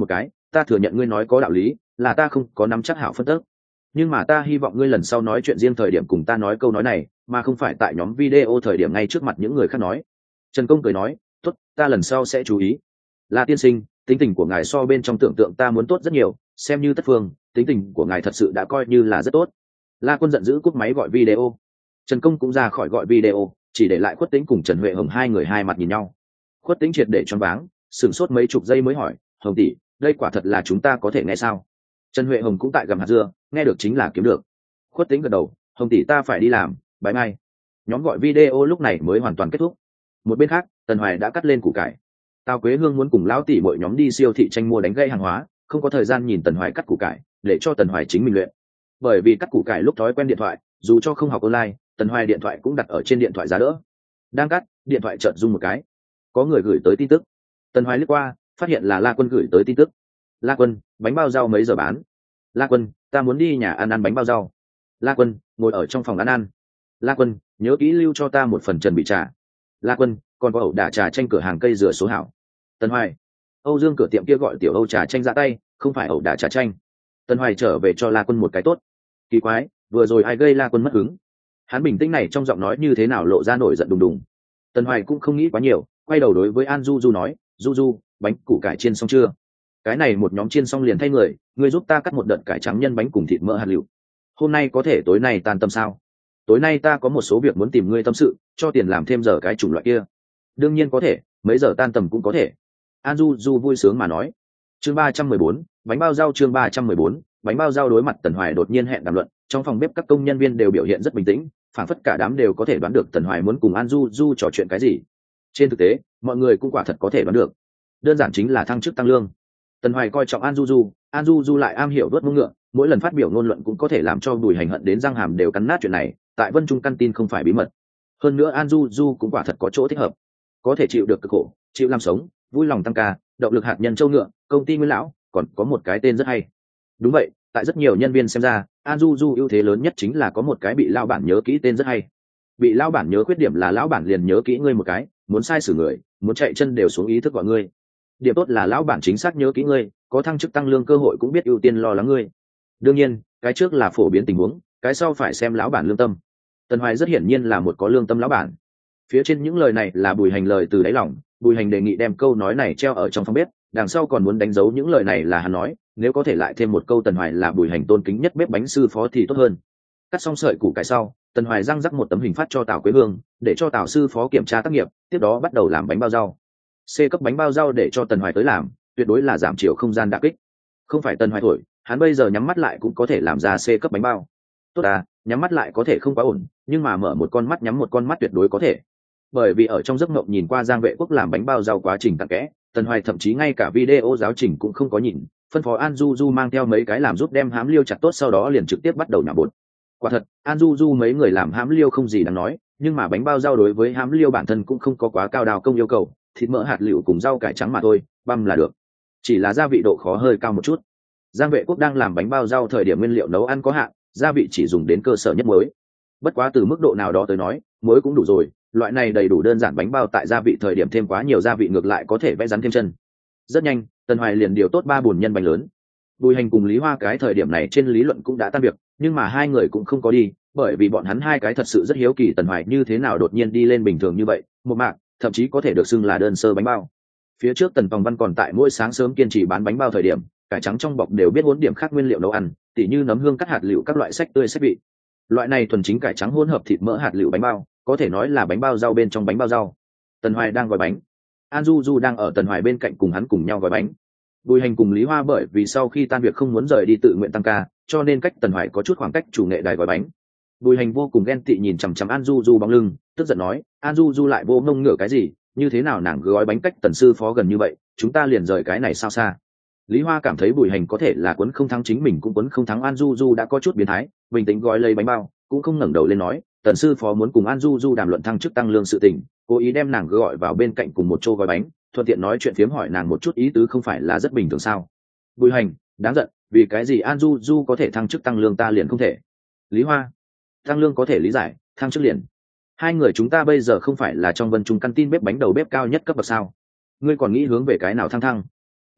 ta thừa nhận ngươi nói có đạo lý, là ta không có nắm chắc hảo phân tích, nhưng mà ta hy vọng ngươi lần sau nói chuyện riêng thời điểm cùng ta nói câu nói này, mà không phải tại nhóm video thời điểm ngay trước mặt những người khác nói. Trần Công cười nói, tốt, ta lần sau sẽ chú ý. La tiên sinh, tính tình của ngài so bên trong tưởng tượng ta muốn tốt rất nhiều, xem như tất phương, tính tình của ngài thật sự đã coi như là rất tốt. La Quân giận dữ cúp máy gọi video. Trần Công cũng ra khỏi gọi video, chỉ để lại Khuất Tĩnh cùng Trần Huệ Hồng hai người hai mặt nhìn nhau. Khuất Tĩnh triệt để choáng váng, sửng sốt mấy chục giây mới hỏi, Hồng tỷ, đây quả thật là chúng ta có thể nghe sao? Trần Huệ Hồng cũng tại gầm hạt dưa, nghe được chính là kiếm được. Khuất Tĩnh gật đầu, Hồng tỷ ta phải đi làm, bye bye. Nhóm gọi video lúc này mới hoàn toàn kết thúc. Một bên khác, Tần Hoài đã cắt lên củ cải. Tào Quế Hương muốn cùng lão tỷ mọi nhóm đi siêu thị tranh mua đánh gây hàng hóa, không có thời gian nhìn Tần Hoài cắt củ cải, để cho Tần Hoài chính mình luyện. Bởi vì cắt củ cải lúc thói quen điện thoại, dù cho không học online, Tần Hoài điện thoại cũng đặt ở trên điện thoại giá đỡ. Đang cắt, điện thoại chợt rung một cái, có người gửi tới tin tức. Tần Hoài lướt qua, phát hiện là La Quân gửi tới tin tức. La Quân, bánh bao rau mấy giờ bán? La Quân, ta muốn đi nhà ăn ăn bánh bao rau. La Quân, ngồi ở trong phòng ăn ăn. La Quân, nhớ kỹ lưu cho ta một phần trần bị trà. La Quân, còn có ẩu đả trà chanh cửa hàng cây dừa số hảo. Tần Hoài, Âu Dương cửa tiệm kia gọi tiểu Âu trà chanh ra tay, không phải ẩu đả trà chanh. Tần Hoài trở về cho La Quân một cái tốt. Kỳ quái, vừa rồi ai gây La Quân mất hứng? Hắn bình tĩnh này trong giọng nói như thế nào lộ ra nổi giận đùng đùng. Tần Hoài cũng không nghĩ quá nhiều, quay đầu đối với An Du Du nói, Du Du, bánh củ cải chiên xong chưa? Cái này một nhóm chiên xong liền thay người, ngươi giúp ta cắt một đợt cải trắng nhân bánh cùng thịt mỡ hạt lựu. Hôm nay có thể tối nay tan tâm sao? Tối nay ta có một số việc muốn tìm ngươi tâm sự, cho tiền làm thêm giờ cái chủng loại kia. Đương nhiên có thể, mấy giờ tan tầm cũng có thể. An Du Du vui sướng mà nói. Chương ba trăm mười bốn, bánh bao rau. Chương ba trăm mười bốn, bánh bao rau. Đối mặt Tần Hoài đột nhiên hẹn đàm luận, trong phòng bếp các công nhân viên đều biểu hiện rất bình tĩnh, phản phất cả đám đều có thể đoán được Tần Hoài muốn cùng An Du Du trò chuyện cái gì. Trên thực tế, mọi người cũng quả thật có thể đoán được, đơn giản chính là thăng chức tăng lương. Tần Hoài coi trọng An Du Du, An Du Du lại am hiểu đốt mông ngựa, mỗi lần phát biểu ngôn luận cũng có thể làm cho Bùi Hành hận đến răng hàm đều cắn nát. Chuyện này tại Vân Trung căn tin không phải bí mật. Hơn nữa An Du Du cũng quả thật có chỗ thích hợp, có thể chịu được cực khổ, chịu làm sống, vui lòng tăng ca, động lực hạt nhân châu ngựa, công ty Nguyên lão, còn có một cái tên rất hay. Đúng vậy, tại rất nhiều nhân viên xem ra, An Du Du ưu thế lớn nhất chính là có một cái bị lão bản nhớ kỹ tên rất hay. Bị lão bản nhớ khuyết điểm là lão bản liền nhớ kỹ ngươi một cái, muốn sai xử người, muốn chạy chân đều xuống ý thức gọi ngươi. Điểm tốt là lão bản chính xác nhớ kỹ ngươi, có thăng chức tăng lương cơ hội cũng biết ưu tiên lo lắng ngươi. Đương nhiên, cái trước là phổ biến tình huống, cái sau phải xem lão bản lương tâm. Tần Hoài rất hiển nhiên là một có lương tâm lão bản. Phía trên những lời này là Bùi Hành lời từ đáy lòng, Bùi Hành đề nghị đem câu nói này treo ở trong phòng bếp, đằng sau còn muốn đánh dấu những lời này là hắn nói, nếu có thể lại thêm một câu Tần Hoài là Bùi Hành tôn kính nhất bếp bánh sư phó thì tốt hơn. Cắt xong sợi củ cải sau, Tần Hoài răng rắc một tấm hình phát cho Tào Quế Hương, để cho Tào sư phó kiểm tra tác nghiệp, tiếp đó bắt đầu làm bánh bao rau. C cấp bánh bao rau để cho Tần Hoài tới làm, tuyệt đối là giảm chiều không gian đả kích. Không phải Tần Hoài thổi, hắn bây giờ nhắm mắt lại cũng có thể làm ra C cấp bánh bao. Tốt à, nhắm mắt lại có thể không quá ổn, nhưng mà mở một con mắt nhắm một con mắt tuyệt đối có thể. Bởi vì ở trong giấc mộng nhìn qua Giang Vệ Quốc làm bánh bao rau quá trình cặn kẽ, Tần Hoài thậm chí ngay cả video giáo trình cũng không có nhìn, phân phó An Du Du mang theo mấy cái làm giúp đem hám liêu chặt tốt, sau đó liền trực tiếp bắt đầu nhả bột. Quả thật, An Du Du mấy người làm hám liêu không gì đáng nói, nhưng mà bánh bao rau đối với hám liêu bản thân cũng không có quá cao đào công yêu cầu, thịt mỡ hạt lựu cùng rau cải trắng mà thôi, băm là được. Chỉ là gia vị độ khó hơi cao một chút. Giang Vệ Quốc đang làm bánh bao rau thời điểm nguyên liệu nấu ăn có hạn, gia vị chỉ dùng đến cơ sở nhất muối. Bất quá từ mức độ nào đó tới nói, muối cũng đủ rồi, loại này đầy đủ đơn giản bánh bao tại gia vị thời điểm thêm quá nhiều gia vị ngược lại có thể vẽ rắn thêm chân. Rất nhanh, Tần Hoài liền điều tốt ba bùn nhân bánh lớn. Bùi Hành cùng Lý Hoa cái thời điểm này trên lý luận cũng đã tan việc, nhưng mà hai người cũng không có đi, bởi vì bọn hắn hai cái thật sự rất hiếu kỳ Tần Hoài như thế nào đột nhiên đi lên bình thường như vậy, một mạc, thậm chí có thể được xưng là đơn sơ bánh bao. Phía trước Tần Tòng Văn còn tại mỗi sáng sớm kiên trì bán bánh bao thời điểm, cải trắng trong bọc đều biết hỗn điểm khác nguyên liệu nấu ăn, tỉ như nấm hương cắt hạt lựu các loại sách tươi sách vị. Loại này thuần chính cải trắng hỗn hợp thịt mỡ hạt lựu bánh bao, có thể nói là bánh bao rau bên trong bánh bao rau. Tần Hoài đang gói bánh, An Du Du đang ở Tần Hoài bên cạnh cùng hắn cùng nhau gói bánh. Bùi Hành cùng Lý Hoa bởi vì sau khi tan việc không muốn rời đi tự nguyện tăng ca, cho nên cách Tần Hoài có chút khoảng cách chủ nghệ đài gói bánh. Bùi Hành vô cùng ghen tị nhìn chằm chằm An Du Du bóng lưng, tức giận nói, An Du Du lại vô ngông ngửa cái gì, như thế nào nàng gói bánh cách Tần sư phó gần như vậy, chúng ta liền rời cái này sao xa. Lý Hoa cảm thấy Bùi Hành có thể là quấn không thắng chính mình cũng quấn không thắng An Du Du đã có chút biến thái, bình tĩnh gói lấy bánh bao, cũng không ngẩng đầu lên nói, Tần sư phó muốn cùng An Du Du đàm luận thăng chức tăng lương sự tình, cố ý đem nàng gọi vào bên cạnh cùng một chỗ gói bánh, thuận tiện nói chuyện phiếm hỏi nàng một chút ý tứ không phải là rất bình thường sao. Bùi Hành, đáng giận, vì cái gì An Du Du có thể thăng chức tăng lương ta liền không thể. Lý Hoa, tăng lương có thể lý giải, thăng chức liền. Hai người chúng ta bây giờ không phải là trong Vân Trung căn tin bếp bánh đầu bếp cao nhất cấp bậc sao? Ngươi còn nghĩ hướng về cái nào thăng thăng?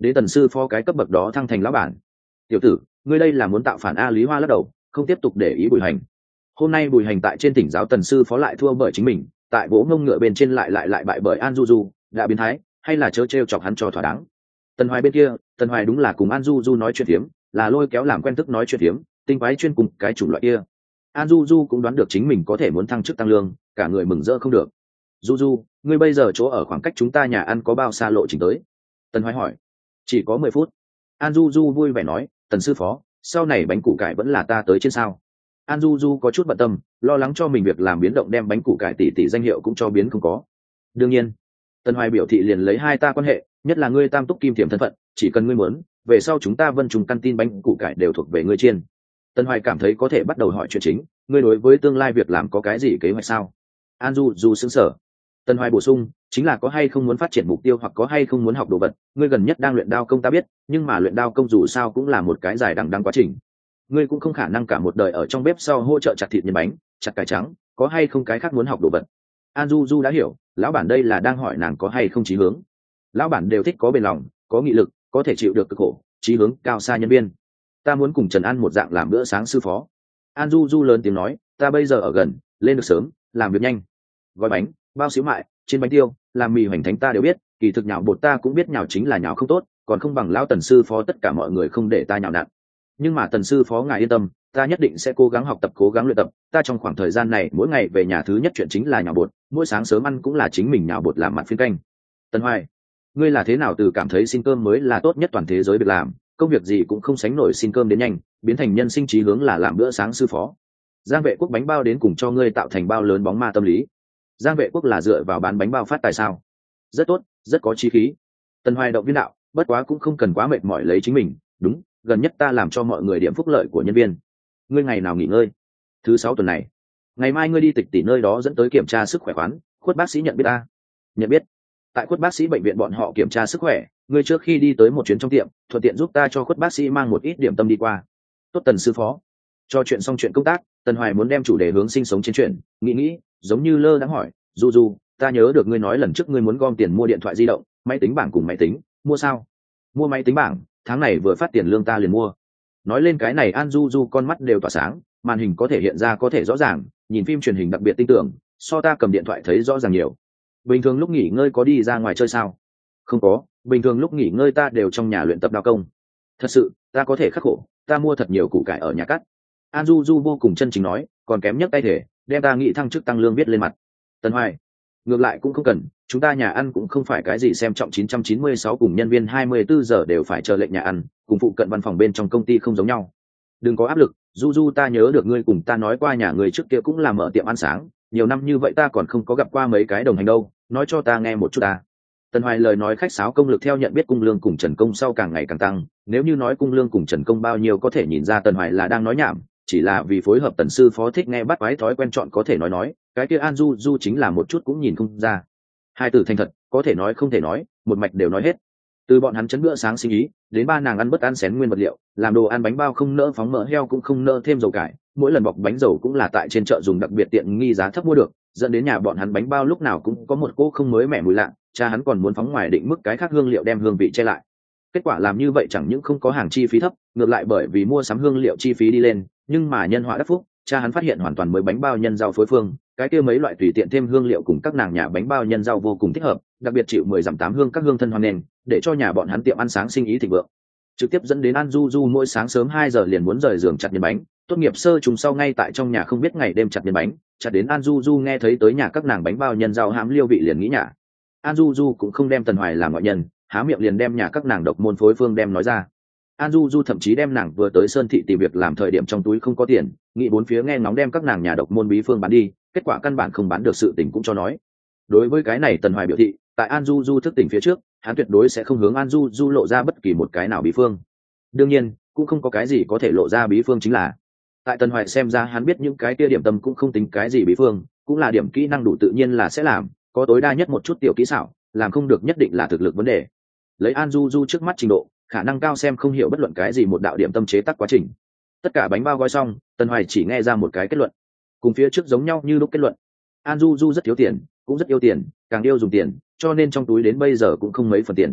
đến tần sư phó cái cấp bậc đó thăng thành lão bản. Tiểu tử, ngươi đây là muốn tạo phản a? Lý Hoa lắc đầu, không tiếp tục để ý Bùi Hành. Hôm nay Bùi Hành tại trên tỉnh giáo tần sư phó lại thua bởi chính mình, tại vỗ ngông ngựa bên trên lại lại lại bại bởi An Du Du, đã biến thái, hay là chớ trêu chọc hắn cho thỏa đáng. Tần Hoài bên kia, Tần Hoài đúng là cùng An Du Du nói chuyện phiếm, là lôi kéo làm quen thức nói chuyện phiếm, tinh quái chuyên cùng cái chủng loại kia. An Du Du cũng đoán được chính mình có thể muốn thăng chức tăng lương, cả người mừng rỡ không được. Du Du, ngươi bây giờ chỗ ở khoảng cách chúng ta nhà ăn có bao xa lộ trình tới? Tần Hoài hỏi. Chỉ có mười phút. An Du Du vui vẻ nói, Tần sư phó, sau này bánh củ cải vẫn là ta tới trên sao? An Du Du có chút bận tâm, lo lắng cho mình việc làm biến động đem bánh củ cải tỷ tỷ danh hiệu cũng cho biến không có. Đương nhiên. Tần Hoài biểu thị liền lấy hai ta quan hệ, nhất là ngươi tam túc kim thiểm thân phận, chỉ cần ngươi muốn, về sau chúng ta Vân Trùng căn tin bánh củ cải đều thuộc về ngươi chiên. Tần Hoài cảm thấy có thể bắt đầu hỏi chuyện chính, ngươi đối với tương lai việc làm có cái gì kế hoạch sao? An Du Du sững sờ. Tần Hoài bổ sung, chính là có hay không muốn phát triển mục tiêu hoặc có hay không muốn học đồ vật, ngươi gần nhất đang luyện đao công ta biết, nhưng mà luyện đao công dù sao cũng là một cái dài đằng đẵng quá trình. Ngươi cũng không khả năng cả một đời ở trong bếp sau hỗ trợ chặt thịt nhân bánh, chặt cải trắng, có hay không cái khác muốn học đồ vật. An Du Du đã hiểu, lão bản đây là đang hỏi nàng có hay không chí hướng. Lão bản đều thích có bền lòng, có nghị lực, có thể chịu được cực khổ, chí hướng cao xa nhân viên. Ta muốn cùng Trần An một dạng làm bữa sáng sư phó. An Du Du lớn tiếng nói, ta bây giờ ở gần, lên được sớm, làm việc nhanh. Gói bánh, bao xíu mại, trên bánh tiêu, làm mì hoành thánh ta đều biết, kỳ thực nhào bột ta cũng biết nhào chính là nhào không tốt, còn không bằng lão Tần sư phó tất cả mọi người không để ta nhào nặn. Nhưng mà Tần sư phó ngài yên tâm, ta nhất định sẽ cố gắng học tập, cố gắng luyện tập. Ta trong khoảng thời gian này mỗi ngày về nhà thứ nhất chuyện chính là nhào bột, mỗi sáng sớm ăn cũng là chính mình nhào bột làm mặt phiên canh. Tần Hoài, ngươi là thế nào từ cảm thấy xin cơm mới là tốt nhất toàn thế giới việc làm, công việc gì cũng không sánh nổi xin cơm đến nhanh, biến thành nhân sinh chí hướng là làm bữa sáng sư phó? Giang Vệ Quốc bánh bao đến cùng cho ngươi tạo thành bao lớn bóng ma tâm lý. Giang Vệ Quốc là dựa vào bán bánh bao phát tài sao? Rất tốt, rất có chí khí. Tần Hoài động viên đạo, bất quá cũng không cần quá mệt mỏi lấy chính mình. Đúng, gần nhất ta làm cho mọi người điểm phúc lợi của nhân viên. Ngươi ngày nào nghỉ ngơi? Thứ sáu tuần này. Ngày mai ngươi đi Tịch Tỷ nơi đó dẫn tới kiểm tra sức khỏe khoán, Khuất bác sĩ nhận biết ta. Nhận biết. Tại Khuất bác sĩ bệnh viện bọn họ kiểm tra sức khỏe, ngươi trước khi đi tới một chuyến trong tiệm, thuận tiện giúp ta cho Khuất bác sĩ mang một ít điểm tâm đi qua. Tốt Tần sư phó. Cho chuyện xong chuyện công tác, Tần Hoài muốn đem chủ đề hướng sinh sống trên chuyện, nghĩ nghĩ, giống như lơ đãng hỏi, Du Du, ta nhớ được ngươi nói lần trước ngươi muốn gom tiền mua điện thoại di động, máy tính bảng cùng máy tính, mua sao? Mua máy tính bảng, tháng này vừa phát tiền lương ta liền mua. Nói lên cái này An Du Du con mắt đều tỏa sáng, màn hình có thể hiện ra có thể rõ ràng, nhìn phim truyền hình đặc biệt tinh tưởng, so ta cầm điện thoại thấy rõ ràng nhiều. Bình thường lúc nghỉ ngơi có đi ra ngoài chơi sao? Không có, bình thường lúc nghỉ ngơi ta đều trong nhà luyện tập đao công. Thật sự, ta có thể khắc khổ, ta mua thật nhiều củ cải ở nhà cắt. An Du Du vô cùng chân chính nói, còn kém nhất tay thể, đem ta nghĩ thăng chức tăng lương viết lên mặt. Tần Hoài, ngược lại cũng không cần, chúng ta nhà ăn cũng không phải cái gì xem trọng chín trăm chín mươi sáu cùng nhân viên hai mươi bốn giờ đều phải chờ lệnh nhà ăn, cùng phụ cận văn phòng bên trong công ty không giống nhau. Đừng có áp lực, Du Du, ta nhớ được ngươi cùng ta nói qua nhà người trước kia cũng là mở tiệm ăn sáng, nhiều năm như vậy ta còn không có gặp qua mấy cái đồng hành đâu, nói cho ta nghe một chút ta. Tần Hoài lời nói khách sáo, công lực theo nhận biết cung lương cùng Trần Công sau càng ngày càng tăng, nếu như nói cung lương cùng Trần Công bao nhiêu có thể nhìn ra Tần Hoài là đang nói nhảm, chỉ là vì phối hợp Tần sư phó thích nghe bắt quái thói quen chọn có thể nói nói, cái kia An Du Du chính là một chút cũng nhìn không ra. Hai từ thành thật, có thể nói không thể nói, một mạch đều nói hết. Từ bọn hắn chấn bữa sáng sinh ý, đến ba nàng ăn bất ăn xén nguyên vật liệu, làm đồ ăn bánh bao không nỡ phóng mỡ heo cũng không nỡ thêm dầu cải, mỗi lần bọc bánh dầu cũng là tại trên chợ dùng đặc biệt tiện nghi giá thấp mua được, dẫn đến nhà bọn hắn bánh bao lúc nào cũng có một cỗ không mới mẻ mùi lạ, cha hắn còn muốn phóng ngoài định mức cái khác hương liệu đem hương vị che lại. Kết quả làm như vậy chẳng những không có hàng chi phí thấp, ngược lại bởi vì mua sắm hương liệu chi phí đi lên, nhưng mà nhân họa đắc phúc, cha hắn phát hiện hoàn toàn mới bánh bao nhân rau phối phương, cái kia mấy loại tùy tiện thêm hương liệu cùng các nàng nhà bánh bao nhân rau vô cùng thích hợp, đặc biệt chịu mười dặm tám hương các hương thân hoan nghênh, để cho nhà bọn hắn tiệm ăn sáng sinh ý thịnh vượng. Trực tiếp dẫn đến An Du Du mỗi sáng sớm hai giờ liền muốn rời giường chặt nhân bánh, tốt nghiệp sơ trùng sau ngay tại trong nhà không biết ngày đêm chặt nhân bánh, chặt đến An Du Du nghe thấy tới nhà các nàng bánh bao nhân rau hãm liêu vị liền nghĩ nhả. An Du Du cũng không đem Tần Hoài làm ngoại nhân, há miệng liền đem nhà các nàng độc môn phối phương đem nói ra. An Du Du thậm chí đem nàng vừa tới Sơn Thị tìm việc làm thời điểm trong túi không có tiền, nghĩ bốn phía nghe ngóng đem các nàng nhà độc môn bí phương bán đi, kết quả căn bản không bán được, sự tình cũng cho nói. Đối với cái này Tần Hoài biểu thị, tại An Du Du thức tỉnh phía trước, hắn tuyệt đối sẽ không hướng An Du Du lộ ra bất kỳ một cái nào bí phương. Đương nhiên, cũng không có cái gì có thể lộ ra bí phương, chính là tại Tần Hoài xem ra hắn biết những cái kia điểm tâm cũng không tính cái gì bí phương, cũng là điểm kỹ năng đủ tự nhiên là sẽ làm, có tối đa nhất một chút tiểu kỹ xảo, làm không được nhất định là thực lực vấn đề. Lấy An Du Du trước mắt trình độ, khả năng cao xem không hiểu bất luận cái gì một đạo điểm tâm chế tác quá trình. Tất cả bánh bao gói xong, Tần Hoài chỉ nghe ra một cái kết luận, cùng phía trước giống nhau như lúc kết luận. An Du Du rất thiếu tiền, cũng rất yêu tiền, càng yêu dùng tiền, cho nên trong túi đến bây giờ cũng không mấy phần tiền.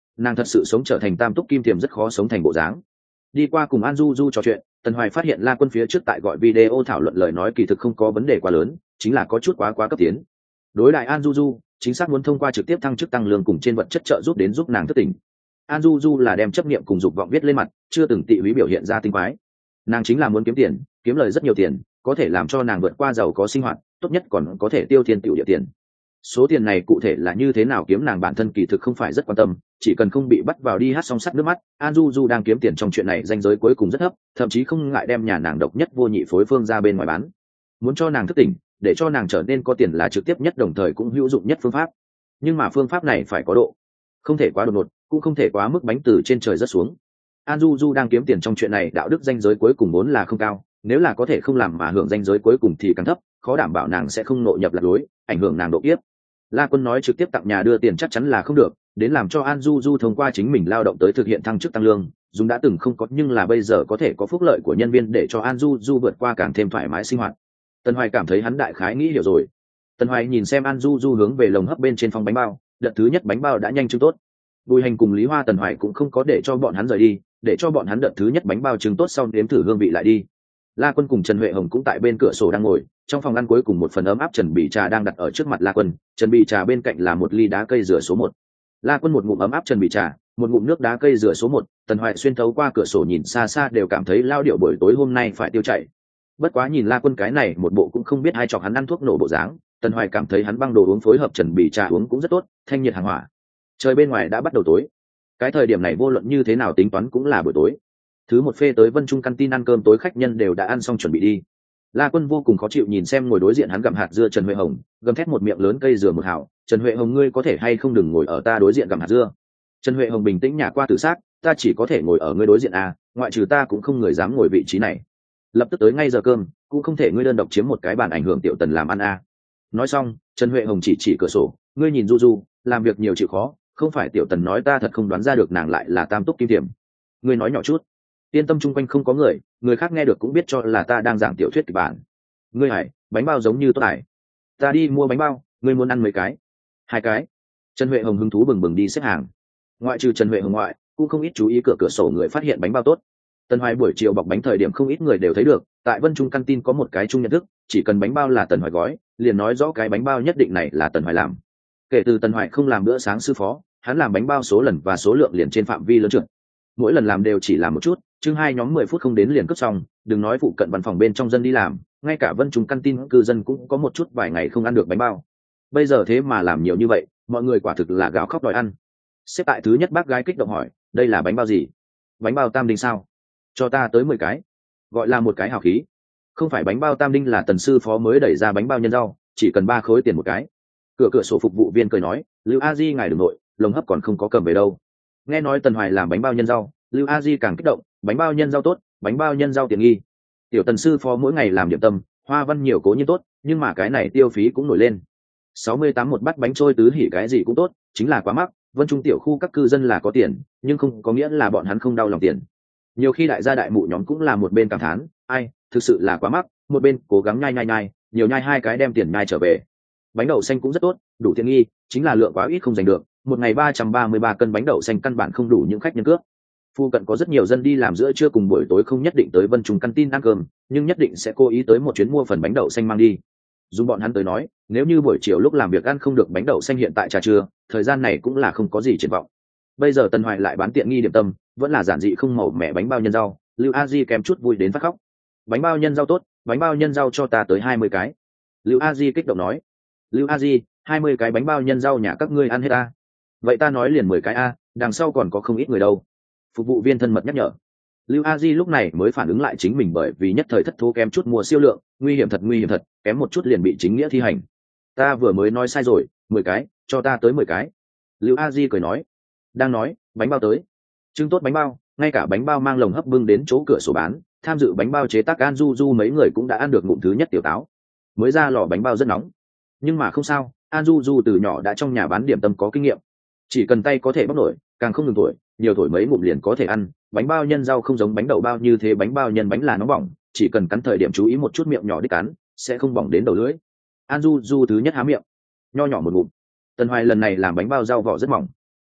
nàng thật sự sống trở thành tam túc kim tiềm rất khó sống thành bộ dáng. Đi qua cùng An Du Du trò chuyện, Tần Hoài phát hiện La Quân phía trước tại gọi video thảo luận lời nói kỳ thực không có vấn đề quá lớn, chính là có chút quá quá cấp tiến. Đối lại An Du Du, chính xác muốn thông qua trực tiếp thăng chức tăng lương cùng trên vật chất trợ giúp đến giúp nàng thức tỉnh. An Du Du là đem chấp niệm cùng dục vọng viết lên mặt, chưa từng tị húy biểu hiện ra tinh quái. Nàng chính là muốn kiếm tiền, kiếm lời rất nhiều tiền, có thể làm cho nàng vượt qua giàu có sinh hoạt, tốt nhất còn có thể tiêu thiên tiểu địa tiền. Số tiền này cụ thể là như thế nào kiếm nàng bản thân kỳ thực không phải rất quan tâm, chỉ cần không bị bắt vào đi hát song sắt nước mắt. An Du Du đang kiếm tiền trong chuyện này danh giới cuối cùng rất thấp, thậm chí không ngại đem nhà nàng độc nhất vô nhị phối phương ra bên ngoài bán. Muốn cho nàng thức tỉnh, để cho nàng trở nên có tiền là trực tiếp nhất đồng thời cũng hữu dụng nhất phương pháp. Nhưng mà phương pháp này phải có độ, không thể quá đột ngột, cũng không thể quá mức bánh từ trên trời rớt xuống. An Du Du đang kiếm tiền trong chuyện này đạo đức danh giới cuối cùng vốn là không cao, nếu là có thể không làm mà hưởng danh giới cuối cùng thì càng thấp, khó đảm bảo nàng sẽ không nội nhập lạc lối, ảnh hưởng nàng độ kiếp. La Quân nói trực tiếp tặng nhà đưa tiền chắc chắn là không được, đến làm cho An Du Du thông qua chính mình lao động tới thực hiện thăng chức tăng lương, dùng đã từng không có nhưng là bây giờ có thể có phúc lợi của nhân viên để cho An Du Du vượt qua càng thêm thoải mái sinh hoạt. Tần Hoài cảm thấy hắn đại khái nghĩ hiểu rồi. Tần Hoài nhìn xem An Du Du hướng về lồng hấp bên trên phong bánh bao, đợt thứ nhất bánh bao đã nhanh trưng tốt. Bùi Hành cùng Lý Hoa Tần Hoài cũng không có để cho bọn hắn rời đi, để cho bọn hắn đợt thứ nhất bánh bao trưng tốt sau nếm thử hương vị lại đi. La Quân cùng Trần Huệ Hồng cũng tại bên cửa sổ đang ngồi, trong phòng ăn cuối cùng một phần ấm áp trần bì trà đang đặt ở trước mặt La Quân, trần bì trà bên cạnh là một ly đá cây dừa số một. La Quân một ngụm ấm áp trần bì trà, một ngụm nước đá cây dừa số một, Tần Hoài xuyên thấu qua cửa sổ nhìn xa xa đều cảm thấy lao điệu buổi tối hôm nay phải tiêu chảy. Bất quá nhìn La Quân cái này một bộ cũng không biết hai chọc hắn ăn thuốc nổ bộ dáng, Tần Hoài cảm thấy hắn băng đồ uống phối hợp trần bì trà uống cũng rất tốt, thanh nhiệt hàng hỏa. Trời bên ngoài đã bắt đầu tối. Cái thời điểm này vô luận như thế nào tính toán cũng là buổi tối. Thứ một phê tới Vân Trung căn tin ăn cơm tối khách nhân đều đã ăn xong chuẩn bị đi. La Quân vô cùng khó chịu nhìn xem ngồi đối diện hắn gặm hạt dưa Trần Huệ Hồng, gầm thét một miệng lớn cây dừa một hảo, "Trần Huệ Hồng ngươi có thể hay không đừng ngồi ở ta đối diện gặm hạt dưa." Trần Huệ Hồng bình tĩnh nhả qua tự xác, "Ta chỉ có thể ngồi ở ngươi đối diện à, ngoại trừ ta cũng không người dám ngồi vị trí này." Lập tức tới ngay giờ cơm, cũng không thể ngươi đơn độc chiếm một cái bàn ảnh hưởng Tiểu Tần làm ăn à. Nói xong, Trần Huệ Hồng chỉ chỉ cửa sổ, "Ngươi nhìn Du Du, làm việc nhiều chịu khó, không phải Tiểu Tần nói ta thật không đoán ra được nàng lại là tam túc kim tiềm. Ngươi nói nhỏ chút. Yên tâm chung quanh không có người, người khác nghe được cũng biết cho là ta đang giảng tiểu thuyết kịch bản. Ngươi hải, bánh bao giống như tốt hải. Ta đi mua bánh bao, ngươi muốn ăn mấy cái?" "Hai cái." Trần Huệ Hồng hứng thú bừng bừng đi xếp hàng. Ngoại trừ Trần Huệ Hồng ngoại, cũng không ít chú ý cửa cửa sổ người phát hiện bánh bao tốt. Tần Hoài buổi chiều bọc bánh thời điểm không ít người đều thấy được, tại Vân Trung căn tin có một cái chung nhận thức, chỉ cần bánh bao là Tần Hoài gói, liền nói rõ cái bánh bao nhất định này là Tần Hoài làm. Kể từ Tần Hoài không làm bữa sáng sư phó, hắn làm bánh bao số lần và số lượng liền trên phạm vi lớn trượt. Mỗi lần làm đều chỉ làm một chút, chừng hai nhóm mười phút không đến liền cướp xong, đừng nói phụ cận văn phòng bên trong dân đi làm, ngay cả Vân Trung căn tin cư dân cũng có một chút vài ngày không ăn được bánh bao. Bây giờ thế mà làm nhiều như vậy, mọi người quả thực là gào khóc đòi ăn. Xếp tại thứ nhất bác gái kích động hỏi, "Đây là bánh bao gì? Bánh bao tam đinh sao? Cho ta tới mười cái." Gọi là một cái hào khí. Không phải bánh bao tam đinh là Tần sư phó mới đẩy ra bánh bao nhân rau, chỉ cần ba khối tiền một cái. Cửa cửa sổ phục vụ viên cười nói, "Lưu A Di ngài đừng nội, lồng hấp còn không có cầm về đâu." Nghe nói Tần Hoài làm bánh bao nhân rau, Lưu A Di càng kích động, "Bánh bao nhân rau tốt, bánh bao nhân rau tiện nghi." Tiểu Tần sư phó mỗi ngày làm điểm tâm, hoa văn nhiều cố nhiên tốt, nhưng mà cái này tiêu phí cũng nổi lên. sáu mươi tám một bát bánh trôi tứ hỉ cái gì cũng tốt, chính là quá mắc. Vân Trung tiểu khu các cư dân là có tiền, nhưng không có nghĩa là bọn hắn không đau lòng tiền. Nhiều khi đại gia đại mụ nhóm cũng là một bên cảm thán, "Ai, thực sự là quá mắc", một bên cố gắng nhai nhai nhai, nhiều nhai hai cái đem tiền nhai trở về. Bánh đậu xanh cũng rất tốt, đủ tiện nghi, chính là lượng quá ít không giành được, một ngày ba trăm ba mươi ba cân bánh đậu xanh căn bản không đủ những khách nhân cướp. Phu cận có rất nhiều dân đi làm giữa trưa cùng buổi tối không nhất định tới Vân Trung căn tin ăn cơm, nhưng nhất định sẽ cố ý tới một chuyến mua phần bánh đậu xanh mang đi. Dùng bọn hắn tới nói, nếu như buổi chiều lúc làm việc ăn không được bánh đậu xanh hiện tại trà trưa, thời gian này cũng là không có gì triển vọng. Bây giờ Tần Hoài lại bán tiện nghi điểm tâm, vẫn là giản dị không màu mẻ bánh bao nhân rau, Lưu A Di kèm chút vui đến phát khóc. "Bánh bao nhân rau tốt, bánh bao nhân rau cho ta tới hai mươi cái." Lưu A Di kích động nói. "Lưu A Di, hai mươi cái bánh bao nhân rau nhà các ngươi ăn hết a?" "Vậy ta nói liền mười cái a, đằng sau còn có không ít người đâu." Phục vụ viên thân mật nhắc nhở. Lưu A Di lúc này mới phản ứng lại chính mình bởi vì nhất thời thất thố kém chút mua siêu lượng, nguy hiểm thật nguy hiểm thật, kém một chút liền bị chính nghĩa thi hành. "Ta vừa mới nói sai rồi, mười cái, cho ta tới mười cái." Lưu A Di cười nói. Đang nói, bánh bao tới. Trưng tốt bánh bao, ngay cả bánh bao mang lồng hấp bưng đến chỗ cửa sổ bán, tham dự bánh bao chế tác An Du Du mấy người cũng đã ăn được ngụm thứ nhất tiểu táo. Mới ra lò bánh bao rất nóng, nhưng mà không sao, An Du Du từ nhỏ đã trong nhà bán điểm tâm có kinh nghiệm, chỉ cần tay có thể bóc nổi, càng không ngừng thổi, nhiều thổi mấy ngụm liền có thể ăn. Bánh bao nhân rau không giống bánh đậu bao như thế, bánh bao nhân bánh là nóng bỏng, chỉ cần cắn thời điểm chú ý một chút miệng nhỏ đích cắn, sẽ không bỏng đến đầu lưỡi. An Du Du thứ nhất há miệng, nho nhỏ một ngụm. Tần Hoài lần này làm bánh bao rau vỏ rất mỏng,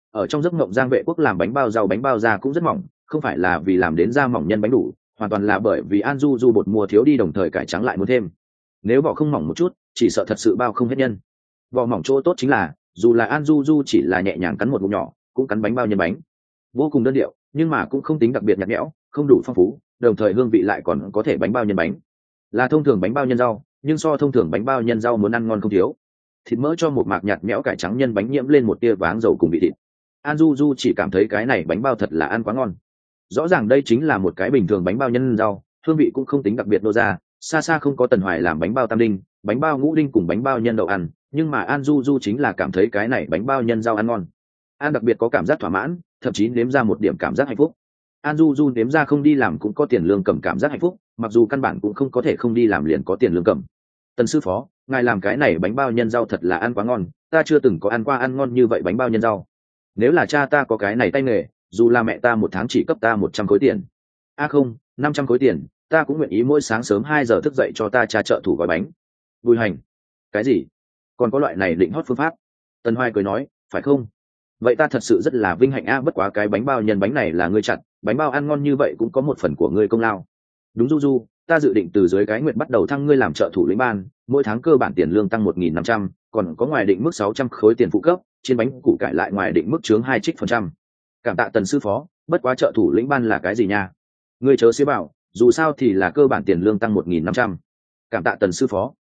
ở trong giấc mộng Giang Vệ Quốc làm bánh bao rau bánh bao da cũng rất mỏng, không phải là vì làm đến da mỏng nhân bánh đủ, hoàn toàn là bởi vì An Du Du bột mua thiếu đi đồng thời cải trắng lại muốn thêm. Nếu vỏ không mỏng một chút chỉ sợ thật sự bao không hết nhân. Vỏ mỏng chỗ tốt chính là dù là An Du Du chỉ là nhẹ nhàng cắn một ngụm nhỏ cũng cắn bánh bao nhân bánh, vô cùng đơn điệu nhưng mà cũng không tính đặc biệt nhạt nhẽo, không đủ phong phú, đồng thời hương vị lại còn có thể bánh bao nhân bánh. Là thông thường bánh bao nhân rau nhưng so thông thường bánh bao nhân rau muốn ăn ngon không thiếu. Thịt mỡ cho một mạc nhạt nhẽo cải trắng nhân bánh nhiễm lên một tia váng dầu cùng vị thịt. An Du Du chỉ cảm thấy cái này bánh bao thật là ăn quá ngon. Rõ ràng đây chính là một cái bình thường bánh bao nhân rau, hương vị cũng không tính đặc biệt nô ra, xa xa không có Tần Hoài làm bánh bao tam đinh, bánh bao ngũ đinh cùng bánh bao nhân đậu ăn, nhưng mà An Du Du chính là cảm thấy cái này bánh bao nhân rau ăn ngon. An đặc biệt có cảm giác thỏa mãn, thậm chí nếm ra một điểm cảm giác hạnh phúc. An Du Du nếm ra không đi làm cũng có tiền lương cầm cảm giác hạnh phúc, mặc dù căn bản cũng không có thể không đi làm liền có tiền lương cầm. Tần sư phó, ngài làm cái này bánh bao nhân rau thật là ăn quá ngon, ta chưa từng có ăn qua ăn ngon như vậy bánh bao nhân rau. Nếu là cha ta có cái này tay nghề, dù là mẹ ta một tháng chỉ cấp ta một trăm khối tiền, a à không, năm trăm khối tiền, ta cũng nguyện ý mỗi sáng sớm hai giờ thức dậy cho ta cha trợ thủ gói bánh. Bùi hành, cái gì? Còn có loại này định hót phương pháp? Tần Hoài cười nói, phải không? Vậy ta thật sự rất là vinh hạnh a, bất quá cái bánh bao nhân bánh này là ngươi chặt, bánh bao ăn ngon như vậy cũng có một phần của ngươi công lao. Đúng Du Du, ta dự định từ dưới cái nguyện bắt đầu thăng ngươi làm trợ thủ lĩnh ban, mỗi tháng cơ bản tiền lương tăng một nghìn năm trăm, còn có ngoài định mức sáu trăm khối tiền phụ cấp, trên bánh củ cải lại ngoài định mức chướng hai trích phần trăm. Cảm tạ Tần sư phó, bất quá trợ thủ lĩnh ban là cái gì nha? Ngươi chớ xế bảo, dù sao thì là cơ bản tiền lương tăng một nghìn năm trăm. Cảm tạ Tần sư phó.